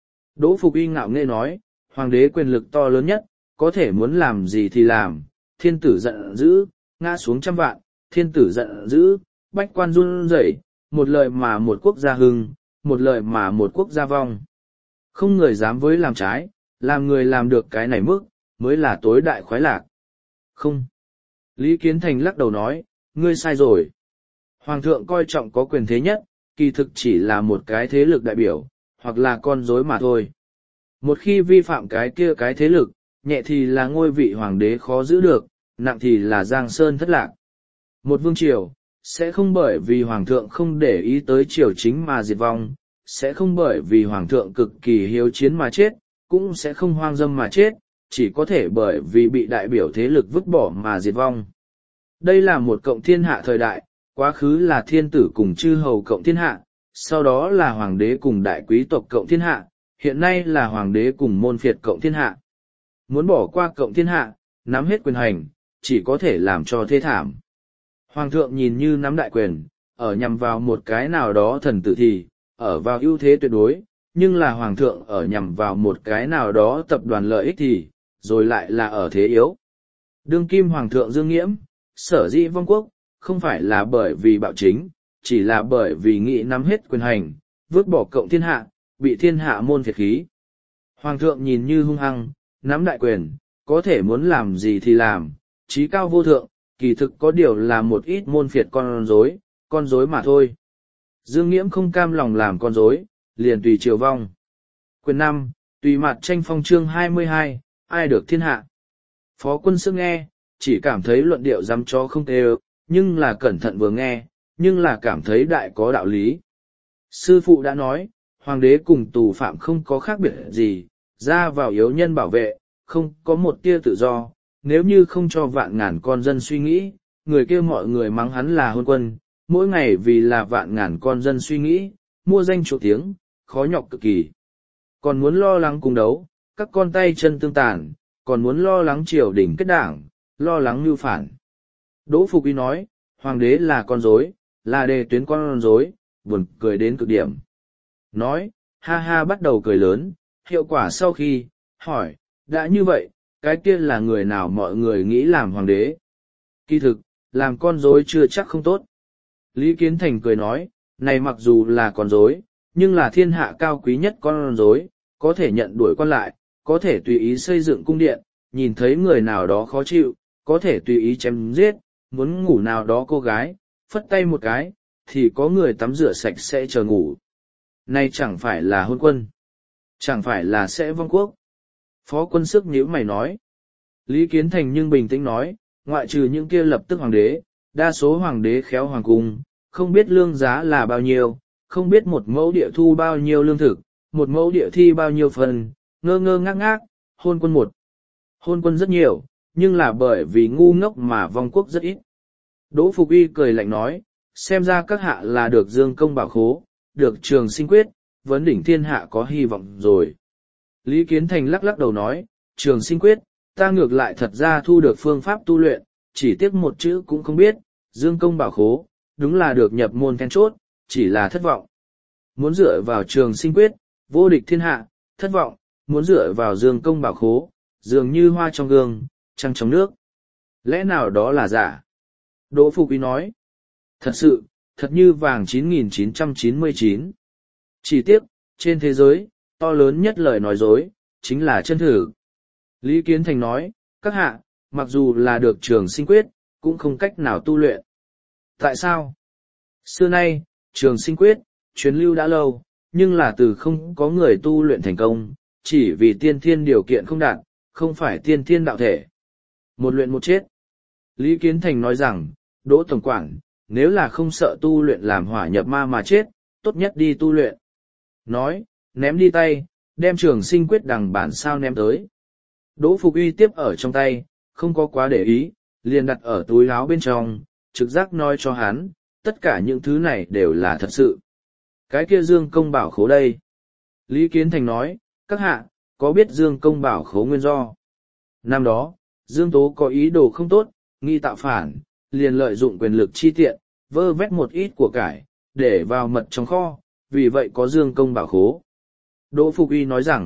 Speaker 1: Đỗ Phục Uy ngạo nghễ nói, hoàng đế quyền lực to lớn nhất, có thể muốn làm gì thì làm, thiên tử giận dữ, ngã xuống trăm vạn, thiên tử giận dữ, bách quan run rẩy, một lời mà một quốc gia hưng, một lời mà một quốc gia vong. Không người dám với làm trái, làm người làm được cái này mức, mới là tối đại khoái lạc. Không. Lý Kiến Thành lắc đầu nói, ngươi sai rồi. Hoàng thượng coi trọng có quyền thế nhất, kỳ thực chỉ là một cái thế lực đại biểu, hoặc là con rối mà thôi. Một khi vi phạm cái kia cái thế lực, nhẹ thì là ngôi vị hoàng đế khó giữ được, nặng thì là giang sơn thất lạc. Một vương triều, sẽ không bởi vì hoàng thượng không để ý tới triều chính mà diệt vong, sẽ không bởi vì hoàng thượng cực kỳ hiếu chiến mà chết, cũng sẽ không hoang dâm mà chết, chỉ có thể bởi vì bị đại biểu thế lực vứt bỏ mà diệt vong. Đây là một cộng thiên hạ thời đại, quá khứ là thiên tử cùng chư hầu cộng thiên hạ, sau đó là hoàng đế cùng đại quý tộc cộng thiên hạ, hiện nay là hoàng đế cùng môn phiệt cộng thiên hạ. Muốn bỏ qua cộng thiên hạ, nắm hết quyền hành, chỉ có thể làm cho thê thảm. Hoàng thượng nhìn như nắm đại quyền, ở nhằm vào một cái nào đó thần tử thì, ở vào ưu thế tuyệt đối, nhưng là hoàng thượng ở nhằm vào một cái nào đó tập đoàn lợi ích thì, rồi lại là ở thế yếu. Đương kim hoàng thượng Dương Nghiễm, sở dĩ vong quốc, không phải là bởi vì bạo chính, chỉ là bởi vì nghĩ nắm hết quyền hành, vứt bỏ cộng thiên hạ, bị thiên hạ môn phiệt khí. Hoàng thượng nhìn như hung hăng, nắm đại quyền, có thể muốn làm gì thì làm, trí cao vô thượng, kỳ thực có điều là một ít môn phiệt con rối, con rối mà thôi. Dương Nghiễm không cam lòng làm con rối, liền tùy triều vong. Quyền năm, tùy mặt tranh phong chương hai mươi hai, ai được thiên hạ. Phó Quân Sức nghe, chỉ cảm thấy luận điệu dăm chó không tê nhưng là cẩn thận vừa nghe, nhưng là cảm thấy đại có đạo lý. Sư phụ đã nói, hoàng đế cùng tù phạm không có khác biệt gì, ra vào yếu nhân bảo vệ, không có một tia tự do, nếu như không cho vạn ngàn con dân suy nghĩ, người kia mọi người mắng hắn là hôn quân, mỗi ngày vì là vạn ngàn con dân suy nghĩ, mua danh chỗ tiếng, khó nhọc cực kỳ. Còn muốn lo lắng cung đấu, các con tay chân tương tàn, còn muốn lo lắng triều đình kết đảng, lo lắng mưu phản. Đỗ Phục Uy nói, hoàng đế là con rối, là đề tuyến con rối, buồn cười đến cực điểm. Nói, ha ha bắt đầu cười lớn, hiệu quả sau khi, hỏi, đã như vậy, cái kia là người nào mọi người nghĩ làm hoàng đế? Kỳ thực, làm con rối chưa chắc không tốt. Lý Kiến Thành cười nói, này mặc dù là con rối, nhưng là thiên hạ cao quý nhất con rối, có thể nhận đuổi quan lại, có thể tùy ý xây dựng cung điện, nhìn thấy người nào đó khó chịu, có thể tùy ý chém giết, muốn ngủ nào đó cô gái, phất tay một cái, thì có người tắm rửa sạch sẽ chờ ngủ. Này chẳng phải là hôn quân, chẳng phải là sẽ vong quốc. Phó Quân Sức nhíu mày nói. Lý Kiến Thành nhưng bình tĩnh nói, ngoại trừ những kia lập tức hoàng đế, đa số hoàng đế khéo hoàng cung, không biết lương giá là bao nhiêu, không biết một mẫu địa thu bao nhiêu lương thực, một mẫu địa thi bao nhiêu phần, ngơ ngơ ngác ngác, hôn quân một. Hôn quân rất nhiều, nhưng là bởi vì ngu ngốc mà vong quốc rất ít. Đỗ Phục Uy cười lạnh nói, xem ra các hạ là được dương công bảo khố, được trường sinh quyết, vấn đỉnh thiên hạ có hy vọng rồi. Lý Kiến Thành lắc lắc đầu nói, trường sinh quyết, ta ngược lại thật ra thu được phương pháp tu luyện, chỉ tiếc một chữ cũng không biết, dương công bảo khố, đúng là được nhập môn then chốt, chỉ là thất vọng. Muốn dựa vào trường sinh quyết, vô địch thiên hạ, thất vọng, muốn dựa vào dương công bảo khố, dường như hoa trong gương, trăng trong nước. Lẽ nào đó là giả? Đỗ Phục Uy nói, thật sự, thật như vàng chín nghìn chín trăm chín mươi chín. Chỉ tiếc, trên thế giới, to lớn nhất lời nói dối, chính là chân thử. Lý Kiến Thành nói, các hạ, mặc dù là được trường sinh quyết, cũng không cách nào tu luyện. Tại sao? Xưa nay, trường sinh quyết, truyền lưu đã lâu, nhưng là từ không có người tu luyện thành công, chỉ vì tiên thiên điều kiện không đạt, không phải tiên thiên đạo thể. Một luyện một chết. Lý Kiến Thành nói rằng, Đỗ Tổng Quản, nếu là không sợ tu luyện làm hỏa nhập ma mà chết, tốt nhất đi tu luyện. Nói, ném đi tay, đem trường sinh quyết đằng bản sao ném tới. Đỗ Phục Uy tiếp ở trong tay, không có quá để ý, liền đặt ở túi áo bên trong, trực giác nói cho hắn, tất cả những thứ này đều là thật sự. Cái kia Dương Công Bảo Khố đây. Lý Kiến Thành nói, các hạ, có biết Dương Công Bảo Khố nguyên do? Năm đó, Dương Tố có ý đồ không tốt, nghi tạo phản, liền lợi dụng quyền lực chi tiện, vơ vét một ít của cải, để vào mật trong kho, vì vậy có Dương Công Bảo Khố. Đỗ Phục Uy nói rằng,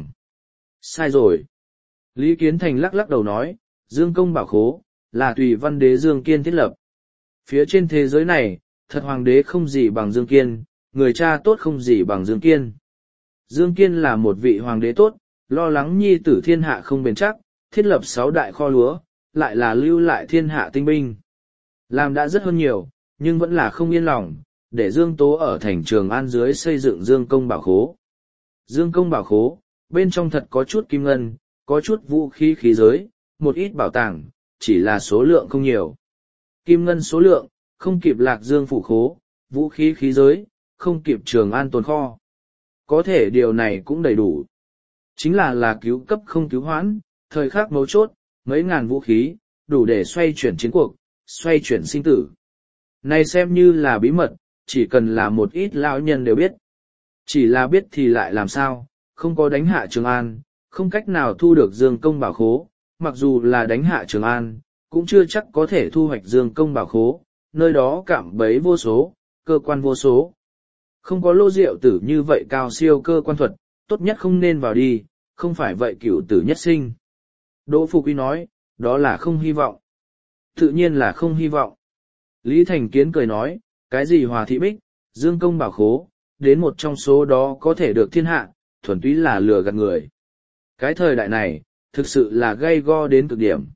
Speaker 1: sai rồi. Lý Kiến Thành lắc lắc đầu nói, Dương Công Bảo Khố, là tùy văn đế Dương Kiên thiết lập. Phía trên thế giới này, thật hoàng đế không gì bằng Dương Kiên, người cha tốt không gì bằng Dương Kiên. Dương Kiên là một vị hoàng đế tốt, lo lắng nhi tử thiên hạ không bền chắc, thiết lập sáu đại kho lúa, lại là lưu lại thiên hạ tinh binh. Làm đã rất hơn nhiều, nhưng vẫn là không yên lòng, để Dương Tố ở thành Trường An dưới xây dựng Dương Công Bảo Khố. Dương Công Bảo Khố, bên trong thật có chút kim ngân, có chút vũ khí khí giới, một ít bảo tàng, chỉ là số lượng không nhiều. Kim ngân số lượng, không kịp Lạc Dương Phủ Khố, vũ khí khí giới, không kịp Trường An tồn kho. Có thể điều này cũng đầy đủ. Chính là là cứu cấp không cứu hoãn, thời khắc mấu chốt, mấy ngàn vũ khí, đủ để xoay chuyển chiến cuộc, xoay chuyển sinh tử. Này xem như là bí mật, chỉ cần là một ít lão nhân đều biết. Chỉ là biết thì lại làm sao, không có đánh hạ Trường An, không cách nào thu được Dương Công Bảo Khố, mặc dù là đánh hạ Trường An, cũng chưa chắc có thể thu hoạch Dương Công Bảo Khố, nơi đó cạm bẫy vô số, cơ quan vô số. Không có Lô Diệu Tử như vậy cao siêu cơ quan thuật, tốt nhất không nên vào đi, không phải vậy cửu tử nhất sinh. Đỗ Phục Uy nói, đó là không hy vọng. Tự nhiên là không hy vọng. Lý Thành Kiến cười nói, cái gì Hòa Thị Bích, Dương Công Bảo Khố, đến một trong số đó có thể được thiên hạ, thuần túy là lừa gạt người. Cái thời đại này, thực sự là gay go đến cực điểm.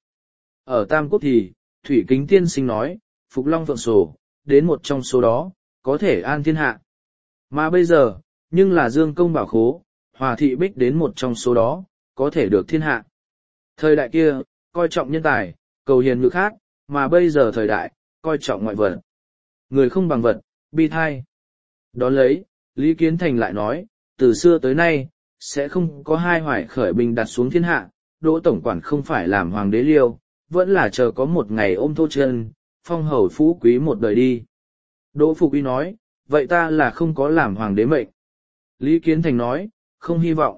Speaker 1: Ở Tam Quốc thì, Thủy Kính Tiên Sinh nói, Phục Long Phượng Sổ, đến một trong số đó, có thể an thiên hạ. Mà bây giờ, nhưng là Dương Công Bảo Khố, Hòa Thị Bích đến một trong số đó, có thể được thiên hạ. Thời đại kia, coi trọng nhân tài, cầu hiền ngự khác, mà bây giờ thời đại, coi trọng ngoại vật. Người không bằng vật, bi thai. Đón lấy, Lý Kiến Thành lại nói, từ xưa tới nay, sẽ không có hai hoài khởi binh đặt xuống thiên hạ, Đỗ Tổng Quản không phải làm hoàng đế liêu, vẫn là chờ có một ngày ôm thô chân, phong hầu phú quý một đời đi. Đỗ Phục Uy nói, vậy ta là không có làm hoàng đế mệnh. Lý Kiến Thành nói, không hy vọng.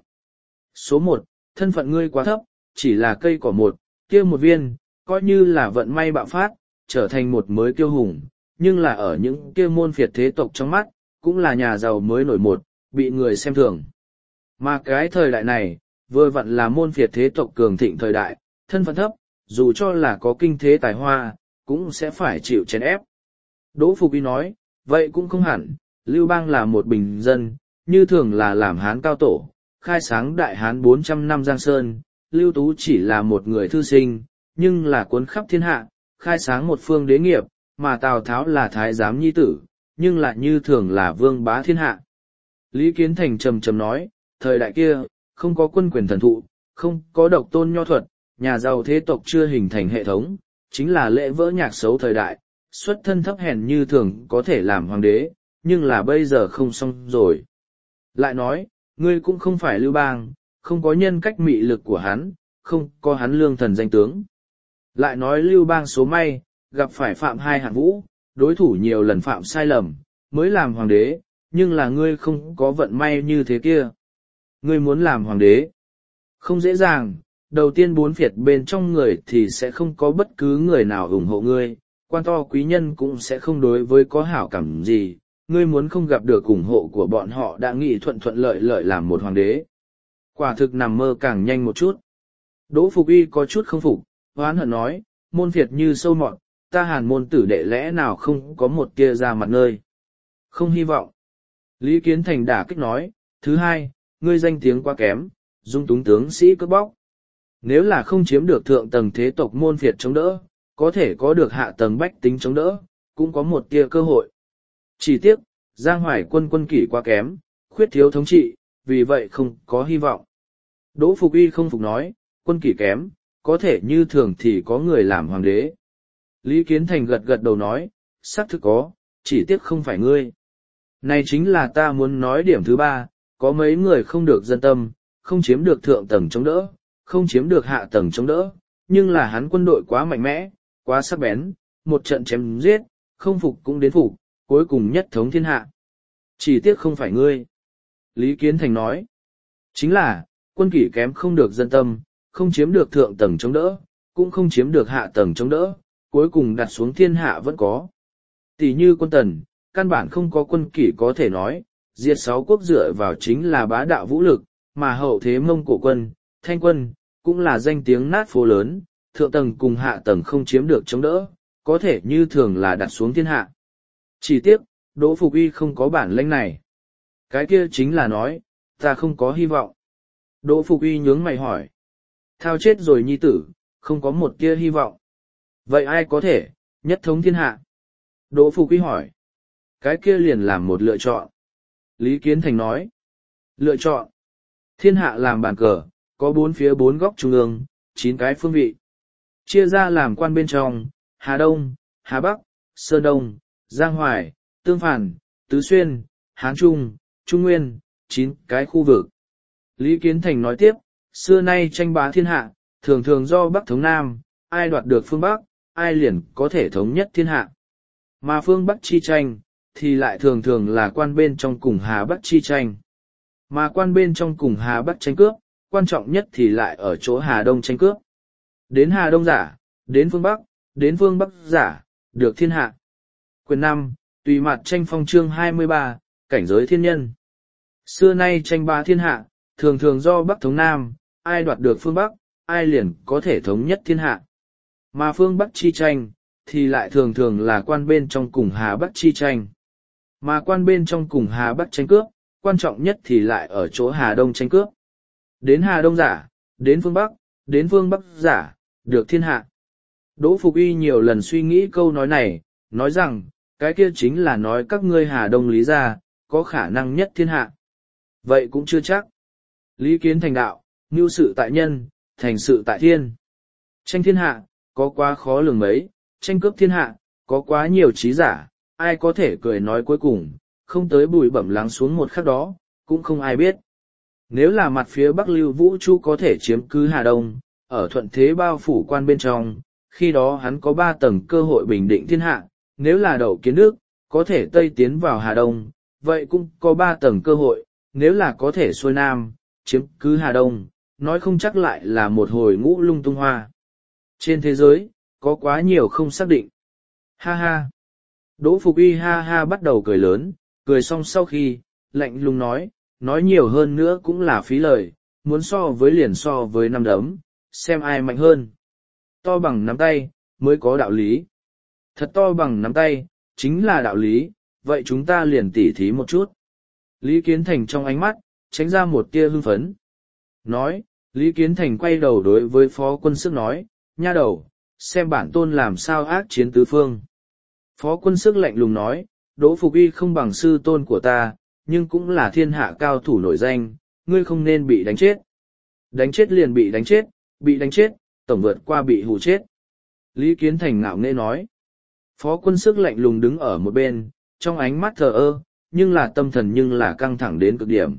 Speaker 1: Số một, thân phận ngươi quá thấp, chỉ là cây cỏ một, kia một viên, coi như là vận may bạo phát, trở thành một mới kiêu hùng, nhưng là ở những kia môn phiệt thế tộc trong mắt, cũng là nhà giàu mới nổi một, bị người xem thường. Mà cái thời đại này, vừa vặn là môn phiệt thế tộc cường thịnh thời đại, thân phận thấp, dù cho là có kinh thế tài hoa, cũng sẽ phải chịu chèn ép. Đỗ Phục Uy nói, vậy cũng không hẳn, Lưu Bang là một bình dân, như thường là làm Hán cao tổ, khai sáng đại Hán bốn trăm năm Giang Sơn, Lưu Tú chỉ là một người thư sinh, nhưng là cuốn khắp thiên hạ, khai sáng một phương đế nghiệp, mà Tào Tháo là thái giám nhi tử, nhưng lại như thường là vương bá thiên hạ. Lý Kiến Thành trầm trầm nói, thời đại kia, không có quân quyền thần thụ, không có độc tôn nho thuật, nhà giàu thế tộc chưa hình thành hệ thống, chính là lễ vỡ nhạc xấu thời đại, xuất thân thấp hèn như thường có thể làm hoàng đế, nhưng là bây giờ không xong rồi. Lại nói, ngươi cũng không phải Lưu Bang, không có nhân cách mị lực của hắn, không có hắn lương thần danh tướng. Lại nói Lưu Bang số may, gặp phải Phạm Hai Hạng Vũ, đối thủ nhiều lần phạm sai lầm, mới làm hoàng đế, nhưng là ngươi không có vận may như thế kia. Ngươi muốn làm hoàng đế, không dễ dàng, đầu tiên bốn phiệt bên trong người thì sẽ không có bất cứ người nào ủng hộ ngươi, quan to quý nhân cũng sẽ không đối với có hảo cảm gì, ngươi muốn không gặp được ủng hộ của bọn họ đã nghĩ thuận thuận lợi lợi làm một hoàng đế. Quả thực nằm mơ càng nhanh một chút. Đỗ Phục Uy có chút không phục, hoán hận nói, môn phiệt như sâu mọt, ta Hàn môn tử đệ lẽ nào không có một tia ra mặt nơi. Không hy vọng. Lý Kiến Thành đả kích nói, thứ hai, ngươi danh tiếng quá kém, dung túng tướng sĩ cướp bóc. Nếu là không chiếm được thượng tầng thế tộc môn phiệt chống đỡ, có thể có được hạ tầng bách tính chống đỡ, cũng có một tia cơ hội. Chỉ tiếc, Giang Hoài Quân quân kỷ quá kém, khuyết thiếu thống trị, vì vậy không có hy vọng. Đỗ Phục Uy không phục nói, quân kỷ kém, có thể như thường thì có người làm hoàng đế. Lý Kiến Thành gật gật đầu nói, xác thực có, chỉ tiếc không phải ngươi. Này chính là ta muốn nói điểm thứ ba, có mấy người không được dân tâm, không chiếm được thượng tầng chống đỡ, không chiếm được hạ tầng chống đỡ, nhưng là hắn quân đội quá mạnh mẽ, quá sắc bén, một trận chém giết, không phục cũng đến phục, cuối cùng nhất thống thiên hạ. Chỉ tiếc không phải ngươi. Lý Kiến Thành nói, chính là, quân kỷ kém không được dân tâm, không chiếm được thượng tầng chống đỡ, cũng không chiếm được hạ tầng chống đỡ, cuối cùng đặt xuống thiên hạ vẫn có. Tỷ như quân Tần, căn bản không có quân kỷ có thể nói, diệt sáu quốc dựa vào chính là bá đạo vũ lực, mà hậu thế Mông Cổ quân, Thanh quân, cũng là danh tiếng nát phố lớn, thượng tầng cùng hạ tầng không chiếm được chống đỡ, có thể như thường là đặt xuống thiên hạ. Chỉ tiếc, Đỗ Phục Uy không có bản lĩnh này. Cái kia chính là nói, ta không có hy vọng. Đỗ Phục Uy nhướng mày hỏi. Thao chết rồi nhi tử, không có một tia hy vọng. Vậy ai có thể, nhất thống thiên hạ? Đỗ Phục Uy hỏi. Cái kia liền làm một lựa chọn. Lý Kiến Thành nói. Lựa chọn. Thiên hạ làm bàn cờ, có bốn phía bốn góc trung ương, chín cái phương vị. Chia ra làm quan bên trong, Hà Đông, Hà Bắc, Sơn Đông, Giang Hoài, Tương Phản, Tứ Xuyên, Hán Trung, Trung Nguyên, chín cái khu vực. Lý Kiến Thành nói tiếp, xưa nay tranh bá thiên hạ, thường thường do Bắc thống Nam, ai đoạt được phương Bắc, ai liền có thể thống nhất thiên hạ. Mà phương Bắc chi tranh, thì lại thường thường là quan bên trong cùng Hà Bắc chi tranh. Mà quan bên trong cùng Hà Bắc tranh cướp, quan trọng nhất thì lại ở chỗ Hà Đông tranh cướp. Đến Hà Đông giả, đến phương Bắc, đến phương Bắc giả, được thiên hạ. Quyền năm, tùy mặt tranh phong chương hai mươi ba, cảnh giới thiên nhân. Xưa nay tranh bá thiên hạ, thường thường do Bắc thống Nam, ai đoạt được phương Bắc, ai liền có thể thống nhất thiên hạ. Mà phương Bắc chi tranh, thì lại thường thường là quan bên trong cùng Hà Bắc chi tranh. Mà quan bên trong cùng Hà Bắc tranh cướp, quan trọng nhất thì lại ở chỗ Hà Đông tranh cướp. Đến Hà Đông giả, đến phương Bắc, đến phương Bắc giả, được thiên hạ. Đỗ Phục Uy nhiều lần suy nghĩ câu nói này, nói rằng, cái kia chính là nói các ngươi Hà Đông lý ra, có khả năng nhất thiên hạ. Vậy cũng chưa chắc. Lý Kiến Thành đạo, mưu sự tại nhân, thành sự tại thiên. Tranh thiên hạ, có quá khó lường mấy, tranh cướp thiên hạ, có quá nhiều trí giả, ai có thể cười nói cuối cùng, không tới bụi bẩm lắng xuống một khắc đó, cũng không ai biết. Nếu là mặt phía Bắc Lưu Vũ Chu có thể chiếm cứ Hà Đông, ở thuận thế bao phủ quan bên trong, khi đó hắn có ba tầng cơ hội bình định thiên hạ, nếu là Đậu Kiến Đức, có thể Tây tiến vào Hà Đông, vậy cũng có ba tầng cơ hội, nếu là có thể xuôi Nam, chiếm cứ Hà Đông, nói không chắc lại là một hồi ngũ lung tung hoa. Trên thế giới, có quá nhiều không xác định. Ha ha! Đỗ Phục Uy ha ha bắt đầu cười lớn, cười xong sau khi, lạnh lùng nói, nói nhiều hơn nữa cũng là phí lời, muốn so với liền so với năm đấm, xem ai mạnh hơn. To bằng nắm tay, mới có đạo lý. Thật to bằng nắm tay, chính là đạo lý, vậy chúng ta liền tỉ thí một chút. Lý Kiến Thành trong ánh mắt, tránh ra một tia hưng phấn. Nói, Lý Kiến Thành quay đầu đối với Phó Quân Sức nói, nha đầu, xem bản tôn làm sao ác chiến tứ phương. Phó Quân Sức lạnh lùng nói, Đỗ Phục Uy không bằng sư tôn của ta, nhưng cũng là thiên hạ cao thủ nổi danh, ngươi không nên bị đánh chết. Đánh chết liền bị đánh chết, bị đánh chết, tổng vượt qua bị hù chết. Lý Kiến Thành ngạo nghễ nói. Phó Quân Sức lạnh lùng đứng ở một bên, trong ánh mắt thờ ơ, nhưng là tâm thần nhưng là căng thẳng đến cực điểm.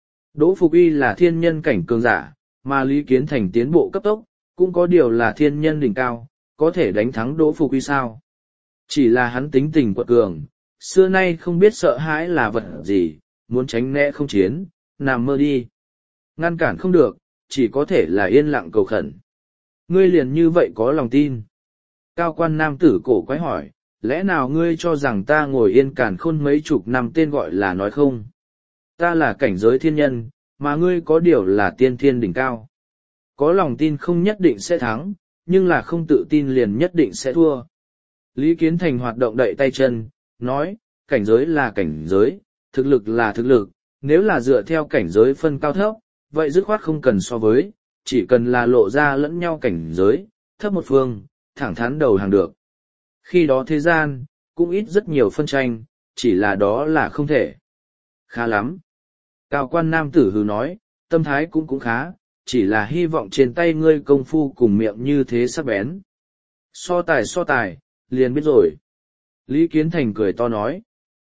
Speaker 1: Đỗ Phục Uy là thiên nhân cảnh cường giả, mà Lý Kiến Thành tiến bộ cấp tốc, cũng có điều là thiên nhân đỉnh cao, có thể đánh thắng Đỗ Phục Uy sao. Chỉ là hắn tính tình quật cường, xưa nay không biết sợ hãi là vật gì, muốn tránh né không chiến, nằm mơ đi. Ngăn cản không được, chỉ có thể là yên lặng cầu khẩn. Ngươi liền như vậy có lòng tin. Cao quan nam tử cổ quái hỏi, lẽ nào ngươi cho rằng ta ngồi yên càn khôn mấy chục năm tên gọi là nói không? Ta là cảnh giới thiên nhân, mà ngươi có điều là tiên thiên đỉnh cao. Có lòng tin không nhất định sẽ thắng, nhưng là không tự tin liền nhất định sẽ thua. Lý Kiến Thành hoạt động đậy tay chân, nói, cảnh giới là cảnh giới, thực lực là thực lực, nếu là dựa theo cảnh giới phân cao thấp, vậy dứt khoát không cần so với, chỉ cần là lộ ra lẫn nhau cảnh giới, thấp một phương, thẳng thắn đầu hàng được. Khi đó thế gian, cũng ít rất nhiều phân tranh, chỉ là đó là không thể. Khá lắm. Cao quan nam tử hừ nói, tâm thái cũng cũng khá, chỉ là hy vọng trên tay ngươi công phu cùng miệng như thế sắc bén. So tài so tài, liền biết rồi. Lý Kiến Thành cười to nói.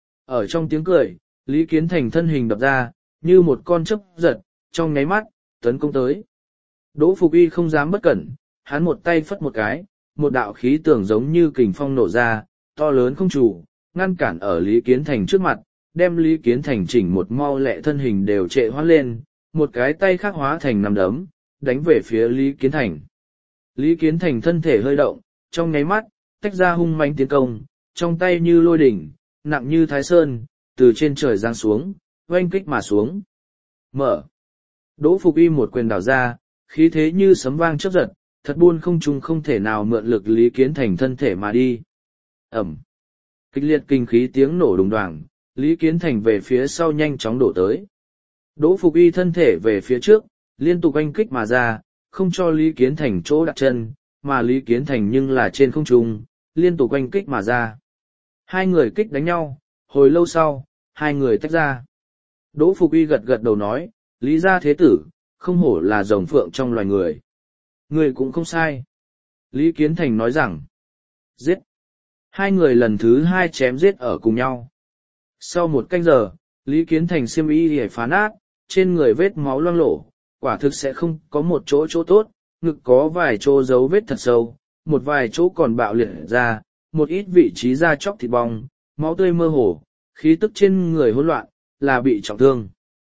Speaker 1: Ở trong tiếng cười, Lý Kiến Thành thân hình đập ra, như một con chớp giật, trong nháy mắt, tấn công tới. Đỗ Phục Y không dám bất cẩn, hắn một tay phất một cái, một đạo khí tưởng giống như kình phong nổ ra, to lớn không chủ, ngăn cản ở Lý Kiến Thành trước mặt, đem Lý Kiến Thành chỉnh một mau lẹ thân hình đều trệ hoãn lên, một cái tay khác hóa thành nắm đấm, đánh về phía Lý Kiến Thành. Lý Kiến Thành thân thể hơi động, trong nháy mắt, tách ra hung mãnh tiến công, trong tay như lôi đỉnh, nặng như thái sơn, từ trên trời giáng xuống, oanh kích mà xuống. Mở. Đỗ Phục Y một quyền đảo ra, khí thế như sấm vang chớp giật, thật buôn không trung không thể nào mượn lực Lý Kiến Thành thân thể mà đi. Ẩm. Kịch liệt kinh khí tiếng nổ đùng đoàng, Lý Kiến Thành về phía sau nhanh chóng đổ tới. Đỗ Phục Y thân thể về phía trước, liên tục oanh kích mà ra, không cho Lý Kiến Thành chỗ đặt chân, mà Lý Kiến Thành nhưng là trên không trung, liên tục oanh kích mà ra. Hai người kích đánh nhau, hồi lâu sau, hai người tách ra. Đỗ Phục Y gật gật đầu nói, Lý gia thế tử, không hổ là rồng phượng trong loài người. Người cũng không sai. Lý Kiến Thành nói rằng, giết. Hai người lần thứ hai chém giết ở cùng nhau. Sau một canh giờ, Lý Kiến Thành xiêm y hề phá nát, trên người vết máu loang lổ, quả thực sẽ không có một chỗ chỗ tốt, ngực có vài chỗ dấu vết thật sâu, một vài chỗ còn bạo liệt ra, một ít vị trí da chóc thịt bong, máu tươi mơ hồ, khí tức trên người hỗn loạn, là bị trọng thương.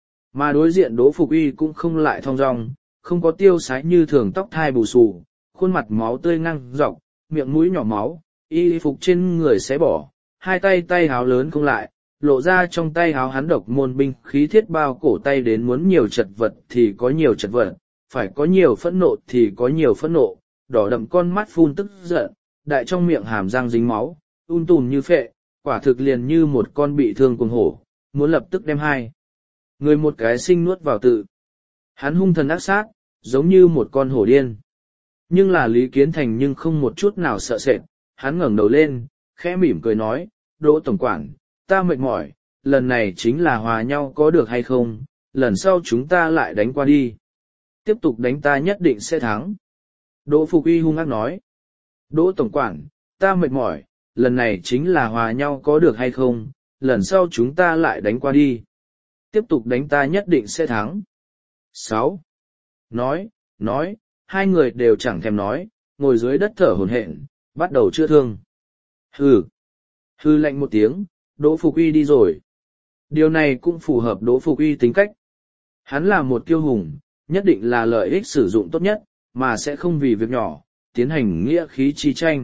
Speaker 1: Mà đối diện Đỗ Phục Y cũng không lại thong dong, không có tiêu sái như thường tóc thai bù xù, khuôn mặt máu tươi ngăng dọc, miệng mũi nhỏ máu, y phục trên người xé bỏ, hai tay tay háo lớn không lại, lộ ra trong tay háo hắn độc môn binh khí thiết bao cổ tay đến muốn nhiều chật vật thì có nhiều chật vật, phải có nhiều phẫn nộ thì có nhiều phẫn nộ, đỏ đậm con mắt phun tức giận, đại trong miệng hàm răng dính máu, un tùm như phệ, quả thực liền như một con bị thương cuồng hổ, muốn lập tức đem hai người một cái sinh nuốt vào tự. Hắn hung thần ác sát, giống như một con hổ điên. Nhưng là Lý Kiến Thành nhưng không một chút nào sợ sệt, hắn ngẩng đầu lên, khẽ mỉm cười nói, Đỗ tổng quản, ta mệt mỏi, lần này chính là hòa nhau có được hay không, lần sau chúng ta lại đánh qua đi. Tiếp tục đánh ta nhất định sẽ thắng. Đỗ Phục Y hung ác nói, Đỗ tổng quản, ta mệt mỏi, lần này chính là hòa nhau có được hay không, lần sau chúng ta lại đánh qua đi. Tiếp tục đánh ta nhất định sẽ thắng. Sáu. Nói, nói, hai người đều chẳng thèm nói, ngồi dưới đất thở hổn hển, bắt đầu chữa thương. Hừ. Hừ lạnh một tiếng, Đỗ Phục Y đi rồi. Điều này cũng phù hợp Đỗ Phục Y tính cách. Hắn là một kiêu hùng, nhất định là lợi ích sử dụng tốt nhất, mà sẽ không vì việc nhỏ, tiến hành nghĩa khí chi tranh.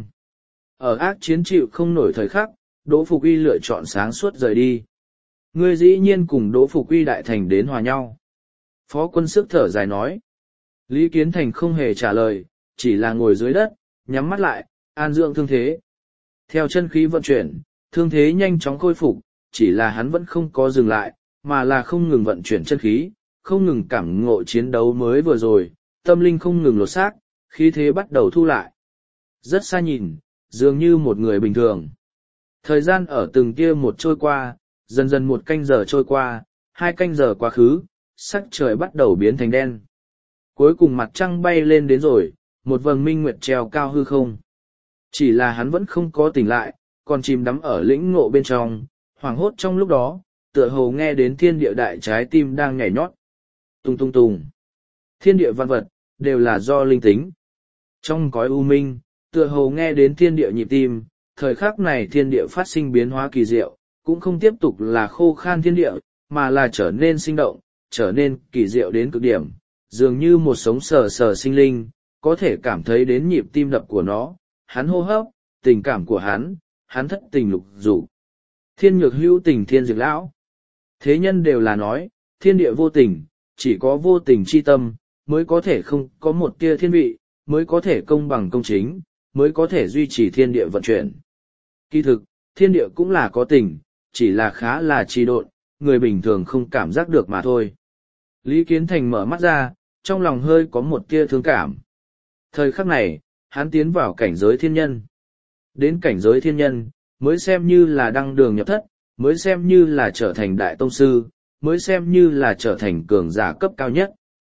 Speaker 1: Ở ác chiến chịu không nổi thời khắc, Đỗ Phục Y lựa chọn sáng suốt rời đi. Ngươi dĩ nhiên cùng Đỗ Phục Y đại thành đến hòa nhau. Phó quân sức thở dài nói. Lý Kiến Thành không hề trả lời, chỉ là ngồi dưới đất, nhắm mắt lại, an dưỡng thương thế. Theo chân khí vận chuyển, thương thế nhanh chóng khôi phục, chỉ là hắn vẫn không có dừng lại, mà là không ngừng vận chuyển chân khí, không ngừng cảm ngộ chiến đấu mới vừa rồi, tâm linh không ngừng lột xác, khí thế bắt đầu thu lại. Rất xa nhìn, dường như một người bình thường. Thời gian ở từng kia một trôi qua, dần dần một canh giờ trôi qua, hai canh giờ quá khứ, sắc trời bắt đầu biến thành đen. Cuối cùng mặt trăng bay lên đến rồi, một vầng minh nguyệt treo cao hư không. Chỉ là hắn vẫn không có tỉnh lại, còn chìm đắm ở lĩnh ngộ bên trong, hoảng hốt trong lúc đó, tựa hồ nghe đến thiên địa đại trái tim đang nhảy nhót. Tung tung tung. Thiên địa văn vật, đều là do linh tính. Trong cõi u minh, tựa hồ nghe đến thiên địa nhịp tim, thời khắc này thiên địa phát sinh biến hóa kỳ diệu, cũng không tiếp tục là khô khan thiên địa, mà là trở nên sinh động, trở nên kỳ diệu đến cực điểm, dường như một sống sờ sờ sinh linh, có thể cảm thấy đến nhịp tim đập của nó, hắn hô hấp, tình cảm của hắn, hắn thất tình lục dục. Thiên nhược hữu tình thiên diệt lão. Thế nhân đều là nói, thiên địa vô tình, chỉ có vô tình chi tâm, mới có thể không có một tia thiên vị, mới có thể công bằng công chính, mới có thể duy trì thiên địa vận chuyển. Kỳ thực, thiên địa cũng là có tình, chỉ là khá là trì độn, người bình thường không cảm giác được mà thôi. Lý Kiến Thành mở mắt ra, trong lòng hơi có một tia thương cảm. Thời khắc này, hắn tiến vào cảnh giới thiên nhân. Đến cảnh giới thiên nhân, mới xem như là đăng đường nhập thất, mới xem như là trở thành đại tông sư, mới xem như là trở thành cường giả cấp cao nhất.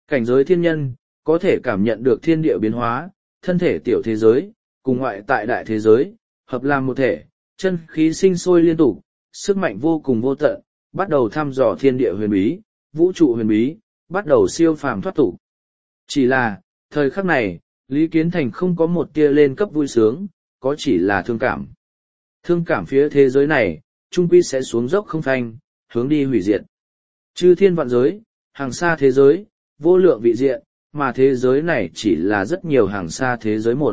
Speaker 1: Cảnh giới thiên nhân, có thể cảm nhận được thiên địa biến hóa, thân thể tiểu thế giới, cùng ngoại tại đại thế giới, hợp làm một thể, chân khí sinh sôi liên tục, sức mạnh vô cùng vô tận, bắt đầu thăm dò thiên địa huyền bí, vũ trụ huyền bí, bắt đầu siêu phàm thoát tục. Chỉ là, thời khắc này, Lý Kiến Thành không có một tia lên cấp vui sướng, có chỉ là thương cảm. Thương cảm phía thế giới này, trung quy sẽ xuống dốc không phanh, hướng đi hủy diệt. Chư thiên vạn giới, hàng xa thế giới, vô lượng vị diện, mà thế giới này chỉ là rất nhiều hàng xa thế giới một.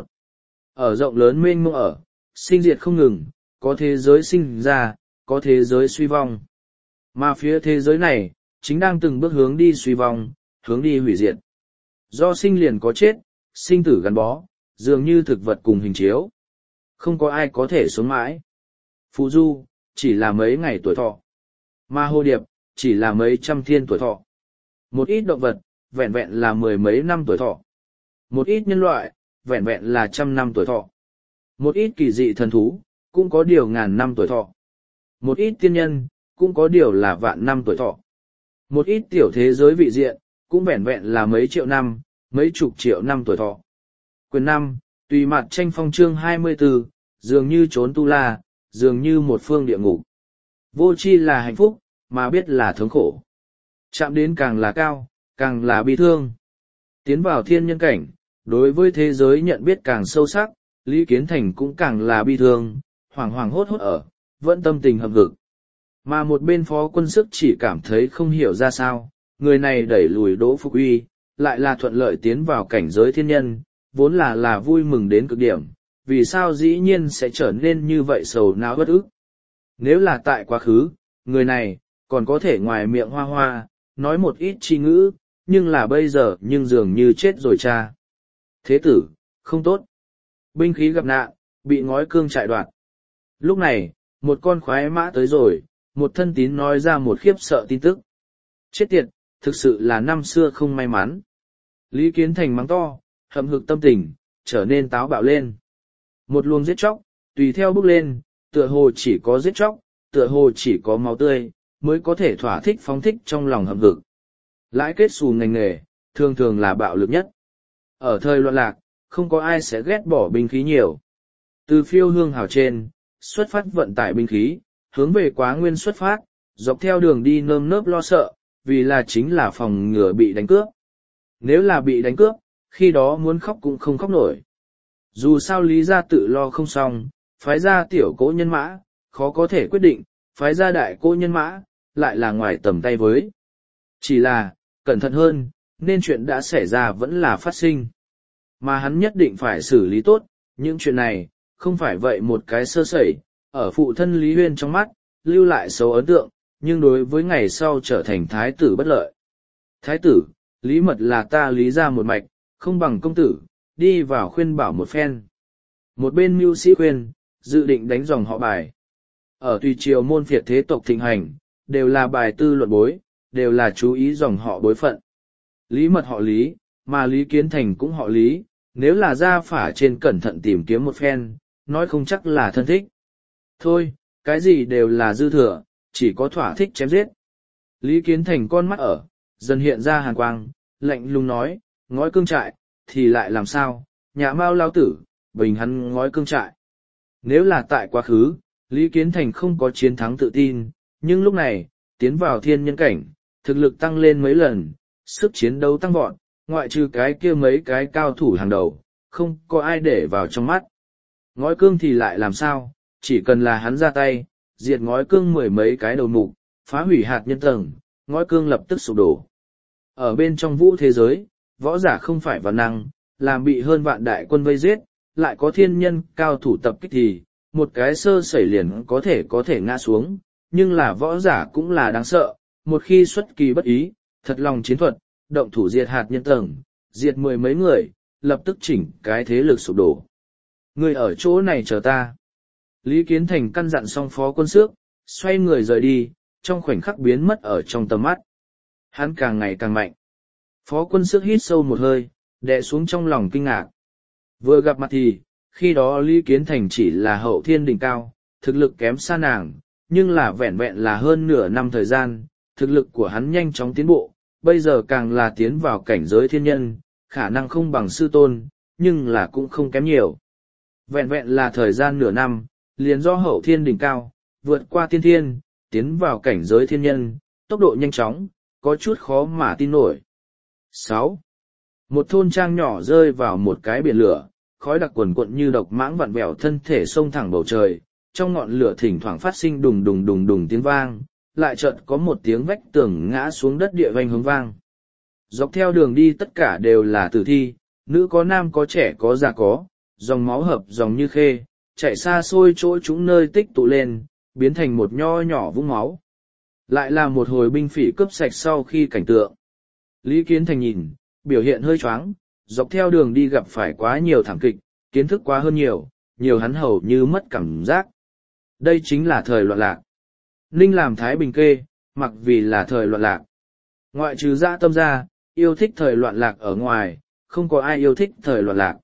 Speaker 1: Ở rộng lớn mênh mông ở, sinh diệt không ngừng, có thế giới sinh ra, có thế giới suy vong. Mà phía thế giới này, chính đang từng bước hướng đi suy vong, hướng đi hủy diệt. Do sinh liền có chết, sinh tử gắn bó, dường như thực vật cùng hình chiếu. Không có ai có thể sống mãi. Phù du, chỉ là mấy ngày tuổi thọ. Mà hồ điệp, chỉ là mấy trăm thiên tuổi thọ. Một ít động vật, vẹn vẹn là mười mấy năm tuổi thọ. Một ít nhân loại, vẹn vẹn là trăm năm tuổi thọ. Một ít kỳ dị thần thú, cũng có điều ngàn năm tuổi thọ. Một ít tiên nhân, cũng có điều là vạn năm tuổi thọ. Một ít tiểu thế giới vị diện, cũng vẹn vẹn là mấy triệu năm, mấy chục triệu năm tuổi thọ. Quyền năm, tùy mặt tranh phong chương hai mươi tư, dường như trốn tu la, dường như một phương địa ngục. Vô chi là hạnh phúc, mà biết là thống khổ. Chạm đến càng là cao, càng là bi thương. Tiến vào thiên nhân cảnh, đối với thế giới nhận biết càng sâu sắc, Lý Kiến Thành cũng càng là bi thương, hoảng hoảng hốt hốt ở, vẫn tâm tình hậm hực. Mà một bên phó quân sức chỉ cảm thấy không hiểu ra sao, người này đẩy lùi Đỗ Phục Uy, lại là thuận lợi tiến vào cảnh giới thiên nhân, vốn là là vui mừng đến cực điểm, vì sao dĩ nhiên sẽ trở nên như vậy sầu não bất ức. Nếu là tại quá khứ, người này, còn có thể ngoài miệng hoa hoa, nói một ít chi ngữ, nhưng là bây giờ nhưng dường như chết rồi cha. Thế tử, không tốt. Binh khí gặp nạn, bị ngói cương trại đoạt. Lúc này, một con khoái mã tới rồi, một thân tín nói ra một khiếp sợ tin tức. Chết tiệt, thực sự là năm xưa không may mắn. Lý Kiến Thành mắng to, hậm hực tâm tình, trở nên táo bạo lên. Một luồng giết chóc, tùy theo bước lên, tựa hồ chỉ có giết chóc, tựa hồ chỉ có máu tươi, mới có thể thỏa thích phóng thích trong lòng hậm hực. Lãi kết xù ngành nghề, thường thường là bạo lực nhất. Ở thời loạn lạc, không có ai sẽ ghét bỏ binh khí nhiều. Từ phiêu hương hào trên, xuất phát vận tải binh khí, hướng về Quá Nguyên xuất phát, dọc theo đường đi nơm nớp lo sợ, vì là chính là phòng ngừa bị đánh cướp. Nếu là bị đánh cướp, khi đó muốn khóc cũng không khóc nổi. Dù sao Lý gia tự lo không xong, phái ra tiểu cỗ nhân mã, khó có thể quyết định, phái ra đại cỗ nhân mã, lại là ngoài tầm tay với. Chỉ là, cẩn thận hơn, nên chuyện đã xảy ra vẫn là phát sinh. Mà hắn nhất định phải xử lý tốt, những chuyện này, không phải vậy một cái sơ sẩy, ở phụ thân Lý Huyên trong mắt, lưu lại xấu ấn tượng, nhưng đối với ngày sau trở thành thái tử bất lợi. Thái tử, Lý Mật là ta Lý ra một mạch, không bằng công tử, đi vào khuyên bảo một phen. Một bên mưu sĩ khuyên, dự định đánh dòng họ bài. Ở tùy triều môn phiệt thế tộc thịnh hành, đều là bài tư luận bối, đều là chú ý dòng họ bối phận. Lý Mật họ Lý, mà Lý Kiến Thành cũng họ Lý, nếu là ra phả trên cẩn thận tìm kiếm một phen, nói không chắc là thân thích. Thôi, cái gì đều là dư thừa, chỉ có thỏa thích chém giết. Lý Kiến Thành con mắt ở, dần hiện ra hàn quang, lạnh lùng nói, ngói cương trại, thì lại làm sao, nhà Mao lao tử, bình hắn ngói cương trại. Nếu là tại quá khứ, Lý Kiến Thành không có chiến thắng tự tin, nhưng lúc này, tiến vào thiên nhân cảnh, thực lực tăng lên mấy lần, sức chiến đấu tăng vọt, ngoại trừ cái kia mấy cái cao thủ hàng đầu, không có ai để vào trong mắt. Ngói cương thì lại làm sao, chỉ cần là hắn ra tay, diệt ngói cương mười mấy cái đầu mục, phá hủy hạt nhân tầng, ngói cương lập tức sụp đổ. Ở bên trong vũ thế giới, võ giả không phải vào năng, làm bị hơn vạn đại quân vây giết, lại có thiên nhân cao thủ tập kích thì, một cái sơ sẩy liền có thể có thể ngã xuống, nhưng là võ giả cũng là đáng sợ, một khi xuất kỳ bất ý, thật lòng chiến thuật, động thủ diệt hạt nhân tầng, diệt mười mấy người, lập tức chỉnh cái thế lực sụp đổ. Người ở chỗ này chờ ta. Lý Kiến Thành căn dặn xong phó quân xước, xoay người rời đi, trong khoảnh khắc biến mất ở trong tầm mắt. Hắn càng ngày càng mạnh. Phó quân xước hít sâu một hơi, đè xuống trong lòng kinh ngạc. Vừa gặp mặt thì, khi đó Lý Kiến Thành chỉ là hậu thiên đỉnh cao, thực lực kém xa nàng, nhưng là vẹn vẹn là hơn nửa năm thời gian, thực lực của hắn nhanh chóng tiến bộ, bây giờ càng là tiến vào cảnh giới thiên nhân, khả năng không bằng sư tôn, nhưng là cũng không kém nhiều. Vẹn vẹn là thời gian nửa năm, liền do hậu thiên đỉnh cao, vượt qua tiên thiên, tiến vào cảnh giới thiên nhân, tốc độ nhanh chóng, có chút khó mà tin nổi. sáu. Một thôn trang nhỏ rơi vào một cái biển lửa, khói đặc quần quận như độc mãng vặn vẹo thân thể xông thẳng bầu trời, trong ngọn lửa thỉnh thoảng phát sinh đùng đùng đùng đùng tiếng vang, lại chợt có một tiếng vách tường ngã xuống đất địa vanh hướng vang. Dọc theo đường đi tất cả đều là tử thi, nữ có nam có trẻ có già có, dòng máu hợp dòng như khê, chạy xa xôi chỗ chúng nơi tích tụ lên, biến thành một nho nhỏ vũng máu. Lại là một hồi binh phỉ cướp sạch sau khi cảnh tượng. Lý Kiến Thành nhìn, biểu hiện hơi choáng, dọc theo đường đi gặp phải quá nhiều thảm kịch, kiến thức quá hơn nhiều, nhiều hắn hầu như mất cảm giác. Đây chính là thời loạn lạc. Ninh làm Thái Bình kê, mặc vì là thời loạn lạc. Ngoại trừ dã tâm ra, yêu thích thời loạn lạc ở ngoài, không có ai yêu thích thời loạn lạc.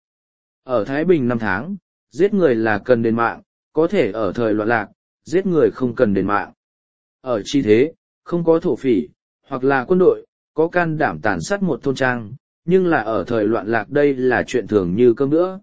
Speaker 1: Ở Thái Bình năm tháng, giết người là cần đền mạng, có thể ở thời loạn lạc, giết người không cần đền mạng. Ở chi thế, không có thổ phỉ, hoặc là quân đội, có can đảm tàn sát một thôn trang, nhưng là ở thời loạn lạc đây là chuyện thường như cơm bữa.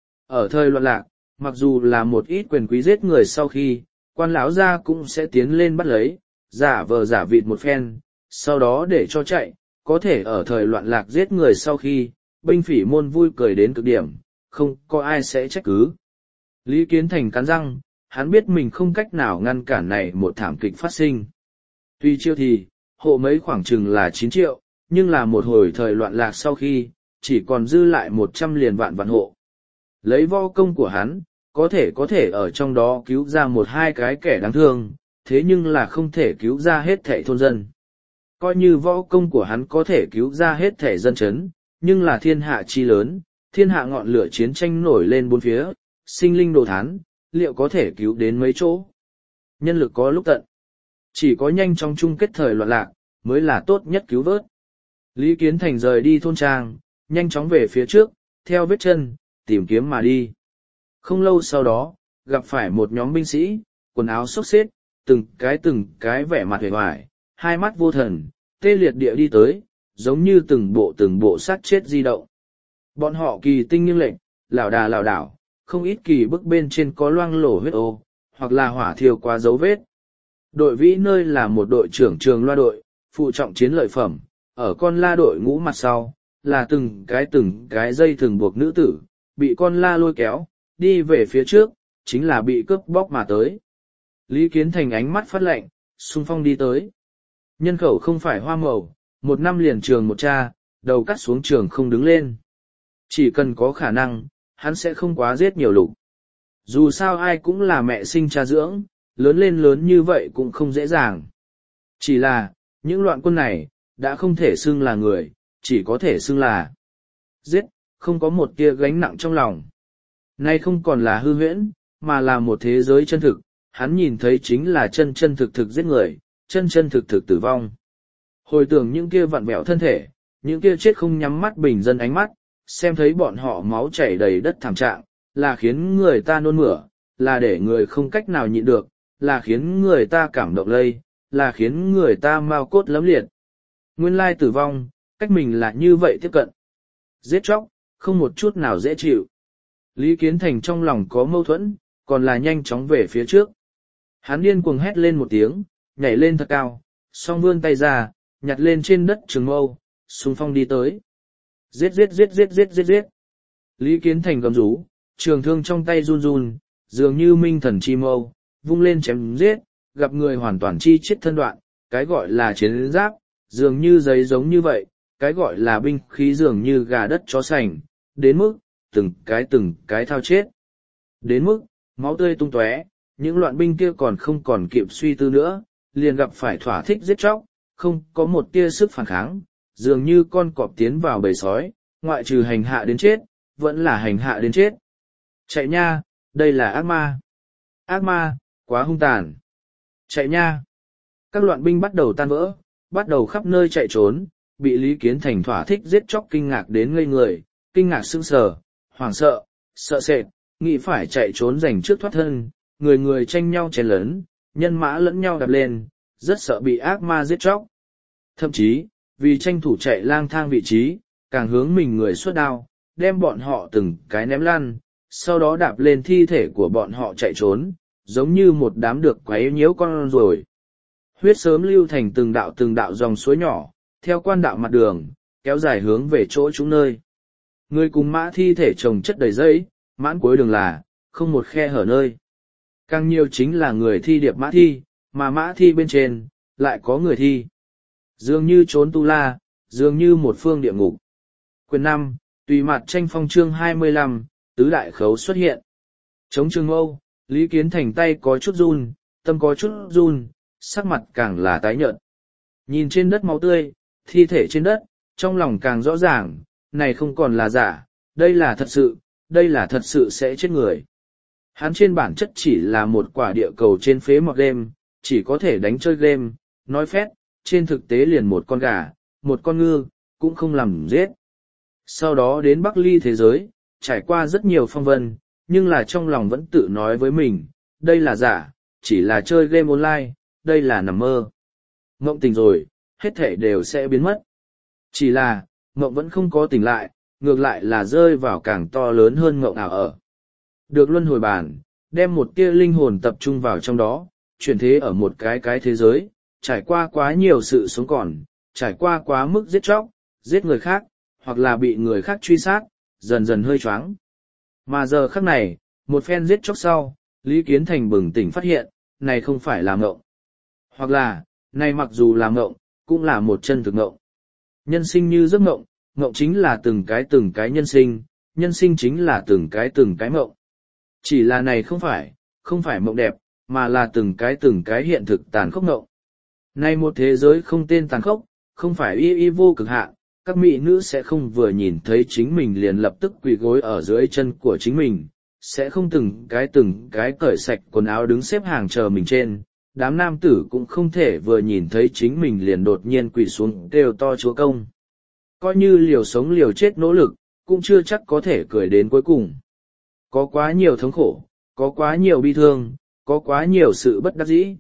Speaker 1: Ở thời loạn lạc, mặc dù là một ít quyền quý giết người sau khi, quan lão gia cũng sẽ tiến lên bắt lấy, giả vờ giả vịt một phen, sau đó để cho chạy, có thể ở thời loạn lạc giết người sau khi, binh phỉ môn vui cười đến cực điểm, không có ai sẽ trách cứ. Lý Kiến Thành cắn răng, hắn biết mình không cách nào ngăn cản này một thảm kịch phát sinh. Tuy chiêu thì, hộ mấy khoảng chừng là chín triệu, nhưng là một hồi thời loạn lạc sau khi, chỉ còn dư lại một trăm liền vạn vạn hộ. Lấy võ công của hắn, có thể có thể ở trong đó cứu ra một hai cái kẻ đáng thương, thế nhưng là không thể cứu ra hết thảy thôn dân. Coi như võ công của hắn có thể cứu ra hết thảy dân chấn, nhưng là thiên hạ chi lớn, thiên hạ ngọn lửa chiến tranh nổi lên bốn phía, sinh linh đồ thán, liệu có thể cứu đến mấy chỗ? Nhân lực có lúc tận. Chỉ có nhanh chóng chung kết thời loạn lạc, mới là tốt nhất cứu vớt. Lý Kiến Thành rời đi thôn trang, nhanh chóng về phía trước, theo vết chân, tìm kiếm mà đi. Không lâu sau đó, gặp phải một nhóm binh sĩ, quần áo xốc xếp, từng cái từng cái vẻ mặt hề hoài, hai mắt vô thần, tê liệt địa đi tới, giống như từng bộ từng bộ sát chết di động. Bọn họ kỳ tinh nghiêng lệnh, lảo đà lảo đảo, không ít kỳ bức bên trên có loang lổ huyết ô, hoặc là hỏa thiêu qua dấu vết. Đội vĩ nơi là một đội trưởng trường loa đội, phụ trọng chiến lợi phẩm, ở con la đội ngũ mặt sau, là từng cái từng cái dây thường buộc nữ tử, bị con la lôi kéo, đi về phía trước, chính là bị cướp bóc mà tới. Lý Kiến Thành ánh mắt phát lạnh, xung phong đi tới. Nhân khẩu không phải hoa màu, một năm liền trường một cha, đầu cắt xuống trường không đứng lên. Chỉ cần có khả năng, hắn sẽ không quá giết nhiều lục. Dù sao ai cũng là mẹ sinh cha dưỡng, lớn lên lớn như vậy cũng không dễ dàng. Chỉ là, những loạn quân này, đã không thể xưng là người, chỉ có thể xưng là giết, không có một tia gánh nặng trong lòng. Nay không còn là hư huyễn, mà là một thế giới chân thực, hắn nhìn thấy chính là chân chân thực thực giết người, chân chân thực thực tử vong. Hồi tưởng những kia vặn vẹo thân thể, những kia chết không nhắm mắt bình dân ánh mắt, xem thấy bọn họ máu chảy đầy đất thảm trạng, là khiến người ta nôn mửa, là để người không cách nào nhịn được, là khiến người ta cảm động lây, là khiến người ta mau cốt lấm liệt. Nguyên lai tử vong, cách mình là như vậy tiếp cận. Giết chóc, không một chút nào dễ chịu. Lý Kiến Thành trong lòng có mâu thuẫn, còn là nhanh chóng về phía trước. Hắn điên cuồng hét lên một tiếng, nhảy lên thật cao, song vươn tay ra, nhặt lên trên đất trường mâu, xung phong đi tới. Giết giết giết giết giết giết giết. Lý Kiến Thành gầm rú, trường thương trong tay run run, dường như minh thần chi mâu, vung lên chém giết, gặp người hoàn toàn chi chết thân đoạn, cái gọi là chiến giáp, dường như giấy giống như vậy, cái gọi là binh khí dường như gà đất chó sành, đến mức, từng cái từng cái thao chết. Đến mức, máu tươi tung tóe, những loạn binh kia còn không còn kịp suy tư nữa, liền gặp phải thỏa thích giết chóc, không có một tia sức phản kháng, dường như con cọp tiến vào bầy sói, ngoại trừ hành hạ đến chết, vẫn là hành hạ đến chết. Chạy nha, đây là ác ma. Ác ma, quá hung tàn. Chạy nha. Các loạn binh bắt đầu tan vỡ, bắt đầu khắp nơi chạy trốn, bị Lý Kiến Thành thỏa thích giết chóc kinh ngạc đến ngây người, kinh ngạc sững sờ, hoảng sợ, sợ sệt, nghĩ phải chạy trốn giành trước thoát thân, người người tranh nhau chen lấn, nhân mã lẫn nhau đạp lên, rất sợ bị ác ma giết chóc. Thậm chí, vì tranh thủ chạy lang thang vị trí, càng hướng mình người xuất đao, đem bọn họ từng cái ném lăn, sau đó đạp lên thi thể của bọn họ chạy trốn, giống như một đám được quấy nhiễu con rồi. Huyết sớm lưu thành từng đạo từng đạo dòng suối nhỏ, theo quan đạo mặt đường, kéo dài hướng về chỗ chúng nơi. Người cùng mã thi thể chồng chất đầy dây, mãn cuối đường là, không một khe hở nơi. Càng nhiều chính là người thi điệp mã thi, mà mã thi bên trên, lại có người thi. Dường như trốn tu la, dường như một phương địa ngục. Quyền năm, tùy mặt tranh phong chương hai mươi lăm, tứ đại khấu xuất hiện. Chống Trường Âu, Lý Kiến Thành tay có chút run, tâm có chút run, sắc mặt càng là tái nhợt. Nhìn trên đất máu tươi, thi thể trên đất, trong lòng càng rõ ràng, này không còn là giả, đây là thật sự, đây là thật sự sẽ chết người. Hắn trên bản chất chỉ là một quả địa cầu trên phế mọt game, chỉ có thể đánh chơi game, nói phét, trên thực tế liền một con gà, một con ngư, cũng không làm giết. Sau đó đến Bắc Ly thế giới, trải qua rất nhiều phong vân, nhưng là trong lòng vẫn tự nói với mình, đây là giả, chỉ là chơi game online, đây là nằm mơ. Mộng tỉnh rồi, hết thể đều sẽ biến mất. Chỉ là, mộng vẫn không có tỉnh lại, ngược lại là rơi vào càng to lớn hơn mộng ảo ở. Được luân hồi bản, đem một tia linh hồn tập trung vào trong đó, chuyển thế ở một cái cái thế giới, trải qua quá nhiều sự sống còn, trải qua quá mức giết chóc, giết người khác, hoặc là bị người khác truy sát, dần dần hơi choáng. Mà giờ khắc này, một phen giết chóc sau, Lý Kiến Thành bừng tỉnh phát hiện, này không phải là ngộng. Hoặc là, này mặc dù là ngộng, cũng là một chân thực ngộng. Nhân sinh như giấc ngộng, ngộng chính là từng cái từng cái nhân sinh, nhân sinh chính là từng cái từng cái ngộng. Chỉ là này không phải, không phải mộng đẹp, mà là từng cái từng cái hiện thực tàn khốc ngộng. Này một thế giới không tên tàn khốc, không phải y y vô cực hạn, các mỹ nữ sẽ không vừa nhìn thấy chính mình liền lập tức quỳ gối ở dưới chân của chính mình, sẽ không từng cái từng cái cởi sạch quần áo đứng xếp hàng chờ mình trên. Đám nam tử cũng không thể vừa nhìn thấy chính mình liền đột nhiên quỳ xuống kêu to chúa công. Coi như liều sống liều chết nỗ lực, cũng chưa chắc có thể cười đến cuối cùng. Có quá nhiều thống khổ, có quá nhiều bi thương, có quá nhiều sự bất đắc dĩ.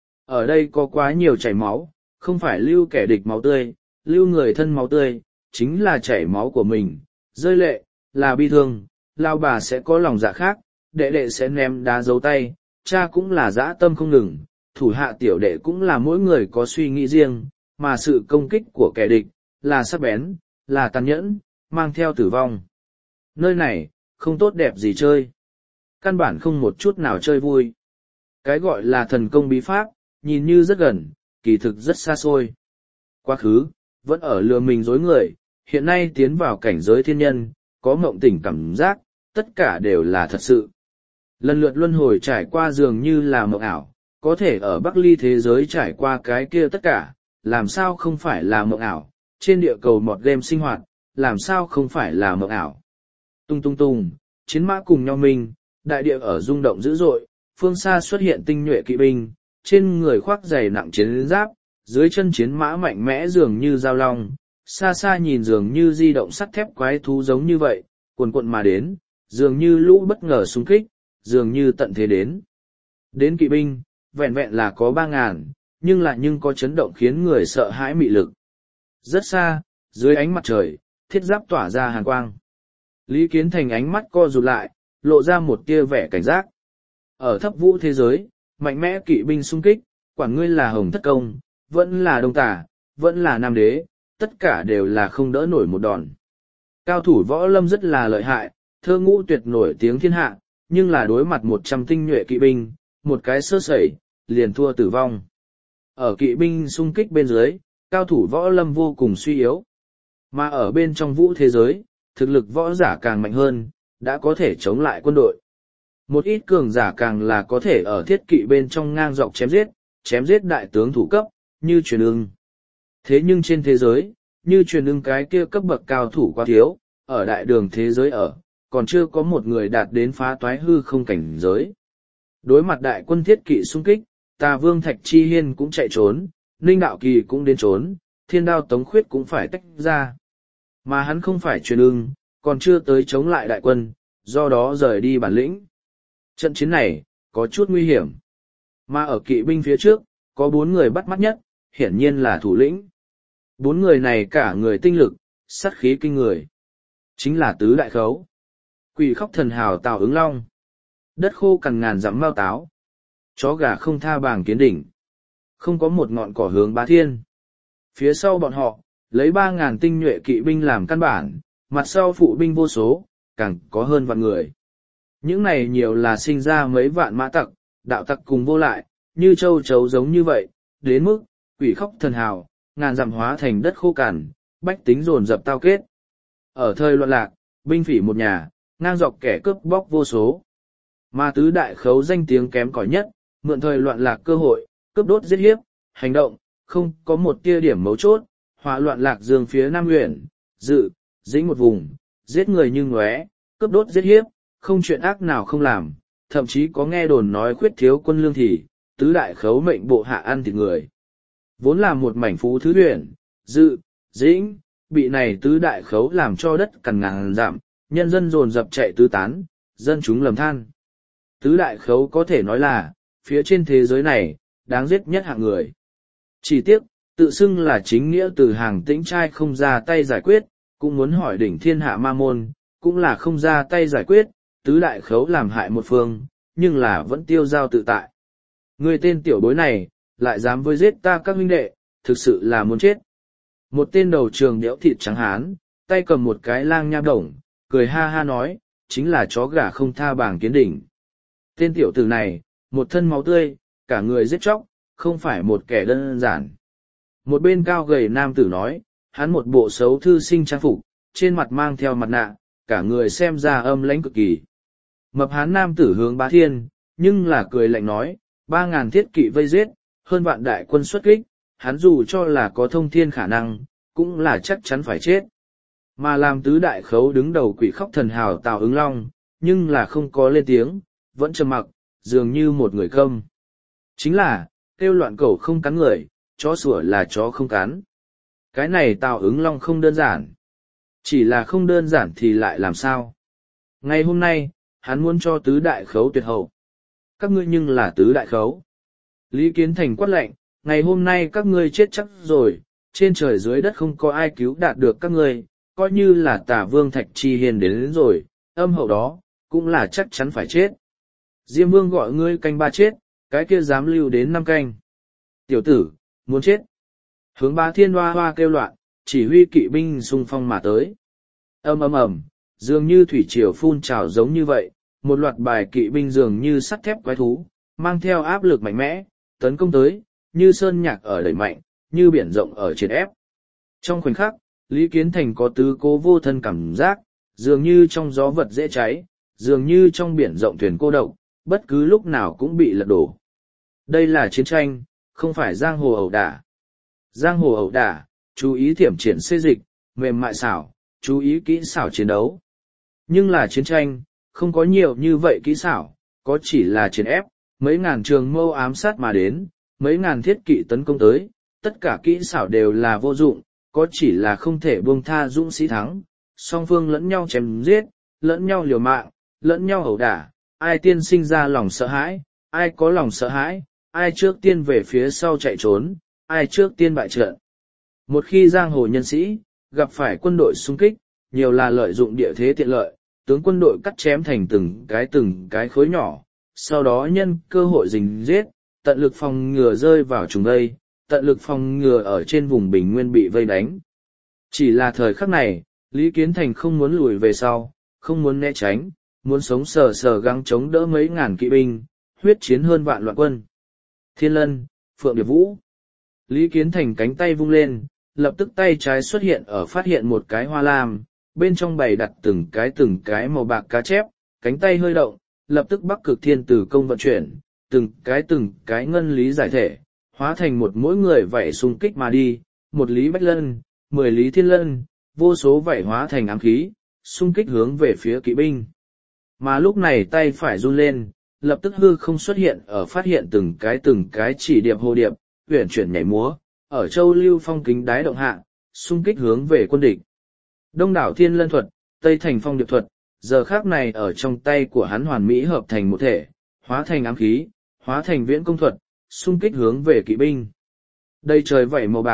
Speaker 1: Ở đây có quá nhiều chảy máu, không phải lưu kẻ địch máu tươi, lưu người thân máu tươi, chính là chảy máu của mình, rơi lệ, là bi thương, lao bà sẽ có lòng dạ khác, đệ đệ sẽ ném đá dấu tay, cha cũng là dã tâm không ngừng, thủ hạ tiểu đệ cũng là mỗi người có suy nghĩ riêng, mà sự công kích của kẻ địch, là sắc bén, là tàn nhẫn, mang theo tử vong. Nơi này, không tốt đẹp gì chơi. Căn bản không một chút nào chơi vui. Cái gọi là thần công bí pháp, nhìn như rất gần, kỳ thực rất xa xôi. Quá khứ, vẫn ở lừa mình dối người, hiện nay tiến vào cảnh giới thiên nhân, có mộng tỉnh cảm giác, tất cả đều là thật sự. Lần lượt luân hồi trải qua dường như là mộng ảo, có thể ở Bắc Ly thế giới trải qua cái kia tất cả, làm sao không phải là mộng ảo, trên địa cầu mọt game sinh hoạt, làm sao không phải là mộng ảo. Tung tung tung, chiến mã cùng nhau mình, đại địa ở rung động dữ dội, phương xa xuất hiện tinh nhuệ kỵ binh, trên người khoác giày nặng chiến giáp, dưới chân chiến mã mạnh mẽ dường như dao long, xa xa nhìn dường như di động sắt thép quái thú giống như vậy, cuồn cuộn mà đến, dường như lũ bất ngờ xung kích, dường như tận thế đến. Đến kỵ binh, vẹn vẹn là có ba ngàn, nhưng lại nhưng có chấn động khiến người sợ hãi mị lực. Rất xa, dưới ánh mặt trời, thiết giáp tỏa ra hàn quang. Lý Kiến Thành ánh mắt co rụt lại, lộ ra một tia vẻ cảnh giác. Ở thấp vũ thế giới, mạnh mẽ kỵ binh xung kích, quản ngươi là Hồng Thất Công, vẫn là Đông Tả, vẫn là Nam Đế, tất cả đều là không đỡ nổi một đòn. Cao thủ võ lâm rất là lợi hại, thơ ngũ tuyệt nổi tiếng thiên hạ, nhưng là đối mặt một trăm tinh nhuệ kỵ binh, một cái sơ sẩy, liền thua tử vong. Ở kỵ binh xung kích bên dưới, cao thủ võ lâm vô cùng suy yếu. Mà ở bên trong vũ thế giới, thực lực võ giả càng mạnh hơn, đã có thể chống lại quân đội. Một ít cường giả càng là có thể ở thiết kỵ bên trong ngang dọc chém giết, chém giết đại tướng thủ cấp, như truyền ưng. Thế nhưng trên thế giới, như truyền ưng cái kia cấp bậc cao thủ quá thiếu, ở đại đường thế giới ở, còn chưa có một người đạt đến phá toái hư không cảnh giới. Đối mặt đại quân thiết kỵ xung kích, Tà Vương Thạch Chi Hiên cũng chạy trốn, Ninh Đạo Kỳ cũng đến trốn, Thiên Đao Tống Khuyết cũng phải tách ra. Mà hắn không phải truyền ưng, còn chưa tới chống lại đại quân, do đó rời đi bản lĩnh. Trận chiến này, có chút nguy hiểm. Mà ở kỵ binh phía trước, có bốn người bắt mắt nhất, hiển nhiên là thủ lĩnh. Bốn người này cả người tinh lực, sát khí kinh người. Chính là tứ đại khấu. Quỷ khóc thần hào Tào Ứng Long. Đất khô cằn ngàn dặm mao táo. Chó gà không tha bàng kiến đỉnh. Không có một ngọn cỏ hướng bá thiên. Phía sau bọn họ, lấy ba ngàn tinh nhuệ kỵ binh làm căn bản, mặt sau phụ binh vô số, càng có hơn vạn người. Những này nhiều là sinh ra mấy vạn mã tặc, đạo tặc cùng vô lại, như châu chấu giống như vậy, đến mức, quỷ khóc thần hào, ngàn dặm hóa thành đất khô cằn, bách tính dồn dập tao kết. Ở thời loạn lạc, binh phỉ một nhà, ngang dọc kẻ cướp bóc vô số. Mà tứ đại khấu danh tiếng kém cỏi nhất, mượn thời loạn lạc cơ hội, cướp đốt giết hiếp, hành động, không có một tia điểm mấu chốt, hỏa loạn lạc dương phía Nam huyện, dự, dĩnh một vùng, giết người như ngóe, cướp đốt giết hiếp, không chuyện ác nào không làm, thậm chí có nghe đồn nói khuyết thiếu quân lương thì, tứ đại khấu mệnh bộ hạ ăn thịt người. Vốn là một mảnh phú thứ huyện, dự, dĩnh, bị này tứ đại khấu làm cho đất cằn ngàn giảm, nhân dân dồn dập chạy tứ tán, dân chúng lầm than. Tứ đại khấu có thể nói là, phía trên thế giới này, đáng giết nhất hạng người. Chỉ tiếc, tự xưng là chính nghĩa từ hàng tĩnh trai không ra tay giải quyết, cũng muốn hỏi đỉnh thiên hạ ma môn, cũng là không ra tay giải quyết, tứ đại khấu làm hại một phương, nhưng là vẫn tiêu giao tự tại. Người tên tiểu bối này, lại dám với giết ta các huynh đệ, thực sự là muốn chết. Một tên đầu trường đẽo thịt trắng hán, tay cầm một cái lang nha đồng, cười ha ha nói, chính là chó gà không tha bàng kiến đỉnh. Tên tiểu tử này, một thân máu tươi, cả người giết chóc, không phải một kẻ đơn giản. Một bên cao gầy nam tử nói, hắn một bộ xấu thư sinh trang phục, trên mặt mang theo mặt nạ, cả người xem ra âm lãnh cực kỳ. Mập hán nam tử hướng bá thiên, nhưng là cười lạnh nói, ba ngàn thiết kỵ vây giết, hơn vạn đại quân xuất kích, hắn dù cho là có thông thiên khả năng, cũng là chắc chắn phải chết. Mà làm tứ đại khấu đứng đầu quỷ khóc thần hào Tào Ứng Long, nhưng là không có lên tiếng, vẫn trầm mặc, dường như một người câm. Chính là, kêu loạn cẩu không cắn người, chó sủa là chó không cắn. Cái này Tào Ứng Long không đơn giản. Chỉ là không đơn giản thì lại làm sao? Ngày hôm nay, hắn muốn cho tứ đại khấu tuyệt hậu. Các ngươi nhưng là tứ đại khấu. Lý Kiến Thành quát lệnh, ngày hôm nay các ngươi chết chắc rồi, trên trời dưới đất không có ai cứu đạt được các ngươi, coi như là Tả Vương Thạch Chi Hiền đến, đến rồi, âm hậu đó, cũng là chắc chắn phải chết. Diêm Vương gọi ngươi canh ba chết, cái kia dám lưu đến năm canh. Tiểu tử, muốn chết. Hướng Bá Thiên hoa hoa kêu loạn, chỉ huy kỵ binh xung phong mà tới. Ầm ầm ầm, dường như thủy triều phun trào giống như vậy, một loạt bài kỵ binh dường như sắt thép quái thú, mang theo áp lực mạnh mẽ, tấn công tới, như sơn nhạc ở đẩy mạnh, như biển rộng ở triệt ép. Trong khoảnh khắc, Lý Kiến Thành có tứ cố vô thân cảm giác, dường như trong gió vật dễ cháy, dường như trong biển rộng thuyền cô độc, bất cứ lúc nào cũng bị lật đổ. Đây là chiến tranh, không phải giang hồ ẩu đả. Giang hồ ẩu đả, chú ý thiểm triển xê dịch, mềm mại xảo, chú ý kỹ xảo chiến đấu. Nhưng là chiến tranh, không có nhiều như vậy kỹ xảo, có chỉ là chiến ép, mấy ngàn trường mâu ám sát mà đến, mấy ngàn thiết kỵ tấn công tới, tất cả kỹ xảo đều là vô dụng, có chỉ là không thể buông tha dũng sĩ thắng, song phương lẫn nhau chém giết, lẫn nhau liều mạng, lẫn nhau ẩu đả, ai tiên sinh ra lòng sợ hãi, ai có lòng sợ hãi, ai trước tiên về phía sau chạy trốn, ai trước tiên bại trận. Một khi giang hồ nhân sĩ, gặp phải quân đội xung kích, nhiều là lợi dụng địa thế tiện lợi, tướng quân đội cắt chém thành từng cái từng cái khối nhỏ, sau đó nhân cơ hội rình giết, tận lực phòng ngừa rơi vào trùng vây, tận lực phòng ngừa ở trên vùng bình nguyên bị vây đánh. Chỉ là thời khắc này, Lý Kiến Thành không muốn lùi về sau, không muốn né tránh, muốn sống sờ sờ gắng chống đỡ mấy ngàn kỵ binh, huyết chiến hơn vạn loạn quân. Thiên Lân, Phượng Điệp Vũ. Lý Kiến Thành cánh tay vung lên, lập tức tay trái xuất hiện ở phát hiện một cái hoa lam, bên trong bày đặt từng cái từng cái màu bạc cá chép, cánh tay hơi động, lập tức Bắc Cực Thiên Tử công vận chuyển, từng cái từng cái ngân lý giải thể, hóa thành một mỗi người vảy xung kích mà đi, một lý bách lân, mười lý thiên lân, vô số vảy hóa thành ám khí, xung kích hướng về phía kỵ binh. Mà lúc này tay phải run lên, lập tức hư không xuất hiện ở phát hiện từng cái từng cái chỉ điệp hồ điệp, uyển chuyển nhảy múa, ở châu lưu phong kính đái động hạ, xung kích hướng về quân địch. Đông đảo thiên lân thuật, tây thành phong điệp thuật, giờ khác này ở trong tay của hắn hoàn mỹ hợp thành một thể, hóa thành ám khí, hóa thành viễn công thuật, xung kích hướng về kỵ binh. Đây trời vảy màu bạc,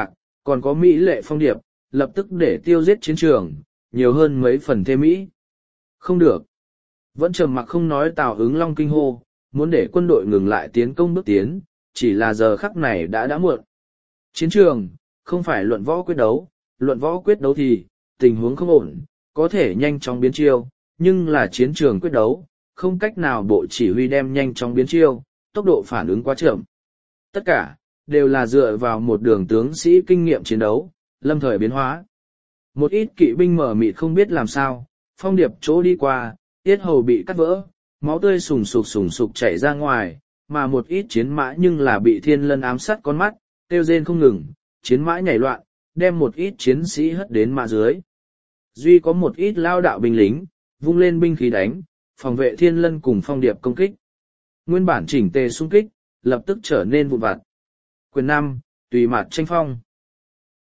Speaker 1: còn có Mỹ lệ phong điệp, lập tức để tiêu giết chiến trường, nhiều hơn mấy phần thêm Mỹ. Không được. Vẫn trầm mặc không nói Tào ứng long kinh hô, muốn để quân đội ngừng lại tiến công bước tiến, chỉ là giờ khắc này đã đã muộn. Chiến trường, không phải luận võ quyết đấu, luận võ quyết đấu thì, tình huống không ổn, có thể nhanh chóng biến chiêu, nhưng là chiến trường quyết đấu, không cách nào bộ chỉ huy đem nhanh chóng biến chiêu, tốc độ phản ứng quá chậm. Tất cả, đều là dựa vào một đường tướng sĩ kinh nghiệm chiến đấu, lâm thời biến hóa. Một ít kỵ binh mở mịt không biết làm sao, phong điệp chỗ đi qua, tiết hầu bị cắt vỡ, máu tươi sùng sục sùng sục chảy ra ngoài, mà một ít chiến mã nhưng là bị thiên lân ám sát con mắt, kêu rên không ngừng, chiến mã nhảy loạn, đem một ít chiến sĩ hất đến mã dưới. Duy có một ít lao đạo binh lính, vung lên binh khí đánh, phòng vệ thiên lân cùng phong điệp công kích. Nguyên bản chỉnh tề xung kích, lập tức trở nên vụn vặt. Quyền năm, tùy mặt tranh phong.